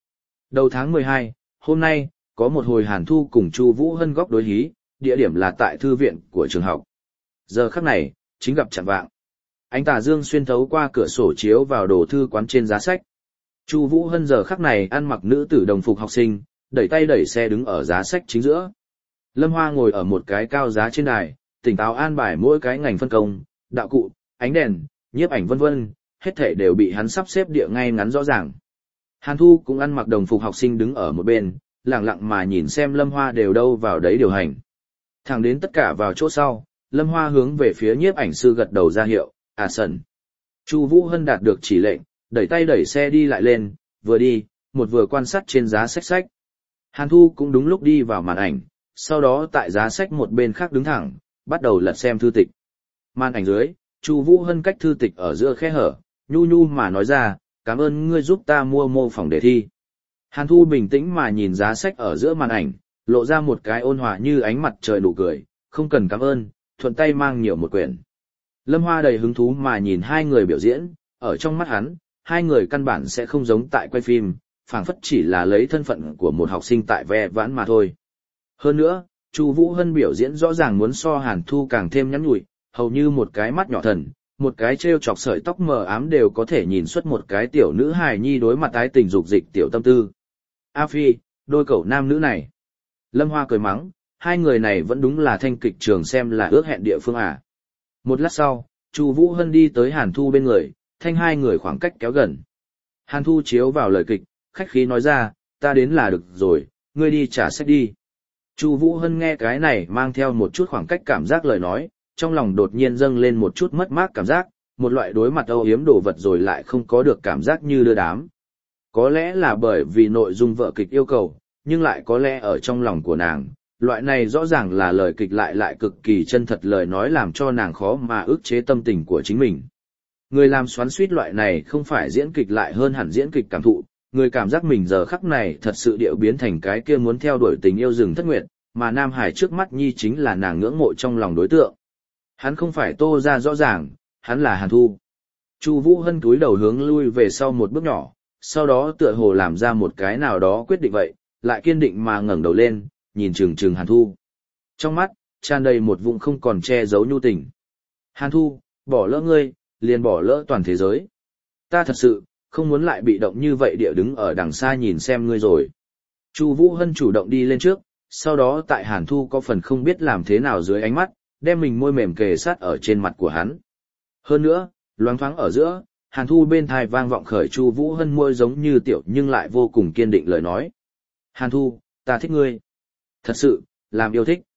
Đầu tháng 12, hôm nay, có một hồi Hàn Thu cùng Chu Vũ Hân góp đối hí, địa điểm là tại thư viện của trường học. Giờ khắc này, chính gặp chạng vạng. Ánh tà dương xuyên thấu qua cửa sổ chiếu vào đồ thư quán trên giá sách. Chu Vũ Hân giờ khắc này ăn mặc nữ tử đồng phục học sinh, đẩy tay đẩy xe đứng ở giá sách chính giữa. Lâm Hoa ngồi ở một cái cao giá trên đài, tỉnh táo an bài mỗi cái ngành phân công, đạo cụ, ánh đèn, nhiếp ảnh vân vân, hết thảy đều bị hắn sắp xếp địa ngay ngắn rõ ràng. Hàn Thu cũng ăn mặc đồng phục học sinh đứng ở một bên, lặng lặng mà nhìn xem Lâm Hoa đều đâu vào đấy điều hành. Thẳng đến tất cả vào chỗ sau, Lâm Hoa hướng về phía nhiếp ảnh sư gật đầu ra hiệu, sần. Chu Vũ Hân đạt được chỉ lệnh, đẩy tay đẩy xe đi lại lên, vừa đi, một vừa quan sát trên giá sách. Hàn Thu cũng đúng lúc đi vào màn ảnh, sau đó tại giá sách một bên khác đứng thẳng, bắt đầu lật xem thư tịch. Màn ảnh dưới, Chu Vũ Hân cách thư tịch ở giữa khe hở, nhu nhu mà nói ra, cảm ơn ngươi giúp ta mua mô phỏng đề thi. Hàn Thu bình tĩnh mà nhìn giá sách ở giữa màn ảnh, lộ ra một cái ôn hòa như ánh mặt trời nụ cười, không cần cảm ơn, thuận tay mang nhiều một quyển. Lâm Hoa đầy hứng thú mà nhìn hai người biểu diễn, ở trong mắt hắn, hai người căn bản sẽ không giống tại quay phim, phảng phất chỉ là lấy thân phận của một học sinh tại ve vãn mà thôi. Hơn nữa, Chu Vũ Hân biểu diễn rõ ràng muốn so Hàn Thu càng thêm nhắn nhủi, hầu như một cái mắt nhỏ thần, một cái trêu chọc sợi tóc mờ ám đều có thể nhìn xuất một cái tiểu nữ hài nhi đối mặt tái tình dục dịch tiểu tâm tư. A Phi, đôi cậu nam nữ này. Lâm Hoa cười mắng, hai người này vẫn đúng là thanh kịch trường xem là ước hẹn địa phương à. Một lát sau, Chu Vũ Hân đi tới Hàn Thu bên người, thanh hai người khoảng cách kéo gần. Hàn Thu chiếu vào lời kịch, khách khí nói ra, ta đến là được rồi, ngươi đi trả sách đi. Chu Vũ Hân nghe cái này mang theo một chút khoảng cách cảm giác lời nói, trong lòng đột nhiên dâng lên một chút mất mát cảm giác, một loại đối mặt âu yếm đồ vật rồi lại không có được cảm giác như đưa đám. Có lẽ là bởi vì nội dung vở kịch yêu cầu, nhưng lại có lẽ ở trong lòng của nàng, loại này rõ ràng là lời kịch lại cực kỳ chân thật lời nói làm cho nàng khó mà ức chế tâm tình của chính mình. Người làm xoắn xuýt loại này không phải diễn kịch lại hơn hẳn diễn kịch cảm thụ, người cảm giác mình giờ khắc này thật sự điệu biến thành cái kia muốn theo đuổi tình yêu rừng thất nguyệt, mà Nam Hải trước mắt nhi chính là nàng ngưỡng mộ trong lòng đối tượng. Hắn không phải Tô Gia rõ ràng, hắn là Hàn Thu. Chu Vũ Hân cúi đầu hướng lui về sau một bước nhỏ, sau đó tựa hồ làm ra một cái nào đó quyết định vậy, lại kiên định mà ngẩng đầu lên, nhìn chừng Hàn Thu. Trong mắt, tràn đầy một vùng không còn che giấu nhu tình. Hàn Thu, bỏ lỡ ngươi, liền bỏ lỡ toàn thế giới. Ta thật sự, không muốn lại bị động như vậy địa đứng ở đằng xa nhìn xem ngươi rồi. Chu Vũ Hân chủ động đi lên trước, sau đó tại Hàn Thu có phần không biết làm thế nào dưới ánh mắt, đem mình môi mềm kề sát ở trên mặt của hắn. Hơn nữa, loáng thoáng ở giữa, Hàn Thu bên tai vang vọng khởi Chu Vũ Hân môi giống như tiểu nhưng lại vô cùng kiên định lời nói. Hàn Thu, ta thích ngươi. Thật sự, làm yêu thích.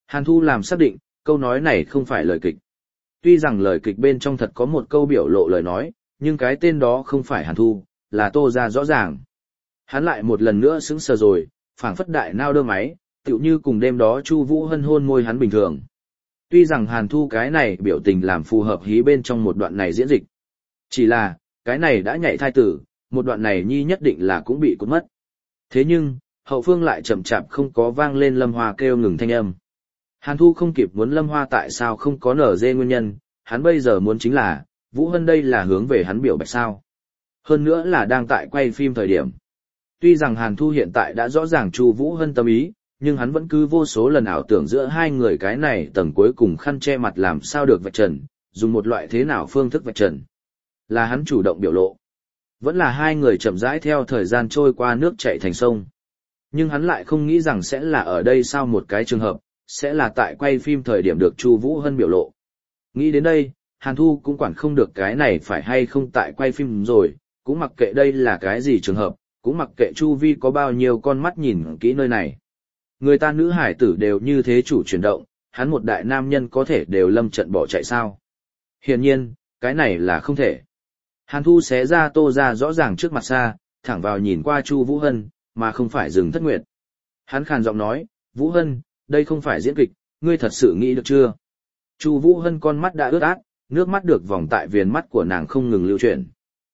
Hàn Thu làm xác định, câu nói này không phải lời kịch. Tuy rằng lời kịch bên trong thật có một câu biểu lộ lời nói, nhưng cái tên đó không phải Hàn Thu, là Tô Gia rõ ràng. Hắn lại một lần nữa sững sờ rồi, phảng phất đại nao đơ máy, tựu như cùng đêm đó Chu Vũ Hân hôn môi hắn bình thường. Tuy rằng Hàn Thu cái này biểu tình làm phù hợp hí bên trong một đoạn này diễn dịch. Chỉ là, cái này đã nhảy thai tử, một đoạn này nhi nhất định là cũng bị cút mất. Thế nhưng, hậu phương lại chậm chạp không có vang lên Lâm Hoa kêu ngừng thanh âm. Hàn Thu không kịp muốn Lâm Hoa tại sao không có nở dê nguyên nhân, hắn bây giờ muốn chính là, Vũ Hân đây là hướng về hắn biểu bạch sao. Hơn nữa là đang tại quay phim thời điểm. Tuy rằng Hàn Thu hiện tại đã rõ ràng Chu Vũ Hân tâm ý, nhưng hắn vẫn cứ vô số lần ảo tưởng giữa hai người cái này tầng cuối cùng khăn che mặt làm sao được vạch trần, dùng một loại thế nào phương thức vạch trần. Là hắn chủ động biểu lộ. Vẫn là hai người chậm rãi theo thời gian trôi qua nước chảy thành sông. Nhưng hắn lại không nghĩ rằng sẽ là ở đây sau một cái trường hợp, sẽ là tại quay phim thời điểm được Chu Vũ Hân biểu lộ. Nghĩ đến đây, Hàn Thu cũng quản không được cái này phải hay không tại quay phim rồi, cũng mặc kệ đây là cái gì trường hợp, cũng mặc kệ chu vi có bao nhiêu con mắt nhìn kỹ nơi này. Người ta nữ hải tử đều như thế chủ chuyển động, hắn một đại nam nhân có thể đều lâm trận bỏ chạy sao. Hiển nhiên, cái này là không thể. Hàn Thu xé ra Tô Ra rõ ràng trước mặt xa, thẳng vào nhìn qua Chu Vũ Hân, mà không phải dừng Thất Nguyệt. Hắn khàn giọng nói, Vũ Hân, đây không phải diễn kịch, ngươi thật sự nghĩ được chưa? Chu Vũ Hân con mắt đã ướt át, nước mắt được vòng tại viền mắt của nàng không ngừng lưu chuyển.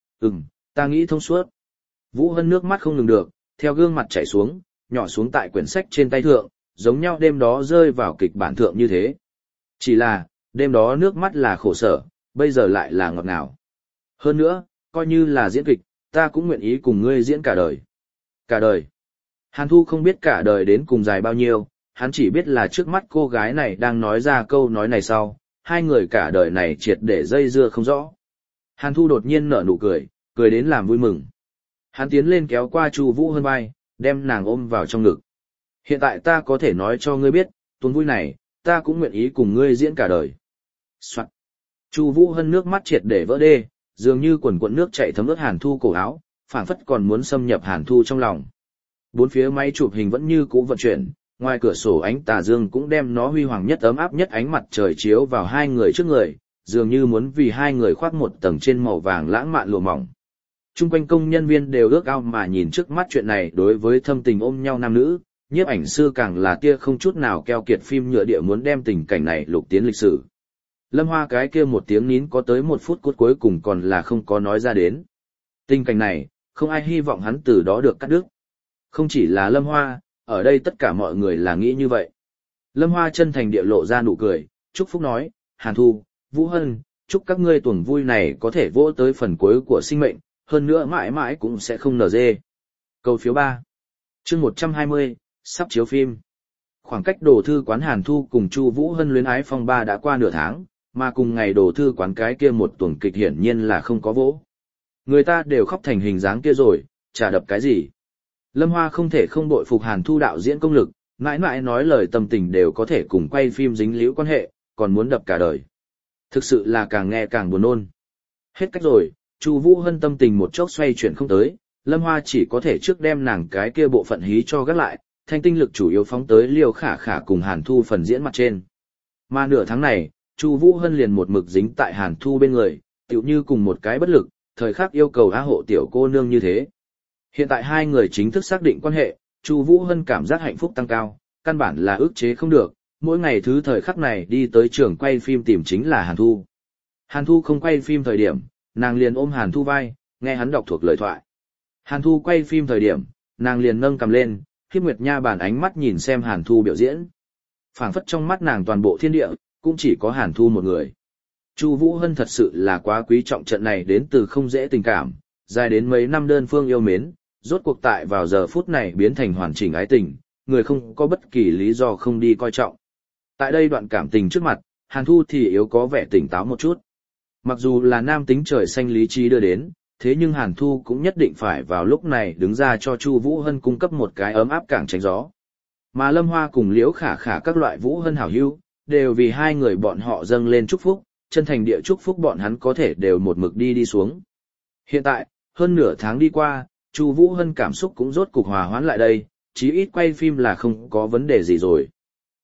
Ta nghĩ thông suốt. Vũ Hân nước mắt không ngừng được, theo gương mặt chảy xuống, nhỏ xuống tại quyển sách trên tay thượng, giống nhau đêm đó rơi vào kịch bản thượng như thế. Chỉ là, đêm đó nước mắt là khổ sở, bây giờ lại là ngọt ngào. Hơn nữa, coi như là diễn kịch, ta cũng nguyện ý cùng ngươi diễn cả đời. Cả đời. Hàn Thu không biết cả đời đến cùng dài bao nhiêu, hắn chỉ biết là trước mắt cô gái này đang nói ra câu nói này sau, hai người cả đời này triệt để dây dưa không rõ. Hàn Thu đột nhiên nở nụ cười, cười đến làm vui mừng. Hắn tiến lên kéo qua Chu Vũ Hân vai, đem nàng ôm vào trong ngực. Hiện tại ta có thể nói cho ngươi biết, tuần vui này, ta cũng nguyện ý cùng ngươi diễn cả đời. Soạn. Chu Vũ Hân nước mắt triệt để vỡ đê, dường như quần quần nước chảy thấm ướt Hàn Thu cổ áo, phảng phất còn muốn xâm nhập Hàn Thu trong lòng. Bốn phía máy chụp hình vẫn như cũ vận chuyển, ngoài cửa sổ ánh tà dương cũng đem nó huy hoàng nhất ấm áp nhất ánh mặt trời chiếu vào hai người trước người, dường như muốn vì hai người khoác một tầng trên màu vàng lãng mạn lụa mỏng. Trung quanh công nhân viên đều ước ao mà nhìn trước mắt chuyện này đối với thâm tình ôm nhau nam nữ, nhiếp ảnh sư càng là tia không chút nào keo kiệt phim nhựa địa muốn đem tình cảnh này lục tiến lịch sử. Lâm Hoa cái kia một tiếng nín có tới 1 phút cốt cuối cùng còn là không có nói ra đến. Tình cảnh này, không ai hy vọng hắn từ đó được cắt đứt. Không chỉ là Lâm Hoa, ở đây tất cả mọi người là nghĩ như vậy. Lâm Hoa chân thành địa lộ ra nụ cười, chúc phúc nói, Hàn Thu, Vũ Hân, chúc các ngươi tuần vui này có thể vỗ tới phần cuối của sinh mệnh, hơn nữa mãi mãi cũng sẽ không nở dê. Câu phiếu 3. Chương 120, sắp chiếu phim. Khoảng cách đồ thư quán Hàn Thu cùng Chu Vũ Hân luyến ái phong ba đã qua nửa tháng, mà cùng ngày đồ thư quán cái kia một tuần kịch hiển nhiên là không có vỗ. Người ta đều khóc thành hình dáng kia rồi, chả đập cái gì. Lâm Hoa không thể không bội phục Hàn Thu đạo diễn công lực, mãi mãi nói lời tâm tình đều có thể cùng quay phim dính líu quan hệ, còn muốn đập cả đời. Thực sự là càng nghe càng buồn nôn. Hết cách rồi, Chu Vũ Hân tâm tình một chốc xoay chuyển không tới, Lâm Hoa chỉ có thể trước đem nàng cái kia bộ phận hí cho gác lại, thanh tinh lực chủ yếu phóng tới Liêu Khả Khả cùng Hàn Thu phần diễn mặt trên. Mà nửa tháng này, Chu Vũ Hân liền một mực dính tại Hàn Thu bên người, tựu như cùng một cái bất lực, thời khắc yêu cầu á hộ tiểu cô nương như thế. Hiện tại hai người chính thức xác định quan hệ, Chu Vũ Hân cảm giác hạnh phúc tăng cao, căn bản là ức chế không được, mỗi ngày thứ thời khắc này đi tới trường quay phim tìm chính là Hàn Thu. Hàn Thu không quay phim thời điểm, nàng liền ôm Hàn Thu vai, nghe hắn đọc thuộc lời thoại. Hàn Thu quay phim thời điểm, nàng liền nâng cầm lên, Khiếp Nguyệt Nha bản ánh mắt nhìn xem Hàn Thu biểu diễn. Phảng phất trong mắt nàng toàn bộ thiên địa, cũng chỉ có Hàn Thu một người. Chu Vũ Hân thật sự là quá quý trọng trận này đến từ không dễ tình cảm, dài đến mấy năm đơn phương yêu mến, rốt cuộc tại vào giờ phút này biến thành hoàn chỉnh ái tình, người không có bất kỳ lý do không đi coi trọng. Tại đây đoạn cảm tình trước mặt, Hàn Thu thì yếu có vẻ tỉnh táo một chút. Mặc dù là nam tính trời xanh lý trí đưa đến, thế nhưng Hàn Thu cũng nhất định phải vào lúc này đứng ra cho Chu Vũ Hân cung cấp một cái ấm áp cảng tránh gió. Mà Lâm Hoa cùng Liễu Khả Khả các loại Vũ Hân hảo hữu, đều vì hai người bọn họ dâng lên chúc phúc, chân thành địa chúc phúc bọn hắn có thể đều một mực đi xuống. Hiện tại, hơn nửa tháng đi qua, Chu Vũ Hân cảm xúc cũng rốt cục hòa hoãn lại đây, chí ít quay phim là không có vấn đề gì rồi.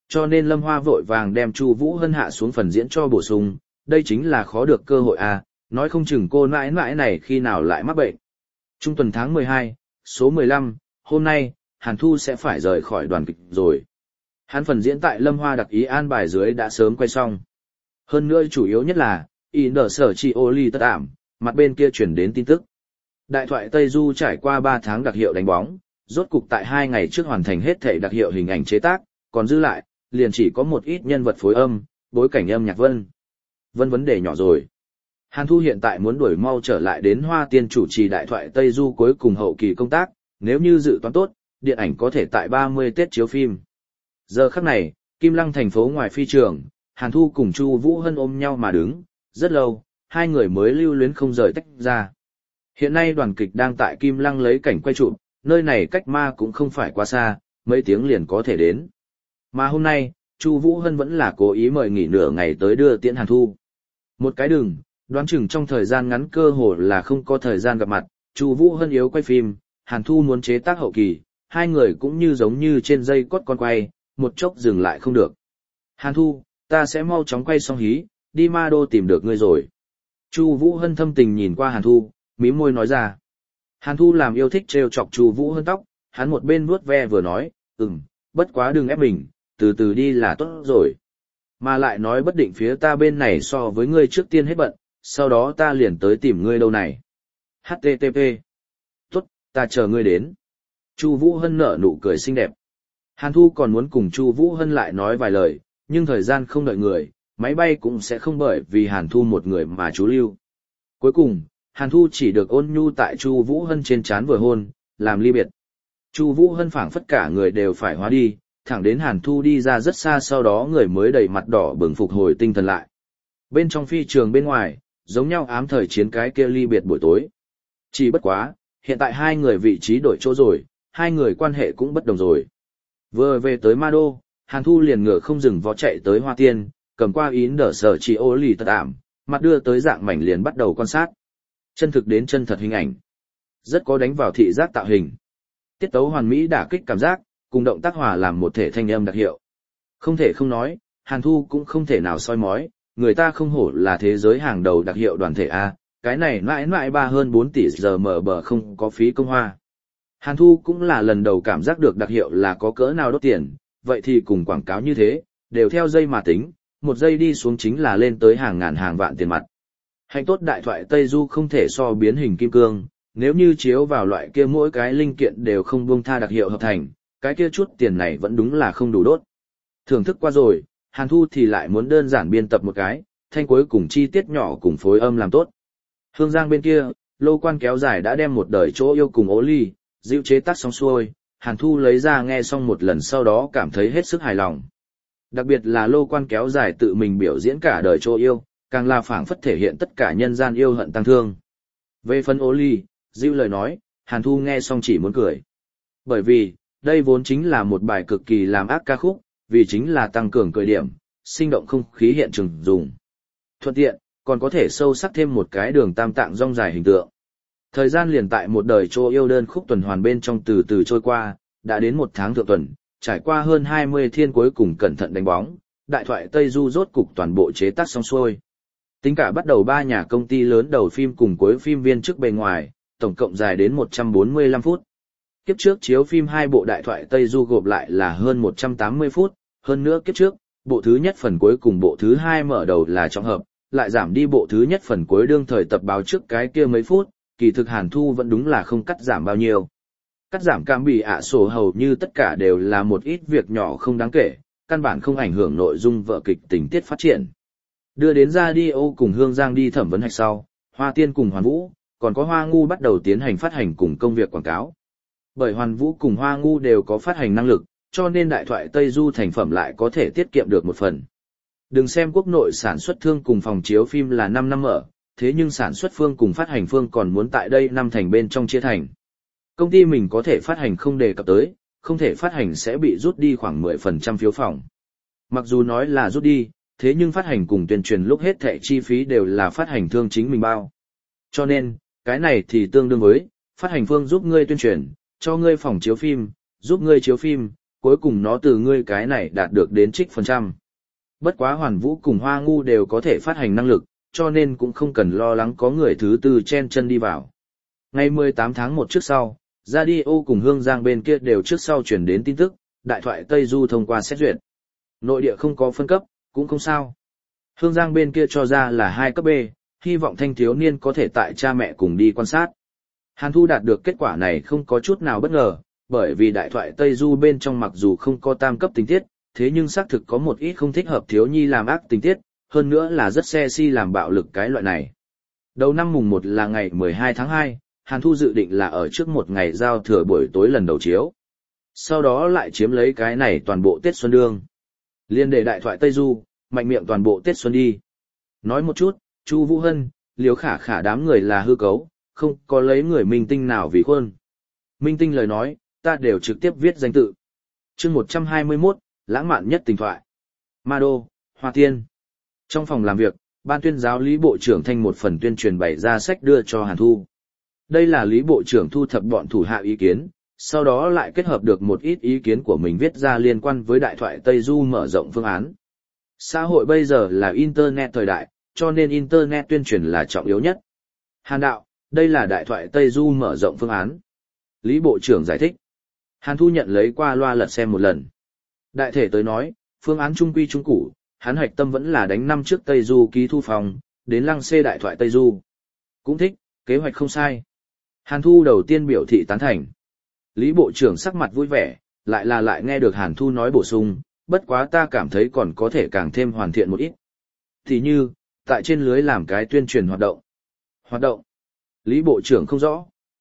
Cho nên Lâm Hoa vội vàng đem Chu Vũ Hân hạ xuống phần diễn cho bổ sung, đây chính là khó được cơ hội à, nói không chừng cô nãi nãi này khi nào lại mắc bệnh. Trung tuần tháng 12, số 15, hôm nay, Hàn Thu sẽ phải rời khỏi đoàn kịch rồi. Hắn phần diễn tại Lâm Hoa đặc ý an bài dưới đã sớm quay xong. Hơn nữa chủ yếu nhất là, in đờ sở chỉ ô ly tất ảm, mặt bên kia chuyển đến tin tức. Đại thoại Tây Du trải qua 3 tháng đặc hiệu đánh bóng, rốt cục tại 2 ngày trước hoàn thành hết thảy đặc hiệu hình ảnh chế tác, còn dư lại, liền chỉ có một ít nhân vật phối âm, bối cảnh âm nhạc vân vấn đề nhỏ rồi. Hàn Thu hiện tại muốn đuổi mau trở lại đến Hoa Tiên chủ trì đại thoại Tây Du cuối cùng hậu kỳ công tác, nếu như dự toán tốt, điện ảnh có thể tại 30 Tết chiếu phim. Giờ khắc này, Kim Lăng thành phố ngoài phi trường, Hàn Thu cùng Chu Vũ Hân ôm nhau mà đứng, rất lâu, hai người mới lưu luyến không rời tách ra. Hiện nay đoàn kịch đang tại Kim Lăng lấy cảnh quay chụp, nơi này cách ma cũng không phải quá xa, mấy tiếng liền có thể đến. Mà hôm nay, Chu Vũ Hân vẫn là cố ý mời nghỉ nửa ngày tới đưa tiễn Hàn Thu. Một cái đừng, đoán chừng trong thời gian ngắn cơ hồ là không có thời gian gặp mặt, Chu Vũ Hân yếu quay phim, Hàn Thu muốn chế tác hậu kỳ, hai người cũng như giống như trên dây cót con quay, một chốc dừng lại không được. Hàn Thu, ta sẽ mau chóng quay xong hí, đi Ma Đô tìm được ngươi rồi. Chu Vũ Hân thâm tình nhìn qua Hàn Thu, mím môi nói ra. Hàn Thu làm yêu thích trêu chọc Chu Vũ Hân tóc, hắn một bên vuốt ve vừa nói, bất quá đừng ép mình, từ từ đi là tốt rồi. Mà lại nói bất định phía ta bên này so với ngươi trước tiên hết bận, sau đó ta liền tới tìm ngươi đâu này. HTTP. Tốt, ta chờ ngươi đến. Chu Vũ Hân nở nụ cười xinh đẹp. Hàn Thu còn muốn cùng Chu Vũ Hân lại nói vài lời, nhưng thời gian không đợi người, máy bay cũng sẽ không bởi vì Hàn Thu một người mà trú lưu. Cuối cùng, Hàn Thu chỉ được ôn nhu tại Chu Vũ Hân trên trán vừa hôn, làm ly biệt. Chu Vũ Hân phảng phất cả người đều phải hóa đi, thẳng đến Hàn Thu đi ra rất xa, sau đó người mới đầy mặt đỏ bừng phục hồi tinh thần lại. Bên trong phi trường bên ngoài, giống nhau ám thời chiến cái kia ly biệt buổi tối. Chỉ bất quá, hiện tại hai người vị trí đổi chỗ rồi, hai người quan hệ cũng bất đồng rồi. Vừa về tới Ma Đô, Hàn Thu liền ngựa không dừng vó chạy tới Hoa Tiên, cầm qua ín đỡ sở chỉ ô lì tật ảm, mặt đưa tới dạng mảnh liền bắt đầu quan sát. Chân thực đến chân thật hình ảnh. Rất có đánh vào thị giác tạo hình. Tiết tấu hoàn mỹ đả kích cảm giác, cùng động tác hòa làm một thể thanh âm đặc hiệu. Không thể không nói, Hàn Thu cũng không thể nào soi mói, người ta không hổ là thế giới hàng đầu đặc hiệu đoàn thể A, cái này mãi mãi hơn 4 tỷ giờ mở bờ không có phí công hoa. Hàn Thu cũng là lần đầu cảm giác được đặc hiệu là có cỡ nào đốt tiền, vậy thì cùng quảng cáo như thế, đều theo giây mà tính, một giây đi xuống chính là lên tới hàng ngàn hàng vạn tiền mặt. Hạnh tốt đại thoại Tây Du không thể so biến hình kim cương, nếu như chiếu vào loại kia mỗi cái linh kiện đều không buông tha đặc hiệu hợp thành, cái kia chút tiền này vẫn đúng là không đủ đốt. Thưởng thức qua rồi, Hàn Thu thì lại muốn đơn giản biên tập một cái, thanh cuối cùng chi tiết nhỏ cùng phối âm làm tốt. Hương Giang bên kia, Lô Quan kéo dài đã đem một đời chỗ yêu cùng ố ly, dịu chế tác xong xuôi, Hàn Thu lấy ra nghe xong một lần sau đó cảm thấy hết sức hài lòng. Đặc biệt là Lô Quan kéo dài tự mình biểu diễn cả đời chỗ yêu, càng là phảng phất thể hiện tất cả nhân gian yêu hận tăng thương. Về phần ố ly, dịu lời nói, Hàn Thu nghe xong chỉ muốn cười. Bởi vì, đây vốn chính là một bài cực kỳ làm ác ca khúc, vì chính là tăng cường cười điểm, sinh động không khí hiện trường dùng. Thuận tiện, còn có thể sâu sắc thêm một cái đường tam tạng rong dài hình tượng. Thời gian liền tại một đời chỗ yêu đơn khúc tuần hoàn bên trong từ từ trôi qua, đã đến 1 tháng thượng tuần, trải qua hơn 20 thiên cuối cùng cẩn thận đánh bóng, đại thoại Tây Du rốt cục toàn bộ chế tác xong xuôi. Tính cả bắt đầu 3 nhà công ty lớn đầu phim cùng cuối phim viên chức bề ngoài, tổng cộng dài đến 145 phút. Kiếp trước chiếu phim 2 bộ đại thoại Tây Du gộp lại là hơn 180 phút, hơn nữa kiếp trước, bộ thứ nhất phần cuối cùng bộ thứ 2 mở đầu là trọng hợp, lại giảm đi bộ thứ nhất phần cuối đương thời tập báo trước cái kia mấy phút, kỳ thực Hàn Thu vẫn đúng là không cắt giảm bao nhiêu. Cắt giảm cam bị sổ hầu như tất cả đều là một ít việc nhỏ không đáng kể, căn bản không ảnh hưởng nội dung vở kịch tình tiết phát triển. Đưa đến Radio cùng Hương Giang đi thẩm vấn hạch sau, Hoa Tiên cùng Hoàn Vũ, còn có Hoa Ngu bắt đầu tiến hành phát hành cùng công việc quảng cáo. Bởi Hoàn Vũ cùng Hoa Ngu đều có phát hành năng lực, cho nên đại thoại Tây Du thành phẩm lại có thể tiết kiệm được một phần. Đừng xem quốc nội sản xuất thương cùng phòng chiếu phim là 5 năm ở, thế nhưng sản xuất phương cùng phát hành phương còn muốn tại đây 5 thành bên trong chia thành. Công ty mình có thể phát hành không đề cập tới, không thể phát hành sẽ bị rút đi khoảng 10% phiếu phòng. Mặc dù nói là rút đi, thế nhưng phát hành cùng tuyên truyền lúc hết thảy chi phí đều là phát hành thương chính mình bao. Cho nên, cái này thì tương đương với, phát hành phương giúp ngươi tuyên truyền, cho ngươi phòng chiếu phim, giúp ngươi chiếu phim, cuối cùng nó từ ngươi cái này đạt được đến trích phần trăm. Bất quá Hoàn Vũ cùng Hoa Ngu đều có thể phát hành năng lực, cho nên cũng không cần lo lắng có người thứ tư chen chân đi vào. Ngày 18 tháng 1 trước sau, Radio cùng Hương Giang bên kia đều trước sau chuyển đến tin tức, đại thoại Tây Du thông qua xét duyệt. Nội địa không có phân cấp, cũng không sao. Hương Giang bên kia cho ra là 2 cấp B, hy vọng thanh thiếu niên có thể tại cha mẹ cùng đi quan sát. Hàn Thu đạt được kết quả này không có chút nào bất ngờ, bởi vì đại thoại Tây Du bên trong mặc dù không có tam cấp tình tiết, thế nhưng xác thực có một ít không thích hợp thiếu nhi làm ác tình tiết, hơn nữa là rất xe si làm bạo lực cái loại này. Đầu năm mùng 1 là ngày 12 tháng 2, Hàn Thu dự định là ở trước một ngày giao thừa buổi tối lần đầu chiếu. Sau đó lại chiếm lấy cái này toàn bộ Tết Xuân Đương. Liên để đại thoại Tây Du, mạnh miệng toàn bộ Tết Xuân đi. Nói một chút, Chu Vũ Hân, Liếu Khả Khả đám người là hư cấu, không có lấy người minh tinh nào vì khuôn. Minh tinh lời nói, ta đều trực tiếp viết danh tự. Chương 121, lãng mạn nhất tình thoại. Ma Đô, Hoa Tiên. Trong phòng làm việc, ban tuyên giáo Lý Bộ trưởng thanh một phần tuyên truyền bày ra sách đưa cho Hàn Thu. Đây là Lý Bộ trưởng thu thập bọn thủ hạ ý kiến, sau đó lại kết hợp được một ít ý kiến của mình viết ra liên quan với đại thoại Tây Du mở rộng phương án. Xã hội bây giờ là Internet thời đại, cho nên Internet tuyên truyền là trọng yếu nhất. Hàn đạo, đây là đại thoại Tây Du mở rộng phương án. Lý Bộ trưởng giải thích. Hàn Thu nhận lấy qua loa lật xem một lần. Đại thể tới nói, phương án trung quy trung củ, hắn hoạch tâm vẫn là đánh năm trước Tây Du ký thu phòng, đến lăng xê đại thoại Tây Du. Cũng thích, kế hoạch không sai. Hàn Thu đầu tiên biểu thị tán thành. Lý Bộ trưởng sắc mặt vui vẻ, lại nghe được Hàn Thu nói bổ sung, bất quá ta cảm thấy còn có thể càng thêm hoàn thiện một ít. Thì như, tại trên lưới làm cái tuyên truyền hoạt động. Hoạt động? Lý Bộ trưởng không rõ.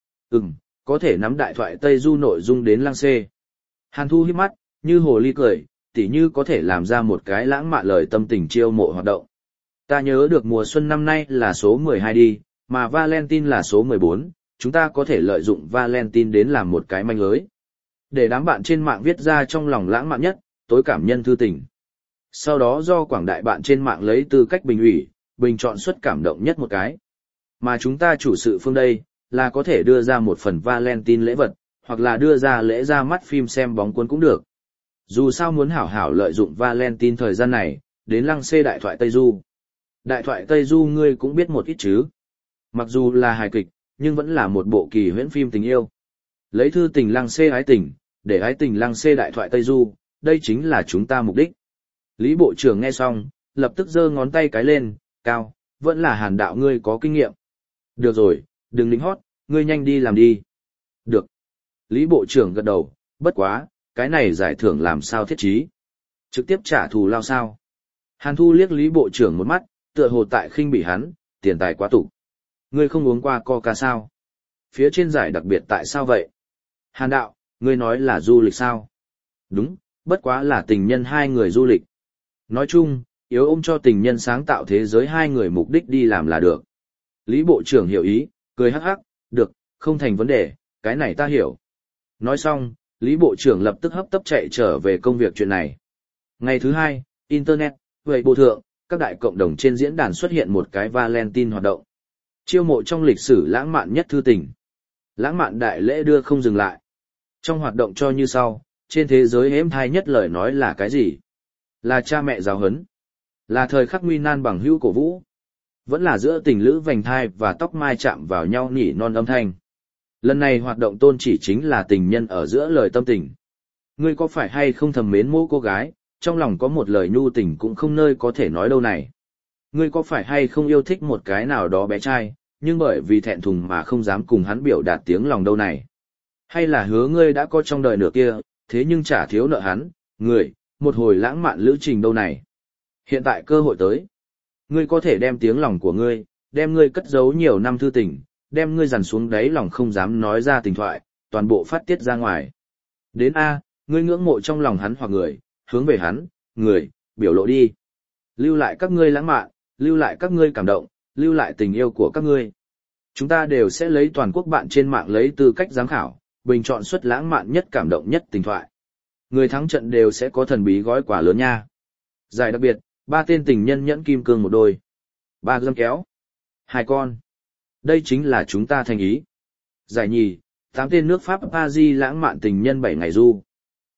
Có thể nắm đại thoại Tây Du nội dung đến lăng xê. Hàn Thu híp mắt, như hồ ly cười, tỉ như có thể làm ra một cái lãng mạn lời tâm tình chiêu mộ hoạt động. Ta nhớ được mùa xuân năm nay là số 12 đi, mà Valentine là số 14, chúng ta có thể lợi dụng Valentine đến làm một cái manh lưới. Để đám bạn trên mạng viết ra trong lòng lãng mạn nhất, tối cảm nhân thư tình. Sau đó do quảng đại bạn trên mạng lấy tư cách bình ủy, bình chọn xuất cảm động nhất một cái. Mà chúng ta chủ sự phương đây, là có thể đưa ra một phần Valentine lễ vật, hoặc là đưa ra lễ ra mắt phim xem bóng cuốn cũng được. Dù sao muốn hảo hảo lợi dụng Valentine thời gian này, đến lăng xê đại thoại Tây Du. Đại thoại Tây Du ngươi cũng biết một ít chứ. Mặc dù là hài kịch, nhưng vẫn là một bộ kỳ huyễn phim tình yêu. Lấy thư tình lăng xê ái tình, để ái tình lăng xê đại thoại Tây Du, đây chính là chúng ta mục đích. Lý Bộ trưởng nghe xong, lập tức giơ ngón tay cái lên, cao, vẫn là Hàn đạo ngươi có kinh nghiệm. Được rồi, đừng lính hót, ngươi nhanh đi làm đi. Được. Lý Bộ trưởng gật đầu, bất quá, cái này giải thưởng làm sao thiết trí? Trực tiếp trả thù lao sao? Hàn Thu liếc Lý Bộ trưởng một mắt, tựa hồ tại khinh bỉ hắn, tiền tài quá tục. Ngươi không uống qua Coca sao? Phía trên giải đặc biệt tại sao vậy? Hàn đạo, ngươi nói là du lịch sao? Đúng, bất quá là tình nhân hai người du lịch. Nói chung, yếu ôm cho tình nhân sáng tạo thế giới hai người mục đích đi làm là được. Lý Bộ trưởng hiểu ý, cười hắc hắc, được, không thành vấn đề, cái này ta hiểu. Nói xong, Lý Bộ trưởng lập tức hấp tấp chạy trở về công việc chuyện này. Ngày thứ hai, Internet, vậy bộ thượng, các đại cộng đồng trên diễn đàn xuất hiện một cái Valentine hoạt động. Chiêu mộ trong lịch sử lãng mạn nhất thư tình. Lãng mạn đại lễ đưa không dừng lại. Trong hoạt động cho như sau, trên thế giới êm thai nhất lời nói là cái gì? Là cha mẹ giáo huấn. Là thời khắc nguy nan bằng hữu cổ vũ. Vẫn là giữa tình lữ vành thai và tóc mai chạm vào nhau nhỉ non âm thanh. Lần này hoạt động tôn chỉ chính là tình nhân ở giữa lời tâm tình. Ngươi có phải hay không thầm mến mộ cô gái, trong lòng có một lời nhu tình cũng không nơi có thể nói đâu này. Ngươi có phải hay không yêu thích một cái nào đó bé trai, nhưng bởi vì thẹn thùng mà không dám cùng hắn biểu đạt tiếng lòng đâu này. Hay là hứa ngươi đã có trong đời nửa kia, thế nhưng chả thiếu nợ hắn, người, một hồi lãng mạn lữ trình đâu này. Hiện tại cơ hội tới. Ngươi có thể đem tiếng lòng của ngươi, đem ngươi cất giấu nhiều năm thư tình, đem ngươi dằn xuống đáy lòng không dám nói ra tình thoại, toàn bộ phát tiết ra ngoài. Đến A, ngươi ngưỡng mộ trong lòng hắn hoặc người, hướng về hắn, người, biểu lộ đi. Lưu lại các ngươi lãng mạn, lưu lại các ngươi cảm động, lưu lại tình yêu của các ngươi. Chúng ta đều sẽ lấy toàn quốc bạn trên mạng lấy tư cách giám khảo, bình chọn xuất lãng mạn nhất cảm động nhất tình thoại. Người thắng trận đều sẽ có thần bí gói quà lớn nha. Giải đặc biệt, 3 tên tình nhân nhẫn kim cương một đôi. 3 dâm kéo. 2 con. Đây chính là chúng ta thành ý. Giải nhì, 8 tên nước Pháp Paris lãng mạn tình nhân 7 ngày du.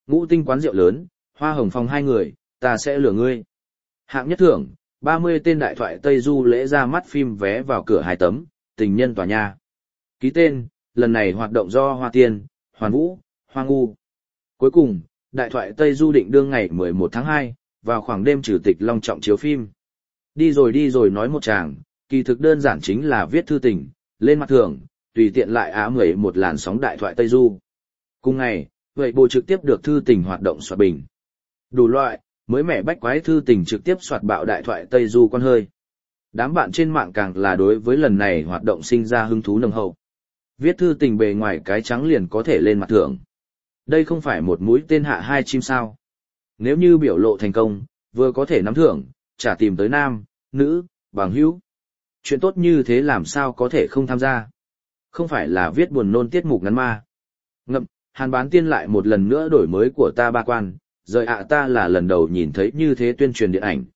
Ngũ tinh quán rượu lớn, hoa hồng phòng 2 người, ta sẽ lừa ngươi. Hạng nhất thưởng, 30 tên đại thoại Tây Du lễ ra mắt phim vé vào cửa 2 tấm, tình nhân tòa nhà. Ký tên, lần này hoạt động do Hoa Tiên, Hoàn Vũ, Hoa Ngu. Cuối cùng, đại thoại Tây Du định đương ngày 11 tháng 2, vào khoảng đêm trừ tịch long trọng chiếu phim. Đi rồi nói một chàng, kỳ thực đơn giản chính là viết thư tình, lên mặt thưởng, tùy tiện lại á mười một làn sóng đại thoại Tây Du. Cùng ngày, vậy bộ trực tiếp được thư tình hoạt động soạt bình. Đủ loại, mới mẻ bách quái thư tình trực tiếp soạt bạo đại thoại Tây Du con hơi. Đám bạn trên mạng càng là đối với lần này hoạt động sinh ra hứng thú nồng hậu. Viết thư tình bề ngoài cái trắng liền có thể lên mặt thưởng. Đây không phải một mũi tên hạ 2 chim sao. Nếu như biểu lộ thành công, vừa có thể nắm thưởng, chả tìm tới nam, nữ, bằng hữu. Chuyện tốt như thế làm sao có thể không tham gia. Không phải là viết buồn nôn tiết mục ngắn ma. Ngậm, Hàn Bán Tiên lại một lần nữa đổi mới của ta 3 quan, rời ta là lần đầu nhìn thấy như thế tuyên truyền điện ảnh.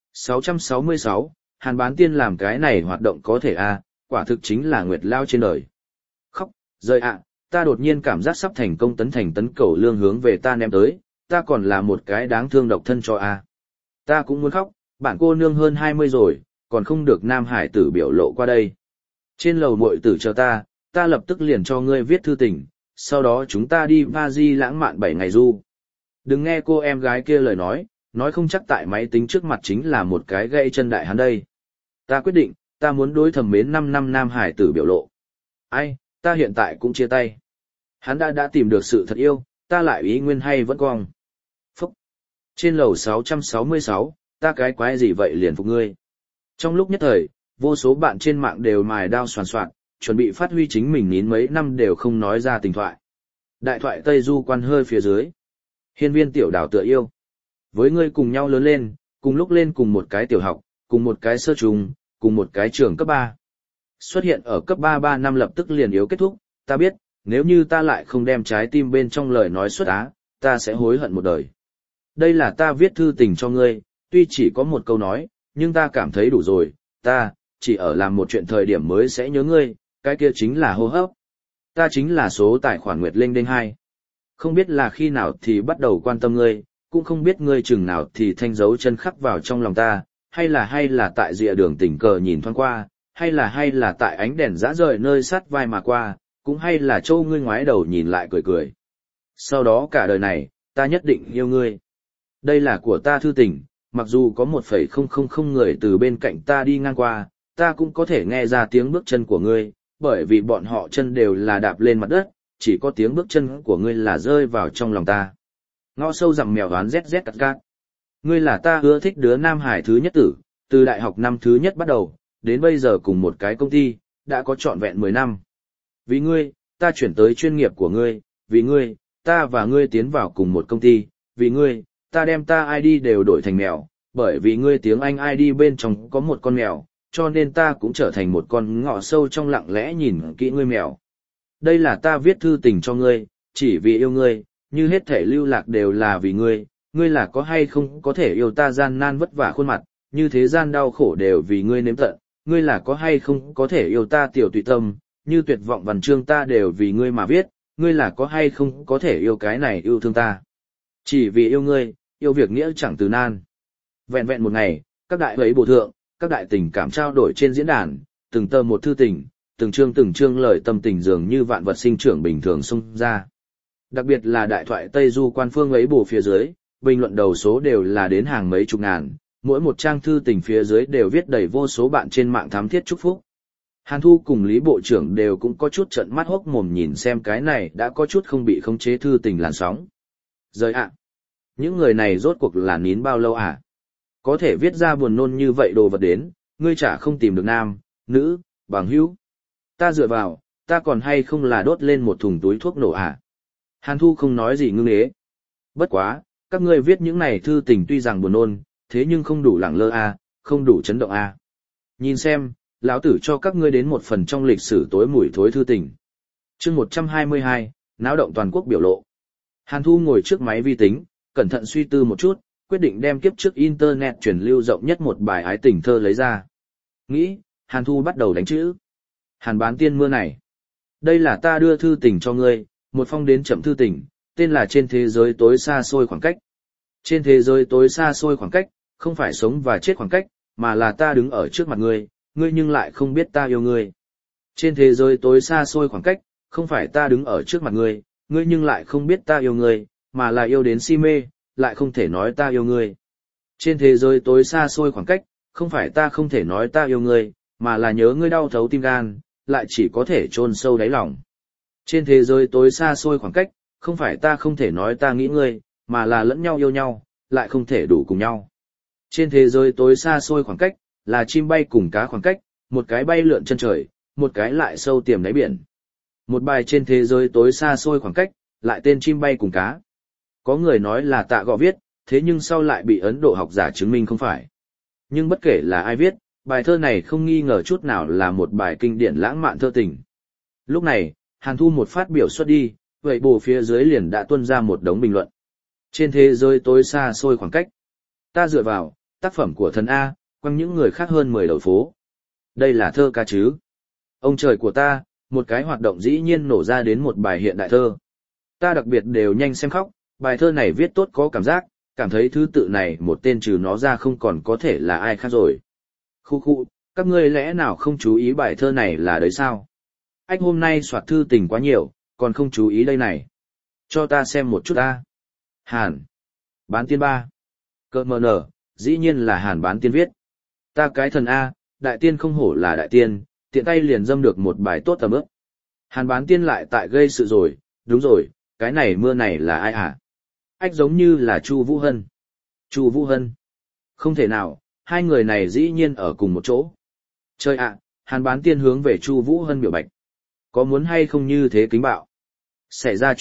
666, Hàn Bán Tiên làm cái này hoạt động có thể quả thực chính là nguyệt lao trên đời. Khóc, rời ta đột nhiên cảm giác sắp thành công tấn cầu lương hướng về ta ném tới, ta còn là một cái đáng thương độc thân cho Ta cũng muốn khóc, bạn cô nương hơn 20 rồi, còn không được nam hải tử biểu lộ qua đây. Trên lầu muội tử chờ ta lập tức liền cho ngươi viết thư tình, sau đó chúng ta đi Paris lãng mạn 7 ngày du. Đừng nghe cô em gái kia lời nói không chắc tại máy tính trước mặt chính là một cái gãy chân đại hắn đây. Ta quyết định, ta muốn đối thầm mến 5 năm nam hải tử biểu lộ. Ai, ta hiện tại cũng chia tay. Hắn đã tìm được sự thật yêu, ta lại ý nguyên hay vẫn cong. Phúc. Trên lầu 666, ta cái quái gì vậy liền phục ngươi. Trong lúc nhất thời, vô số bạn trên mạng đều mài đao soàn soạn, chuẩn bị phát huy chính mình nín mấy năm đều không nói ra tình thoại. Đại thoại Tây Du quan hơi phía dưới. Hiên viên tiểu đảo tựa yêu. Với ngươi cùng nhau lớn lên, cùng lúc lên cùng một cái tiểu học, cùng một cái sơ trung, cùng một cái trường cấp 3. Xuất hiện ở cấp 3 năm lập tức liền yếu kết thúc, ta biết, nếu như ta lại không đem trái tim bên trong lời nói xuất ta sẽ hối hận một đời. Đây là ta viết thư tình cho ngươi, tuy chỉ có một câu nói, nhưng ta cảm thấy đủ rồi, ta, chỉ ở làm một chuyện thời điểm mới sẽ nhớ ngươi, cái kia chính là hô hấp. Ta chính là số tài khoản Nguyệt Linh Đinh 2. Không biết là khi nào thì bắt đầu quan tâm ngươi, cũng không biết ngươi chừng nào thì thanh dấu chân khắc vào trong lòng ta, hay là tại rìa đường tình cờ nhìn thoáng qua, hay là tại ánh đèn rã rời nơi sát vai mà qua, cũng hay là châu ngươi ngoái đầu nhìn lại cười cười. Sau đó cả đời này, ta nhất định yêu ngươi. Đây là của ta thư tình, mặc dù có 1,000 người từ bên cạnh ta đi ngang qua, ta cũng có thể nghe ra tiếng bước chân của ngươi, bởi vì bọn họ chân đều là đạp lên mặt đất, chỉ có tiếng bước chân của ngươi là rơi vào trong lòng ta. Ngõ sâu dặm mèo đoán ZZ cắt cát. Ngươi là ta ưa thích đứa nam hải thứ nhất tử, từ đại học năm thứ nhất bắt đầu, đến bây giờ cùng một cái công ty, đã có trọn vẹn 10 năm. Vì ngươi, ta chuyển tới chuyên nghiệp của ngươi, vì ngươi, ta và ngươi tiến vào cùng một công ty, vì ngươi, ta đem ta ID đều đổi thành mèo, bởi vì ngươi tiếng Anh ID bên trong có một con mèo, cho nên ta cũng trở thành một con ngõ sâu trong lặng lẽ nhìn kỹ ngươi mèo. Đây là ta viết thư tình cho ngươi, chỉ vì yêu ngươi, như hết thể lưu lạc đều là vì ngươi, ngươi là có hay không có thể yêu ta gian nan vất vả khuôn mặt, như thế gian đau khổ đều vì ngươi nếm tận, ngươi là có hay không có thể yêu ta tiểu tùy tâm, như tuyệt vọng văn chương ta đều vì ngươi mà viết, ngươi là có hay không có thể yêu cái này yêu thương ta. Chỉ vì yêu ngươi, yêu việc nghĩa chẳng từ nan. Vẹn vẹn một ngày, các đại ấy bổ thượng, các đại tình cảm trao đổi trên diễn đàn, từng tờ một thư tình, từng chương lời tâm tình dường như vạn vật sinh trưởng bình thường xung ra. Đặc biệt là đại thoại Tây Du quan phương ấy bổ phía dưới, bình luận đầu số đều là đến hàng mấy chục ngàn, mỗi một trang thư tình phía dưới đều viết đầy vô số bạn trên mạng thám thiết chúc phúc. Hàn Thu cùng Lý Bộ trưởng đều cũng có chút trợn mắt hốc mồm nhìn xem cái này đã có chút không bị khống chế thư tình làn sóng. Rời những người này rốt cuộc là nín bao lâu Có thể viết ra buồn nôn như vậy đồ vật đến, ngươi chả không tìm được nam, nữ, bằng hữu. Ta dựa vào, ta còn hay không là đốt lên một thùng túi thuốc nổ Hàn Thu không nói gì ngưng ế. Bất quá, các ngươi viết những này thư tình tuy rằng buồn nôn, thế nhưng không đủ lẳng lơ không đủ chấn động Nhìn xem, lão tử cho các ngươi đến một phần trong lịch sử tối mùi thối thư tình. Chương 122, náo động toàn quốc biểu lộ. Hàn Thu ngồi trước máy vi tính, cẩn thận suy tư một chút, quyết định đem kiếp trước internet truyền lưu rộng nhất một bài ái tình thơ lấy ra. Nghĩ, Hàn Thu bắt đầu đánh chữ. Hàn Bán Tiên mưa này. Đây là ta đưa thư tình cho ngươi, một phong đến chậm thư tình, tên là trên thế giới tối xa xôi khoảng cách. Trên thế giới tối xa xôi khoảng cách, không phải sống và chết khoảng cách, mà là ta đứng ở trước mặt ngươi, ngươi nhưng lại không biết ta yêu ngươi. Trên thế giới tối xa xôi khoảng cách, không phải ta đứng ở trước mặt ngươi, ngươi nhưng lại không biết ta yêu ngươi, mà là yêu đến si mê, lại không thể nói ta yêu ngươi. Trên thế giới tối xa xôi khoảng cách, không phải ta không thể nói ta yêu ngươi, mà là nhớ ngươi đau thấu tim gan, lại chỉ có thể chôn sâu đáy lòng. Trên thế giới tối xa xôi khoảng cách, không phải ta không thể nói ta nghĩ ngươi, mà là lẫn nhau yêu nhau, lại không thể đủ cùng nhau. Trên thế giới tối xa xôi khoảng cách, là chim bay cùng cá khoảng cách, một cái bay lượn chân trời, một cái lại sâu tiềm đáy biển. Một bài trên thế giới tối xa xôi khoảng cách, lại tên chim bay cùng cá. Có người nói là Tạ Gọ viết, thế nhưng sau lại bị Ấn Độ học giả chứng minh không phải. Nhưng bất kể là ai viết, bài thơ này không nghi ngờ chút nào là một bài kinh điển lãng mạn thơ tình. Lúc này, Hàn Thu một phát biểu xuất đi, vậy bù phía dưới liền đã tuôn ra một đống bình luận. Trên thế giới tối xa xôi khoảng cách, ta dựa vào, tác phẩm của thần A, quăng những người khác hơn 10 đầu phố. Đây là thơ ca chứ. Ông trời của ta, một cái hoạt động dĩ nhiên nổ ra đến một bài hiện đại thơ. Ta đặc biệt đều nhanh xem khóc, bài thơ này viết tốt có cảm giác, cảm thấy thứ tự này một tên trừ nó ra không còn có thể là ai khác rồi. Khu khu, các ngươi lẽ nào không chú ý bài thơ này là đấy sao? Anh hôm nay soạt thư tình quá nhiều, còn không chú ý đây này. Cho ta xem một chút ta. Hàn. Bán tiên ba. Cơ mờ nở, dĩ nhiên là Hàn Bán Tiên viết. Ta cái thần A, đại tiên không hổ là đại tiên, tiện tay liền dâm được một bài tốt tầm ước. Hàn Bán Tiên lại tại gây sự rồi, đúng rồi, cái này mưa này là ai hả? Ách giống như là Chu Vũ Hân. Chu Vũ Hân. Không thể nào, hai người này dĩ nhiên ở cùng một chỗ. Trời ạ, Hàn Bán Tiên hướng về Chu Vũ Hân biểu bạch. Có muốn hay không như thế kính bạo? Xảy ra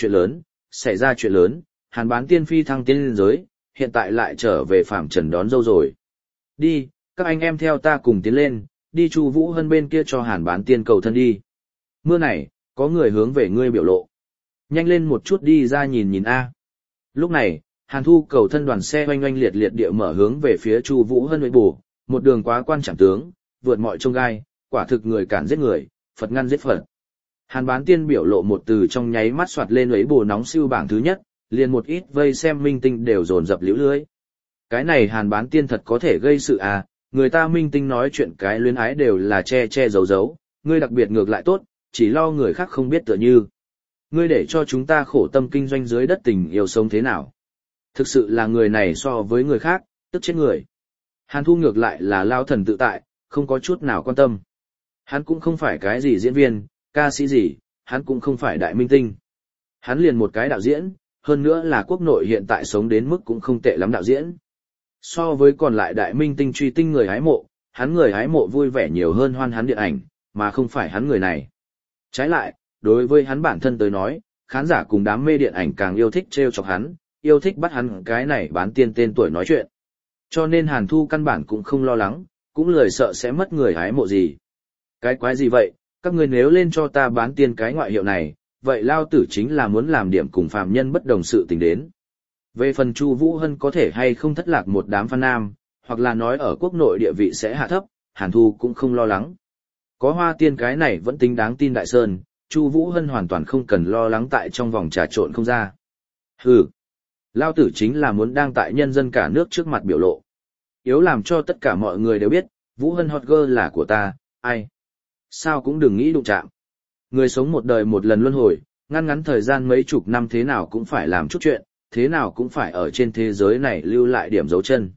chuyện lớn, Hàn Bán Tiên phi thăng tiên lên giới, hiện tại lại trở về phàm trần đón dâu rồi. Đi, các anh em theo ta cùng tiến lên, đi Chu Vũ Hân bên kia cho Hàn Bán Tiên cầu thân đi. Mưa này, có người hướng về ngươi biểu lộ. Nhanh lên một chút đi ra nhìn nhìn a. Lúc này, Hàn Thu cầu thân đoàn xe oanh oanh liệt liệt địa mở hướng về phía Chu Vũ Hân với bù, một đường quá quan trọng tướng, vượt mọi chông gai, quả thực người cản giết người, Phật ngăn giết Phật. Hàn Bán Tiên biểu lộ một từ trong nháy mắt xoạt lên ấy bù nóng siêu bảng thứ nhất, liền một ít vây xem minh tinh đều dồn dập liễu lưới. Cái này Hàn Bán Tiên thật có thể gây sự à, người ta minh tinh nói chuyện cái luyến ái đều là che che giấu giấu, ngươi đặc biệt ngược lại tốt, chỉ lo người khác không biết tựa như. Ngươi để cho chúng ta khổ tâm kinh doanh dưới đất tình yêu sống thế nào? Thực sự là người này so với người khác, tức chết người. Hàn Thu ngược lại là lao thần tự tại, không có chút nào quan tâm. Hắn cũng không phải cái gì diễn viên, ca sĩ gì, hắn cũng không phải đại minh tinh. Hắn liền một cái đạo diễn, hơn nữa là quốc nội hiện tại sống đến mức cũng không tệ lắm đạo diễn. So với còn lại đại minh tinh truy tinh người hái mộ, hắn người hái mộ vui vẻ nhiều hơn hoan hắn điện ảnh, mà không phải hắn người này. Trái lại, đối với hắn bản thân tới nói, khán giả cùng đám mê điện ảnh càng yêu thích trêu chọc hắn, yêu thích bắt hắn cái này Bán Tiên tên tuổi nói chuyện. Cho nên Hàn Thu căn bản cũng không lo lắng, cũng lười sợ sẽ mất người hái mộ gì. Cái quái gì vậy, các ngươi nếu lên cho ta Bán Tiên cái ngoại hiệu này, vậy lao tử chính là muốn làm điểm cùng phàm nhân bất đồng sự tình đến. Về phần Chu Vũ Hân có thể hay không thất lạc một đám fan nam, hoặc là nói ở quốc nội địa vị sẽ hạ thấp, Hàn Thu cũng không lo lắng. Có Hoa Tiên cái này vẫn tính đáng tin đại sơn, Chu Vũ Hân hoàn toàn không cần lo lắng tại trong vòng trà trộn không ra. Hừ, lao tử chính là muốn đang tại nhân dân cả nước trước mặt biểu lộ. Yếu làm cho tất cả mọi người đều biết, Vũ Hân hot girl là của ta, ai. Sao cũng đừng nghĩ đụng chạm. Người sống một đời một lần luân hồi, ngăn ngắn thời gian mấy chục năm thế nào cũng phải làm chút chuyện, thế nào cũng phải ở trên thế giới này lưu lại điểm dấu chân.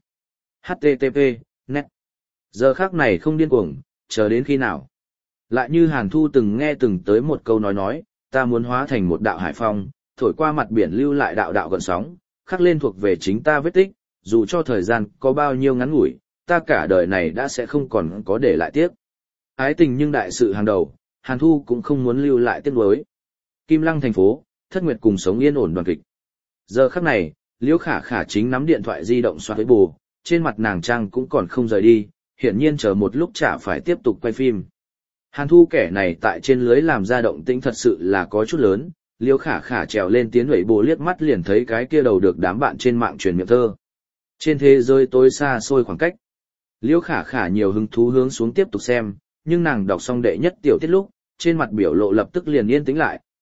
HTTP, net. Giờ khắc này không điên cuồng, chờ đến khi nào. Lại như Hàn Thu từng nghe từng tới một câu nói, ta muốn hóa thành một đạo hải phong, thổi qua mặt biển lưu lại đạo đạo gợn sóng, khắc lên thuộc về chính ta vết tích, dù cho thời gian có bao nhiêu ngắn ngủi, ta cả đời này đã sẽ không còn có để lại tiếc. Ái tình nhưng đại sự hàng đầu, Hàn Thu cũng không muốn lưu lại tiếc nuối. Kim Lăng thành phố, Thất Nguyệt cùng sống yên ổn đoàn kịch. Giờ khắc này, Liễu Khả Khả chính nắm điện thoại di động xoa với bù, trên mặt nàng trang cũng còn không rời đi, hiển nhiên chờ một lúc chả phải tiếp tục quay phim. Hàn Thu kẻ này tại trên lưới làm ra động tĩnh thật sự là có chút lớn, Liễu Khả Khả trèo lên tiến ủy bù liếc mắt liền thấy cái kia đầu được đám bạn trên mạng truyền miệng thơ. Trên thế giới tối xa xôi khoảng cách. Liễu Khả Khả nhiều hứng thú hướng xuống tiếp tục xem, nhưng nàng đọc xong đệ nhất tiểu tiết lúc, trên mặt biểu lộ lập tức liền yên tĩnh lại,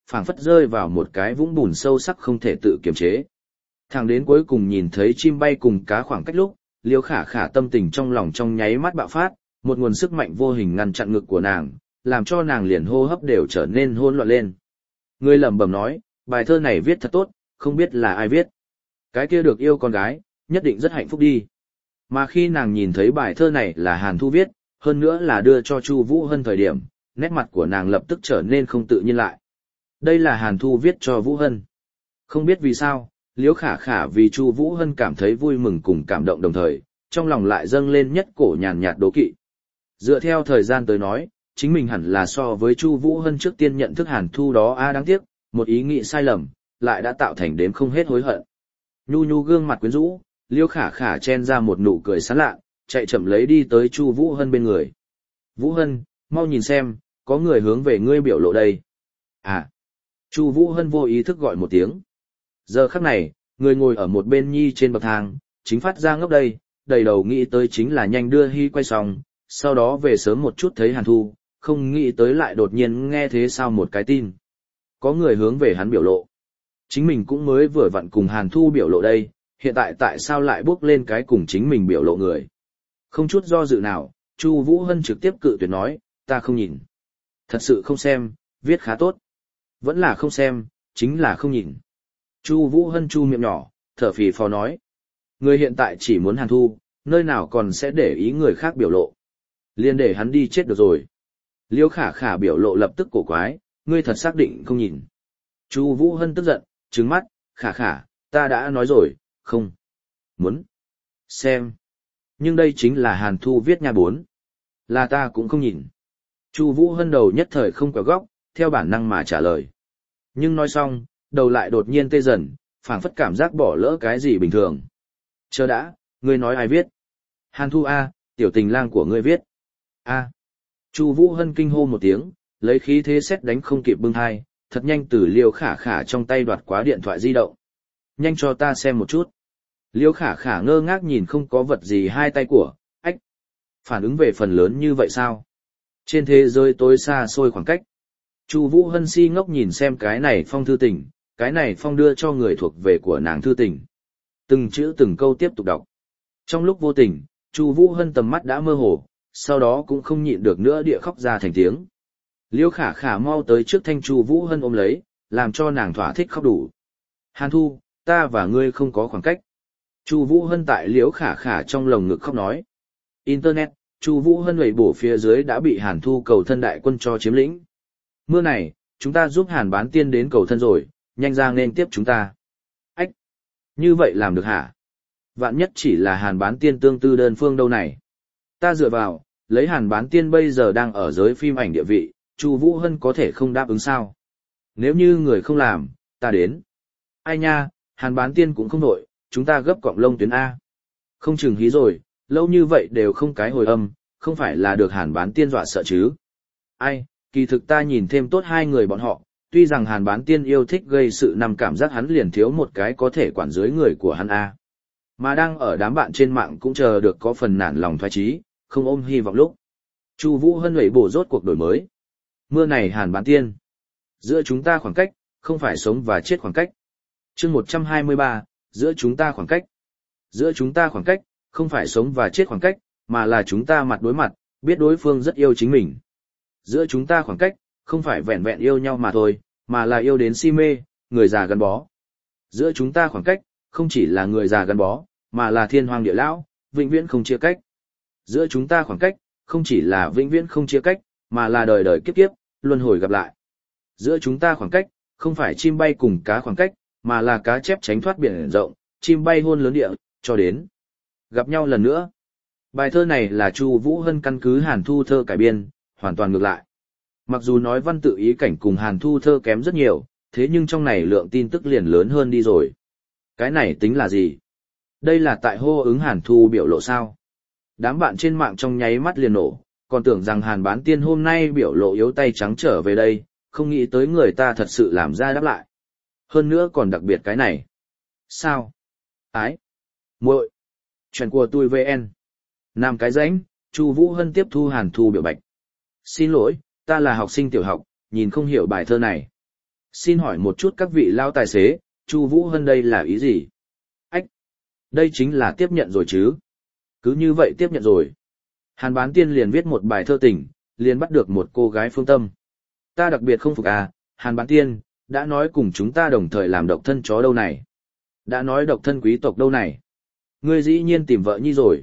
phảng phất rơi vào một cái vũng bùn sâu sắc không thể tự kiềm chế. Thẳng đến cuối cùng nhìn thấy chim bay cùng cá khoảng cách lúc, Liêu Khả Khả tâm tình trong lòng trong nháy mắt bạo phát, một nguồn sức mạnh vô hình ngăn chặn ngực của nàng, làm cho nàng liền hô hấp đều trở nên hỗn loạn lên. Người lẩm bẩm nói, bài thơ này viết thật tốt, không biết là ai viết. Cái kia được yêu con gái, nhất định rất hạnh phúc đi. Mà khi nàng nhìn thấy bài thơ này là Hàn Thu viết, hơn nữa là đưa cho Chu Vũ Hân thời điểm, nét mặt của nàng lập tức trở nên không tự nhiên lại. Đây là Hàn Thu viết cho Vũ Hân. Không biết vì sao, Liễu Khả Khả vì Chu Vũ Hân cảm thấy vui mừng cùng cảm động đồng thời, trong lòng lại dâng lên nhất cổ nhàn nhạt đố kỵ. Dựa theo thời gian tới nói, chính mình hẳn là so với Chu Vũ Hân trước tiên nhận thức Hàn Thu đó đáng tiếc, một ý nghĩ sai lầm, lại đã tạo thành đếm không hết hối hận. Nhu nhu gương mặt quyến rũ, Liễu Khả Khả chen ra một nụ cười sán lạ, chạy chậm lấy đi tới Chu Vũ Hân bên người. Vũ Hân, mau nhìn xem, có người hướng về ngươi biểu lộ đây. À. Chu Vũ Hân vô ý thức gọi một tiếng. Giờ khắc này, người ngồi ở một bên nhi trên bậc thang, chính phát ra ngốc đây, đầy đầu nghĩ tới chính là nhanh đưa Hi quay xong, sau đó về sớm một chút thấy Hàn Thu, không nghĩ tới lại đột nhiên nghe thế sao một cái tin. Có người hướng về hắn biểu lộ. Chính mình cũng mới vừa vặn cùng Hàn Thu biểu lộ đây, hiện tại tại sao lại bước lên cái cùng chính mình biểu lộ người. Không chút do dự nào, Chu Vũ Hân trực tiếp cự tuyệt nói, ta không nhìn. Thật sự không xem, viết khá tốt. Vẫn là không xem, chính là không nhìn. Chu Vũ Hân chu miệng nhỏ, thở phì phò nói. Người hiện tại chỉ muốn Hàn Thu, nơi nào còn sẽ để ý người khác biểu lộ. Liên để hắn đi chết được rồi. Liễu Khả Khả biểu lộ lập tức cổ quái, ngươi thật xác định không nhìn. Chu Vũ Hân tức giận, trừng mắt, Khả Khả, ta đã nói rồi, không. Muốn. Xem. Nhưng đây chính là Hàn Thu viết nha bốn. Là ta cũng không nhìn. Chu Vũ Hân đầu nhất thời không quẹo góc, theo bản năng mà trả lời. Nhưng nói xong, đầu lại đột nhiên tê dần, phảng phất cảm giác bỏ lỡ cái gì bình thường. Chờ đã, ngươi nói ai viết? Hàn Thu A, tiểu tình lang của ngươi viết. A. Chu Vũ Hân kinh hô một tiếng, lấy khí thế sét đánh không kịp bưng hai, thật nhanh từ Liễu Khả Khả trong tay đoạt quá điện thoại di động. Nhanh cho ta xem một chút. Liễu Khả Khả ngơ ngác nhìn không có vật gì hai tay của, ách. Phản ứng về phần lớn như vậy sao? Trên thế giới tối xa xôi khoảng cách. Chu Vũ Hân si ngốc nhìn xem cái này phong thư tình, cái này phong đưa cho người thuộc về của nàng thư tình. Từng chữ từng câu tiếp tục đọc. Trong lúc vô tình, Chu Vũ Hân tầm mắt đã mơ hồ, sau đó cũng không nhịn được nữa địa khóc ra thành tiếng. Liễu Khả Khả mau tới trước thanh Chu Vũ Hân ôm lấy, làm cho nàng thỏa thích khóc đủ. Hàn Thu, ta và ngươi không có khoảng cách. Chu Vũ Hân tại Liễu Khả Khả trong lồng ngực khóc nói. Internet, Chu Vũ Hân lầy bổ phía dưới đã bị Hàn Thu cầu thân đại quân cho chiếm lĩnh. Mưa này, chúng ta giúp Hàn Bán Tiên đến cầu thân rồi, nhanh ra nên tiếp chúng ta. Ách! Như vậy làm được hả? Vạn nhất chỉ là Hàn Bán Tiên tương tư đơn phương đâu này. Ta dựa vào, lấy Hàn Bán Tiên bây giờ đang ở giới phim ảnh địa vị, Chu Vũ Hân có thể không đáp ứng sao? Nếu như người không làm, ta đến. Ai nha, Hàn Bán Tiên cũng không nổi, chúng ta gấp cọng lông tuyến A. Không chừng hí rồi, lâu như vậy đều không cái hồi âm, không phải là được Hàn Bán Tiên dọa sợ chứ. Ai, kỳ thực ta nhìn thêm tốt hai người bọn họ, tuy rằng Hàn Bán Tiên yêu thích gây sự nằm cảm giác hắn liền thiếu một cái có thể quản dưới người của hắn A. Mà đang ở đám bạn trên mạng cũng chờ được có phần nản lòng thoái chí, không ôm hy vọng lúc. Chu Vũ Hân lẩy bổ rốt cuộc đổi mới. Mưa này Hàn Bán Tiên. Giữa chúng ta khoảng cách, không phải sống và chết khoảng cách. Chương 123, giữa chúng ta khoảng cách. Giữa chúng ta khoảng cách, không phải sống và chết khoảng cách, mà là chúng ta mặt đối mặt, biết đối phương rất yêu chính mình. Giữa chúng ta khoảng cách, không phải vẹn vẹn yêu nhau mà thôi, mà là yêu đến si mê, người già gắn bó. Giữa chúng ta khoảng cách, không chỉ là người già gắn bó, mà là thiên hoàng địa lão, vĩnh viễn không chia cách. Giữa chúng ta khoảng cách, không chỉ là vĩnh viễn không chia cách, mà là đời đời kiếp kiếp, luân hồi gặp lại. Giữa chúng ta khoảng cách, không phải chim bay cùng cá khoảng cách, mà là cá chép tránh thoát biển rộng, chim bay hôn lớn địa, cho đến gặp nhau lần nữa. Bài thơ này là Chu Vũ Hân căn cứ Hàn Thu thơ cải biên, hoàn toàn ngược lại. Mặc dù nói văn tự ý cảnh cùng Hàn Thu thơ kém rất nhiều, thế nhưng trong này lượng tin tức liền lớn hơn đi rồi. Cái này tính là gì? Đây là tại hô ứng Hàn Thu biểu lộ sao? Đám bạn trên mạng trong nháy mắt liền nổ, còn tưởng rằng Hàn Bán Tiên hôm nay biểu lộ yếu tay trắng trở về đây, không nghĩ tới người ta thật sự làm ra đáp lại. Hơn nữa còn đặc biệt cái này. Sao? Ái? Muội. Chuyện của tôi VN. Nam cái rãnh, Chu Vũ Hân tiếp thu Hàn Thu biểu bạch. Xin lỗi, ta là học sinh tiểu học, nhìn không hiểu bài thơ này. Xin hỏi một chút các vị lao tài xế, Chu Vũ Hân đây là ý gì? Ách! Đây chính là tiếp nhận rồi chứ? Cứ như vậy tiếp nhận rồi. Hàn Bán Tiên liền viết một bài thơ tình, liền bắt được một cô gái phương tâm. Ta đặc biệt không phục à, Hàn Bán Tiên, đã nói cùng chúng ta đồng thời làm độc thân chó đâu này. Đã nói độc thân quý tộc đâu này. Ngươi dĩ nhiên tìm vợ nhi rồi.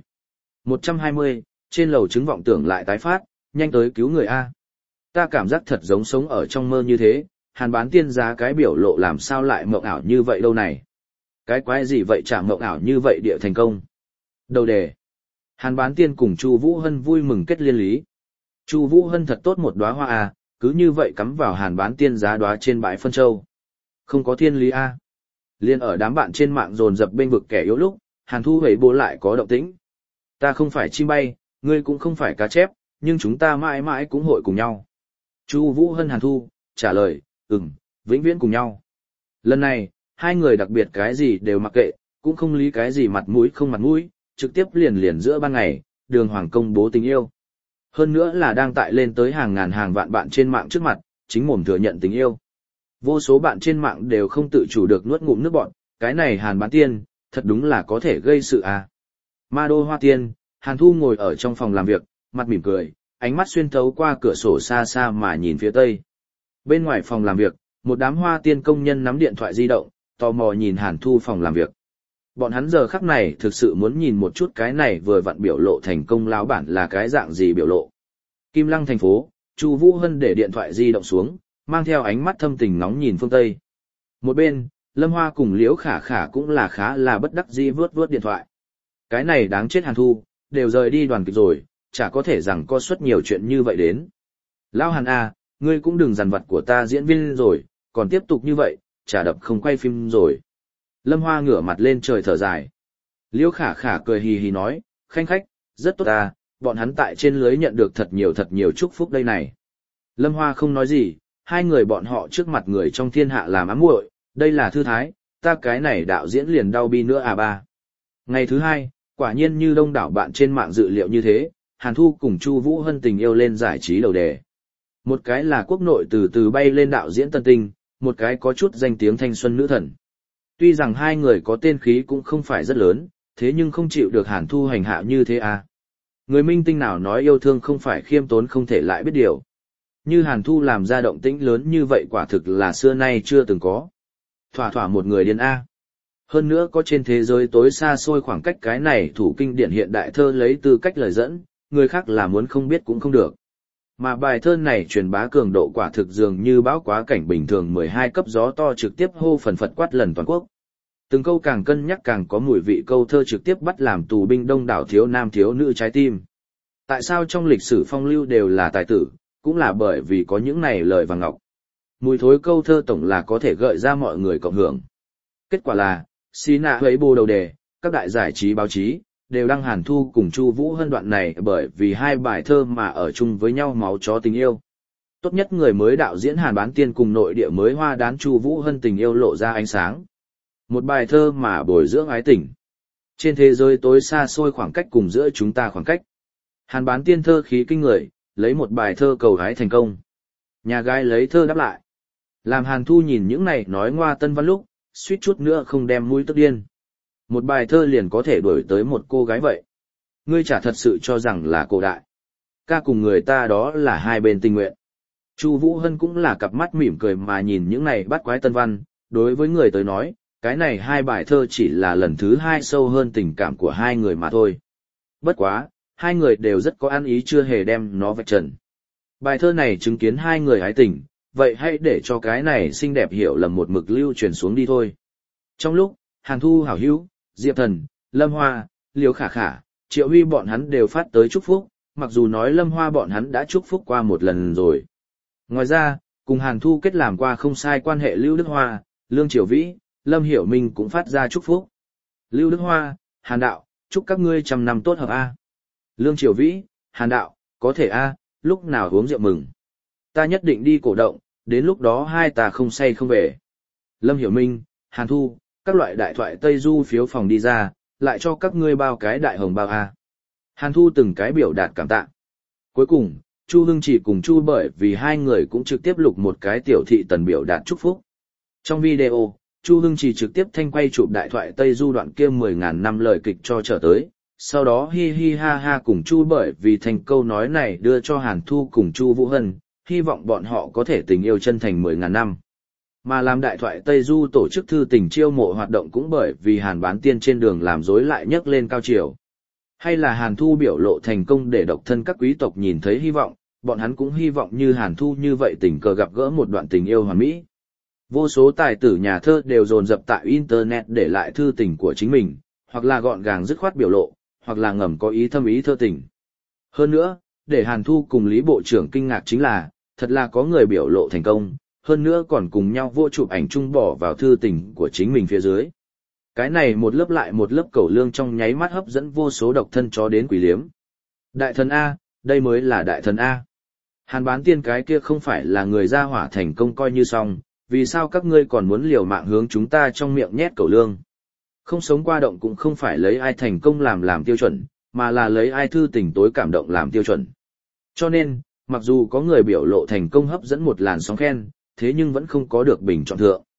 120, trên lầu chứng vọng tưởng lại tái phát, nhanh tới cứu người A. Ta cảm giác thật giống sống ở trong mơ như thế, Hàn Bán Tiên giá cái biểu lộ làm sao lại mộng ảo như vậy đâu này. Cái quái gì vậy chả mộng ảo như vậy địa thành công. Đầu đề. Hàn Bán Tiên cùng Chu Vũ Hân vui mừng kết liên lý. Chu Vũ Hân thật tốt một đóa hoa A, cứ như vậy cắm vào Hàn Bán Tiên giá đóa trên bãi phân châu. Không có thiên lý A. Liên ở đám bạn trên mạng dồn dập bên vực kẻ yếu lúc, Hàn Thu hầy bố lại có động tĩnh. Ta không phải chim bay, ngươi cũng không phải cá chép, nhưng chúng ta mãi mãi cũng hội cùng nhau. Chu Vũ Hân Hàn Thu, trả lời, vĩnh viễn cùng nhau. Lần này, hai người đặc biệt cái gì đều mặc kệ, cũng không lý cái gì mặt mũi không mặt mũi, trực tiếp liền giữa ban ngày, đường hoàng công bố tình yêu. Hơn nữa là đang tại lên tới hàng ngàn hàng vạn bạn trên mạng trước mặt, chính mồm thừa nhận tình yêu. Vô số bạn trên mạng đều không tự chủ được nuốt ngụm nước bọt, cái này Hàn Bán Tiên, thật đúng là có thể gây sự à. Ma đô hoa tiên, Hàn Thu ngồi ở trong phòng làm việc, mặt mỉm cười, ánh mắt xuyên thấu qua cửa sổ xa xa mà nhìn phía tây. Bên ngoài phòng làm việc, một đám hoa tiên công nhân nắm điện thoại di động, tò mò nhìn Hàn Thu phòng làm việc. Bọn hắn giờ khắc này thực sự muốn nhìn một chút cái này vừa vặn biểu lộ thành công lão bản là cái dạng gì biểu lộ. Kim Lăng thành phố, Chu Vũ Hân để điện thoại di động xuống, mang theo ánh mắt thâm tình nóng nhìn phương Tây. Một bên, Lâm Hoa cùng Liễu Khả Khả cũng là khá là bất đắc dĩ vướt điện thoại. Cái này đáng chết Hàn Thu, đều rời đi đoàn kịch rồi, chả có thể rằng có suất nhiều chuyện như vậy đến. Lão Hàn à, ngươi cũng đừng dằn vặt của ta diễn viên rồi, còn tiếp tục như vậy, chả đập không quay phim rồi. Lâm Hoa ngửa mặt lên trời thở dài. Liễu Khả Khả cười hì hì nói, khanh khách, rất tốt à, bọn hắn tại trên lưới nhận được thật nhiều chúc phúc đây này. Lâm Hoa không nói gì, hai người bọn họ trước mặt người trong thiên hạ làm ám muội, đây là thư thái, ta cái này đạo diễn liền đau bi nữa à ba. Ngày thứ hai, quả nhiên như đông đảo bạn trên mạng dự liệu như thế, Hàn Thu cùng Chu Vũ Hân tình yêu lên giải trí đầu đề. Một cái là quốc nội từ từ bay lên đạo diễn tân tinh, một cái có chút danh tiếng thanh xuân nữ thần. Tuy rằng hai người có tên khí cũng không phải rất lớn, thế nhưng không chịu được Hàn Thu hành hạ như thế à. Người minh tinh nào nói yêu thương không phải khiêm tốn không thể lại biết điều. Như Hàn Thu làm ra động tĩnh lớn như vậy quả thực là xưa nay chưa từng có. Thỏa thỏa một người điên A. Hơn nữa có trên thế giới tối xa xôi khoảng cách cái này thủ kinh điển hiện đại thơ lấy tư cách lời dẫn, người khác là muốn không biết cũng không được. Mà bài thơ này truyền bá cường độ quả thực dường như bão quá cảnh bình thường 12 cấp gió to trực tiếp hô phần phật quát lần toàn quốc. Từng câu càng cân nhắc càng có mùi vị câu thơ trực tiếp bắt làm tù binh đông đảo thiếu nam thiếu nữ trái tim. Tại sao trong lịch sử phong lưu đều là tài tử, cũng là bởi vì có những này lời vàng ngọc. Mùi thối câu thơ tổng là có thể gợi ra mọi người cộng hưởng. Kết quả là, xí nạ huấy bồ đầu đề, các đại giải trí báo chí, đều đăng Hàn Thu cùng Chu Vũ Hân đoạn này bởi vì hai bài thơ mà ở chung với nhau máu chó tình yêu. Tốt nhất người mới đạo diễn Hàn Bán Tiên cùng nội địa mới hoa đán Chu Vũ Hân tình yêu lộ ra ánh sáng. Một bài thơ mà bồi dưỡng ái tình. Trên thế giới tối xa xôi khoảng cách cùng giữa chúng ta khoảng cách. Hàn Bán Tiên thơ khí kinh người, lấy một bài thơ cầu hái thành công. Nhà gái lấy thơ đáp lại. Làm Hàn Thu nhìn những này nói ngoa tân văn lúc, suýt chút nữa không đem mũi tức điên. Một bài thơ liền có thể đuổi tới một cô gái vậy. Ngươi chả thật sự cho rằng là cổ đại. Ca cùng người ta đó là hai bên tình nguyện. Chu Vũ Hân cũng là cặp mắt mỉm cười mà nhìn những này bắt quái tân văn, đối với người tới nói, cái này hai bài thơ chỉ là lần thứ hai sâu hơn tình cảm của hai người mà thôi. Bất quá, hai người đều rất có ăn ý chưa hề đem nó vạch trần. Bài thơ này chứng kiến hai người ái tình, vậy hãy để cho cái này xinh đẹp hiểu lầm một mực lưu truyền xuống đi thôi. Trong lúc, Hàn Thu hảo hữu, Diệp Thần, Lâm Hoa, Liễu Khả Khả, Triệu Huy bọn hắn đều phát tới chúc phúc, mặc dù nói Lâm Hoa bọn hắn đã chúc phúc qua một lần rồi. Ngoài ra, cùng Hàn Thu kết làm qua không sai quan hệ Lưu Đức Hoa, Lương Triều Vĩ, Lâm Hiểu Minh cũng phát ra chúc phúc. Lưu Đức Hoa, Hàn Đạo, chúc các ngươi 100 năm tốt hợp A. Lương Triều Vĩ, Hàn Đạo, có thể A, lúc nào uống rượu mừng. Ta nhất định đi cổ động, đến lúc đó hai ta không say không về. Lâm Hiểu Minh, Hàn Thu, các loại đại thoại Tây Du phiếu phòng đi ra, lại cho các ngươi bao cái đại hồng bao A. Hàn Thu từng cái biểu đạt cảm tạ. Cuối cùng, Chu Hưng Chỉ cùng Chu Bởi vì hai người cũng trực tiếp lục một cái tiểu thị tần biểu đạt chúc phúc. Trong video, Chu Hưng Chỉ trực tiếp thanh quay chụp đại thoại Tây Du đoạn kia 10.000 năm lời kịch cho trở tới, sau đó hi hi ha ha cùng Chu Bởi vì thành câu nói này đưa cho Hàn Thu cùng Chu Vũ Hân, hy vọng bọn họ có thể tình yêu chân thành 10.000 năm. Mà làm đại thoại Tây Du tổ chức thư tình chiêu mộ hoạt động cũng bởi vì Hàn Bán Tiên trên đường làm rối lại nhấc lên cao chiều. Hay là Hàn Thu biểu lộ thành công để độc thân các quý tộc nhìn thấy hy vọng, bọn hắn cũng hy vọng như Hàn Thu như vậy tình cờ gặp gỡ một đoạn tình yêu hoàn mỹ. Vô số tài tử nhà thơ đều dồn dập tại Internet để lại thư tình của chính mình, hoặc là gọn gàng dứt khoát biểu lộ, hoặc là ngầm có ý thâm ý thơ tình. Hơn nữa, để Hàn Thu cùng Lý Bộ trưởng kinh ngạc chính là, thật là có người biểu lộ thành công, hơn nữa còn cùng nhau vô chụp ảnh chung bỏ vào thư tình của chính mình phía dưới. Cái này một lớp lại một lớp cẩu lương trong nháy mắt hấp dẫn vô số độc thân chó đến quỷ liếm. Đại thần A, đây mới là đại thần A. Hàn Bán Tiên cái kia không phải là người ra hỏa thành công coi như xong, vì sao các ngươi còn muốn liều mạng hướng chúng ta trong miệng nhét cẩu lương. Không sống qua động cũng không phải lấy ai thành công làm tiêu chuẩn, mà là lấy ai thư tình tối cảm động làm tiêu chuẩn. Cho nên, mặc dù có người biểu lộ thành công hấp dẫn một làn sóng khen, thế nhưng vẫn không có được bình chọn thượng.